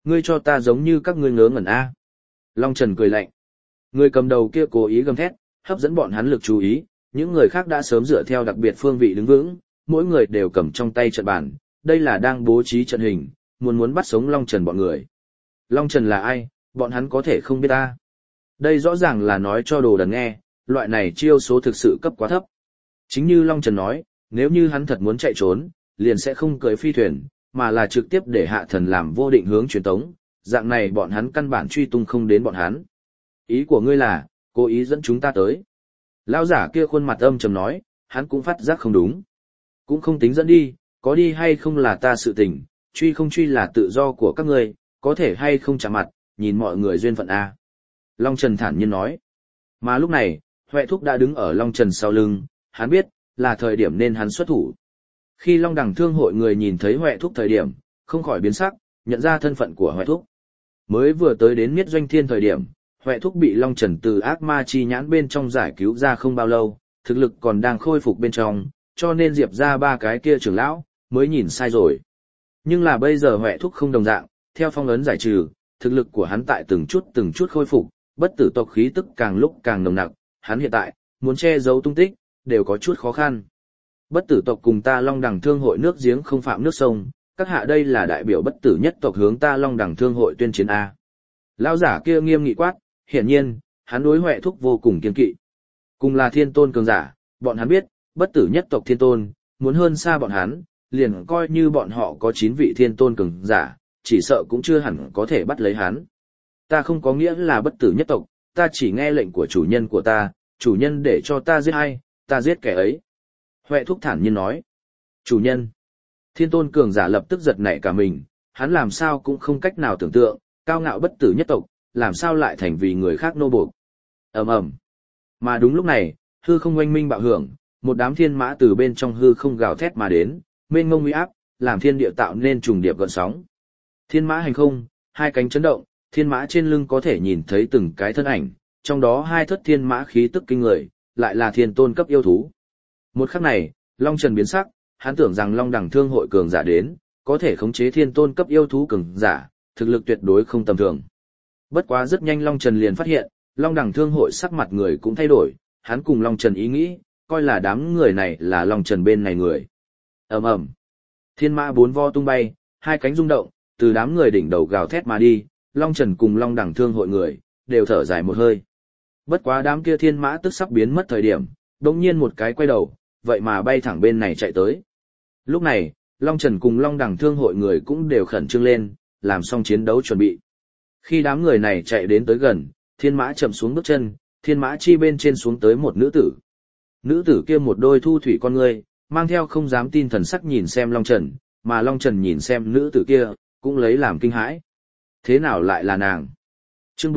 Ngươi cho ta giống như các ngươi ngớ ngẩn a. Long Trần cười lạnh. Người cầm đầu kia cố ý gầm thét, hấp dẫn bọn hắn lực chú ý, những người khác đã sớm dựa theo đặc biệt phương vị đứng vững, mỗi người đều cầm trong tay trận bàn, đây là đang bố trí trận hình, muốn bắt sống Long Trần bọn người. Long Trần là ai, bọn hắn có thể không biết ta. Đây rõ ràng là nói cho đồ đần nghe, loại này chiêu số thực sự cấp quá thấp. Chính như Long Trần nói, nếu như hắn thật muốn chạy trốn, liền sẽ không cưỡi phi thuyền, mà là trực tiếp để Hạ Thần làm vô định hướng truyền tống, dạng này bọn hắn căn bản truy tung không đến bọn hắn. Ý của ngươi là, cố ý dẫn chúng ta tới. Lão giả kia khuôn mặt âm trầm nói, hắn cũng phát giác không đúng. Cũng không tính dẫn đi, có đi hay không là ta sự tình, truy không truy là tự do của các ngươi, có thể hay không chạm mặt, nhìn mọi người duyên phận a. Long Trần thản nhiên nói. Mà lúc này, Huệ Thúc đã đứng ở Long Trần sau lưng, hắn biết, là thời điểm nên hắn xuất thủ. Khi Long Đằng Thương hội người nhìn thấy Huệ Thúc thời điểm, không khỏi biến sắc, nhận ra thân phận của Huệ Thúc. Mới vừa tới đến Miết Doanh Thiên thời điểm, Huệ Thúc bị Long Trần từ ác ma chi nhãn bên trong giải cứu ra không bao lâu, thực lực còn đang khôi phục bên trong, cho nên Diệp ra ba cái kia trưởng lão, mới nhìn sai rồi. Nhưng là bây giờ Huệ Thúc không đồng dạng, theo phong ấn giải trừ, thực lực của hắn tại từng chút khôi phục, bất tử tộc khí tức càng lúc càng nồng nặc, hắn hiện tại, muốn che giấu tung tích, đều có chút khó khăn. Bất tử tộc cùng ta Long Đằng Thương hội nước giếng không phạm nước sông, các hạ đây là đại biểu bất tử nhất tộc hướng ta Long Đằng Thương hội tuyên chiến A. Lão giả kia nghiêm nghị quát, hiển nhiên, hắn đối Huệ Thúc vô cùng kiên kỵ. Cùng là thiên tôn cường giả, bọn hắn biết, bất tử nhất tộc thiên tôn, muốn hơn xa bọn hắn, liền coi như bọn họ có 9 vị thiên tôn cường giả, chỉ sợ cũng chưa hẳn có thể bắt lấy hắn. Ta không có nghĩa là bất tử nhất tộc, ta chỉ nghe lệnh của chủ nhân của ta, chủ nhân để cho ta giết ai, ta giết kẻ ấy. Huệ Thúc thản nhiên nói. Chủ nhân. Thiên tôn cường giả lập tức giật nảy cả mình, hắn làm sao cũng không cách nào tưởng tượng, cao ngạo bất tử nhất tộc, làm sao lại thành vì người khác nô buộc. Ầm ầm. Mà đúng lúc này, hư không oanh minh bạo hưởng, một đám thiên mã từ bên trong hư không gào thét mà đến, mênh mông uy áp, làm thiên địa tạo nên trùng điệp gợn sóng. Thiên mã hành không, hai cánh chấn động, thiên mã trên lưng có thể nhìn thấy từng cái thân ảnh, trong đó hai thất thiên mã khí tức kinh người, lại là thiên tôn cấp yêu thú. Một khắc này, Long Trần biến sắc, hắn tưởng rằng Long Đằng Thương hội cường giả đến, có thể khống chế thiên tôn cấp yêu thú cường giả, thực lực tuyệt đối không tầm thường. Bất quá rất nhanh Long Trần liền phát hiện, Long Đằng Thương hội sắc mặt người cũng thay đổi, hắn cùng Long Trần ý nghĩ, coi là đám người này là Long Trần bên này người. Ầm ầm. Thiên mã bốn vo tung bay, hai cánh rung động, từ đám người đỉnh đầu gào thét mà đi, Long Trần cùng Long Đằng Thương hội người, đều thở dài một hơi. Bất quá đám kia thiên mã tức sắp biến mất thời điểm, đột nhiên một cái quay đầu, vậy mà bay thẳng bên này chạy tới. Lúc này, Long Trần cùng Long Đằng Thương hội người cũng đều khẩn trương lên, làm xong chiến đấu chuẩn bị. Khi đám người này chạy đến tới gần, thiên mã chậm xuống bước chân, thiên mã chi bên trên xuống tới một nữ tử. Nữ tử kia một đôi thu thủy con ngươi, mang theo không dám tin thần sắc nhìn xem Long Trần, mà Long Trần nhìn xem nữ tử kia, cũng lấy làm kinh hãi. Thế nào lại là nàng? Chương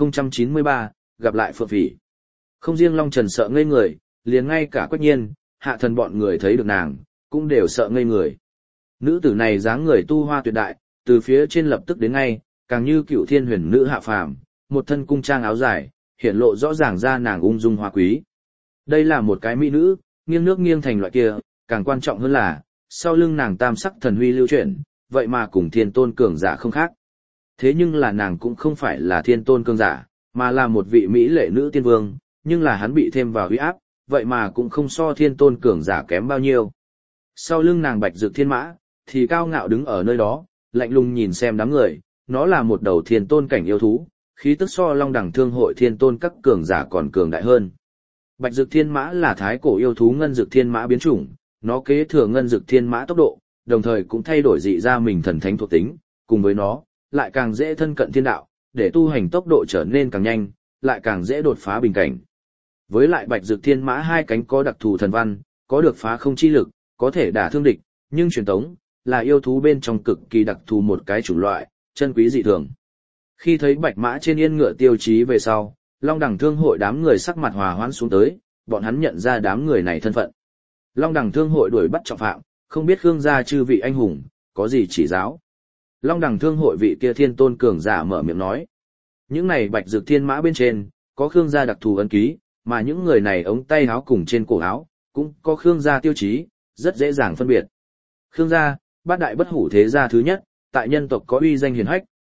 4093, gặp lại Phượng Phỉ. Không riêng Long Trần sợ ngây người, liền ngay cả Quách Nhiên, Hạ Thần bọn người thấy được nàng, cũng đều sợ ngây người. Nữ tử này dáng người tu hoa tuyệt đại, từ phía trên lập tức đến ngay, càng như cựu thiên huyền nữ hạ phàm, một thân cung trang áo dài, hiển lộ rõ ràng ra nàng ung dung hoa quý. Đây là một cái mỹ nữ, nghiêng nước nghiêng thành loại kia, càng quan trọng hơn là, sau lưng nàng tam sắc thần huy lưu chuyển, vậy mà cùng thiên tôn cường giả không khác. Thế nhưng là nàng cũng không phải là thiên tôn cường giả, mà là một vị mỹ lệ nữ tiên vương, nhưng là hắn bị thêm vào uy áp, vậy mà cũng không so thiên tôn cường giả kém bao nhiêu. Sau lưng nàng bạch dược thiên mã, thì cao ngạo đứng ở nơi đó, lạnh lùng nhìn xem đám người, nó là một đầu thiên tôn cảnh yêu thú, khí tức so Long Đằng Thương hội thiên tôn các cường giả còn cường đại hơn. Bạch dược thiên mã là thái cổ yêu thú ngân dược thiên mã biến chủng, nó kế thừa ngân dược thiên mã tốc độ, đồng thời cũng thay đổi dị ra mình thần thánh thuộc tính, cùng với nó, lại càng dễ thân cận thiên đạo, để tu hành tốc độ trở nên càng nhanh, lại càng dễ đột phá bình cảnh. Với lại bạch dược thiên mã hai cánh có đặc thù thần văn, có được phá không chi lực, có thể đả thương địch, nhưng truyền tống là yêu thú bên trong cực kỳ đặc thù một cái chủng loại, chân quý dị thường. Khi thấy bạch mã trên yên ngựa tiêu chí về sau, Long Đằng Thương hội đám người sắc mặt hòa hoãn xuống tới, bọn hắn nhận ra đám người này thân phận. Long Đằng Thương hội đuổi bắt trọng phạm, không biết Khương gia chư vị anh hùng, có gì chỉ giáo. Long Đằng Thương hội vị kia thiên tôn cường giả mở miệng nói. Những này bạch dược thiên mã bên trên, có Khương gia đặc thù ấn ký, mà những người này ống tay áo cùng trên cổ áo, cũng có Khương gia tiêu chí, rất dễ dàng phân biệt. Khương gia, bát đại bất hủ thế gia thứ nhất, tại nhân tộc có uy danh hiển hách,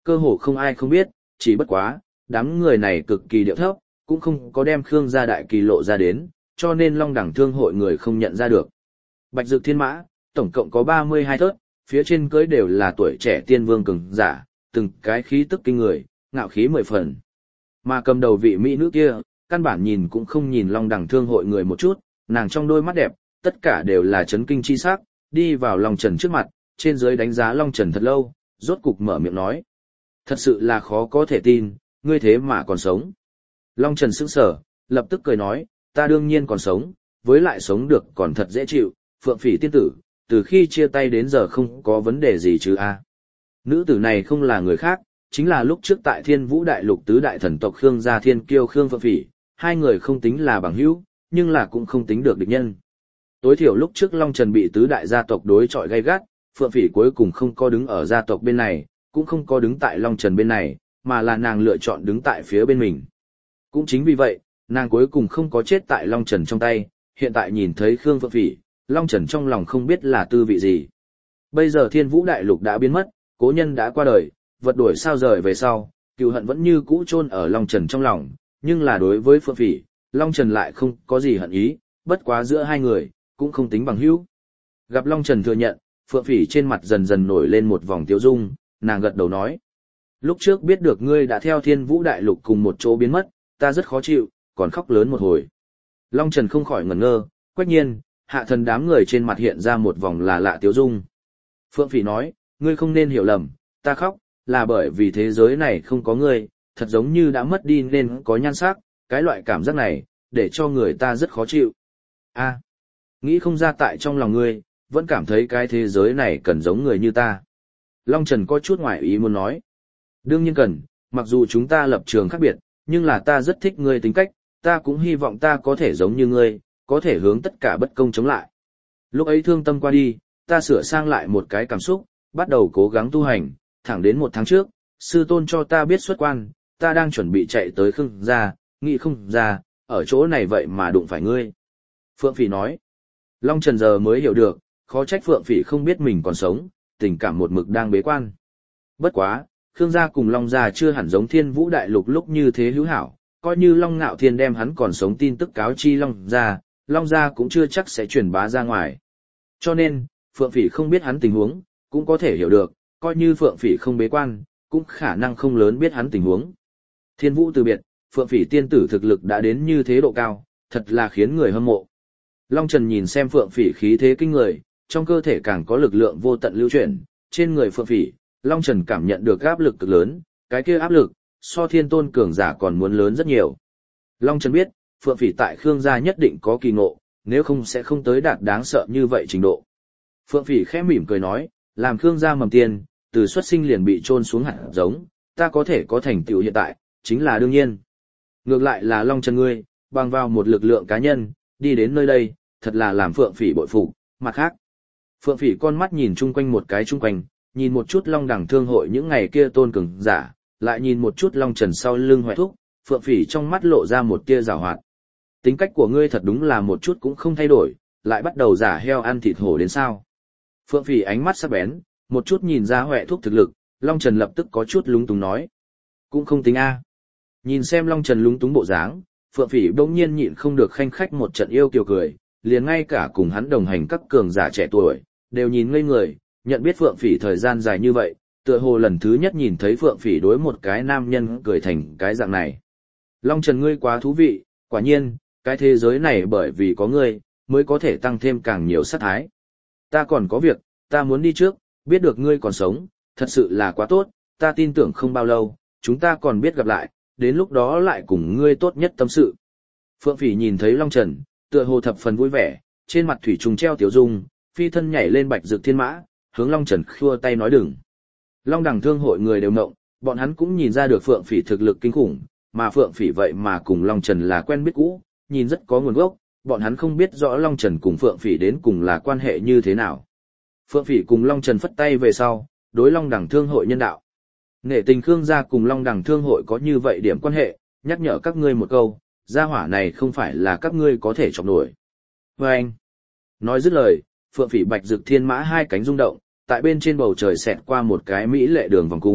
Cơ hồ không ai không biết, chỉ bất quá, đám người này cực kỳ điệu thấp, cũng không có đem Khương gia đại kỳ lộ ra đến, cho nên Long Đẳng Thương hội người không nhận ra được. Bạch Dực Thiên Mã, tổng cộng có 32 thớt, phía trên cưới đều là tuổi trẻ tiên vương cường giả, từng cái khí tức kinh người, ngạo khí 10 phần. Mà cầm đầu vị mỹ nữ kia, căn bản nhìn cũng không nhìn Long Đẳng Thương hội người một chút, nàng trong đôi mắt đẹp, tất cả đều là chấn kinh chi sắc, đi vào Long Trần trước mặt, trên dưới đánh giá Long Trần thật lâu, rốt cục mở miệng nói. Thật sự là khó có thể tin, ngươi thế mà còn sống. Long Trần sững sờ, lập tức cười nói, ta đương nhiên còn sống, với lại sống được còn thật dễ chịu, Phượng Phỉ tiên tử, từ khi chia tay đến giờ không có vấn đề gì chứ a. Nữ tử này không là người khác, chính là lúc trước tại Thiên Vũ Đại Lục tứ đại thần tộc Khương gia Thiên Kiêu Khương Phượng Phỉ, hai người không tính là bằng hữu, nhưng là cũng không tính được địch nhân. Tối thiểu lúc trước Long Trần bị tứ đại gia tộc đối chọi gay gắt, Phượng Phỉ cuối cùng không có đứng ở gia tộc bên này, cũng không có đứng tại Long Trần bên này, mà là nàng lựa chọn đứng tại phía bên mình. Cũng chính vì vậy, nàng cuối cùng không có chết tại Long Trần trong tay, hiện tại nhìn thấy Khương Phượng Phỉ, Long Trần trong lòng không biết là tư vị gì. Bây giờ Thiên Vũ Đại Lục đã biến mất, cố nhân đã qua đời, vật đuổi sao rời về sau, cừu hận vẫn như cũ chôn ở Long Trần trong lòng, nhưng là đối với Phượng Phỉ, Long Trần lại không có gì hận ý, bất quá giữa hai người, cũng không tính bằng hữu. Gặp Long Trần thừa nhận, Phượng Phỉ trên mặt dần dần nổi lên một vòng tiêu dung, nàng gật đầu nói. Lúc trước biết được ngươi đã theo Thiên Vũ Đại Lục cùng một chỗ biến mất, ta rất khó chịu, còn khóc lớn một hồi. Long Trần không khỏi ngẩn ngơ, Quách Nhiên, Hạ Thần đám người trên mặt hiện ra một vòng là lạ tiêu dung. Phượng Phỉ nói, ngươi không nên hiểu lầm, ta khóc, là bởi vì thế giới này không có ngươi, thật giống như đã mất đi nên có nhan sắc, cái loại cảm giác này, để cho người ta rất khó chịu. A, nghĩ không ra tại trong lòng ngươi, vẫn cảm thấy cái thế giới này cần giống người như ta. Long Trần có chút ngoài ý muốn nói. Đương nhiên cần, mặc dù chúng ta lập trường khác biệt, nhưng là ta rất thích ngươi tính cách, ta cũng hy vọng ta có thể giống như ngươi, có thể hướng tất cả bất công chống lại. Lúc ấy thương tâm qua đi, ta sửa sang lại một cái cảm xúc, bắt đầu cố gắng tu hành, thẳng đến 1 tháng trước, sư tôn cho ta biết xuất quan, ta đang chuẩn bị chạy tới Khương gia, nghĩ không ra, ở chỗ này vậy mà đụng phải ngươi. Phượng Phỉ nói. Long Trần giờ mới hiểu được, khó trách Phượng Phỉ không biết mình còn sống, tình cảm một mực đang bế quan. Bất quá, Khương gia cùng Long gia chưa hẳn giống Thiên Vũ Đại Lục lúc như thế hữu hảo, coi như Long Ngạo Thiên đem hắn còn sống tin tức cáo chi Long gia cũng chưa chắc sẽ truyền bá ra ngoài. Cho nên, Phượng Phỉ không biết hắn tình huống, cũng có thể hiểu được, coi như Phượng Phỉ không bế quan, cũng khả năng không lớn biết hắn tình huống. Thiên Vũ từ biệt, Phượng Phỉ tiên tử thực lực đã đến như thế độ cao, thật là khiến người hâm mộ. Long Trần nhìn xem Phượng Phỉ khí thế kinh người, trong cơ thể càng có lực lượng vô tận lưu chuyển, trên người Phượng Phỉ, Long Trần cảm nhận được áp lực cực lớn, cái kia áp lực, so thiên tôn cường giả còn muốn lớn rất nhiều. Long Trần biết, Phượng Phỉ tại Khương gia nhất định có kỳ ngộ, nếu không sẽ không tới đạt đáng sợ như vậy trình độ. Phượng Phỉ khẽ mỉm cười nói, làm Khương gia mầm tiên, từ xuất sinh liền bị chôn xuống hạt giống, ta có thể có thành tựu hiện tại, chính là đương nhiên. Ngược lại là Long Trần ngươi, bằng vào một lực lượng cá nhân, đi đến nơi đây, thật là làm Phượng Phỉ bội phục. Mặt khác, Phượng Phỉ con mắt nhìn chung quanh một cái chung quanh, nhìn một chút Long Đẳng Thương hội những ngày kia tôn cường giả, lại nhìn một chút Long Trần sau lưng Hoại Thúc, Phượng Phỉ trong mắt lộ ra một tia giảo hoạt. Tính cách của ngươi thật đúng là một chút cũng không thay đổi, lại bắt đầu giả heo ăn thịt hổ đến sao? Phượng Phỉ ánh mắt sắc bén, một chút nhìn ra Hoại Thúc thực lực, Long Trần lập tức có chút lúng túng nói, cũng không tính a. Nhìn xem Long Trần lúng túng bộ dáng, Phượng Phỉ bỗng nhiên nhịn không được khanh khách một trận yêu kiều cười, liền ngay cả cùng hắn đồng hành các cường giả trẻ tuổi, đều nhìn ngây người, nhận biết Phượng Phỉ thời gian dài như vậy, tựa hồ lần thứ nhất nhìn thấy Phượng Phỉ đối một cái nam nhân cười thành cái dạng này. Long Trần ngươi quá thú vị, quả nhiên, cái thế giới này bởi vì có ngươi, mới có thể tăng thêm càng nhiều sát thái. Ta còn có việc, ta muốn đi trước, biết được ngươi còn sống, thật sự là quá tốt, ta tin tưởng không bao lâu, chúng ta còn biết gặp lại, đến lúc đó lại cùng ngươi tốt nhất tâm sự. Phượng Phỉ nhìn thấy Long Trần, tựa hồ thập phần vui vẻ, trên mặt thủy trùng treo tiểu dung, phi thân nhảy lên Bạch Dực Thiên Mã, hướng Long Trần khua tay nói đừng. Long Đẳng Thương hội người đều ngộng, bọn hắn cũng nhìn ra được Phượng Phỉ thực lực kinh khủng, mà Phượng Phỉ vậy mà cùng Long Trần là quen biết cũ, nhìn rất có nguồn gốc, bọn hắn không biết rõ Long Trần cùng Phượng Phỉ đến cùng là quan hệ như thế nào. Phượng Phỉ cùng Long Trần phất tay về sau, đối Long Đẳng Thương hội nhân đạo. Nể tình Khương gia cùng Long Đẳng Thương hội có như vậy điểm quan hệ, nhắc nhở các ngươi một câu, gia hỏa này không phải là các ngươi có thể chọc nổi. Và anh, nói dứt lời, Phượng Phỉ Bạch Dực Thiên Mã hai cánh rung động, tại bên trên bầu trời xẹt qua một cái mỹ lệ đường vòng cung,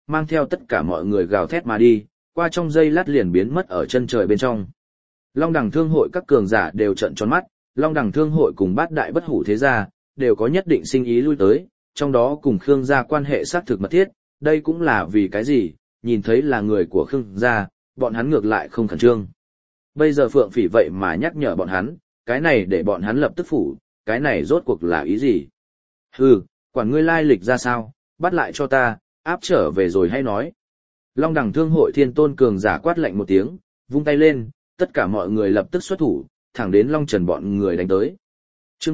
mang theo tất cả mọi người gào thét mà đi, qua trong giây lát liền biến mất ở chân trời bên trong. Long Đằng Thương hội các cường giả đều trợn tròn mắt, Long Đằng Thương hội cùng Bát Đại Bất Hủ thế gia đều có nhất định sinh ý lui tới, trong đó cùng Khương gia quan hệ xác thực mật thiết, đây cũng là vì cái gì, nhìn thấy là người của Khương gia, bọn hắn ngược lại không khẩn trương. Bây giờ Phượng Phỉ vậy mà nhắc nhở bọn hắn, cái này để bọn hắn lập tức phủ, cái này rốt cuộc là ý gì? Hừ, quản ngươi lai lịch ra sao, bắt lại cho ta, áp trở về rồi hay nói. Long Đằng Thương hội Thiên Tôn cường giả quát lạnh một tiếng, vung tay lên, tất cả mọi người lập tức xuất thủ, thẳng đến Long Trần bọn người đánh tới. Chương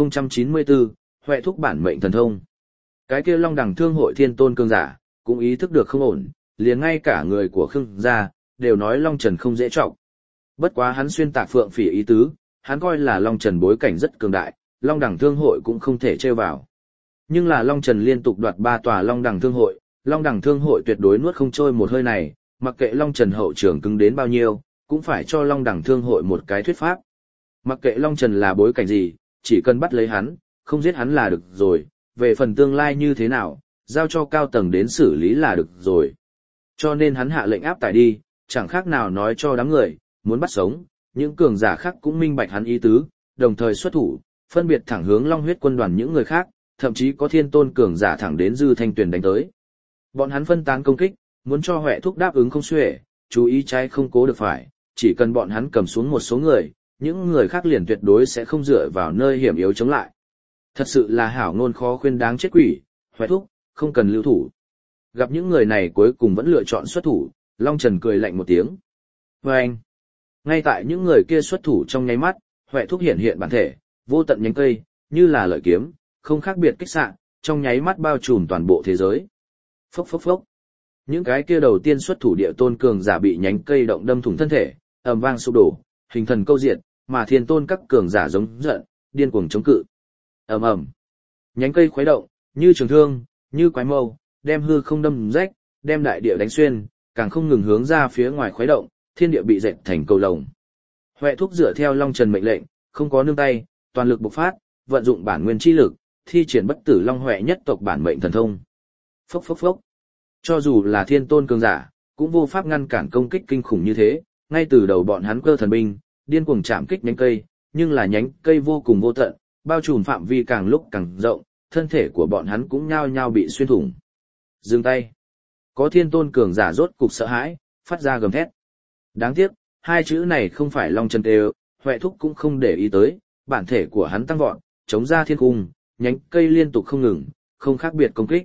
4094, Huệ thúc bản mệnh thần thông. Cái kia Long Đằng Thương hội Thiên Tôn cường giả cũng ý thức được không ổn, liền ngay cả người của Khương gia đều nói Long Trần không dễ trọng. Bất quá hắn xuyên tạc Phượng Phỉ ý tứ, hắn coi là Long Trần bối cảnh rất cường đại, Long Đằng Thương hội cũng không thể trêu vào. Nhưng là Long Trần liên tục đoạt 3 tòa Long Đằng Thương hội tuyệt đối nuốt không trôi một hơi này, mặc kệ Long Trần hậu trường cứng đến bao nhiêu, cũng phải cho Long Đằng Thương hội một cái thuyết pháp. Mặc kệ Long Trần là bối cảnh gì, chỉ cần bắt lấy hắn, không giết hắn là được rồi, về phần tương lai như thế nào, giao cho cao tầng đến xử lý là được rồi. Cho nên hắn hạ lệnh áp tải đi, chẳng khác nào nói cho đám người, muốn bắt sống, những cường giả khác cũng minh bạch hắn ý tứ, đồng thời xuất thủ, phân biệt thẳng hướng Long huyết quân đoàn những người khác, thậm chí có Thiên Tôn cường giả thẳng đến Dư Thanh Tuyền đánh tới. Bọn hắn phân tán công kích, muốn cho Huệ thúc đáp ứng không xuể, chú ý trái không cố được phải, chỉ cần bọn hắn cầm xuống một số người, những người khác liền tuyệt đối sẽ không dựa vào nơi hiểm yếu chống lại. Thật sự là hảo ngôn khó khuyên đáng chết quỷ, Huệ thúc, không cần lưu thủ. Gặp những người này cuối cùng vẫn lựa chọn xuất thủ, Long Trần cười lạnh một tiếng. Và anh, ngay tại những người kia xuất thủ trong nháy mắt, Huệ thúc hiện hiện bản thể, vô tận nhánh cây, như là lợi kiếm, không khác biệt kích xạ, trong nháy mắt bao trùm toàn bộ thế giới. Phốc phốc phốc. Những cái kia đầu tiên xuất thủ địa tôn cường giả bị nhánh cây động đâm thủng thân thể, ầm vang sụp đổ, hình thần câu diệt, mà Thiên Tôn các cường giả giống giận, điên cuồng chống cự. Ầm ầm. Nhánh cây khuấy động, như trường thương, như quái mâu, đem hư không đâm rách, đem đại địa đánh xuyên, càng không ngừng hướng ra phía ngoài khuấy động, thiên địa bị dệt thành cầu lồng. Huệ thúc dựa theo Long Trần mệnh lệnh, không có nương tay, toàn lực bộc phát, vận dụng bản nguyên chi lực, thi triển bất tử Long Huệ nhất tộc bản mệnh thần thông. Phốc phốc phốc. Cho dù là Thiên Tôn cường giả, cũng vô pháp ngăn cản công kích kinh khủng như thế, ngay từ đầu bọn hắn cơ thần binh, điên cuồng chạm kích nhánh cây, nhưng là nhánh cây vô cùng vô tận, bao trùm phạm vi càng lúc càng rộng, thân thể của bọn hắn cũng nhao nhao bị xuyên thủng. Dừng tay. Có Thiên Tôn cường giả rốt cục sợ hãi, phát ra gầm thét. Đáng tiếc, hai chữ này không phải Long Trần đều, Huệ thúc cũng không để ý tới, bản thể của hắn tăng vọt, chống ra thiên cung, nhánh cây liên tục không ngừng, không khác biệt công kích.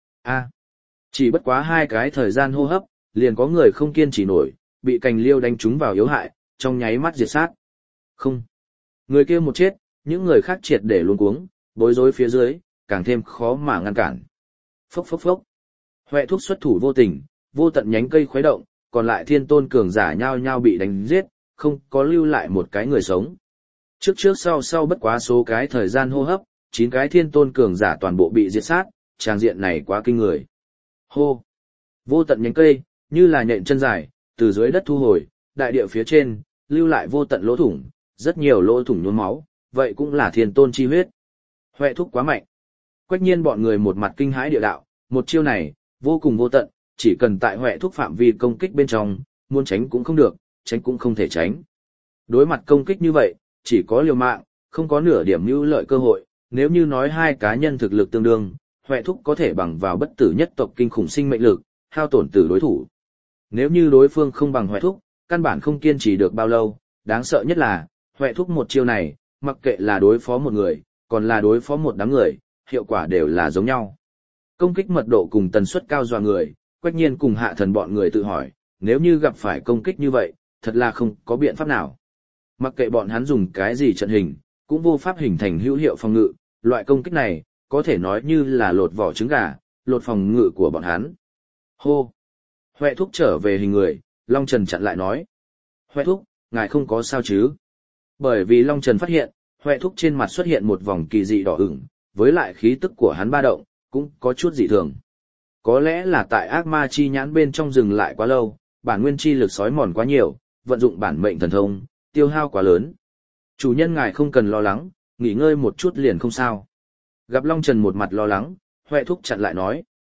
Chỉ bất quá 2 cái thời gian hô hấp, liền có người không kiên trì nổi, bị cành liêu đánh trúng vào yếu hại, trong nháy mắt diệt sát. Không. Người kia một chết, những người khác triệt để luống cuống, bối rối phía dưới, càng thêm khó mà ngăn cản. Phốc phốc phốc. Huệ thúc xuất thủ vô tình, vô tận nhánh cây khuấy động, còn lại Thiên Tôn cường giả nhao nhao bị đánh giết, không có lưu lại một cái người sống. Trước trước sau sau bất quá số cái thời gian hô hấp, 9 cái Thiên Tôn cường giả toàn bộ bị diệt sát, tràng diện này quá kinh người. Hô! Vô tận nhánh cây, như là nhện chân dài, từ dưới đất thu hồi, đại địa phía trên, lưu lại vô tận lỗ thủng, rất nhiều lỗ thủng nhuốm máu, vậy cũng là Thiên Tôn chi huyết. Huệ thúc quá mạnh. Quách nhiên bọn người một mặt kinh hãi địa đạo, một chiêu này, vô cùng vô tận, chỉ cần tại Huệ thúc phạm vi công kích bên trong, muốn tránh cũng không được, tránh cũng không thể tránh. Đối mặt công kích như vậy, chỉ có liều mạng, không có nửa điểm mưu lợi cơ hội, nếu như nói 2 cá nhân thực lực tương đương, Huệ thúc có thể bằng vào bất tử nhất tộc kinh khủng sinh mệnh lực, hao tổn từ đối thủ. Nếu như đối phương không bằng Huệ thúc, căn bản không kiên trì được bao lâu, đáng sợ nhất là, Huệ thúc một chiêu này, mặc kệ là đối phó một người, còn là đối phó một đám người, hiệu quả đều là giống nhau. Công kích mật độ cùng tần suất cao dọa người, Quách nhiên cùng Hạ Thần bọn người tự hỏi, nếu như gặp phải công kích như vậy, thật là không có biện pháp nào. Mặc kệ bọn hắn dùng cái gì trận hình, cũng vô pháp hình thành hữu hiệu phòng ngự, loại công kích này, có thể nói như là lột vỏ trứng gà, lột phòng ngự của bọn hắn. Hô! Huệ thúc trở về hình người, Long Trần chặn lại nói. Huệ thúc, ngài không có sao chứ? Bởi vì Long Trần phát hiện, Huệ thúc trên mặt xuất hiện một vòng kỳ dị đỏ ửng, với lại khí tức của hắn ba động, cũng có chút dị thường. Có lẽ là tại ác ma chi nhãn bên trong dừng lại quá lâu, bản nguyên chi lực sói mòn quá nhiều, vận dụng bản mệnh thần thông, tiêu hao quá lớn. Chủ nhân ngài không cần lo lắng, nghỉ ngơi một chút liền không sao. Gặp Long Trần một mặt lo lắng, Huệ thúc chặn lại nói.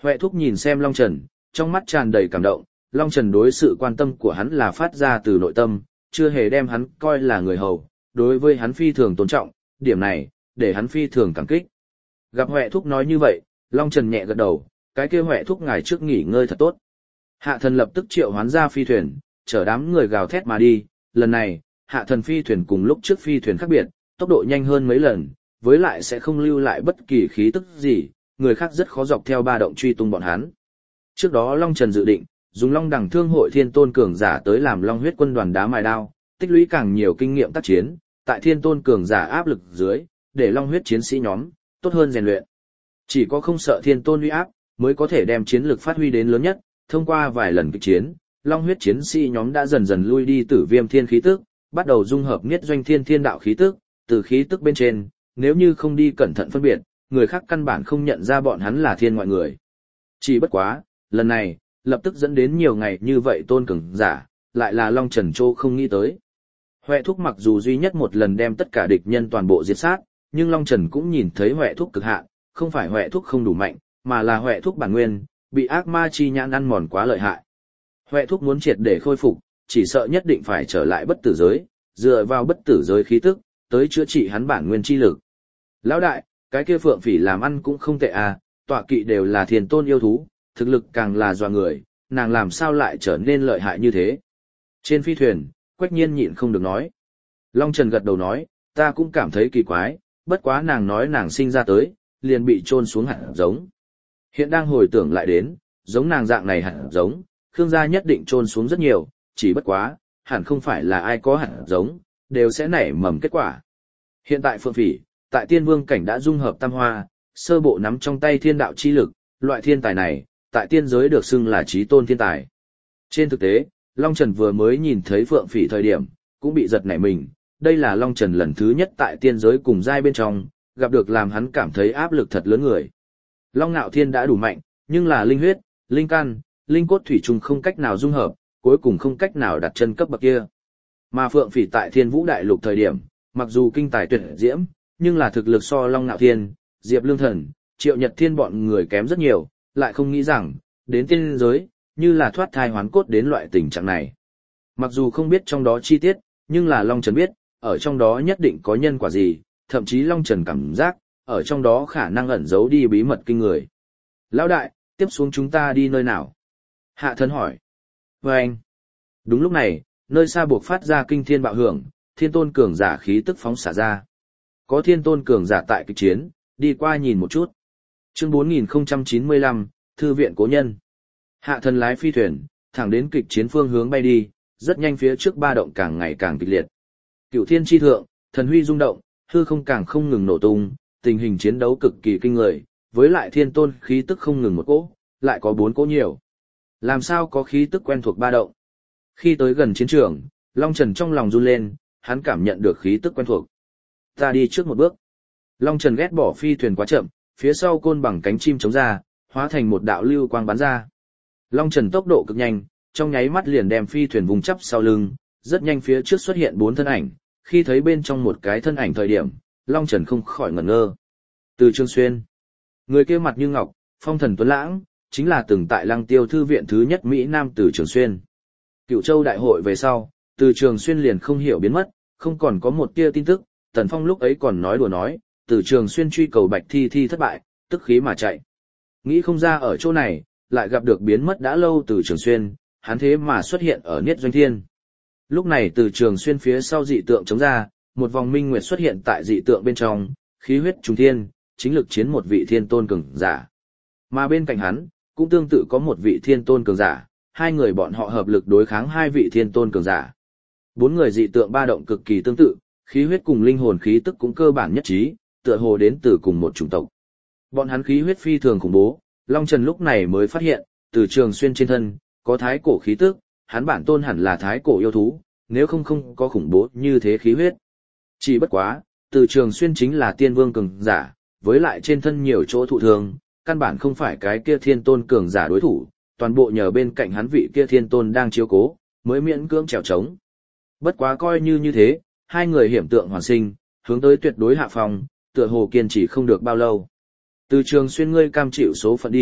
Huệ thúc nhìn xem Long Trần, trong mắt tràn đầy cảm động, Long Trần đối sự quan tâm của hắn là phát ra từ nội tâm, chưa hề đem hắn coi là người hầu, đối với hắn phi thường tôn trọng, điểm này, để hắn phi thường cảm kích. Gặp Huệ thúc nói như vậy, Long Trần nhẹ gật đầu, cái kia Huệ thúc ngài trước nghỉ ngơi thật tốt. Hạ thần lập tức triệu hoán ra phi thuyền, chở đám người gào thét mà đi, lần này, hạ thần phi thuyền cùng lúc trước phi thuyền khác biệt, tốc độ nhanh hơn mấy lần, với lại sẽ không lưu lại bất kỳ khí tức gì, người khác rất khó dọc theo ba động truy tung bọn hắn. Trước đó Long Trần dự định, dùng Long Đẳng Thương hội Thiên Tôn cường giả tới làm Long huyết quân đoàn đá mài đao, tích lũy càng nhiều kinh nghiệm tác chiến, tại Thiên Tôn cường giả áp lực dưới, để Long huyết chiến sĩ nhóm tốt hơn rèn luyện. Chỉ có không sợ Thiên Tôn uy áp, mới có thể đem chiến lực phát huy đến lớn nhất, thông qua vài lần kịch chiến, Long huyết chiến sĩ nhóm đã dần dần lui đi Tử Viêm Thiên khí tức, bắt đầu dung hợp Niết Doanh Thiên Thiên đạo khí tức, từ khí tức bên trên, nếu như không đi cẩn thận phân biệt, người khác căn bản không nhận ra bọn hắn là thiên ngoại người. Chỉ bất quá, lần này, lập tức dẫn đến nhiều ngày như vậy tôn cường giả, lại là Long Trần Châu không nghĩ tới. Huệ thúc mặc dù duy nhất một lần đem tất cả địch nhân toàn bộ diệt sát, nhưng Long Trần cũng nhìn thấy Huệ thúc cực hạn, không phải Huệ thúc không đủ mạnh, mà là Huệ thúc bản nguyên, bị ác ma chi nhãn ăn mòn quá lợi hại. Huệ thúc muốn triệt để khôi phục, chỉ sợ nhất định phải trở lại bất tử giới, dựa vào bất tử giới khí tức, tới chữa trị hắn bản nguyên chi lực. Lão đại, cái kia Phượng Phỉ làm ăn cũng không tệ à, tọa kỵ đều là Thiên Tôn yêu thú, thực lực càng là dọa người, nàng làm sao lại trở nên lợi hại như thế. Trên phi thuyền, Quách Nhiên nhịn không được nói. Long Trần gật đầu nói, ta cũng cảm thấy kỳ quái, bất quá nàng nói nàng sinh ra tới, liền bị chôn xuống hạt giống. Hiện đang hồi tưởng lại đến, giống nàng dạng này hạt giống, Khương gia nhất định chôn xuống rất nhiều, chỉ bất quá, hẳn không phải là ai có hạt giống, đều sẽ nảy mầm kết quả. Hiện tại Phượng Phỉ, tại Tiên Vương cảnh đã dung hợp tam hoa, sơ bộ nắm trong tay thiên đạo chi lực, loại thiên tài này, tại tiên giới được xưng là chí tôn thiên tài. Trên thực tế, Long Trần vừa mới nhìn thấy Phượng Phỉ thời điểm, cũng bị giật nảy mình, đây là Long Trần lần thứ nhất tại tiên giới cùng giai bên trong, gặp được làm hắn cảm thấy áp lực thật lớn người. Long Nạo Thiên đã đủ mạnh, nhưng là linh huyết, linh căn, linh cốt thủy chung không cách nào dung hợp, cuối cùng không cách nào đặt chân cấp bậc kia. Mà Phượng Phỉ tại Thiên Vũ Đại Lục thời điểm, mặc dù kinh tài tuyệt diễm, nhưng là thực lực so Long Nạo Thiên, Diệp Lương Thần, Triệu Nhật Thiên bọn người kém rất nhiều, lại không nghĩ rằng, đến tiên giới, như là thoát thai hoán cốt đến loại tình trạng này. Mặc dù không biết trong đó chi tiết, nhưng là Long Trần biết, ở trong đó nhất định có nhân quả gì, thậm chí Long Trần cảm giác, ở trong đó khả năng ẩn giấu đi bí mật kinh người. Lão đại, tiếp xuống chúng ta đi nơi nào? Hạ Thần hỏi. Vâng. Đúng lúc này, nơi xa buộc phát ra kinh thiên bạo hưởng, Thiên Tôn cường giả khí tức phóng xả ra. Có Thiên Tôn cường giả tại kịch chiến, đi qua nhìn một chút. Chương 4095, Thư viện Cố Nhân. Hạ Thần lái phi thuyền, thẳng đến kịch chiến phương hướng bay đi, rất nhanh phía trước ba động càng ngày càng kịch liệt. Cửu thiên chi thượng, thần huy rung động, hư không càng không ngừng nổ tung, tình hình chiến đấu cực kỳ kinh người, với lại Thiên Tôn khí tức không ngừng một cỗ, lại có 4 cỗ nhiều. Làm sao có khí tức quen thuộc ba động? Khi tới gần chiến trường, Long Trần trong lòng run lên, hắn cảm nhận được khí tức quen thuộc. Ta đi trước một bước. Long Trần ghét bỏ phi thuyền quá chậm, phía sau côn bằng cánh chim chống ra, hóa thành một đạo lưu quang bắn ra. Long Trần tốc độ cực nhanh, trong nháy mắt liền đem phi thuyền vùng chắp sau lưng, rất nhanh phía trước xuất hiện 4 thân ảnh, khi thấy bên trong một cái thân ảnh thời điểm, Long Trần không khỏi ngẩn ngơ. Từ Trường Xuyên. Người kia mặt như ngọc, phong thần tuấn lãng, chính là từng tại Lăng Tiêu thư viện thứ nhất Mỹ Nam Từ Trường Xuyên. Cựu Châu đại hội về sau, Từ Trường Xuyên liền không hiểu biến mất, không còn có một tia tin tức, Tần Phong lúc ấy còn nói đùa nói, Từ Trường Xuyên truy cầu Bạch Thi Thi thất bại, tức khí mà chạy. Nghĩ không ra ở chỗ này, lại gặp được biến mất đã lâu Từ Trường Xuyên, hắn thế mà xuất hiện ở Niết Doanh Thiên. Lúc này Từ Trường Xuyên phía sau dị tượng chống ra, một vòng minh nguyệt xuất hiện tại dị tượng bên trong, khí huyết trùng thiên, chính lực chiến một vị thiên tôn cường giả. Mà bên cạnh hắn, cũng tương tự có một vị thiên tôn cường giả, hai người bọn họ hợp lực đối kháng hai vị thiên tôn cường giả. 4 người dị tượng ba động cực kỳ tương tự, khí huyết cùng linh hồn khí tức cũng cơ bản nhất trí, tựa hồ đến từ cùng một chủng tộc. Bọn hắn khí huyết phi thường khủng bố, Long Trần lúc này mới phát hiện, Từ Trường Xuyên trên thân có thái cổ khí tức, hắn bản tôn hẳn là thái cổ yêu thú, nếu không có khủng bố như thế khí huyết. Chỉ bất quá, Từ Trường Xuyên chính là tiên vương cường giả, với lại trên thân nhiều chỗ thụ thương, căn bản không phải cái kia thiên tôn cường giả đối thủ, toàn bộ nhờ bên cạnh hắn vị kia thiên tôn đang chiếu cố, mới miễn cưỡng trèo trống. Bất quá coi như thế, hai người hiểm tượng hoàn sinh, hướng tới tuyệt đối hạ phòng, tựa hồ kiên trì không được bao lâu. Từ Trường Xuyên ngươi cam chịu số phận đi,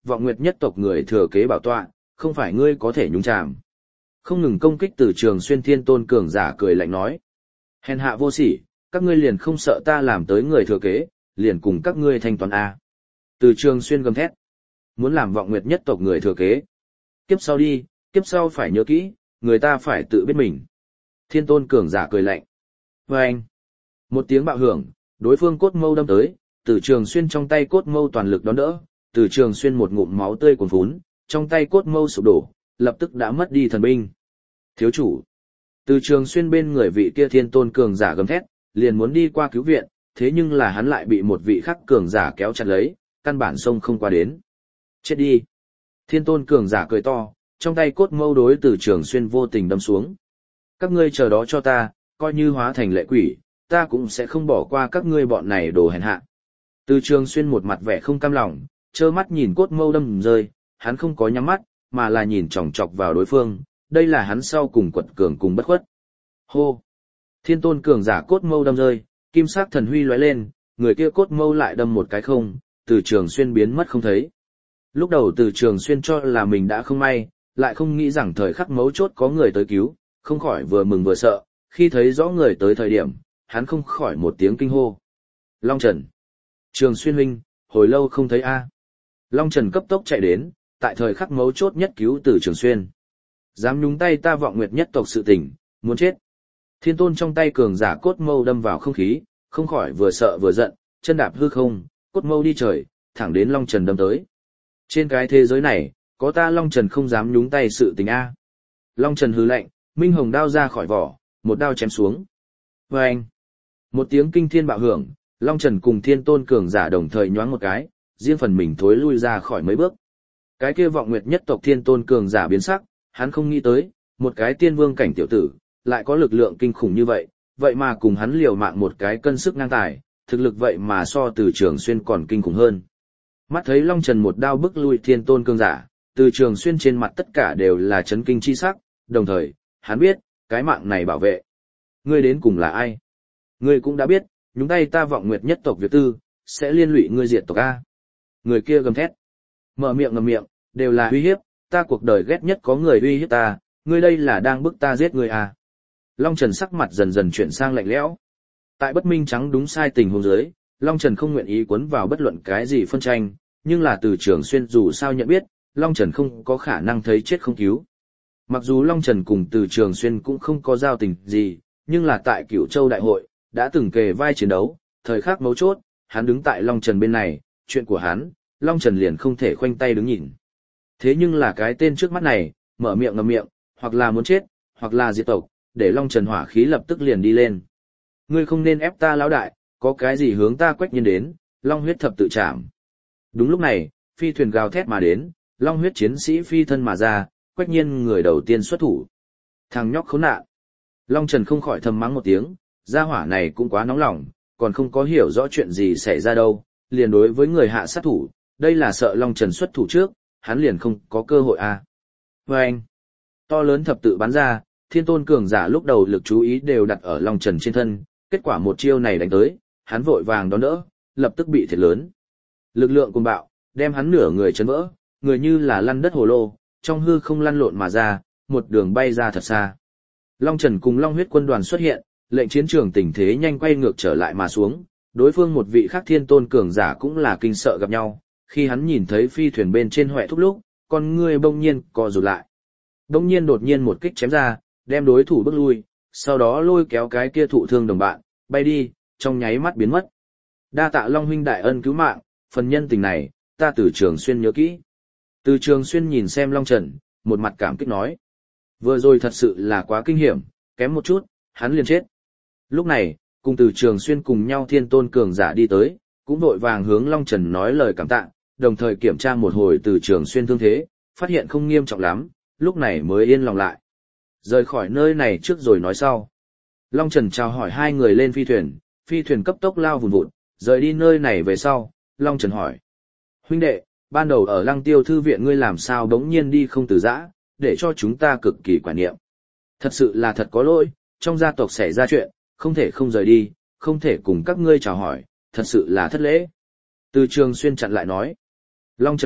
vọng nguyệt nhất tộc người thừa kế bảo tọa, không phải ngươi có thể nhúng chàm. Không ngừng công kích Từ Trường Xuyên thiên tôn cường giả cười lạnh nói. Hèn hạ vô sỉ, các ngươi liền không sợ ta làm tới người thừa kế, liền cùng các ngươi thanh toán A. Từ Trường Xuyên gầm thét. Muốn làm vọng nguyệt nhất tộc người thừa kế. Kiếp sau đi, kiếp sau phải nhớ kỹ, người ta phải tự biết mình. Thiên tôn cường giả cười lạnh. Và anh. Một tiếng bạo hưởng, đối phương cốt mâu đâm tới, Từ Trường Xuyên trong tay cốt mâu toàn lực đón đỡ, Từ Trường Xuyên một ngụm máu tươi cuồn phún, trong tay cốt mâu sụp đổ, lập tức đã mất đi thần binh. Thiếu chủ. Từ Trường Xuyên bên người vị kia thiên tôn cường giả gầm thét, liền muốn đi qua cứu viện, thế nhưng là hắn lại bị một vị khắc cường giả kéo chặt lấy, căn bản xông không qua đến. Chết đi. Thiên tôn cường giả cười to, trong tay cốt mâu đối Từ Trường Xuyên vô tình đâm xuống. Các ngươi chờ đó cho ta, coi như hóa thành lệ quỷ, ta cũng sẽ không bỏ qua các ngươi bọn này đồ hèn hạ. Từ Trường Xuyên một mặt vẻ không cam lòng, trơ mắt nhìn cốt mâu đâm rơi, hắn không có nhắm mắt, mà là nhìn chòng chọc vào đối phương, đây là hắn sau cùng quật cường cùng bất khuất. Hô! Thiên tôn cường giả cốt mâu đâm rơi, kim sắc thần huy lóe lên, người kia cốt mâu lại đâm một cái không, Từ Trường Xuyên biến mất không thấy. Lúc đầu Từ Trường Xuyên cho là mình đã không may, lại không nghĩ rằng thời khắc mấu chốt có người tới cứu, không khỏi vừa mừng vừa sợ, khi thấy rõ người tới thời điểm, hắn không khỏi một tiếng kinh hô. Long Trần! Trường Xuyên huynh, hồi lâu không thấy a. Long Trần cấp tốc chạy đến, tại thời khắc mấu chốt nhất cứu Từ Trường Xuyên. Dám nhúng tay ta vọng nguyệt nhất tộc sự tình, muốn chết. Thiên tôn trong tay cường giả cốt mâu đâm vào không khí, không khỏi vừa sợ vừa giận, chân đạp hư không, cốt mâu đi trời, thẳng đến Long Trần đâm tới. Trên cái thế giới này, có ta Long Trần không dám nhúng tay sự tình a. Long Trần hừ lạnh, minh hồng đao ra khỏi vỏ, một đao chém xuống. Và anh, một tiếng kinh thiên bạo hưởng, Long Trần cùng thiên tôn cường giả đồng thời nhoáng một cái, riêng phần mình thối lui ra khỏi mấy bước. Cái kia vọng nguyệt nhất tộc thiên tôn cường giả biến sắc, hắn không nghĩ tới, một cái tiên vương cảnh tiểu tử, lại có lực lượng kinh khủng như vậy, vậy mà cùng hắn liều mạng một cái cân sức ngang tài, thực lực vậy mà so Từ Trường Xuyên còn kinh khủng hơn. Mắt thấy Long Trần một đao bức lui thiên tôn cường giả, Từ Trường Xuyên trên mặt tất cả đều là chấn kinh chi sắc, đồng thời, hắn biết, cái mạng này bảo vệ. Ngươi đến cùng là ai? Ngươi cũng đã biết, nhúng tay ta vọng nguyệt nhất tộc việc tư, sẽ liên lụy ngươi diệt tộc A. Người kia gầm thét. Mở miệng ngậm miệng, đều là uy hiếp, ta cuộc đời ghét nhất có người uy hiếp ta, ngươi đây là đang bức ta giết ngươi à. Long Trần sắc mặt dần dần chuyển sang lạnh lẽo. Tại bất minh trắng đúng sai tình huống dưới, Long Trần không nguyện ý cuốn vào bất luận cái gì phân tranh, nhưng là Từ Trường Xuyên dù sao nhận biết, Long Trần không có khả năng thấy chết không cứu. Mặc dù Long Trần cùng Từ Trường Xuyên cũng không có giao tình gì, nhưng là tại Cửu Châu Đại hội, đã từng kề vai chiến đấu, thời khắc mấu chốt, hắn đứng tại Long Trần bên này, chuyện của hắn, Long Trần liền không thể khoanh tay đứng nhìn. Thế nhưng là cái tên trước mắt này, mở miệng ngậm miệng, hoặc là muốn chết, hoặc là diệt tộc, để Long Trần hỏa khí lập tức liền đi lên. Ngươi không nên ép ta lão đại, có cái gì hướng ta Quách Nhiên đến, Long huyết thập tự chạm. Đúng lúc này, phi thuyền gào thét mà đến, Long huyết chiến sĩ phi thân mà ra, Quách Nhiên người đầu tiên xuất thủ. Thằng nhóc khốn nạn. Long Trần không khỏi thầm mắng một tiếng, gia hỏa này cũng quá nóng lòng, còn không có hiểu rõ chuyện gì xảy ra đâu, liền đối với người hạ sát thủ, đây là sợ Long Trần xuất thủ trước, hắn liền không có cơ hội à. Và anh, to lớn thập tự bắn ra, thiên tôn cường giả lúc đầu lực chú ý đều đặt ở Long Trần trên thân, kết quả một chiêu này đánh tới, hắn vội vàng đón đỡ, lập tức bị thiệt lớn. Lực lượng cuồng bạo, đem hắn nửa người chấn vỡ, người như là lăn đất hồ lô, trong hư không lăn lộn mà ra, một đường bay ra thật xa. Long Trần cùng Long huyết quân đoàn xuất hiện, lệnh chiến trường tình thế nhanh quay ngược trở lại mà xuống, đối phương một vị khác thiên tôn cường giả cũng là kinh sợ gặp nhau, khi hắn nhìn thấy phi thuyền bên trên Huệ Thúc lúc, con ngươi bỗng nhiên co rụt lại. Bỗng nhiên đột nhiên một kích chém ra, đem đối thủ bước lui, sau đó lôi kéo cái kia thụ thương đồng bạn, bay đi, trong nháy mắt biến mất. Đa tạ Long huynh đại ân cứu mạng, phần nhân tình này, ta Từ Trường Xuyên nhớ kỹ. Từ Trường Xuyên nhìn xem Long Trần, một mặt cảm kích nói. Vừa rồi thật sự là quá kinh hiểm, kém một chút, hắn liền chết. Lúc này, cùng Từ Trường Xuyên cùng nhau thiên tôn cường giả đi tới, cũng vội vàng hướng Long Trần nói lời cảm tạ, đồng thời kiểm tra một hồi Từ Trường Xuyên thương thế, phát hiện không nghiêm trọng lắm, lúc này mới yên lòng lại. Rời khỏi nơi này trước rồi nói sau. Long Trần chào hỏi hai người lên phi thuyền cấp tốc lao vùn vụt, rời đi nơi này về sau, Long Trần hỏi. Huynh đệ, ban đầu ở Lăng Tiêu Thư viện ngươi làm sao đống nhiên đi không từ giã, để cho chúng ta cực kỳ quả niệm. Thật sự là thật có lỗi, trong gia tộc xảy ra chuyện, không thể không rời đi, không thể cùng các ngươi chào hỏi, thật sự là thất lễ. Từ Trường Xuyên chặn lại nói. Long Trần biết,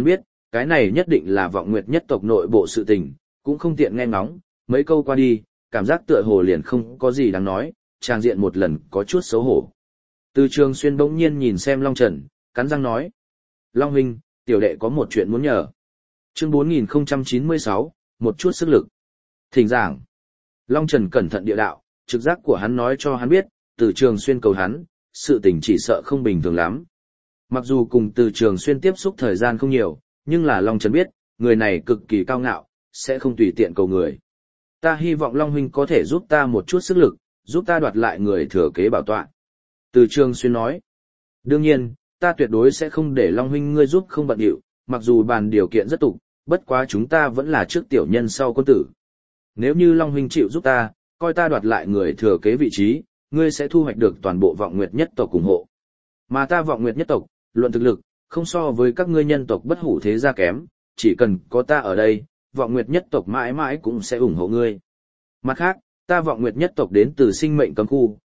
cái này nhất định là vọng nguyệt nhất tộc nội bộ sự tình, cũng không tiện nghe ngóng, mấy câu qua đi, cảm giác tựa hồ liền không có gì đáng nói, trang diện một lần có chút xấu hổ. Từ Trường Xuyên bỗng nhiên nhìn xem Long Trần, cắn răng nói. Long huynh, tiểu đệ có một chuyện muốn nhờ. Chương 4096, một chút sức lực. Thỉnh giảng. Long Trần cẩn thận địa đạo, trực giác của hắn nói cho hắn biết, Từ Trường Xuyên cầu hắn, sự tình chỉ sợ không bình thường lắm. Mặc dù cùng Từ Trường Xuyên tiếp xúc thời gian không nhiều, nhưng là Long Trần biết, người này cực kỳ cao ngạo, sẽ không tùy tiện cầu người. Ta hy vọng Long huynh có thể giúp ta một chút sức lực, giúp ta đoạt lại người thừa kế bảo tọa. Từ Trường Xuyên nói. Đương nhiên, ta tuyệt đối sẽ không để Long huynh ngươi giúp không bận điệu, mặc dù bàn điều kiện rất tục, bất quá chúng ta vẫn là trước tiểu nhân sau quân tử. Nếu như Long huynh chịu giúp ta, coi ta đoạt lại người thừa kế vị trí, ngươi sẽ thu hoạch được toàn bộ vọng nguyệt nhất tộc ủng hộ. Mà ta vọng nguyệt nhất tộc, luận thực lực, không so với các ngươi nhân tộc bất hủ thế gia kém, chỉ cần có ta ở đây, vọng nguyệt nhất tộc mãi mãi cũng sẽ ủng hộ ngươi. Mặt khác, ta vọng nguyệt nhất tộc đến từ sinh mệnh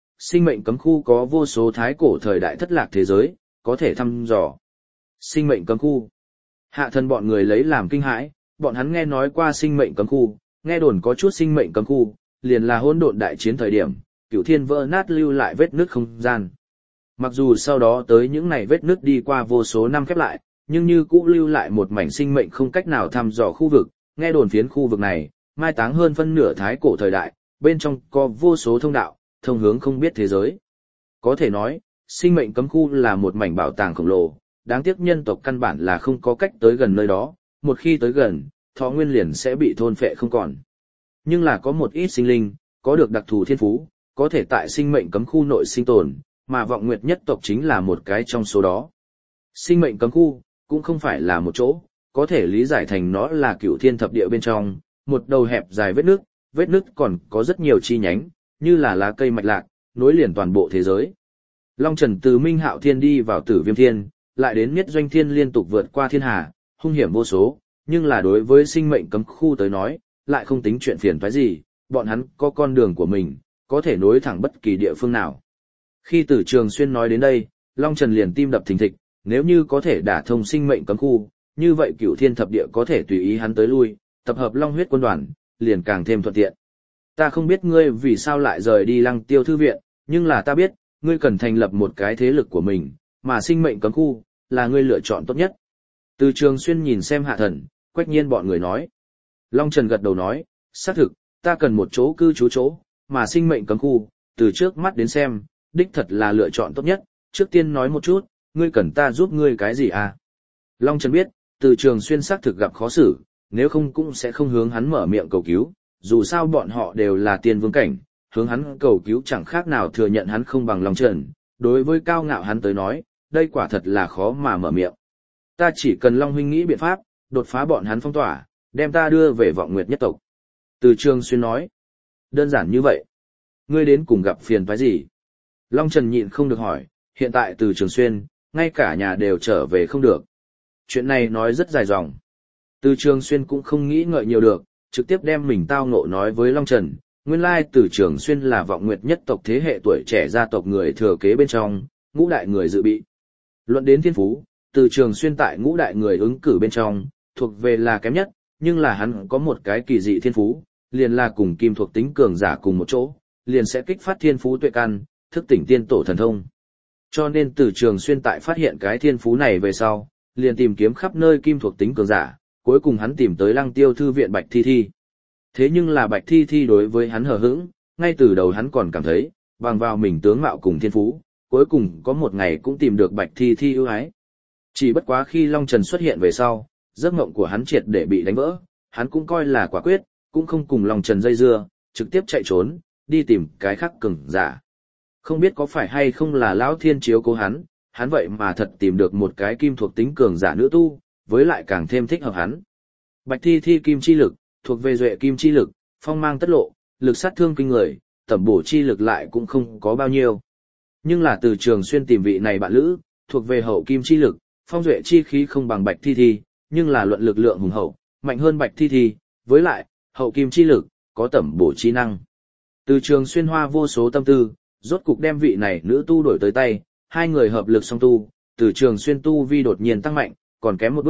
cấm khu có vô số thái cổ thời đại thất lạc thế giới, có thể thăm dò. Sinh mệnh cấm khu. Hạ thần bọn người lấy làm kinh hãi, bọn hắn nghe nói qua sinh mệnh cấm khu, nghe đồn có chút sinh mệnh cấm khu, liền là hỗn độn đại chiến thời điểm, cửu thiên vỡ nát lưu lại vết nứt không gian. Mặc dù sau đó tới những này vết nứt đi qua vô số năm khép lại, nhưng như cũ lưu lại một mảnh sinh mệnh không cách nào thăm dò khu vực, nghe đồn phiến khu vực này, mai táng hơn phân nửa thái cổ thời đại, bên trong có vô số thông đạo, thông hướng không biết thế giới. Có thể nói, sinh mệnh cấm khu là một mảnh bảo tàng khổng lồ, đáng tiếc nhân tộc căn bản là không có cách tới gần nơi đó, một khi tới gần, thọ nguyên liền sẽ bị thôn phệ không còn. Nhưng là có một ít sinh linh, có được đặc thù thiên phú, có thể tại sinh mệnh cấm khu nội sinh tồn, mà vọng nguyệt nhất tộc chính là một cái trong số đó. Sinh mệnh cấm khu, cũng không phải là một chỗ, có thể lý giải thành nó là cửu thiên thập địa bên trong, một đầu hẹp dài vết nứt còn có rất nhiều chi nhánh, như là lá cây mạch lạc, nối liền toàn bộ thế giới. Long Trần từ Minh Hạo Thiên đi vào Tử Viêm Thiên, lại đến Niết Doanh Thiên liên tục vượt qua thiên hà, hung hiểm vô số, nhưng là đối với sinh mệnh cấm khu tới nói, lại không tính chuyện phiền toái gì, bọn hắn có con đường của mình, có thể nối thẳng bất kỳ địa phương nào. Khi Tử Trường Xuyên nói đến đây, Long Trần liền tim đập thình thịch, nếu như có thể đả thông sinh mệnh cấm khu, như vậy cửu thiên thập địa có thể tùy ý hắn tới lui, tập hợp Long huyết quân đoàn, liền càng thêm thuận tiện. Ta không biết ngươi vì sao lại rời đi Lăng Tiêu thư viện, nhưng là ta biết, ngươi cần thành lập một cái thế lực của mình, mà sinh mệnh cấm khu, là ngươi lựa chọn tốt nhất. Từ Trường Xuyên nhìn xem Hạ Thần, Quách Nhiên bọn người nói. Long Trần gật đầu nói, xác thực, ta cần một chỗ cư trú chỗ, mà sinh mệnh cấm khu, từ trước mắt đến xem, đích thật là lựa chọn tốt nhất, trước tiên nói một chút, ngươi cần ta giúp ngươi cái gì à? Long Trần biết, Từ Trường Xuyên xác thực gặp khó xử, nếu không cũng sẽ không hướng hắn mở miệng cầu cứu, dù sao bọn họ đều là tiên vương cảnh, hướng hắn cầu cứu chẳng khác nào thừa nhận hắn không bằng Long Trần, đối với cao ngạo hắn tới nói, đây quả thật là khó mà mở miệng. Ta chỉ cần Long huynh nghĩ biện pháp, đột phá bọn hắn phong tỏa, đem ta đưa về vọng nguyệt nhất tộc. Từ Trường Xuyên nói, đơn giản như vậy. Ngươi đến cùng gặp phiền phái gì? Long Trần nhịn không được hỏi, hiện tại Từ Trường Xuyên, ngay cả nhà đều trở về không được. Chuyện này nói rất dài dòng. Từ Trường Xuyên cũng không nghĩ ngợi nhiều được, trực tiếp đem mình tao ngộ nói với Long Trần. Nguyên lai Từ Trường Xuyên là vọng nguyệt nhất tộc thế hệ tuổi trẻ gia tộc người thừa kế bên trong, ngũ đại người dự bị. Luận đến thiên phú, Từ Trường Xuyên tại ngũ đại người ứng cử bên trong, thuộc về là kém nhất, nhưng là hắn có một cái kỳ dị thiên phú, liền là cùng kim thuộc tính cường giả cùng một chỗ, liền sẽ kích phát thiên phú tuệ căn, thức tỉnh tiên tổ thần thông. Cho nên Từ Trường Xuyên tại phát hiện cái thiên phú này về sau, liền tìm kiếm khắp nơi kim thuộc tính cường giả, cuối cùng hắn tìm tới Lăng Tiêu thư viện Bạch Thi Thi. Thế nhưng là Bạch Thi Thi đối với hắn hờ hững, ngay từ đầu hắn còn cảm thấy, bằng vào mình tướng mạo cùng thiên phú, cuối cùng có một ngày cũng tìm được Bạch Thi Thi ưu ái. Chỉ bất quá khi Long Trần xuất hiện về sau, giấc mộng của hắn triệt để bị đánh vỡ, hắn cũng coi là quả quyết, cũng không cùng Long Trần dây dưa, trực tiếp chạy trốn, đi tìm cái khác cường giả. Không biết có phải hay không là Lão Thiên chiếu cố hắn vậy mà thật tìm được một cái kim thuộc tính cường giả nữ tu, với lại càng thêm thích hợp hắn. Bạch Thi Thi kim chi lực, thuộc về duệ kim chi lực, phong mang tất lộ, lực sát thương kinh người, tẩm bổ chi lực lại cũng không có bao nhiêu. Nhưng là Từ Trường Xuyên tìm vị này bạn lữ, thuộc về hậu kim chi lực, phong duệ chi khí không bằng Bạch Thi Thi, nhưng là luận lực lượng hùng hậu, mạnh hơn Bạch Thi Thi, với lại, hậu kim chi lực, có tẩm bổ chi năng. Từ Trường Xuyên hoa vô số tâm tư, rốt cục đem vị này nữ tu đổi tới tay, hai người hợp lực song tu, Từ Trường Xuyên tu vi đột nhiên tăng mạnh, còn kém một bước,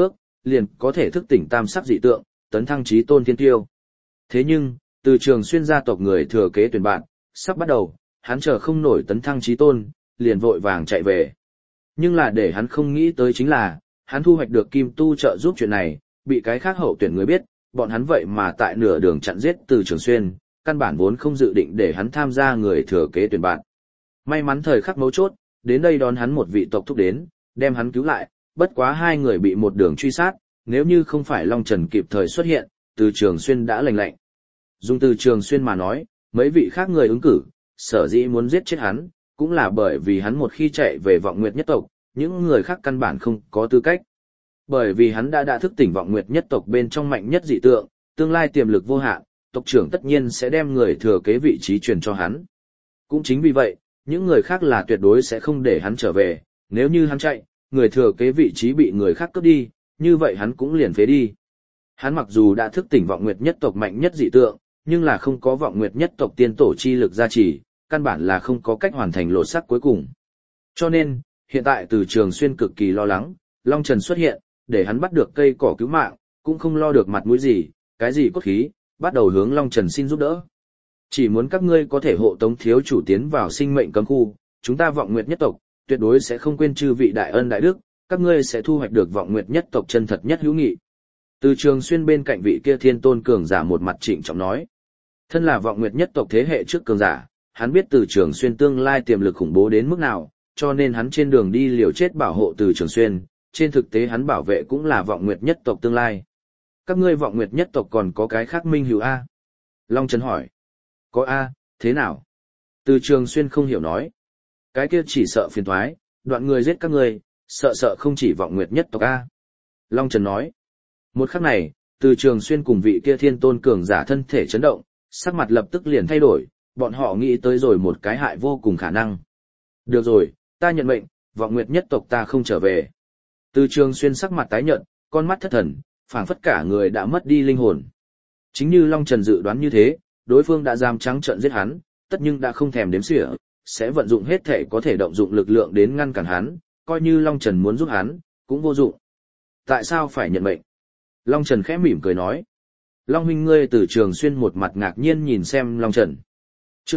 liền có thể thức tỉnh tam sắc dị tượng, tấn thăng chí tôn thiên tiêu. Thế nhưng, từ Trường Xuyên gia tộc người thừa kế tuyển bạn, sắp bắt đầu, hắn chờ không nổi tấn thăng chí tôn, liền vội vàng chạy về. Nhưng là để hắn không nghĩ tới chính là, hắn thu hoạch được kim tu trợ giúp chuyện này, bị cái khác hậu tuyển người biết, bọn hắn vậy mà tại nửa đường chặn giết từ Trường Xuyên, căn bản vốn không dự định để hắn tham gia người thừa kế tuyển bạn. May mắn thời khắc mấu chốt, đến đây đón hắn một vị tộc thúc đến, đem hắn cứu lại, bất quá hai người bị một đường truy sát, nếu như không phải Long Trần kịp thời xuất hiện, từ Trường Xuyên đã lành lạnh. Dùng từ Trường Xuyên mà nói, mấy vị khác người ứng cử, sở dĩ muốn giết chết hắn, cũng là bởi vì hắn một khi chạy về Vọng Nguyệt nhất tộc, những người khác căn bản không có tư cách. Bởi vì hắn đã thức tỉnh Vọng Nguyệt nhất tộc bên trong mạnh nhất dị tượng, tương lai tiềm lực vô hạn, tộc trưởng tất nhiên sẽ đem người thừa kế vị trí truyền cho hắn. Cũng chính vì vậy, những người khác là tuyệt đối sẽ không để hắn trở về, nếu như hắn chạy, người thừa kế vị trí bị người khác cướp đi, như vậy hắn cũng liền phế đi. Hắn mặc dù đã thức tỉnh Vọng Nguyệt nhất tộc mạnh nhất dị tượng, nhưng là không có Vọng Nguyệt nhất tộc tiên tổ chi lực gia trì, căn bản là không có cách hoàn thành lột xác cuối cùng. Cho nên, hiện tại từ Trường Xuyên cực kỳ lo lắng, Long Trần xuất hiện, để hắn bắt được cây cỏ cứu mạng, cũng không lo được mặt mũi gì, cái gì cốt khí, bắt đầu hướng Long Trần xin giúp đỡ. Chỉ muốn các ngươi có thể hộ tống thiếu chủ tiến vào sinh mệnh cấm khu, chúng ta Vọng Nguyệt nhất tộc, tuyệt đối sẽ không quên chư vị đại ân đại đức, các ngươi sẽ thu hoạch được Vọng Nguyệt nhất tộc chân thật nhất hữu nghị. Từ Trường Xuyên bên cạnh vị kia thiên tôn cường giả một mặt trịnh trọng nói. Thân là Vọng Nguyệt nhất tộc thế hệ trước cường giả, hắn biết Từ Trường Xuyên tương lai tiềm lực khủng bố đến mức nào, cho nên hắn trên đường đi liều chết bảo hộ Từ Trường Xuyên, trên thực tế hắn bảo vệ cũng là Vọng Nguyệt nhất tộc tương lai. Các ngươi Vọng Nguyệt nhất tộc còn có cái khác minh hữu A? Long Trần hỏi. Có A, thế nào? Từ Trường Xuyên không hiểu nói. Cái kia chỉ sợ phiền toái, đoạn người giết các ngươi, sợ không chỉ Vọng Nguyệt nhất tộc A. Long Trần nói. Một khắc này, Từ Trường Xuyên cùng vị kia thiên tôn cường giả thân thể chấn động, sắc mặt lập tức liền thay đổi, bọn họ nghĩ tới rồi một cái hại vô cùng khả năng. Được rồi, ta nhận mệnh, Vọng Nguyệt nhất tộc ta không trở về. Từ Trường Xuyên sắc mặt tái nhợt, con mắt thất thần, phảng phất cả người đã mất đi linh hồn. Chính như Long Trần dự đoán như thế, đối phương đã dám trắng trợn giết hắn, tất nhưng đã không thèm đếm xỉa, sẽ vận dụng hết thể có thể động dụng lực lượng đến ngăn cản hắn, coi như Long Trần muốn giúp hắn, cũng vô dụng. Tại sao phải nhận mệnh? Long Trần khẽ mỉm cười nói. Long huynh ngươi Từ Trường Xuyên một mặt ngạc nhiên nhìn xem Long Trần. Chương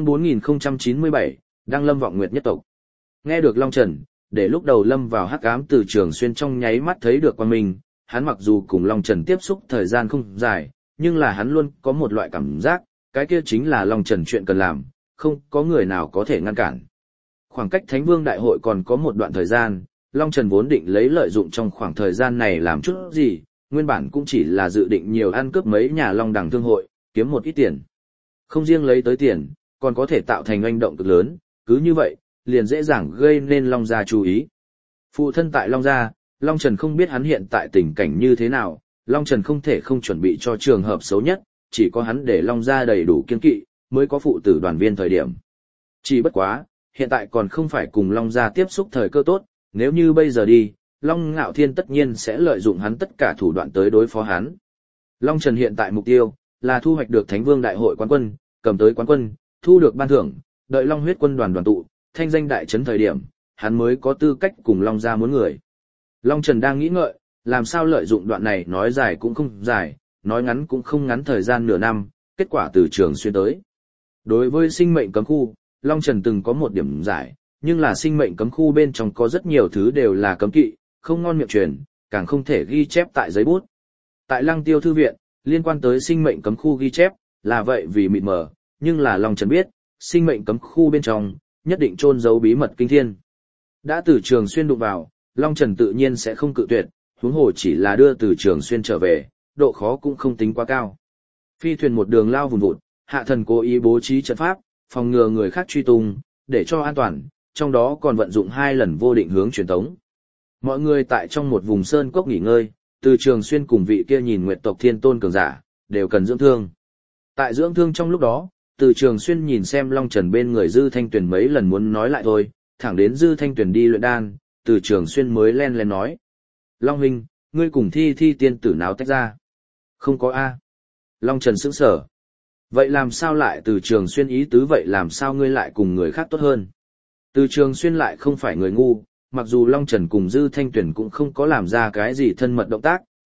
4097, đang lâm Vọng Nguyệt nhất tộc. Nghe được Long Trần, để lúc đầu lâm vào hắc ám Từ Trường Xuyên trong nháy mắt thấy được quan mình, hắn mặc dù cùng Long Trần tiếp xúc thời gian không dài, nhưng là hắn luôn có một loại cảm giác, cái kia chính là Long Trần chuyện cần làm, không có người nào có thể ngăn cản. Khoảng cách Thánh Vương Đại hội còn có một đoạn thời gian, Long Trần vốn định lấy lợi dụng trong khoảng thời gian này làm chút gì, nguyên bản cũng chỉ là dự định nhiều ăn cướp mấy nhà Long Đằng thương hội, kiếm một ít tiền. Không riêng lấy tới tiền, còn có thể tạo thành oanh động cực lớn, cứ như vậy, liền dễ dàng gây nên Long gia chú ý. Phụ thân tại Long gia, Long Trần không biết hắn hiện tại tình cảnh như thế nào, Long Trần không thể không chuẩn bị cho trường hợp xấu nhất, chỉ có hắn để Long gia đầy đủ kiên kỵ, mới có phụ tử đoàn viên thời điểm. Chỉ bất quá, hiện tại còn không phải cùng Long gia tiếp xúc thời cơ tốt, nếu như bây giờ đi, Long Ngạo Thiên tất nhiên sẽ lợi dụng hắn tất cả thủ đoạn tới đối phó hắn. Long Trần hiện tại mục tiêu là thu hoạch được Thánh Vương Đại hội quán quân, cầm tới quán quân, thu được ban thưởng, đợi Long huyết quân đoàn đoàn tụ, thanh danh đại trấn thời điểm, hắn mới có tư cách cùng Long gia muốn người. Long Trần đang nghĩ ngợi, làm sao lợi dụng đoạn này nói dài cũng không dài, nói ngắn cũng không ngắn thời gian nửa năm, kết quả Từ Trường Xuyên tới. Đối với sinh mệnh cấm khu, Long Trần từng có một điểm giải, nhưng là sinh mệnh cấm khu bên trong có rất nhiều thứ đều là cấm kỵ, không ngon miệng truyền, càng không thể ghi chép tại giấy bút. Tại Lăng Tiêu thư viện, liên quan tới sinh mệnh cấm khu ghi chép, là vậy vì mịt mờ, nhưng là Long Trần biết, sinh mệnh cấm khu bên trong, nhất định chôn giấu bí mật kinh thiên. Đã Từ Trường Xuyên đụng vào, Long Trần tự nhiên sẽ không cự tuyệt, huống hồ chỉ là đưa Từ Trường Xuyên trở về, độ khó cũng không tính quá cao. Phi thuyền một đường lao vùn vụt, Hạ Thần cố ý bố trí trận pháp, phòng ngừa người khác truy tung, để cho an toàn, trong đó còn vận dụng 2 lần vô định hướng truyền tống. Mọi người tại trong một vùng sơn cốc nghỉ ngơi, Từ Trường Xuyên cùng vị kia nhìn nguyệt tộc thiên tôn cường giả, đều cần dưỡng thương. Tại dưỡng thương trong lúc đó, Từ Trường Xuyên nhìn xem Long Trần bên người Dư Thanh Tuyền mấy lần muốn nói lại thôi, thẳng đến Dư Thanh Tuyền đi luyện đan, Từ Trường Xuyên mới len len nói. Long huynh, ngươi cùng thi tiên tử nào tách ra? Không có A. Long Trần sững sờ. Vậy làm sao lại Từ Trường Xuyên ý tứ vậy làm sao ngươi lại cùng người khác tốt hơn? Từ Trường Xuyên lại không phải người ngu, mặc dù Long Trần cùng Dư Thanh Tuyền cũng không có làm ra cái gì thân mật động tác,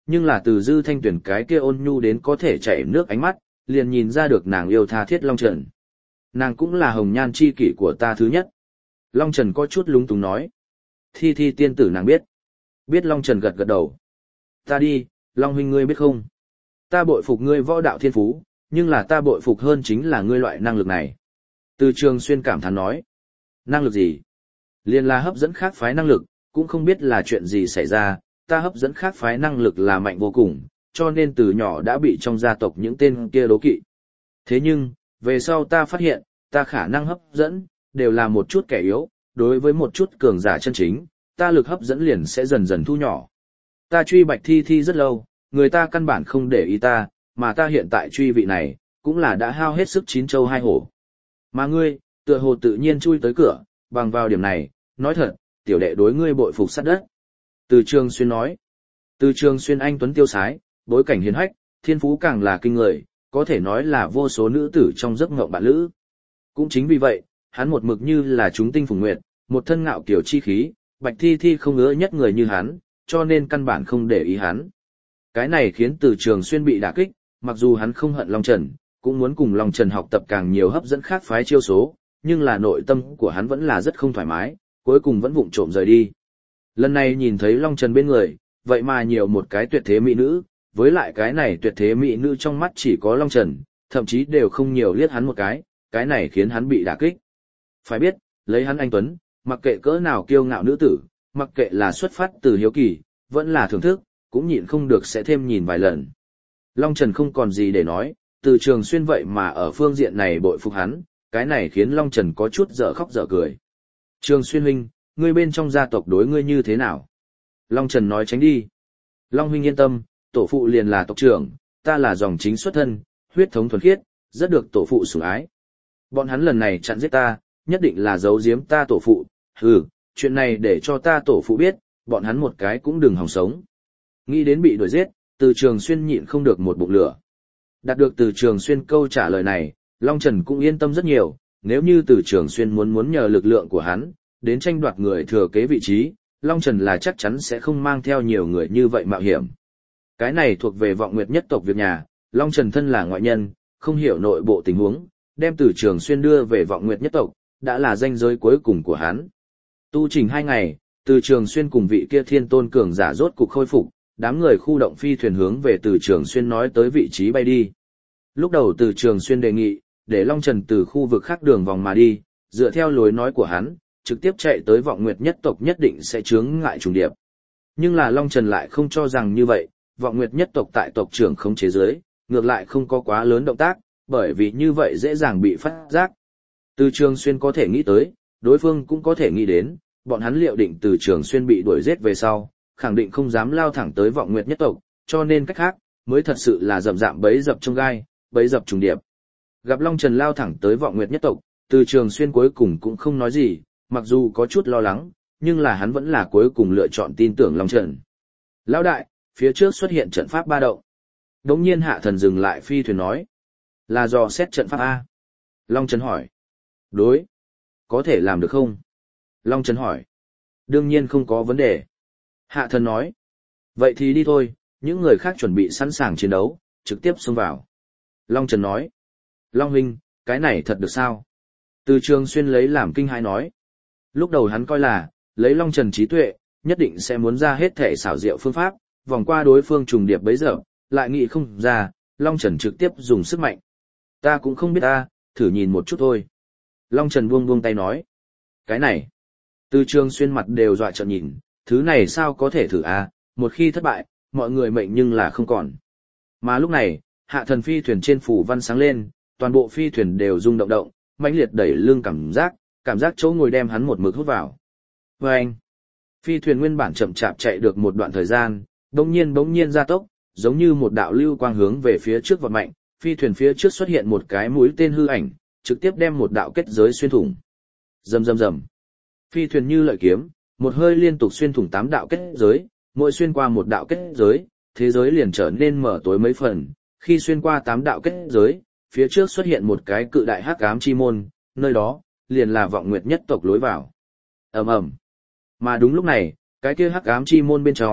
nhưng là từ Dư Thanh Tuyển cái kia ôn nhu đến có thể chảy nước ánh mắt, liền nhìn ra được nàng yêu tha thiết Long Trần. Nàng cũng là hồng nhan chi kỷ của ta thứ nhất. Long Trần có chút lúng túng nói. Thi Thi tiên tử nàng biết. Biết. Long Trần gật gật đầu. Ta đi, Long huynh ngươi biết không? Ta bội phục ngươi võ đạo thiên phú, nhưng là ta bội phục hơn chính là ngươi loại năng lực này. Từ Trường Xuyên cảm thán nói. Năng lực gì? Liên là hấp dẫn khác phái năng lực, cũng không biết là chuyện gì xảy ra, ta hấp dẫn khác phái năng lực là mạnh vô cùng, cho nên từ nhỏ đã bị trong gia tộc những tên kia đố kỵ. Thế nhưng, về sau ta phát hiện, ta khả năng hấp dẫn, đều là một chút kẻ yếu, đối với một chút cường giả chân chính, ta lực hấp dẫn liền sẽ dần dần thu nhỏ. Ta truy Bạch Thi Thi rất lâu, người ta căn bản không để ý ta, mà ta hiện tại truy vị này, cũng là đã hao hết sức chín châu hai hổ. Mà ngươi, tựa hồ tự nhiên chui tới cửa, bằng vào điểm này, nói thật, tiểu đệ đối ngươi bội phục sát đất. Từ Trường Xuyên nói. Từ Trường Xuyên anh tuấn tiêu sái, bối cảnh hiền hách, thiên phú càng là kinh người, có thể nói là vô số nữ tử trong giấc mộng bạn lữ. Cũng chính vì vậy, hắn một mực như là chúng tinh phùng nguyệt, một thân ngạo kiều chi khí, Bạch Thi Thi không ngứa nhất người như hắn, cho nên căn bản không để ý hắn. Cái này khiến Từ Trường Xuyên bị đả kích, mặc dù hắn không hận Long Trần, cũng muốn cùng Long Trần học tập càng nhiều hấp dẫn khác phái chiêu số, nhưng là nội tâm của hắn vẫn là rất không thoải mái, cuối cùng vẫn vụng trộm rời đi. Lần này nhìn thấy Long Trần bên người, vậy mà nhiều một cái tuyệt thế mỹ nữ, với lại cái này tuyệt thế mỹ nữ trong mắt chỉ có Long Trần, thậm chí đều không nhiều liếc hắn một cái này khiến hắn bị đả kích. Phải biết, lấy hắn anh tuấn, mặc kệ cỡ nào kiêu ngạo nữ tử, mặc kệ là xuất phát từ hiếu kỳ, vẫn là thưởng thức, cũng nhịn không được sẽ thêm nhìn vài lần. Long Trần không còn gì để nói, Từ Trường Xuyên vậy mà ở phương diện này bội phục hắn, cái này khiến Long Trần có chút dở khóc dở cười. Trường Xuyên huynh, ngươi bên trong gia tộc đối ngươi như thế nào? Long Trần nói tránh đi. Long huynh yên tâm, tổ phụ liền là tộc trưởng, ta là dòng chính xuất thân, huyết thống thuần khiết, rất được tổ phụ sủng ái. Bọn hắn lần này chặn giết ta, nhất định là giấu giếm ta tổ phụ, chuyện này để cho ta tổ phụ biết, bọn hắn một cái cũng đừng hòng sống. Nghĩ đến bị đuổi giết, Từ Trường Xuyên nhịn không được một bụng lửa. Đạt được Từ Trường Xuyên câu trả lời này, Long Trần cũng yên tâm rất nhiều, nếu như Từ Trường Xuyên muốn nhờ lực lượng của hắn, đến tranh đoạt người thừa kế vị trí, Long Trần là chắc chắn sẽ không mang theo nhiều người như vậy mạo hiểm. Cái này thuộc về Vọng Nguyệt nhất tộc việc nhà, Long Trần thân là ngoại nhân, không hiểu nội bộ tình huống, đem Từ Trường Xuyên đưa về Vọng Nguyệt nhất tộc, đã là ranh giới cuối cùng của hắn. Tu trình 2 ngày, Từ Trường Xuyên cùng vị kia thiên tôn cường giả rốt cục khôi phục, đám người khu động phi thuyền hướng về Từ Trường Xuyên nói tới vị trí bay đi. Lúc đầu Từ Trường Xuyên đề nghị, để Long Trần từ khu vực khác đường vòng mà đi, dựa theo lối nói của hắn, trực tiếp chạy tới Vọng Nguyệt nhất tộc nhất định sẽ chướng ngại trùng điệp. Nhưng là Long Trần lại không cho rằng như vậy, Vọng Nguyệt nhất tộc tại tộc trưởng không chế giới, ngược lại không có quá lớn động tác, bởi vì như vậy dễ dàng bị phát giác. Từ Trường Xuyên có thể nghĩ tới, đối phương cũng có thể nghĩ đến, bọn hắn liệu định Từ Trường Xuyên bị đuổi giết về sau, khẳng định không dám lao thẳng tới Vọng Nguyệt nhất tộc, cho nên cách khác, mới thật sự là rậm rạm bẫy dập trong gai, bẫy dập trùng điệp. Gặp Long Trần lao thẳng tới Vọng Nguyệt nhất tộc, Từ Trường Xuyên cuối cùng cũng không nói gì, mặc dù có chút lo lắng, nhưng là hắn vẫn là cuối cùng lựa chọn tin tưởng Long Trần. Lão đại, phía trước xuất hiện trận pháp ba động. Đống nhiên Hạ Thần dừng lại phi thuyền nói. Là do xét trận pháp A. Long Trần hỏi. Đối. Có thể làm được không? Long Trần hỏi. Đương nhiên không có vấn đề. Hạ Thần nói. Vậy thì đi thôi, những người khác chuẩn bị sẵn sàng chiến đấu, trực tiếp xông vào. Long Trần nói. Long huynh, cái này thật được sao? Từ Trường Xuyên lấy làm kinh hãi nói. Lúc đầu hắn coi là, lấy Long Trần trí tuệ, nhất định sẽ muốn ra hết thể xảo diệu phương pháp, vòng qua đối phương trùng điệp bấy giờ, lại nghĩ không ra, Long Trần trực tiếp dùng sức mạnh. Ta cũng không biết ta, thử nhìn một chút thôi. Long Trần buông tay nói. Cái này, Từ Trường Xuyên mặt đều dọa trợn nhìn, thứ này sao có thể thử a? Một khi thất bại, mọi người mệnh nhưng là không còn. Mà lúc này, Hạ Thần phi thuyền trên phủ văn sáng lên, toàn bộ phi thuyền đều rung động, mãnh liệt đẩy lưng cảm giác chỗ ngồi đem hắn một mực hút vào. Vâng! Phi thuyền nguyên bản chậm chạp chạy được một đoạn thời gian, bỗng nhiên gia tốc, giống như một đạo lưu quang hướng về phía trước vọt mạnh, phi thuyền phía trước xuất hiện một cái mũi tên hư ảnh, trực tiếp đem một đạo kết giới xuyên thủng. Rầm rầm rầm. Phi thuyền như lợi kiếm, một hơi liên tục xuyên thủng 8 đạo kết giới, mỗi xuyên qua một đạo kết giới, thế giới liền trở nên mở tối mấy phần, khi xuyên qua 8 đạo kết giới, phía trước xuất hiện một cái cự đại hắc ám chi môn, nơi đó liền là Vọng Nguyệt nhất tộc lối vào. Ầm ầm. Mà đúng lúc này, cái kia hắc ám chi môn bên trong,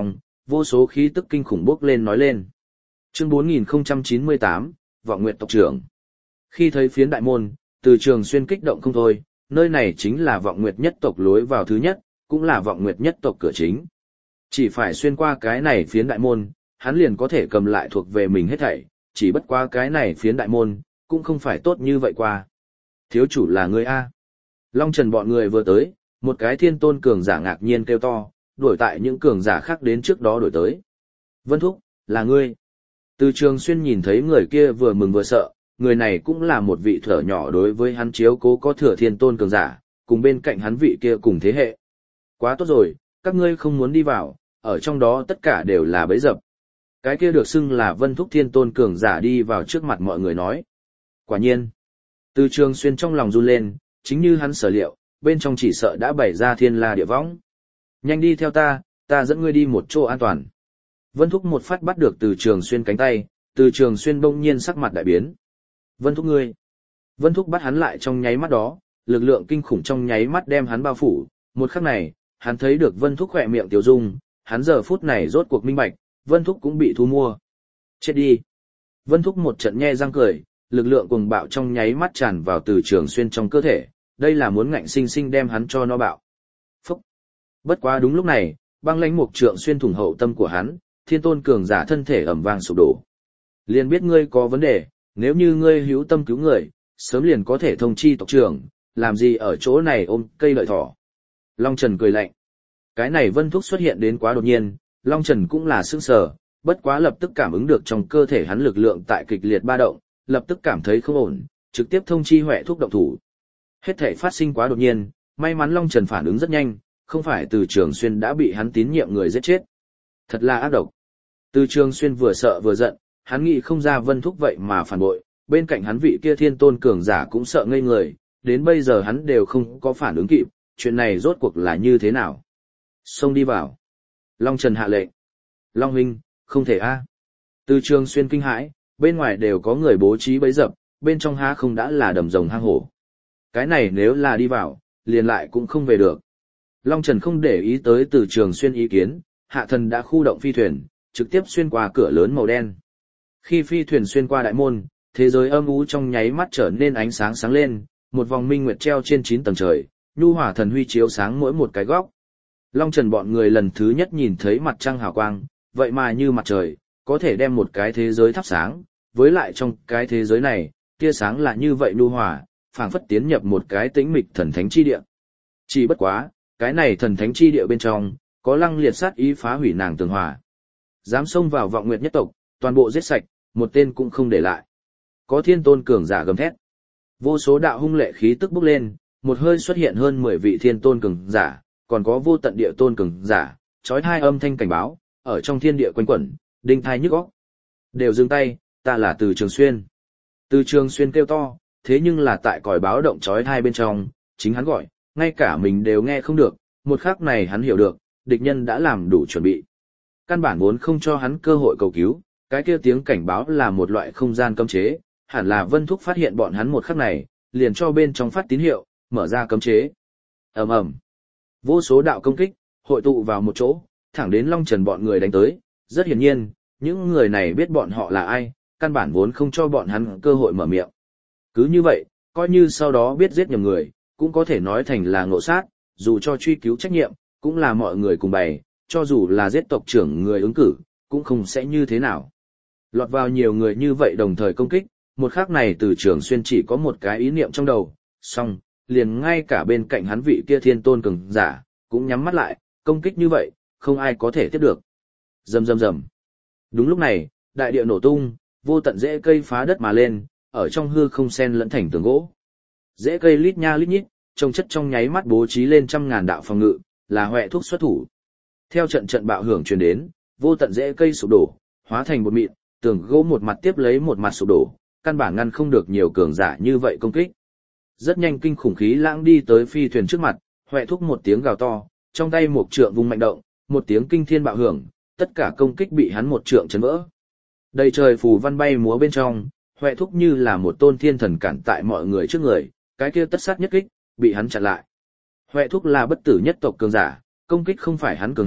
vô số khí tức kinh khủng bốc lên nói lên. Chương 4098, Vọng Nguyệt tộc trưởng. Khi thấy phiến đại môn, Từ Trường Xuyên kích động không thôi, nơi này chính là Vọng Nguyệt nhất tộc lối vào thứ nhất, cũng là Vọng Nguyệt nhất tộc cửa chính. Chỉ phải xuyên qua cái này phiến đại môn, hắn liền có thể cầm lại thuộc về mình hết thảy, chỉ bất qua cái này phiến đại môn, cũng không phải tốt như vậy qua. Thiếu chủ là người A. Long Trần bọn người vừa tới, một cái thiên tôn cường giả ngạc nhiên kêu to, đuổi tại những cường giả khác đến trước đó đuổi tới. Vân Thúc, là ngươi. Từ Trường Xuyên nhìn thấy người kia vừa mừng vừa sợ, người này cũng là một vị thở nhỏ đối với hắn chiếu cố có thừa thiên tôn cường giả, cùng bên cạnh hắn vị kia cùng thế hệ. Quá tốt rồi, các ngươi không muốn đi vào, ở trong đó tất cả đều là bẫy dập. Cái kia được xưng là Vân Thúc thiên tôn cường giả đi vào trước mặt mọi người nói. Quả nhiên, Từ Trường Xuyên trong lòng run lên, chính như hắn sở liệu, bên trong chỉ sợ đã bày ra thiên la địa võng. Nhanh đi theo ta dẫn ngươi đi một chỗ an toàn. Vân Thúc một phát bắt được Từ Trường Xuyên cánh tay, Từ Trường Xuyên bỗng nhiên sắc mặt đại biến. Vân Thúc ngươi. Vân Thúc bắt hắn lại trong nháy mắt đó, lực lượng kinh khủng trong nháy mắt đem hắn bao phủ. Một khắc này, hắn thấy được Vân Thúc khỏe miệng tiểu dung, hắn giờ phút này rốt cuộc minh bạch, Vân Thúc cũng bị thu mua. Chết đi. Vân Thúc một trận nhe răng cười, lực lượng cuồng bạo trong nháy mắt tràn vào Từ Trường Xuyên trong cơ thể, đây là muốn ngạnh sinh sinh đem hắn cho nó bạo. Phúc. Bất quá đúng lúc này, băng lãnh mục trượng xuyên thủng hậu tâm của hắn, thiên tôn cường giả thân thể ầm vang sụp đổ. Liền biết ngươi có vấn đề, nếu như ngươi hữu tâm cứu người, sớm liền có thể thông chi tộc trưởng, làm gì ở chỗ này ôm cây lợi thỏ. Long Trần cười lạnh. Cái này Vân Thúc xuất hiện đến quá đột nhiên, Long Trần cũng là sững sờ, bất quá lập tức cảm ứng được trong cơ thể hắn lực lượng tại kịch liệt ba động, lập tức cảm thấy không ổn, trực tiếp thông chi Huệ Thúc động thủ. Hết thể phát sinh quá đột nhiên, may mắn Long Trần phản ứng rất nhanh, không phải Từ Trường Xuyên đã bị hắn tín nhiệm người giết chết. Thật là ác độc. Từ Trường Xuyên vừa sợ vừa giận, hắn nghĩ không ra Vân Thúc vậy mà phản bội, bên cạnh hắn vị kia thiên tôn cường giả cũng sợ ngây người, đến bây giờ hắn đều không có phản ứng kịp, chuyện này rốt cuộc là như thế nào. Xông đi vào. Long Trần hạ lệnh. Long huynh, không thể a. Từ Trường Xuyên kinh hãi, bên ngoài đều có người bố trí bẫy dập, bên trong há không đã là đầm rồng hang hổ. Cái này nếu là đi vào, liền lại cũng không về được. Long Trần không để ý tới Từ Trường Xuyên ý kiến, hạ thần đã khu động phi thuyền, trực tiếp xuyên qua cửa lớn màu đen. Khi phi thuyền xuyên qua đại môn, thế giới âm u trong nháy mắt trở nên ánh sáng sáng lên, một vòng minh nguyệt treo trên 9 tầng trời, nhu hỏa thần huy chiếu sáng mỗi một cái góc. Long Trần bọn người lần thứ nhất nhìn thấy mặt trăng hào quang, vậy mà như mặt trời, có thể đem một cái thế giới thắp sáng, với lại trong cái thế giới này, tia sáng là như vậy nhu hỏa, phảng phất tiến nhập một cái tĩnh mịch thần thánh chi địa. Chỉ bất quá, cái này thần thánh chi địa bên trong, có lăng liệt sát ý phá hủy nàng tường hòa. Dám xông vào Vọng Nguyệt nhất tộc, toàn bộ giết sạch, một tên cũng không để lại. Có thiên tôn cường giả gầm thét. Vô số đạo hung lệ khí tức bốc lên, một hơi xuất hiện hơn 10 vị thiên tôn cường giả, còn có vô tận địa tôn cường giả, chói tai âm thanh cảnh báo, ở trong thiên địa quanh quẩn, đinh thai nhức óc. Đều dừng tay, ta là Từ Trường Xuyên. Từ Trường Xuyên kêu to, thế nhưng là tại còi báo động chói tai bên trong, chính hắn gọi, ngay cả mình đều nghe không được, một khắc này hắn hiểu được, địch nhân đã làm đủ chuẩn bị. Căn bản vốn không cho hắn cơ hội cầu cứu, cái kia tiếng cảnh báo là một loại không gian cấm chế, hẳn là Vân Thúc phát hiện bọn hắn một khắc này, liền cho bên trong phát tín hiệu, mở ra cấm chế. Ầm ầm. Vô số đạo công kích hội tụ vào một chỗ, thẳng đến Long Trần bọn người đánh tới, rất hiển nhiên, những người này biết bọn họ là ai, căn bản vốn không cho bọn hắn cơ hội mở miệng. Cứ như vậy, coi như sau đó biết giết nhầm người, cũng có thể nói thành là ngộ sát, dù cho truy cứu trách nhiệm, cũng là mọi người cùng bày, cho dù là giết tộc trưởng người ứng cử, cũng không sẽ như thế nào. Lọt vào nhiều người như vậy đồng thời công kích, một khắc này Từ Trường Xuyên chỉ có một cái ý niệm trong đầu, xong, liền ngay cả bên cạnh hắn vị kia thiên tôn cường giả, cũng nhắm mắt lại, công kích như vậy, không ai có thể tiếp được. Rầm rầm rầm. Đúng lúc này, đại địa nổ tung, vô tận rễ cây phá đất mà lên, ở trong hư không xen lẫn thành tường gỗ. Rễ cây lít nha lít nhít, trông chất trong nháy mắt bố trí lên trăm ngàn đạo phòng ngự, là Huệ Thúc xuất thủ. Theo trận trận bạo hưởng truyền đến, vô tận rễ cây sụp đổ, hóa thành bột mịn, tường gỗ một mặt tiếp lấy một mặt sụp đổ, căn bản ngăn không được nhiều cường giả như vậy công kích. Rất nhanh kinh khủng khí lãng đi tới phi thuyền trước mặt, Huệ Thúc một tiếng gào to, trong tay một trượng vung mạnh động, một tiếng kinh thiên bạo hưởng, tất cả công kích bị hắn một trượng chấn vỡ. Đầy trời phù văn bay múa bên trong, Huệ Thúc như là một tôn thiên thần cản tại mọi người trước người, cái kia tất sát nhất kích, bị hắn chặn lại. Huệ Thúc là bất tử nhất tộc cường giả, công kích không phải hắn cường hạng,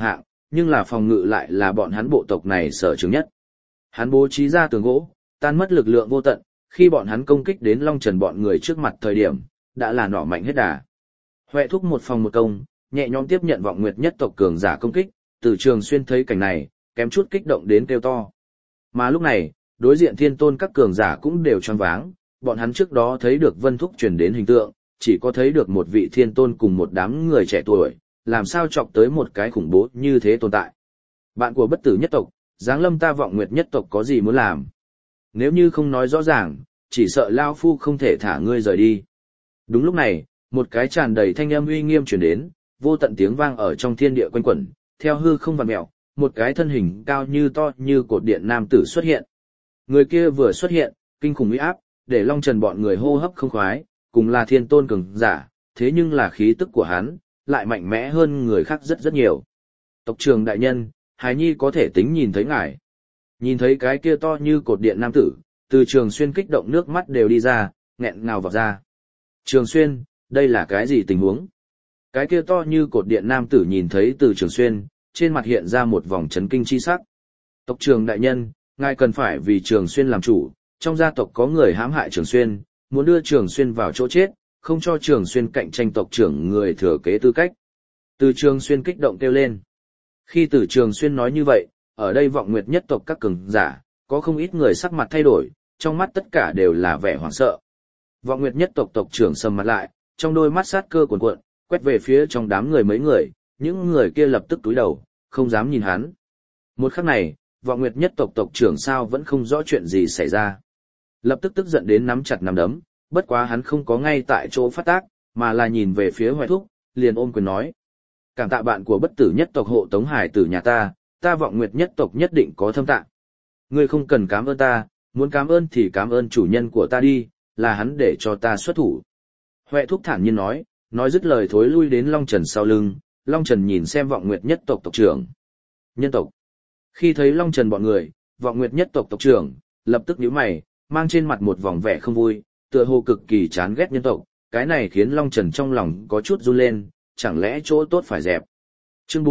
nhưng là phòng ngự lại là bọn hắn bộ tộc này sở trường nhất. Hắn bố trí ra tường gỗ, tan mất lực lượng vô tận, khi bọn hắn công kích đến Long Trần bọn người trước mặt thời điểm, đã là nỏ mạnh hết đà. Huệ thúc một phòng một công, nhẹ nhõm tiếp nhận Vọng Nguyệt nhất tộc cường giả công kích, Từ Trường Xuyên thấy cảnh này, kém chút kích động đến kêu to. Mà lúc này, đối diện Thiên Tôn các cường giả cũng đều choáng váng, bọn hắn trước đó thấy được Vân Thúc truyền đến hình tượng, chỉ có thấy được một vị Thiên Tôn cùng một đám người trẻ tuổi, làm sao chọc tới một cái khủng bố như thế tồn tại. Bạn của bất tử nhất tộc, giáng lâm ta Vọng Nguyệt nhất tộc có gì muốn làm? Nếu như không nói rõ ràng, chỉ sợ Lao Phu không thể thả ngươi rời đi. Đúng lúc này, một cái tràn đầy thanh âm uy nghiêm truyền đến, vô tận tiếng vang ở trong thiên địa quanh quẩn, theo hư không vặn mèo, một cái thân hình cao như to như cột điện nam tử xuất hiện. Người kia vừa xuất hiện, kinh khủng uy áp, để Long Trần bọn người hô hấp không khoái, cùng là Thiên Tôn cường giả, thế nhưng là khí tức của hắn lại mạnh mẽ hơn người khác rất rất nhiều. Tộc trưởng đại nhân, Hải Nhi có thể tính nhìn thấy ngài. Nhìn thấy cái kia to như cột điện nam tử, Từ Trường Xuyên kích động nước mắt đều đi ra, nghẹn ngào vào ra. Trường Xuyên, đây là cái gì tình huống? Cái kia to như cột điện nam tử nhìn thấy Từ Trường Xuyên, trên mặt hiện ra một vòng chấn kinh chi sắc. Tộc trưởng đại nhân, ngài cần phải vì Trường Xuyên làm chủ, trong gia tộc có người hãm hại Trường Xuyên, muốn đưa Trường Xuyên vào chỗ chết, không cho Trường Xuyên cạnh tranh tộc trưởng người thừa kế tư cách. Từ Trường Xuyên kích động kêu lên. Khi Từ Trường Xuyên nói như vậy, ở đây Vọng Nguyệt nhất tộc các cường giả, có không ít người sắc mặt thay đổi, trong mắt tất cả đều là vẻ hoảng sợ. Vọng Nguyệt nhất tộc tộc trưởng sầm mặt lại, trong đôi mắt sát cơ cuồn cuộn, quét về phía trong đám người mấy người, những người kia lập tức cúi đầu, không dám nhìn hắn. Một khắc này, Vọng Nguyệt nhất tộc tộc trưởng sao vẫn không rõ chuyện gì xảy ra. Lập tức tức giận đến nắm chặt nắm đấm, bất quá hắn không có ngay tại chỗ phát tác, mà là nhìn về phía Hoài Thúc, liền ôm quyền nói. Cảm tạ bạn của bất tử nhất tộc hộ tống hải tử nhà ta Vọng Nguyệt nhất tộc nhất định có thâm tạng. Ngươi không cần cảm ơn ta, muốn cảm ơn thì cảm ơn chủ nhân của ta đi, là hắn để cho ta xuất thủ. Huệ Thúc thản nhiên nói dứt lời thối lui đến Long Trần sau lưng, Long Trần nhìn xem Vọng Nguyệt nhất tộc tộc trưởng. Nhân tộc. Khi thấy Long Trần bọn người, Vọng Nguyệt nhất tộc tộc trưởng, lập tức nhíu mày, mang trên mặt một vòng vẻ không vui, tựa hồ cực kỳ chán ghét nhân tộc, cái này khiến Long Trần trong lòng có chút run lên, chẳng lẽ chỗ tốt phải dẹp. Chương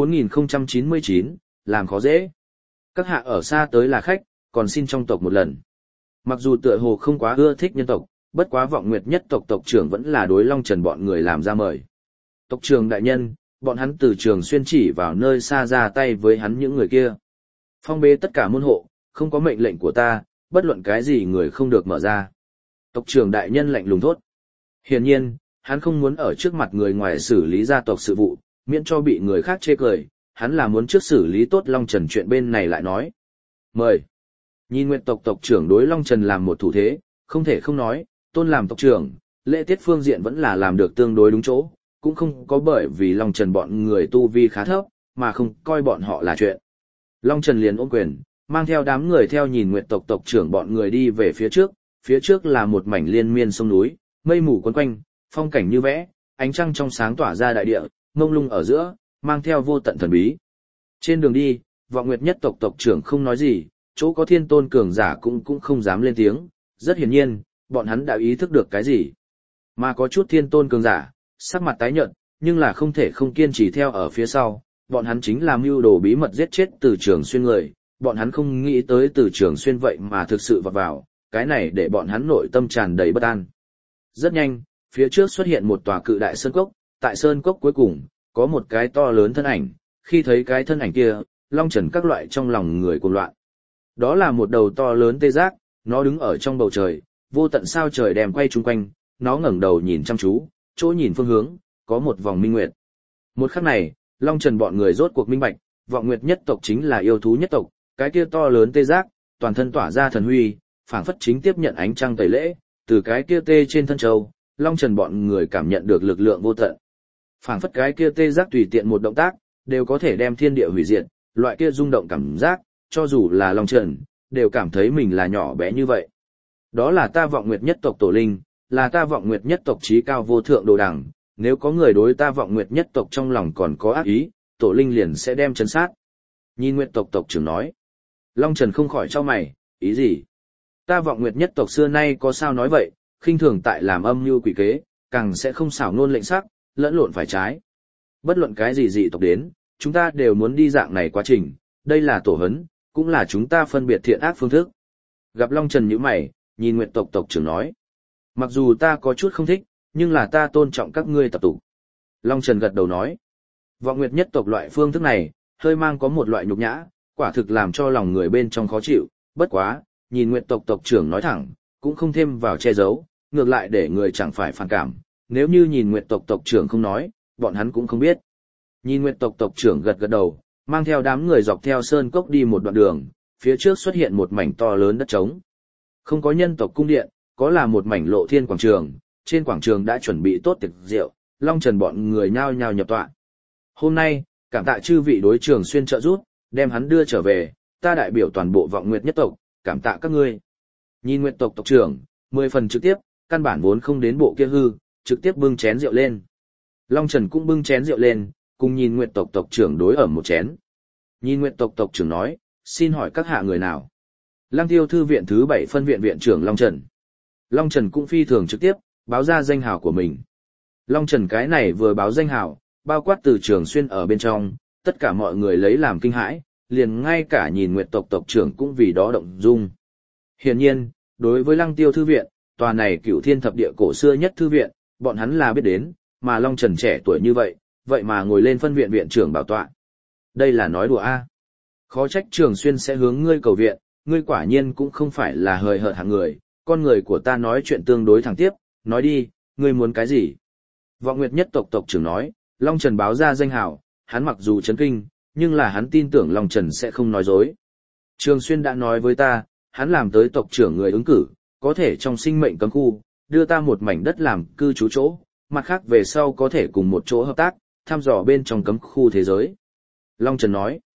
4099, làm khó dễ. Các hạ ở xa tới là khách, còn xin trong tộc một lần. Mặc dù tựa hồ không quá ưa thích nhân tộc, bất quá Vọng Nguyệt nhất tộc tộc trưởng vẫn là đối Long Trần bọn người làm ra mời. Tộc trưởng đại nhân, bọn hắn Từ Trường Xuyên chỉ vào nơi xa ra tay với hắn những người kia. Phong bế tất cả môn hộ, không có mệnh lệnh của ta, bất luận cái gì người không được mở ra. Tộc trưởng đại nhân lạnh lùng thốt. Hiển nhiên, hắn không muốn ở trước mặt người ngoài xử lý gia tộc sự vụ, miễn cho bị người khác chê cười, hắn là muốn trước xử lý tốt Long Trần chuyện bên này lại nói. Mời. Nhìn Nguyệt tộc tộc trưởng đối Long Trần làm một thủ thế, không thể không nói, tôn làm tộc trưởng, lễ tiết phương diện vẫn là làm được tương đối đúng chỗ, cũng không có bởi vì Long Trần bọn người tu vi khá thấp, mà không coi bọn họ là chuyện. Long Trần liền ôm quyền, mang theo đám người theo nhìn Nguyệt tộc tộc trưởng bọn người đi về phía trước là một mảnh liên miên sông núi, mây mù quấn quanh, phong cảnh như vẽ, ánh trăng trong sáng tỏa ra đại địa, mông lung ở giữa, mang theo vô tận thần bí. Trên đường đi, Vọng Nguyệt nhất tộc tộc trưởng không nói gì, chỗ có Thiên Tôn cường giả cũng không dám lên tiếng, rất hiển nhiên, bọn hắn đã ý thức được cái gì. Mà có chút Thiên Tôn cường giả, sắc mặt tái nhợt, nhưng là không thể không kiên trì theo ở phía sau, bọn hắn chính là mưu đồ bí mật giết chết Từ Trường Xuyên người, bọn hắn không nghĩ tới Từ Trường Xuyên vậy mà thực sự vọt vào, cái này để bọn hắn nội tâm tràn đầy bất an. Rất nhanh, phía trước xuất hiện một tòa cự đại sơn cốc, tại sơn cốc cuối cùng, có một cái to lớn thân ảnh, khi thấy cái thân ảnh kia, Long Trần các loại trong lòng người cuồng loạn. Đó là một đầu to lớn tê giác, nó đứng ở trong bầu trời, vô tận sao trời đem quay chung quanh, nó ngẩng đầu nhìn chăm chú, chỗ nhìn phương hướng, có một vòng minh nguyệt. Một khắc này, Long Trần bọn người rốt cuộc minh bạch, Vọng Nguyệt nhất tộc chính là yêu thú nhất tộc, cái kia to lớn tê giác, toàn thân tỏa ra thần huy, phảng phất chính tiếp nhận ánh trăng tẩy lễ, từ cái kia tê trên thân châu, Long Trần bọn người cảm nhận được lực lượng vô tận. Phảng phất cái kia tê giác tùy tiện một động tác, đều có thể đem thiên địa hủy diệt, loại kia rung động cảm giác, cho dù là Long Trần, đều cảm thấy mình là nhỏ bé như vậy. Đó là ta Vọng Nguyệt nhất tộc tổ linh, là ta Vọng Nguyệt nhất tộc chí cao vô thượng đồ đẳng, nếu có người đối ta Vọng Nguyệt nhất tộc trong lòng còn có ác ý, tổ linh liền sẽ đem trấn sát. Nhìn Nguyệt tộc tộc trưởng nói. Long Trần không khỏi chau mày, ý gì? Ta Vọng Nguyệt nhất tộc xưa nay có sao nói vậy, khinh thường tại làm âm mưu quỷ kế, càng sẽ không xảo nôn lệnh sắc, lẫn lộn phải trái. Bất luận cái gì dị tộc đến, chúng ta đều muốn đi dạng này quá trình, đây là tổ hấn, cũng là chúng ta phân biệt thiện ác phương thức. Gặp Long Trần nhíu mày, nhìn Nguyệt tộc tộc trưởng nói. Mặc dù ta có chút không thích, nhưng là ta tôn trọng các ngươi tập tục. Long Trần gật đầu nói. Vọng Nguyệt nhất tộc loại phương thức này, hơi mang có một loại nhục nhã, quả thực làm cho lòng người bên trong khó chịu, bất quá, nhìn Nguyệt tộc tộc trưởng nói thẳng, cũng không thêm vào che giấu, ngược lại để người chẳng phải phản cảm, nếu như nhìn Nguyệt tộc tộc trưởng không nói, bọn hắn cũng không biết. Nhìn Nguyệt tộc tộc trưởng gật gật đầu, mang theo đám người dọc theo sơn cốc đi một đoạn đường, phía trước xuất hiện một mảnh to lớn đất trống. Không có nhân tộc cung điện, có là một mảnh lộ thiên quảng trường, trên quảng trường đã chuẩn bị tốt tiệc rượu, Long Trần bọn người nhao nhao nhập tọa. Hôm nay, cảm tạ chư vị đối Trường Xuyên trợ giúp, đem hắn đưa trở về, ta đại biểu toàn bộ Vọng Nguyệt nhất tộc, cảm tạ các ngươi. Nhìn Nguyệt tộc tộc trưởng, 10 phần trực tiếp, căn bản vốn không đến bộ kia hư, trực tiếp bưng chén rượu lên. Long Trần cũng bưng chén rượu lên, cùng nhìn Nguyệt tộc tộc trưởng đối ở một chén. Nhìn Nguyệt tộc tộc trưởng nói, xin hỏi các hạ người nào? Lăng Tiêu thư viện thứ 7 phân viện viện trưởng Long Trần. Long Trần cũng phi thường trực tiếp, báo ra danh hào của mình. Long Trần cái này vừa báo danh hào, bao quát từ Trường Xuyên ở bên trong, tất cả mọi người lấy làm kinh hãi, liền ngay cả nhìn Nguyệt tộc tộc trưởng cũng vì đó động dung. Hiển nhiên, đối với Lăng Tiêu thư viện, tòa này Cửu Thiên thập địa cổ xưa nhất thư viện, bọn hắn là biết đến, mà Long Trần trẻ tuổi như vậy, vậy mà ngồi lên phân viện viện trưởng bảo tọa. Đây là nói đùa a. Khó trách Trường Xuyên sẽ hướng ngươi cầu viện, ngươi quả nhiên cũng không phải là hời hợt hạng người, con người của ta nói chuyện tương đối thẳng tiếp, nói đi, ngươi muốn cái gì? Vọng Nguyệt nhất tộc tộc trưởng nói, Long Trần báo ra danh hào, hắn mặc dù chấn kinh, nhưng là hắn tin tưởng Long Trần sẽ không nói dối. Trường Xuyên đã nói với ta, hắn làm tới tộc trưởng người ứng cử, có thể trong sinh mệnh cấm khu, đưa ta một mảnh đất làm cư trú chỗ, mặt khác về sau có thể cùng một chỗ hợp tác, thăm dò bên trong cấm khu thế giới. Long Trần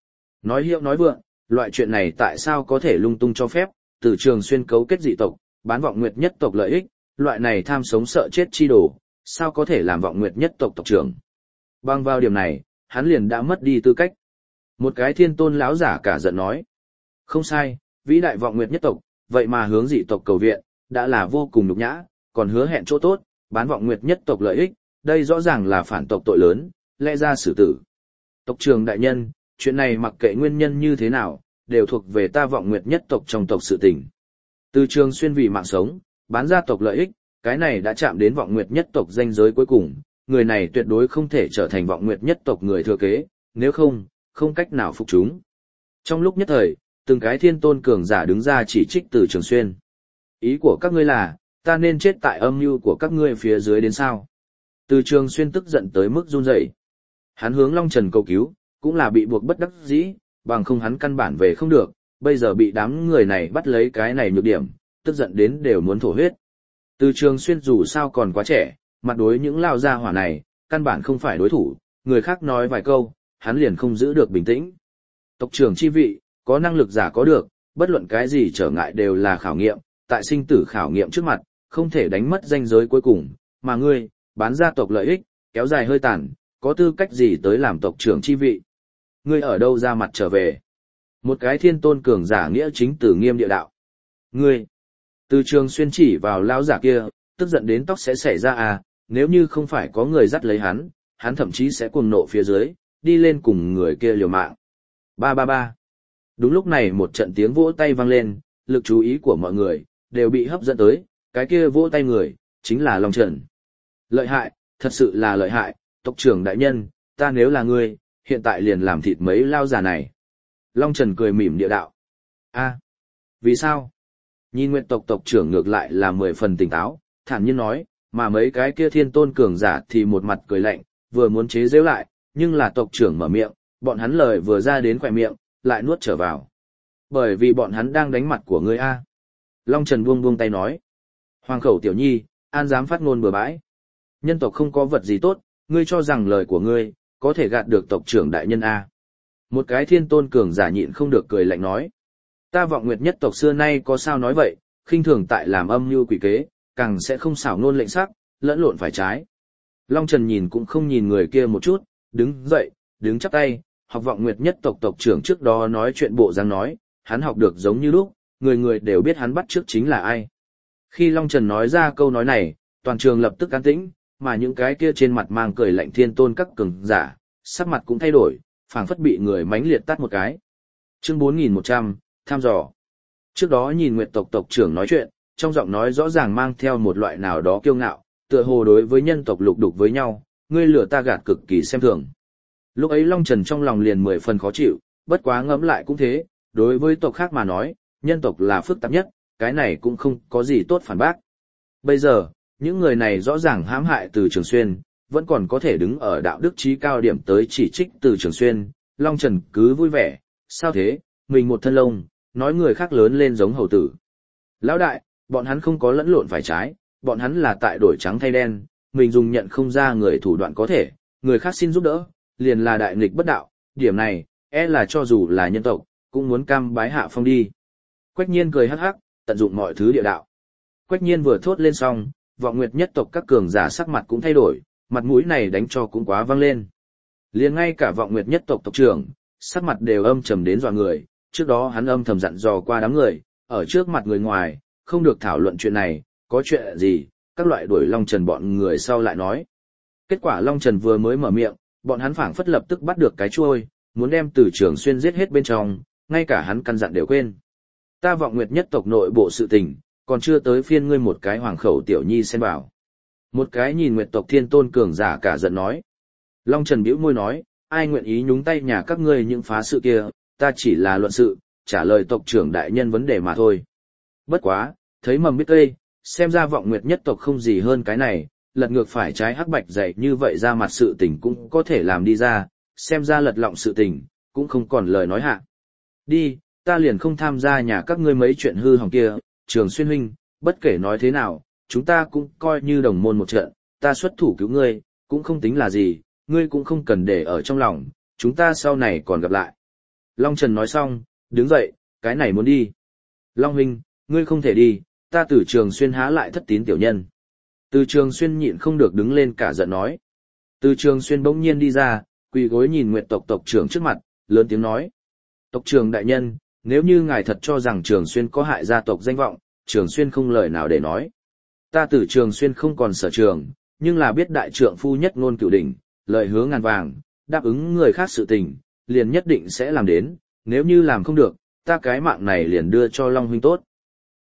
nói hiệu nói vượng, loại chuyện này tại sao có thể lung tung cho phép, từ Trường Xuyên cấu kết dị tộc, bán Vọng Nguyệt nhất tộc lợi ích, loại này tham sống sợ chết chi đồ, sao có thể làm Vọng Nguyệt nhất tộc tộc trưởng. Bằng vào điểm này, hắn liền đã mất đi tư cách. Một cái thiên tôn lão giả cả giận nói. Không sai, vĩ đại Vọng Nguyệt nhất tộc, vậy mà hướng dị tộc cầu viện, đã là vô cùng nhục nhã, còn hứa hẹn chỗ tốt, bán Vọng Nguyệt nhất tộc lợi ích, đây rõ ràng là phản tộc tội lớn, lẽ ra xử tử. Tộc trưởng đại nhân, chuyện này mặc kệ nguyên nhân như thế nào, đều thuộc về ta Vọng Nguyệt nhất tộc trong tộc sự tình. Từ Trường Xuyên vì mạng sống, bán gia tộc lợi ích, cái này đã chạm đến Vọng Nguyệt nhất tộc ranh giới cuối cùng, người này tuyệt đối không thể trở thành Vọng Nguyệt nhất tộc người thừa kế, nếu không, không cách nào phục chúng. Trong lúc nhất thời, từng cái thiên tôn cường giả đứng ra chỉ trích Từ Trường Xuyên. Ý của các ngươi là, ta nên chết tại âm mưu của các ngươi phía dưới đến sao? Từ Trường Xuyên tức giận tới mức run rẩy. Hắn hướng Long Trần cầu cứu, cũng là bị buộc bất đắc dĩ, bằng không hắn căn bản về không được, bây giờ bị đám người này bắt lấy cái này nhược điểm, tức giận đến đều muốn thổ huyết. Từ Trường Xuyên dù sao còn quá trẻ, mặt đối những lao gia hỏa này, căn bản không phải đối thủ, người khác nói vài câu, hắn liền không giữ được bình tĩnh. Tộc trưởng chi vị, có năng lực giả có được, bất luận cái gì trở ngại đều là khảo nghiệm, tại sinh tử khảo nghiệm trước mặt, không thể đánh mất ranh giới cuối cùng, mà ngươi, bán gia tộc lợi ích, kéo dài hơi tàn, có tư cách gì tới làm tộc trưởng chi vị? Ngươi ở đâu ra mặt trở về? Một cái thiên tôn cường giả nghĩa chính tử nghiêm địa đạo. Ngươi, Từ Trường Xuyên chỉ vào lão giả kia, tức giận đến tóc sẽ xảy ra à, nếu như không phải có người dắt lấy hắn thậm chí sẽ cuồng nộ phía dưới, đi lên cùng người kia liều mạng. Ba ba ba. Đúng lúc này một trận tiếng vỗ tay vang lên, lực chú ý của mọi người đều bị hấp dẫn tới, cái kia vỗ tay người chính là Long Trần. Lợi hại, thật sự là lợi hại, tộc trưởng đại nhân, ta nếu là ngươi, hiện tại liền làm thịt mấy lao giả này. Long Trần cười mỉm địa đạo. A, vì sao? Nhìn Nguyệt tộc tộc trưởng ngược lại là 10 phần tỉnh táo, thản nhiên nói, mà mấy cái kia thiên tôn cường giả thì một mặt cười lạnh, vừa muốn chế giễu lại, nhưng là tộc trưởng mở miệng, bọn hắn lời vừa ra đến khỏe miệng, lại nuốt trở vào. Bởi vì bọn hắn đang đánh mặt của ngươi a. Long Trần buông buông tay nói. Hoàng khẩu tiểu nhi, an dám phát ngôn bừa bãi. Nhân tộc không có vật gì tốt, ngươi cho rằng lời của ngươi có thể gạt được tộc trưởng đại nhân a. Một cái thiên tôn cường giả nhịn không được cười lạnh nói. Ta Vọng Nguyệt nhất tộc xưa nay có sao nói vậy, khinh thường tại làm âm mưu quỷ kế, càng sẽ không xảo ngôn lệnh sắc, lẫn lộn phải trái. Long Trần nhìn cũng không nhìn người kia một chút, đứng dậy, đứng chắp tay, học Vọng Nguyệt nhất tộc tộc trưởng trước đó nói chuyện bộ dáng nói, hắn học được giống như lúc, người người đều biết hắn bắt trước chính là ai. Khi Long Trần nói ra câu nói này, toàn trường lập tức an tĩnh, mà những cái kia trên mặt mang cười lạnh thiên tôn các cường giả, sắc mặt cũng thay đổi, phảng phất bị người mánh liệt tát một cái. Chương 4100, thăm dò. Trước đó nhìn Nguyệt tộc tộc trưởng nói chuyện, trong giọng nói rõ ràng mang theo một loại nào đó kiêu ngạo, tựa hồ đối với nhân tộc lục đục với nhau, ngươi lừa ta gạt cực kỳ xem thường. Lúc ấy Long Trần trong lòng liền 10 phần khó chịu, bất quá ngẫm lại cũng thế, đối với tộc khác mà nói, nhân tộc là phức tạp nhất, cái này cũng không có gì tốt phản bác. Bây giờ, những người này rõ ràng hãm hại Từ Trường Xuyên, vẫn còn có thể đứng ở đạo đức chí cao điểm tới chỉ trích Từ Trường Xuyên, Long Trần cứ vui vẻ, sao thế, mình một thân lông, nói người khác lớn lên giống hầu tử. Lão đại, bọn hắn không có lẫn lộn phải trái, bọn hắn là tại đổi trắng thay đen, mình dùng nhận không ra người thủ đoạn có thể, người khác xin giúp đỡ, liền là đại nghịch bất đạo, điểm này, là cho dù là nhân tộc, cũng muốn cam bái hạ phong đi. Quách Nhiên cười hắc hắc, tận dụng mọi thứ địa đạo. Quách Nhiên vừa thốt lên xong, Vọng Nguyệt nhất tộc các cường giả sắc mặt cũng thay đổi, mặt mũi này đánh cho cũng quá vang lên. Liền ngay cả Vọng Nguyệt nhất tộc tộc trưởng, sắc mặt đều âm trầm đến dọa người, trước đó hắn âm thầm dặn dò qua đám người, ở trước mặt người ngoài, không được thảo luận chuyện này, có chuyện gì, các loại đuổi Long Trần bọn người sau lại nói. Kết quả Long Trần vừa mới mở miệng, bọn hắn phảng phất lập tức bắt được cái chuôi, muốn đem Từ Trường Xuyên giết hết bên trong, ngay cả hắn căn dặn đều quên. Ta Vọng Nguyệt nhất tộc nội bộ sự tình, còn chưa tới phiên ngươi một cái hoàng khẩu tiểu nhi xen vào. Một cái nhìn Nguyệt tộc thiên tôn cường giả cả giận nói. Long Trần bĩu môi nói, ai nguyện ý nhúng tay nhà các ngươi những phá sự kia, ta chỉ là luận sự, trả lời tộc trưởng đại nhân vấn đề mà thôi. Bất quá, thấy mầm biết cây, xem ra Vọng Nguyệt nhất tộc không gì hơn cái này, lật ngược phải trái hắc bạch dạy như vậy ra mặt sự tình cũng có thể làm đi ra, xem ra lật lọng sự tình, cũng không còn lời nói hạ. Đi, ta liền không tham gia nhà các ngươi mấy chuyện hư hỏng kia, Trường Xuyên huynh, bất kể nói thế nào, chúng ta cũng coi như đồng môn một trận, ta xuất thủ cứu ngươi, cũng không tính là gì, ngươi cũng không cần để ở trong lòng, chúng ta sau này còn gặp lại. Long Trần nói xong, đứng dậy, cái này muốn đi. Long huynh, ngươi không thể đi, ta Từ Trường Xuyên há lại thất tín tiểu nhân. Từ Trường Xuyên nhịn không được đứng lên cả giận nói. Từ Trường Xuyên bỗng nhiên đi ra, quỳ gối nhìn Nguyệt tộc tộc trưởng trước mặt, lớn tiếng nói. Tộc trưởng đại nhân, nếu như ngài thật cho rằng Trường Xuyên có hại gia tộc danh vọng, Trường Xuyên không lời nào để nói. Ta Từ Trường Xuyên không còn sở trường, nhưng là biết đại trượng phu nhất ngôn cửu đỉnh, lời hứa ngàn vàng, đáp ứng người khác sự tình, liền nhất định sẽ làm đến, nếu như làm không được, ta cái mạng này liền đưa cho Long huynh tốt.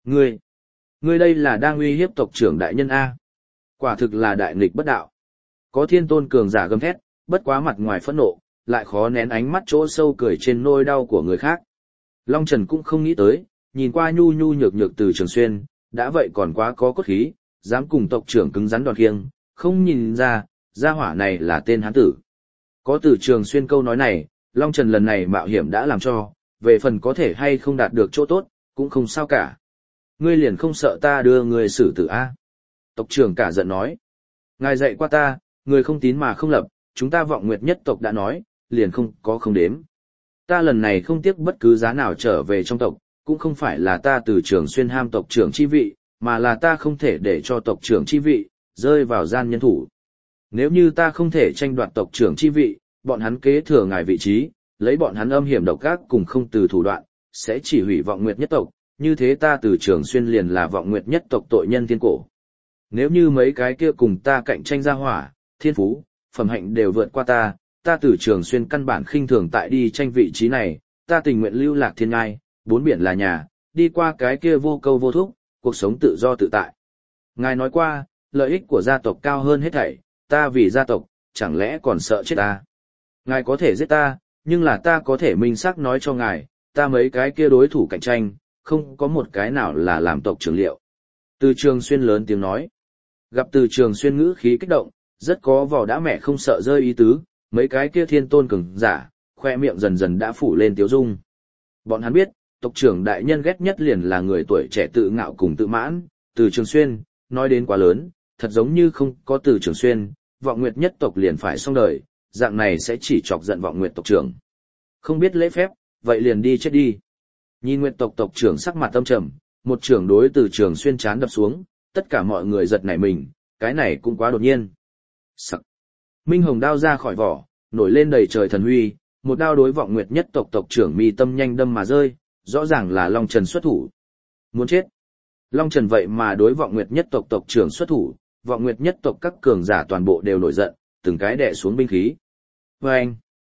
Ngươi đây là đang uy hiếp tộc trưởng đại nhân A. Quả thực là đại nghịch bất đạo. Có thiên tôn cường giả gầm thét, bất quá mặt ngoài phẫn nộ, lại khó nén ánh mắt chỗ sâu cười trên nỗi đau của người khác. Long Trần cũng không nghĩ tới, nhìn qua nhu nhu nhược nhược Từ Trường Xuyên, đã vậy còn quá có cốt khí, dám cùng tộc trưởng cứng rắn đòn khiêng, không nhìn ra, gia hỏa này là tên hán tử. Có Từ Trường Xuyên câu nói này, Long Trần lần này mạo hiểm đã làm cho, về phần có thể hay không đạt được chỗ tốt, cũng không sao cả. Ngươi liền không sợ ta đưa ngươi xử tử a? Tộc trưởng cả giận nói. Ngài dạy qua ta, người không tín mà không lập, chúng ta Vọng Nguyệt nhất tộc đã nói, liền không có không đếm. Ta lần này không tiếc bất cứ giá nào trở về trong tộc, cũng không phải là ta Từ Trường Xuyên ham tộc trưởng chi vị, mà là ta không thể để cho tộc trưởng chi vị rơi vào gian nhân thủ. Nếu như ta không thể tranh đoạt tộc trưởng chi vị, bọn hắn kế thừa ngài vị trí, lấy bọn hắn âm hiểm độc ác cùng không từ thủ đoạn, sẽ chỉ hủy Vọng Nguyệt nhất tộc, như thế ta Từ Trường Xuyên liền là Vọng Nguyệt nhất tộc tội nhân thiên cổ. Nếu như mấy cái kia cùng ta cạnh tranh ra hỏa, thiên phú, phẩm hạnh đều vượt qua ta Từ Trường Xuyên căn bản khinh thường tại đi tranh vị trí này, ta tình nguyện lưu lạc thiên ngai, bốn biển là nhà, đi qua cái kia vô câu vô thúc, cuộc sống tự do tự tại. Ngài nói qua, lợi ích của gia tộc cao hơn hết thảy, ta vì gia tộc, chẳng lẽ còn sợ chết ta? Ngài có thể giết ta, nhưng là ta có thể minh xác nói cho ngài, ta mấy cái kia đối thủ cạnh tranh, không có một cái nào là làm tộc trưởng liệu. Từ Trường Xuyên lớn tiếng nói. Gặp Từ Trường Xuyên ngữ khí kích động, rất có vỏ đã mẹ không sợ rơi ý tứ, mấy cái kia thiên tôn cường giả, khoe miệng dần dần đã phủ lên tiếu dung. Bọn hắn biết, tộc trưởng đại nhân ghét nhất liền là người tuổi trẻ tự ngạo cùng tự mãn, Từ Trường Xuyên, nói đến quá lớn, thật giống như không có Từ Trường Xuyên, Vọng Nguyệt nhất tộc liền phải xong đời, dạng này sẽ chỉ chọc giận Vọng Nguyệt tộc trưởng. Không biết lễ phép, vậy liền đi chết đi. Nhìn Nguyệt tộc tộc trưởng sắc mặt âm trầm, một trưởng đối Từ Trường Xuyên chán đập xuống, tất cả mọi người giật nảy mình, cái này cũng quá đột nhiên. Sắc. Minh hồng đao ra khỏi vỏ, nổi lên đầy trời thần huy, một đao đối Vọng Nguyệt nhất tộc tộc trưởng mi tâm nhanh đâm mà rơi, rõ ràng là Long Trần xuất thủ. Muốn chết. Long Trần vậy mà đối Vọng Nguyệt nhất tộc tộc trưởng xuất thủ, Vọng Nguyệt nhất tộc các cường giả toàn bộ đều nổi giận, từng cái đè xuống binh khí. Vâng!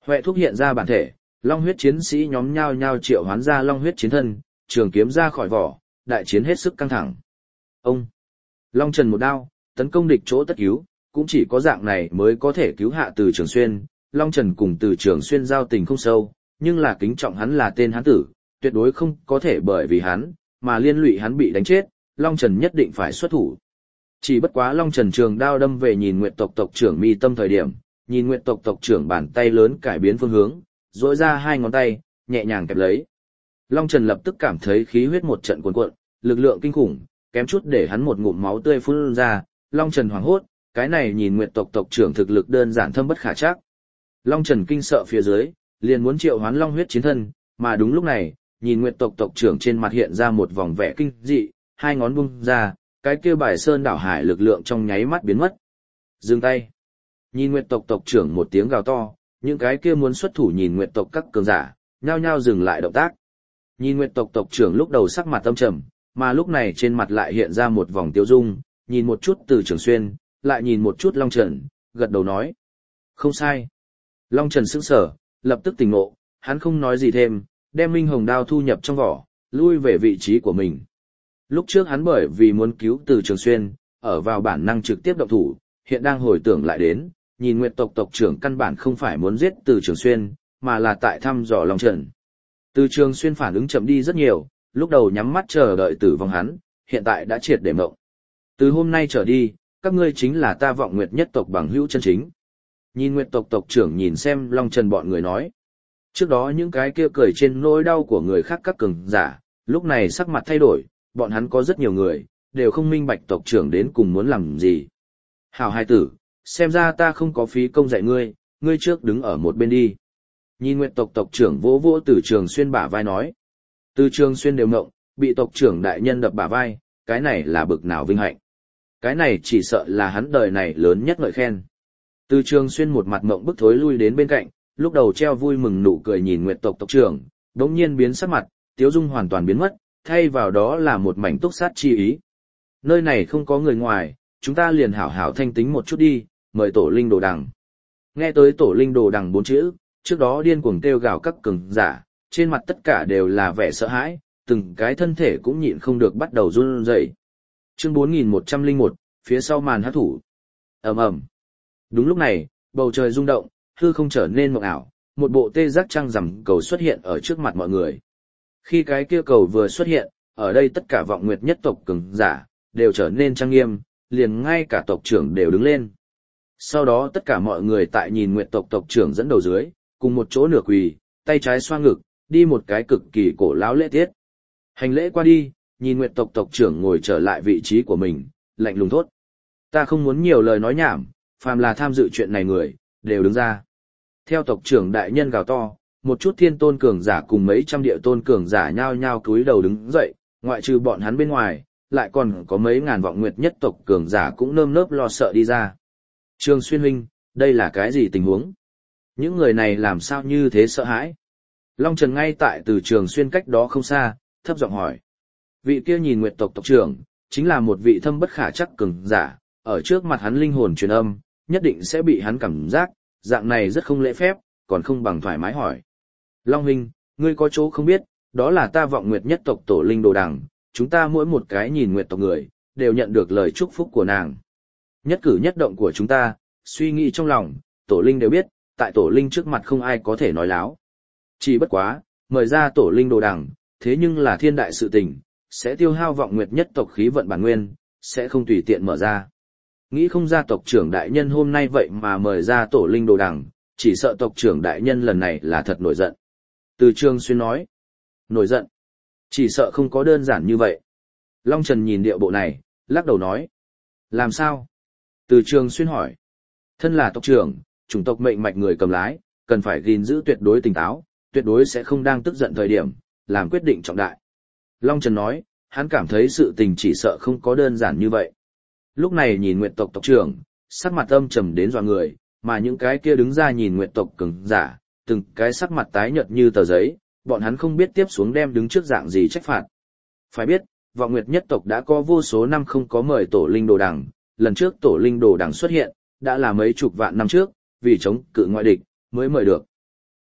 Huệ thúc hiện ra bản thể, long huyết chiến sĩ nhóm nhao nhao triệu hoán ra long huyết chiến thân, trường kiếm ra khỏi vỏ, đại chiến hết sức căng thẳng. Ông Long Trần một đao, tấn công địch chỗ tất cứu, cũng chỉ có dạng này mới có thể cứu hạ Từ Trường Xuyên. Long Trần cùng Từ Trường Xuyên giao tình không sâu, nhưng là kính trọng hắn là tên hán tử, tuyệt đối không có thể bởi vì hắn mà liên lụy hắn bị đánh chết, Long Trần nhất định phải xuất thủ. Chỉ bất quá Long Trần trường đao đâm về Nhìn Nguyệt tộc tộc trưởng mi tâm thời điểm, Nhìn Nguyệt tộc tộc trưởng bàn tay lớn cải biến phương hướng, duỗi ra hai ngón tay, nhẹ nhàng kẹp lấy. Long Trần lập tức cảm thấy khí huyết một trận cuồn cuộn, lực lượng kinh khủng, kém chút để hắn một ngụm máu tươi phun ra. Long Trần hoảng hốt, cái này Nhìn Nguyệt tộc tộc trưởng thực lực đơn giản thâm bất khả trắc. Long Trần kinh sợ phía dưới, liền muốn triệu hoán long huyết chiến thân, mà đúng lúc này, Nhìn Nguyệt tộc tộc trưởng trên mặt hiện ra một vòng vẻ kinh dị, hai ngón bung ra, cái kia Bài Sơn đảo hải lực lượng trong nháy mắt biến mất. Dừng tay. Nhìn Nguyệt tộc tộc trưởng một tiếng gào to, những cái kia muốn xuất thủ Nhìn Nguyệt tộc các cường giả, nhao nhao dừng lại động tác. Nhìn Nguyệt tộc tộc trưởng lúc đầu sắc mặt âm trầm, mà lúc này trên mặt lại hiện ra một vòng tiêu dung, nhìn một chút Từ Trường Xuyên, lại nhìn một chút Long Trần, gật đầu nói: "Không sai." Long Trần sững sờ, lập tức tỉnh ngộ, hắn không nói gì thêm, đem Minh Hồng đao thu nhập trong vỏ, lui về vị trí của mình. Lúc trước hắn bởi vì muốn cứu Từ Trường Xuyên, ở vào bản năng trực tiếp động thủ, hiện đang hồi tưởng lại đến, Nhìn Nguyệt tộc tộc trưởng căn bản không phải muốn giết Từ Trường Xuyên, mà là tại thăm dò Long Trần. Từ Trường Xuyên phản ứng chậm đi rất nhiều, lúc đầu nhắm mắt chờ đợi tử vong hắn, hiện tại đã triệt để mộng. Từ hôm nay trở đi, các ngươi chính là ta Vọng Nguyệt nhất tộc bằng hữu chân chính. Nhìn Nguyệt tộc tộc trưởng nhìn xem Long Trần bọn người nói. Trước đó những cái kia cười trên nỗi đau của người khác các cường giả, lúc này sắc mặt thay đổi, bọn hắn có rất nhiều người, đều không minh bạch tộc trưởng đến cùng muốn làm gì. Hảo hai tử, xem ra ta không có phí công dạy ngươi, ngươi trước đứng ở một bên đi. Nhìn Nguyệt tộc tộc trưởng vỗ vỗ Từ Trường Xuyên bả vai nói. Từ Trường Xuyên đều ngộng, bị tộc trưởng đại nhân đập bả vai, cái này là bực nào vinh hạnh. Cái này chỉ sợ là hắn đời này lớn nhất ngợi khen. Từ Trường Xuyên một mặt mộng bức thối lui đến bên cạnh, lúc đầu treo vui mừng nụ cười nhìn Nguyệt tộc tộc trưởng, đống nhiên biến sắc mặt, tiếu dung hoàn toàn biến mất, thay vào đó là một mảnh túc sát chi ý. Nơi này không có người ngoài, chúng ta liền hảo hảo thanh tính một chút đi, mời tổ linh đồ đằng. Nghe tới tổ linh đồ đằng 4 chữ, trước đó điên cuồng kêu gào các cường giả, trên mặt tất cả đều là vẻ sợ hãi, từng cái thân thể cũng nhịn không được bắt đầu run rẩy. Chương 4101, phía sau màn hắc thủ. Ầm ầm. Đúng lúc này, bầu trời rung động, hư không trở nên mộng ảo, một bộ tê giác trăng rằm cầu xuất hiện ở trước mặt mọi người. Khi cái kia cầu vừa xuất hiện, ở đây tất cả Vọng Nguyệt nhất tộc cường giả đều trở nên trang nghiêm, liền ngay cả tộc trưởng đều đứng lên. Sau đó tất cả mọi người tại Nhìn Nguyệt tộc tộc trưởng dẫn đầu dưới, cùng một chỗ nửa quỳ, tay trái xoa ngực, đi một cái cực kỳ cổ lão lễ tiết. Hành lễ qua đi, Nhìn Nguyệt tộc tộc trưởng ngồi trở lại vị trí của mình, lạnh lùng thốt: "Ta không muốn nhiều lời nói nhảm, phàm là tham dự chuyện này người, đều đứng ra." Theo tộc trưởng đại nhân gào to, một chút thiên tôn cường giả cùng mấy trăm địa tôn cường giả nhao nhao cúi đầu đứng dậy, ngoại trừ bọn hắn bên ngoài, lại còn có mấy ngàn Vọng Nguyệt nhất tộc cường giả cũng nơm nớp lo sợ đi ra. Trường Xuyên huynh, đây là cái gì tình huống? Những người này làm sao như thế sợ hãi? Long Trần ngay tại Từ Trường Xuyên cách đó không xa, thấp giọng hỏi. Vị kia Nhìn Nguyệt tộc tộc trưởng, chính là một vị thâm bất khả trắc cường giả, ở trước mặt hắn linh hồn truyền âm, nhất định sẽ bị hắn cảm giác, dạng này rất không lễ phép, còn không bằng thoải mái hỏi. Long huynh, ngươi có chỗ không biết, đó là ta Vọng Nguyệt nhất tộc tổ linh đồ đằng, chúng ta mỗi một cái Nhìn Nguyệt tộc người, đều nhận được lời chúc phúc của nàng. Nhất cử nhất động của chúng ta, suy nghĩ trong lòng, tổ linh đều biết, tại tổ linh trước mặt không ai có thể nói láo. Chỉ bất quá, mời ra tổ linh đồ đằng, thế nhưng là thiên đại sự tình, sẽ tiêu hao Vọng Nguyệt nhất tộc khí vận bản nguyên, sẽ không tùy tiện mở ra. Nghĩ không ra tộc trưởng đại nhân hôm nay vậy mà mời ra tổ linh đồ đằng, chỉ sợ tộc trưởng đại nhân lần này là thật nổi giận. Từ Trường Xuyên nói, nổi giận, chỉ sợ không có đơn giản như vậy. Long Trần nhìn điệu bộ này, lắc đầu nói, làm sao? Từ Trường Xuyên hỏi, thân là tộc trưởng, chủng tộc mệnh mạch người cầm lái, cần phải gìn giữ tuyệt đối tỉnh táo, tuyệt đối sẽ không đang tức giận thời điểm, làm quyết định trọng đại. Long Trần nói, hắn cảm thấy sự tình chỉ sợ không có đơn giản như vậy. Lúc này Nhìn Nguyệt tộc tộc trưởng, sắc mặt âm trầm đến dọa người, mà những cái kia đứng ra Nhìn Nguyệt tộc cường giả, từng cái sắc mặt tái nhợt như tờ giấy, bọn hắn không biết tiếp xuống đem đứng trước dạng gì trách phạt. Phải biết, Vọng Nguyệt nhất tộc đã có vô số năm không có mời tổ linh đồ đằng, lần trước tổ linh đồ đằng xuất hiện, đã là mấy chục vạn năm trước, vì chống cự ngoại địch, mới mời được.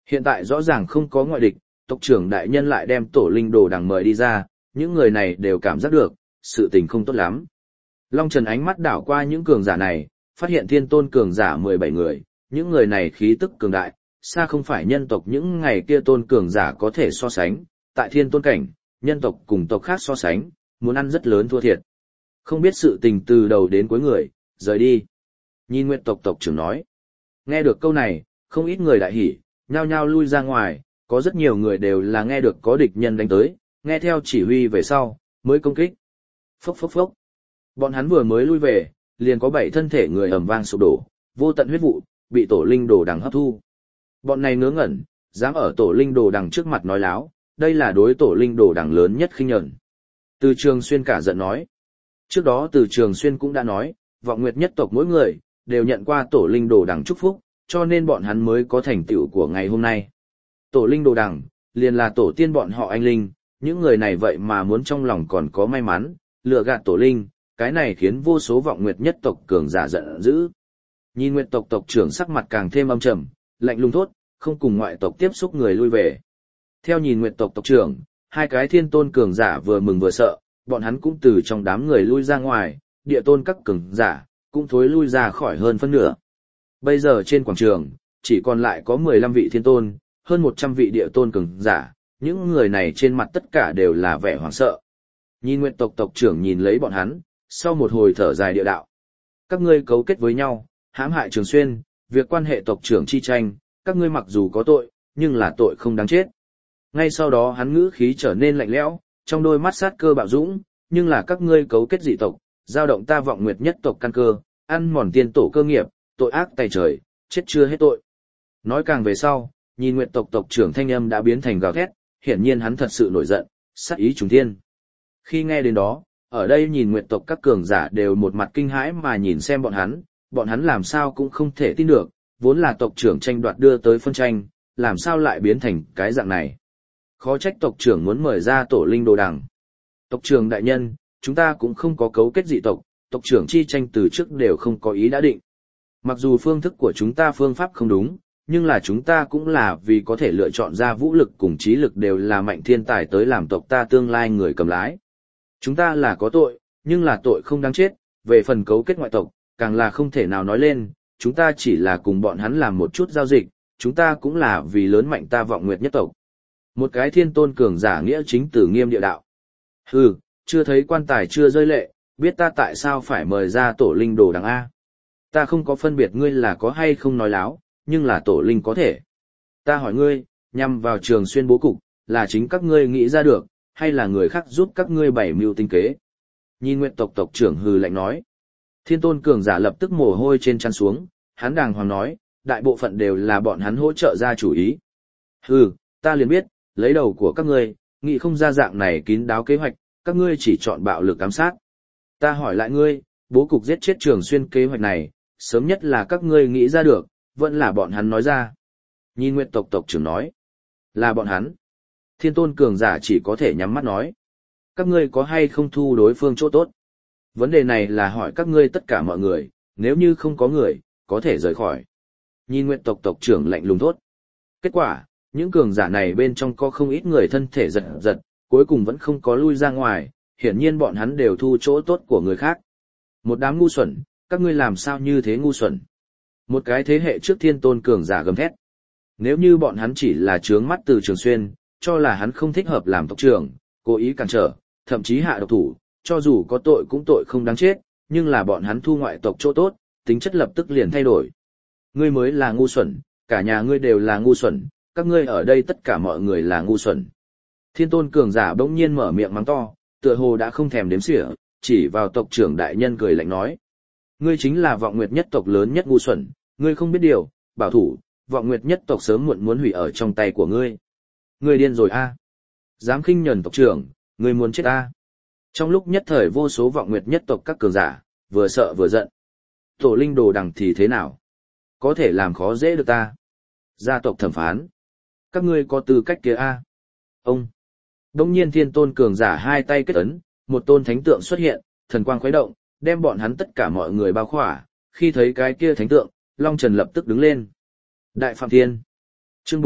Hiện tại rõ ràng không có ngoại địch, tộc trưởng đại nhân lại đem tổ linh đồ đằng mời đi ra, những người này đều cảm giác được, sự tình không tốt lắm. Long Trần ánh mắt đảo qua những cường giả này, phát hiện thiên tôn cường giả 17 người, những người này khí tức cường đại, xa không phải nhân tộc những ngày kia tôn cường giả có thể so sánh, tại thiên tôn cảnh, nhân tộc cùng tộc khác so sánh, muốn ăn rất lớn thua thiệt. Không biết sự tình từ đầu đến cuối người, rời đi. Nhìn Nguyệt tộc tộc trưởng nói. Nghe được câu này, không ít người đại hỉ, nhao nhao lui ra ngoài, có rất nhiều người đều là nghe được có địch nhân đánh tới, nghe theo chỉ huy về sau, mới công kích. Phốc phốc phốc. Bọn hắn vừa mới lui về, liền có 7 thân thể người ầm vang sụp đổ, vô tận huyết vụ, bị tổ linh đồ đằng hấp thu. Bọn này ngớ ngẩn, dám ở tổ linh đồ đằng trước mặt nói láo, đây là đối tổ linh đồ đằng lớn nhất khinh nhẫn. Từ Trường Xuyên cả giận nói. Trước đó Từ Trường Xuyên cũng đã nói, vọng nguyệt nhất tộc mỗi người, đều nhận qua tổ linh đồ đằng chúc phúc, cho nên bọn hắn mới có thành tựu của ngày hôm nay. Tổ linh đồ đằng, liền là tổ tiên bọn họ anh linh, những người này vậy mà muốn trong lòng còn có may mắn, lừa gạt tổ linh, cái này khiến vô số vọng nguyệt nhất tộc cường giả giận dữ. Nhìn nguyệt tộc tộc trưởng sắc mặt càng thêm âm trầm, lạnh lùng thốt, không cùng ngoại tộc tiếp xúc người lui về. Theo nhìn nguyệt tộc tộc trưởng, hai cái thiên tôn cường giả vừa mừng vừa sợ, bọn hắn cũng từ trong đám người lui ra ngoài, địa tôn các cường giả cũng thối lui ra khỏi hơn phân nửa. Bây giờ trên quảng trường, chỉ còn lại có 15 vị thiên tôn, hơn 100 vị địa tôn cường giả, những người này trên mặt tất cả đều là vẻ hoảng sợ. Nhìn nguyệt tộc tộc trưởng nhìn lấy bọn hắn, sau một hồi thở dài địa đạo. Các ngươi cấu kết với nhau, hãm hại Trường Xuyên, việc quan hệ tộc trưởng chi tranh, các ngươi mặc dù có tội, nhưng là tội không đáng chết. Ngay sau đó hắn ngữ khí trở nên lạnh lẽo, trong đôi mắt sát cơ bạo dũng, nhưng là các ngươi cấu kết dị tộc, giao động ta vọng nguyệt nhất tộc căn cơ, ăn mòn tiên tổ cơ nghiệp, tội ác tày trời, chết chưa hết tội. Nói càng về sau, nhìn nguyệt tộc tộc trưởng thanh âm đã biến thành gào thét, hiển nhiên hắn thật sự nổi giận, sát ý trùng thiên. Khi nghe đến đó, ở đây nhìn nguyệt tộc các cường giả đều một mặt kinh hãi mà nhìn xem bọn hắn làm sao cũng không thể tin được, vốn là tộc trưởng tranh đoạt đưa tới phân tranh, làm sao lại biến thành cái dạng này. Khó trách tộc trưởng muốn mời ra tổ linh đồ đằng. Tộc trưởng đại nhân, chúng ta cũng không có cấu kết dị tộc, tộc trưởng chi tranh từ trước đều không có ý đã định. Mặc dù phương thức của chúng ta phương pháp không đúng, nhưng là chúng ta cũng là vì có thể lựa chọn ra vũ lực cùng trí lực đều là mạnh thiên tài tới làm tộc ta tương lai người cầm lái. Chúng ta là có tội, nhưng là tội không đáng chết, về phần cấu kết ngoại tộc, càng là không thể nào nói lên, chúng ta chỉ là cùng bọn hắn làm một chút giao dịch, chúng ta cũng là vì lớn mạnh ta vọng nguyệt nhất tộc. Một cái thiên tôn cường giả nghĩa chính tử nghiêm địa đạo. Hừ, chưa thấy quan tài chưa rơi lệ, biết ta tại sao phải mời ra tổ linh đồ đằng A. Ta không có phân biệt ngươi là có hay không nói láo, nhưng là tổ linh có thể. Ta hỏi ngươi, nhằm vào Trường Xuyên bố cục, là chính các ngươi nghĩ ra được, hay là người khác giúp các ngươi bày mưu tinh kế. Nhìn nguyệt tộc tộc trưởng hừ lạnh nói. Thiên tôn cường giả lập tức mồ hôi trên trán xuống, hắn đàng hoàng nói, đại bộ phận đều là bọn hắn hỗ trợ ra chủ ý. Hừ, ta liền biết, lấy đầu của các ngươi, nghĩ không ra dạng này kín đáo kế hoạch, các ngươi chỉ chọn bạo lực ám sát. Ta hỏi lại ngươi, bố cục giết chết Trường Xuyên kế hoạch này, sớm nhất là các ngươi nghĩ ra được, vẫn là bọn hắn nói ra. Nhìn nguyệt tộc tộc trưởng nói, là bọn hắn. Thiên tôn cường giả chỉ có thể nhắm mắt nói. Các ngươi có hay không thu đối phương chỗ tốt? Vấn đề này là hỏi các ngươi tất cả mọi người, nếu như không có người, có thể rời khỏi. Nhìn nguyệt tộc tộc trưởng lạnh lùng thốt. Kết quả, những cường giả này bên trong có không ít người thân thể giật giật, cuối cùng vẫn không có lui ra ngoài, hiển nhiên bọn hắn đều thu chỗ tốt của người khác. Một đám ngu xuẩn, các ngươi làm sao như thế ngu xuẩn? Một cái thế hệ trước thiên tôn cường giả gầm thét. Nếu như bọn hắn chỉ là trướng mắt từ Trường Xuyên, cho là hắn không thích hợp làm tộc trưởng, cố ý cản trở, thậm chí hạ độc thủ, cho dù có tội cũng tội không đáng chết, nhưng là bọn hắn thu ngoại tộc chỗ tốt, tính chất lập tức liền thay đổi. Ngươi mới là ngu xuẩn, cả nhà ngươi đều là ngu xuẩn, các ngươi ở đây tất cả mọi người là ngu xuẩn. Thiên tôn cường giả bỗng nhiên mở miệng mắng to, tựa hồ đã không thèm đếm xỉa, chỉ vào tộc trưởng đại nhân cười lạnh nói. Ngươi chính là vọng nguyệt nhất tộc lớn nhất ngu xuẩn, ngươi không biết điều, bảo thủ, vọng nguyệt nhất tộc sớm muộn muốn hủy ở trong tay của ngươi. Ngươi điên rồi a? Dám khinh nhẫn tộc trưởng, ngươi muốn chết a? Trong lúc nhất thời vô số vọng nguyệt nhất tộc các cường giả, vừa sợ vừa giận. Tổ linh đồ đằng thì thế nào? Có thể làm khó dễ được ta. Gia tộc thẩm phán. Các ngươi có tư cách kia a? Ông. Đông nhiên thiên tôn cường giả hai tay kết ấn, một tôn thánh tượng xuất hiện, thần quang khuấy động, đem bọn hắn tất cả mọi người bao khỏa. Khi thấy cái kia thánh tượng, Long Trần lập tức đứng lên. Đại Phạm Thiên. Chương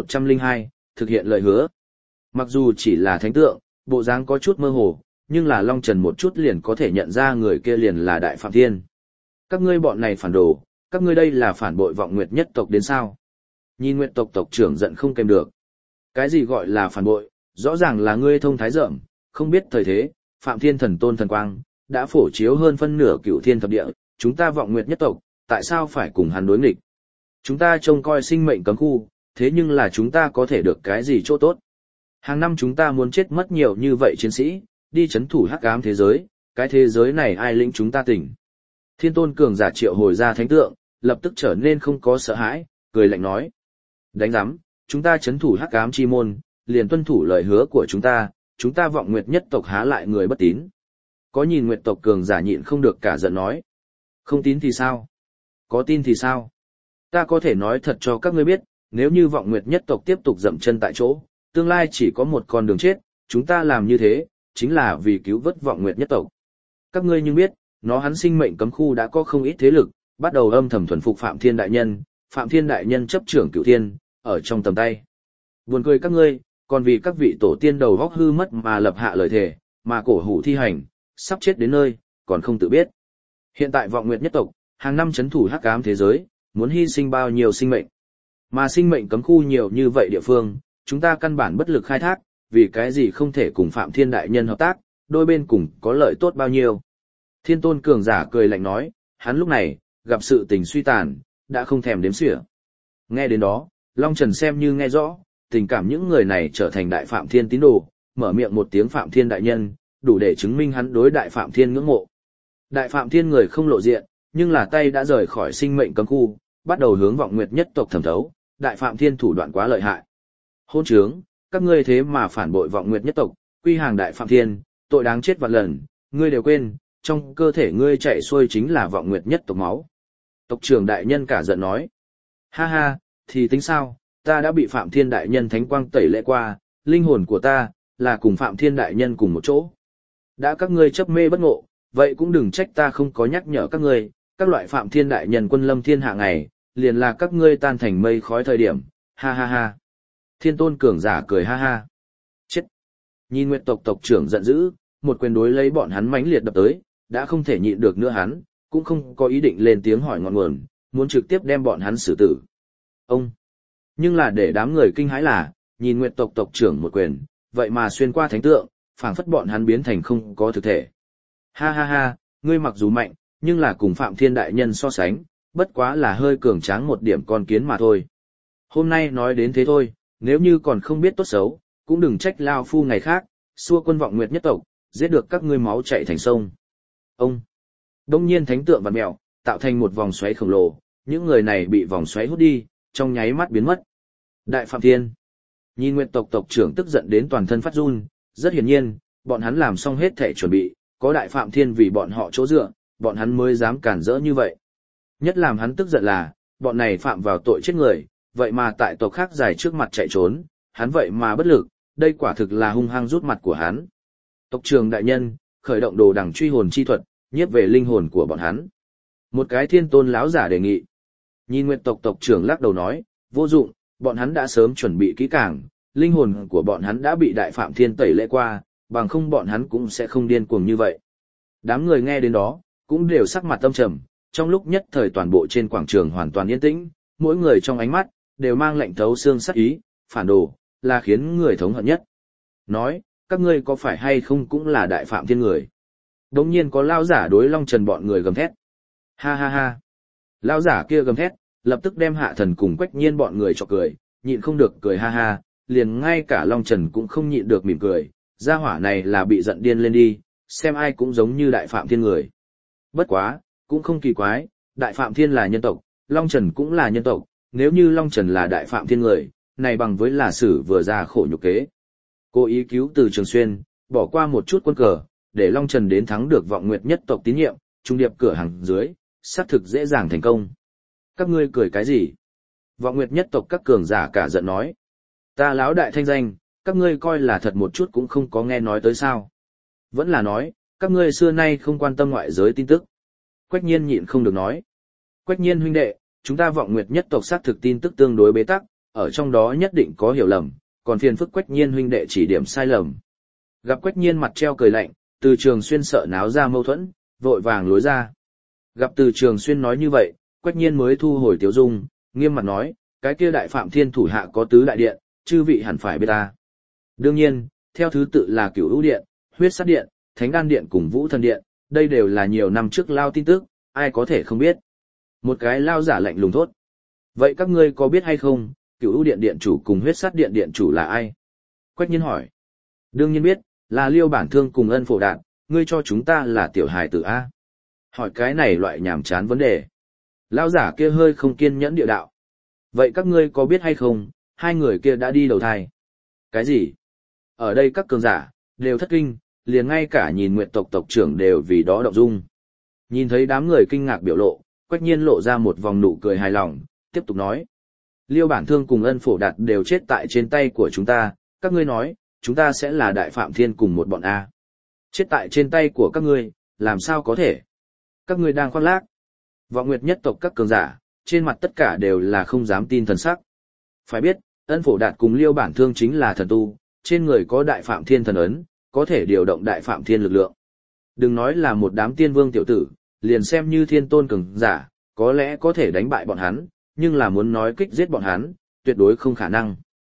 4102, thực hiện lời hứa. Mặc dù chỉ là thánh tượng, bộ dáng có chút mơ hồ, nhưng là Long Trần một chút liền có thể nhận ra người kia liền là Đại Phạm Thiên. Các ngươi bọn này phản đồ, các ngươi đây là phản bội vọng nguyệt nhất tộc đến sao? Nhìn nguyệt tộc tộc trưởng giận không kèm được. Cái gì gọi là phản bội, rõ ràng là ngươi thông thái rợm, không biết thời thế, Phạm Thiên thần tôn thần quang, đã phổ chiếu hơn phân nửa cửu thiên thập địa, chúng ta vọng nguyệt nhất tộc, tại sao phải cùng hắn đối nghịch? Chúng ta trông coi sinh mệnh cấm khu, thế nhưng là chúng ta có thể được cái gì chỗ tốt? Hàng năm chúng ta muốn chết mất nhiều như vậy chiến sĩ, đi chấn thủ hắc ám thế giới, cái thế giới này ai lĩnh chúng ta tỉnh? Thiên tôn cường giả triệu hồi ra thánh tượng, lập tức trở nên không có sợ hãi, cười lạnh nói. Đánh giám, chúng ta chấn thủ hắc ám chi môn, liền tuân thủ lời hứa của chúng ta vọng nguyệt nhất tộc há lại người bất tín. Có nhìn nguyệt tộc cường giả nhịn không được cả giận nói. Không tín thì sao? Có tin thì sao? Ta có thể nói thật cho các ngươi biết, nếu như vọng nguyệt nhất tộc tiếp tục dậm chân tại chỗ, tương lai chỉ có một con đường chết, chúng ta làm như thế, chính là vì cứu vớt vọng nguyệt nhất tộc. Các ngươi nhưng biết, nó hắn sinh mệnh cấm khu đã có không ít thế lực, bắt đầu âm thầm thuần phục Phạm Thiên Đại Nhân, Phạm Thiên Đại Nhân chấp trưởng cửu thiên, ở trong tầm tay. Buồn cười các ngươi, còn vì các vị tổ tiên đầu góc hư mất mà lập hạ lời thề, mà cổ hủ thi hành, sắp chết đến nơi, còn không tự biết. Hiện tại vọng nguyệt nhất tộc, hàng năm chấn thủ hắc ám thế giới, muốn hy sinh bao nhiêu sinh mệnh. Mà sinh mệnh cấm khu nhiều như vậy địa phương, chúng ta căn bản bất lực khai thác, vì cái gì không thể cùng Phạm Thiên Đại Nhân hợp tác, đôi bên cùng có lợi tốt bao nhiêu. Thiên tôn cường giả cười lạnh nói, hắn lúc này, gặp sự tình suy tàn, đã không thèm đếm xỉa. Nghe đến đó, Long Trần xem như nghe rõ, tình cảm những người này trở thành Đại Phạm Thiên tín đồ, mở miệng một tiếng Phạm Thiên Đại Nhân, đủ để chứng minh hắn đối Đại Phạm Thiên ngưỡng mộ. Đại Phạm Thiên người không lộ diện, nhưng là tay đã rời khỏi sinh mệnh cấm khu, bắt đầu hướng vọng nguyệt nhất tộc thẩm thấu, Đại Phạm Thiên thủ đoạn quá lợi hại. Hôn trướng, các ngươi thế mà phản bội vọng nguyệt nhất tộc, quy hàng Đại Phạm Thiên, tội đáng chết vạn lần, ngươi đều quên, trong cơ thể ngươi chạy xuôi chính là vọng nguyệt nhất tộc máu. Tộc trưởng đại nhân cả giận nói, ha ha, thì tính sao, ta đã bị Phạm Thiên Đại Nhân thánh quang tẩy lễ qua, linh hồn của ta, là cùng Phạm Thiên Đại Nhân cùng một chỗ. Đã các ngươi chấp mê bất ngộ, vậy cũng đừng trách ta không có nhắc nhở các ngươi, các loại Phạm Thiên Đại Nhân quân lâm thiên hạ ngày, liền là các ngươi tan thành mây khói thời điểm, ha ha ha. Thiên tôn cường giả cười ha ha. Chết. Nhìn Nguyệt tộc tộc trưởng giận dữ, một quyền đối lấy bọn hắn mãnh liệt đập tới, đã không thể nhịn được nữa hắn, cũng không có ý định lên tiếng hỏi ngọn nguồn, muốn trực tiếp đem bọn hắn xử tử. Ông. Nhưng là để đám người kinh hãi là, nhìn Nguyệt tộc tộc trưởng một quyền, vậy mà xuyên qua thánh tượng, phảng phất bọn hắn biến thành không có thực thể. Ha ha ha, ngươi mặc dù mạnh, nhưng là cùng Phạm Thiên Đại Nhân so sánh, bất quá là hơi cường tráng một điểm con kiến mà thôi. Hôm nay nói đến thế thôi, nếu như còn không biết tốt xấu, cũng đừng trách lao phu ngày khác, xua quân vọng nguyệt nhất tộc, giết được các ngươi máu chảy thành sông. Ông. Đông nhiên thánh tượng vặn mèo, tạo thành một vòng xoáy khổng lồ, những người này bị vòng xoáy hút đi, trong nháy mắt biến mất. Đại Phạm Thiên. Nhìn Nguyệt tộc tộc trưởng tức giận đến toàn thân phát run, rất hiển nhiên, bọn hắn làm xong hết thể chuẩn bị, có Đại Phạm Thiên vì bọn họ chỗ dựa, bọn hắn mới dám cản rỡ như vậy. Nhất làm hắn tức giận là, bọn này phạm vào tội chết người, vậy mà tại tộc khác dài trước mặt chạy trốn, hắn vậy mà bất lực, đây quả thực là hung hăng rút mặt của hắn. Tộc trưởng đại nhân, khởi động đồ đằng truy hồn chi thuật, nhiếp về linh hồn của bọn hắn. Một cái thiên tôn lão giả đề nghị. Nhìn Nguyệt tộc tộc trưởng lắc đầu nói, vô dụng, bọn hắn đã sớm chuẩn bị kỹ càng, linh hồn của bọn hắn đã bị Đại Phạm Thiên tẩy lễ qua, bằng không bọn hắn cũng sẽ không điên cuồng như vậy. Đám người nghe đến đó, cũng đều sắc mặt âm trầm, trong lúc nhất thời toàn bộ trên quảng trường hoàn toàn yên tĩnh, mỗi người trong ánh mắt, đều mang lạnh thấu xương sắc ý, phản đồ, là khiến người thống hận nhất. Nói, các ngươi có phải hay không cũng là Đại Phạm Thiên người. Đống nhiên có lao giả đối Long Trần bọn người gầm thét. Ha ha ha. Lao giả kia gầm thét, lập tức đem Hạ Thần cùng Quách Nhiên bọn người cho cười, nhịn không được cười ha ha, liền ngay cả Long Trần cũng không nhịn được mỉm cười, gia hỏa này là bị giận điên lên đi, xem ai cũng giống như Đại Phạm Thiên người. Bất quá, cũng không kỳ quái, Đại Phạm Thiên là nhân tộc, Long Trần cũng là nhân tộc, nếu như Long Trần là Đại Phạm Thiên người, này bằng với là sử vừa ra khổ nhục kế. Cố ý cứu từ Trường Xuyên, bỏ qua một chút quân cờ, để Long Trần đến thắng được vọng nguyệt nhất tộc tín nhiệm, trung điệp cửa hàng dưới, xác thực dễ dàng thành công. Các ngươi cười cái gì? Vọng nguyệt nhất tộc các cường giả cả giận nói. Ta lão đại thanh danh, các ngươi coi là thật một chút cũng không có nghe nói tới sao. Vẫn là nói, các ngươi xưa nay không quan tâm ngoại giới tin tức. Quách Nhiên nhịn không được nói. Quách Nhiên huynh đệ, chúng ta vọng nguyệt nhất tộc xác thực tin tức tương đối bế tắc, ở trong đó nhất định có hiểu lầm, còn phiền phức Quách Nhiên huynh đệ chỉ điểm sai lầm. Gặp Quách Nhiên mặt treo cười lạnh, Từ Trường Xuyên sợ náo ra mâu thuẫn, vội vàng lối ra. Gặp Từ Trường Xuyên nói như vậy, Quách Nhiên mới thu hồi tiếu dung, nghiêm mặt nói, cái kia Đại Phạm Thiên thủ hạ có tứ đại điện, chư vị hẳn phải biết ta. Đương nhiên, theo thứ tự là Cửu Vũ Điện, Huyết Sát Điện, Thánh Đan Điện cùng Vũ Thần Điện, đây đều là nhiều năm trước lao tin tức, ai có thể không biết. Một cái lao giả lạnh lùng thốt. Vậy các ngươi có biết hay không, Cửu Vũ Điện điện chủ cùng Huyết Sát Điện điện chủ là ai? Quách Nhiên hỏi. Đương nhiên biết, là Liêu Bản Thương cùng Ân Phổ Đạt, ngươi cho chúng ta là tiểu hài tử A. Hỏi cái này loại nhảm chán vấn đề. Lao giả kia hơi không kiên nhẫn địa đạo. Vậy các ngươi có biết hay không, hai người kia đã đi đầu thai? Cái gì? Ở đây các cường giả, đều thất kinh, liền ngay cả nhìn Nguyệt tộc tộc trưởng đều vì đó động dung. Nhìn thấy đám người kinh ngạc biểu lộ, Quách Nhiên lộ ra một vòng nụ cười hài lòng, tiếp tục nói. Liêu Bản Thương cùng Ân Phổ Đạt đều chết tại trên tay của chúng ta, các ngươi nói, chúng ta sẽ là Đại Phạm Thiên cùng một bọn A. Chết tại trên tay của các ngươi, làm sao có thể? Các ngươi đang khoác lác. Vọng Nguyệt nhất tộc các cường giả, trên mặt tất cả đều là không dám tin thần sắc. Phải biết, Ân Phổ Đạt cùng Liêu Bản Thương chính là thần tu, trên người có Đại Phạm Thiên thần ấn, có thể điều động Đại Phạm Thiên lực lượng. Đừng nói là một đám tiên vương tiểu tử, liền xem như thiên tôn cường giả, có lẽ có thể đánh bại bọn hắn, nhưng là muốn nói kích giết bọn hắn, tuyệt đối không khả năng.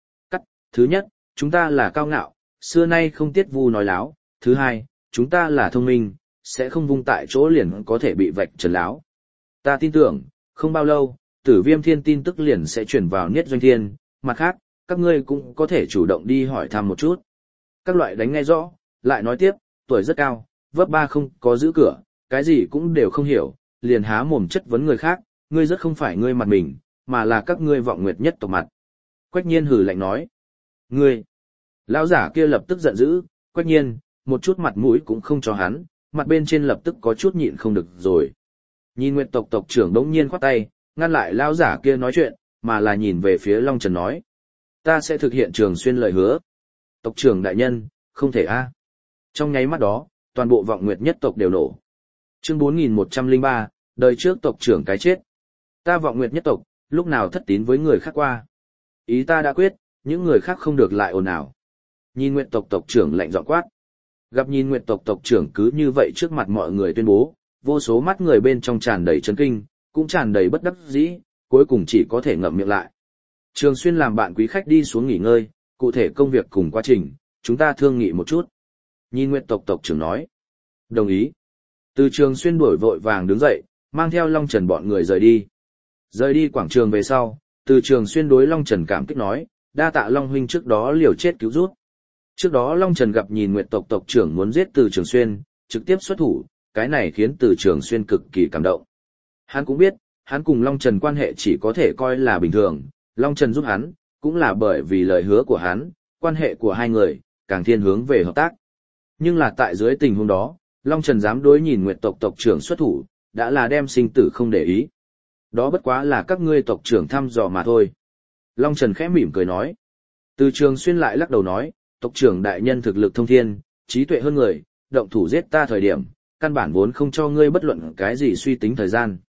Thứ nhất, chúng ta là cao ngạo, xưa nay không tiết vu nói láo. Thứ hai, chúng ta là thông minh, sẽ không vung tại chỗ liền có thể bị vạch trần láo. Ta tin tưởng, không bao lâu, Tử Viêm Thiên tin tức liền sẽ chuyển vào Niết Doanh Thiên, mặt khác, các ngươi cũng có thể chủ động đi hỏi thăm một chút. Các loại đánh nghe rõ, lại nói tiếp, tuổi rất cao, vấp ba không có giữ cửa, cái gì cũng đều không hiểu, liền há mồm chất vấn người khác, ngươi rất không phải ngươi mặt mình, mà là các ngươi Vọng Nguyệt nhất tộc mặt. Quách Nhiên hừ lạnh nói. Ngươi! Lão giả kia lập tức giận dữ, Quách Nhiên, một chút mặt mũi cũng không cho hắn, mặt bên trên lập tức có chút nhịn không được rồi. Nhìn Nguyệt tộc tộc trưởng đống nhiên khoát tay, ngăn lại lão giả kia nói chuyện, mà là nhìn về phía Long Trần nói. Ta sẽ thực hiện Trường Xuyên lời hứa. Tộc trưởng đại nhân, không thể a. Trong nháy mắt đó, toàn bộ Vọng Nguyệt nhất tộc đều nổ. Chương 4103, đời trước tộc trưởng cái chết. Ta Vọng Nguyệt nhất tộc, lúc nào thất tín với người khác qua. Ý ta đã quyết, những người khác không được lại ồn ào. Nhìn Nguyệt tộc tộc trưởng lạnh giọng quát. Gặp nhìn Nguyệt tộc tộc trưởng cứ như vậy trước mặt mọi người tuyên bố, vô số mắt người bên trong tràn đầy chấn kinh, cũng tràn đầy bất đắc dĩ, cuối cùng chỉ có thể ngậm miệng lại. Trường Xuyên làm bạn quý khách đi xuống nghỉ ngơi, cụ thể công việc cùng quá trình, chúng ta thương nghị một chút. Nhìn Nguyệt tộc tộc trưởng nói. Đồng ý. Từ Trường Xuyên đuổi vội vàng đứng dậy, mang theo Long Trần bọn người rời đi. Rời đi quảng trường về sau, Từ Trường Xuyên đối Long Trần cảm kích nói, đa tạ Long huynh trước đó liều chết cứu rút. Trước đó Long Trần gặp nhìn Nguyệt tộc tộc trưởng muốn giết Từ Trường Xuyên, trực tiếp xuất thủ, cái này khiến Từ Trường Xuyên cực kỳ cảm động. Hắn cũng biết, hắn cùng Long Trần quan hệ chỉ có thể coi là bình thường, Long Trần giúp hắn, cũng là bởi vì lời hứa của hắn, quan hệ của hai người, càng thiên hướng về hợp tác. Nhưng là tại dưới tình huống đó, Long Trần dám đối nhìn Nguyệt tộc tộc trưởng xuất thủ, đã là đem sinh tử không để ý. Đó bất quá là các ngươi tộc trưởng thăm dò mà thôi. Long Trần khẽ mỉm cười nói. Từ Trường Xuyên lại lắc đầu nói, tộc trưởng đại nhân thực lực thông thiên, trí tuệ hơn người, động thủ giết ta thời điểm, căn bản vốn không cho ngươi bất luận cái gì suy tính thời gian.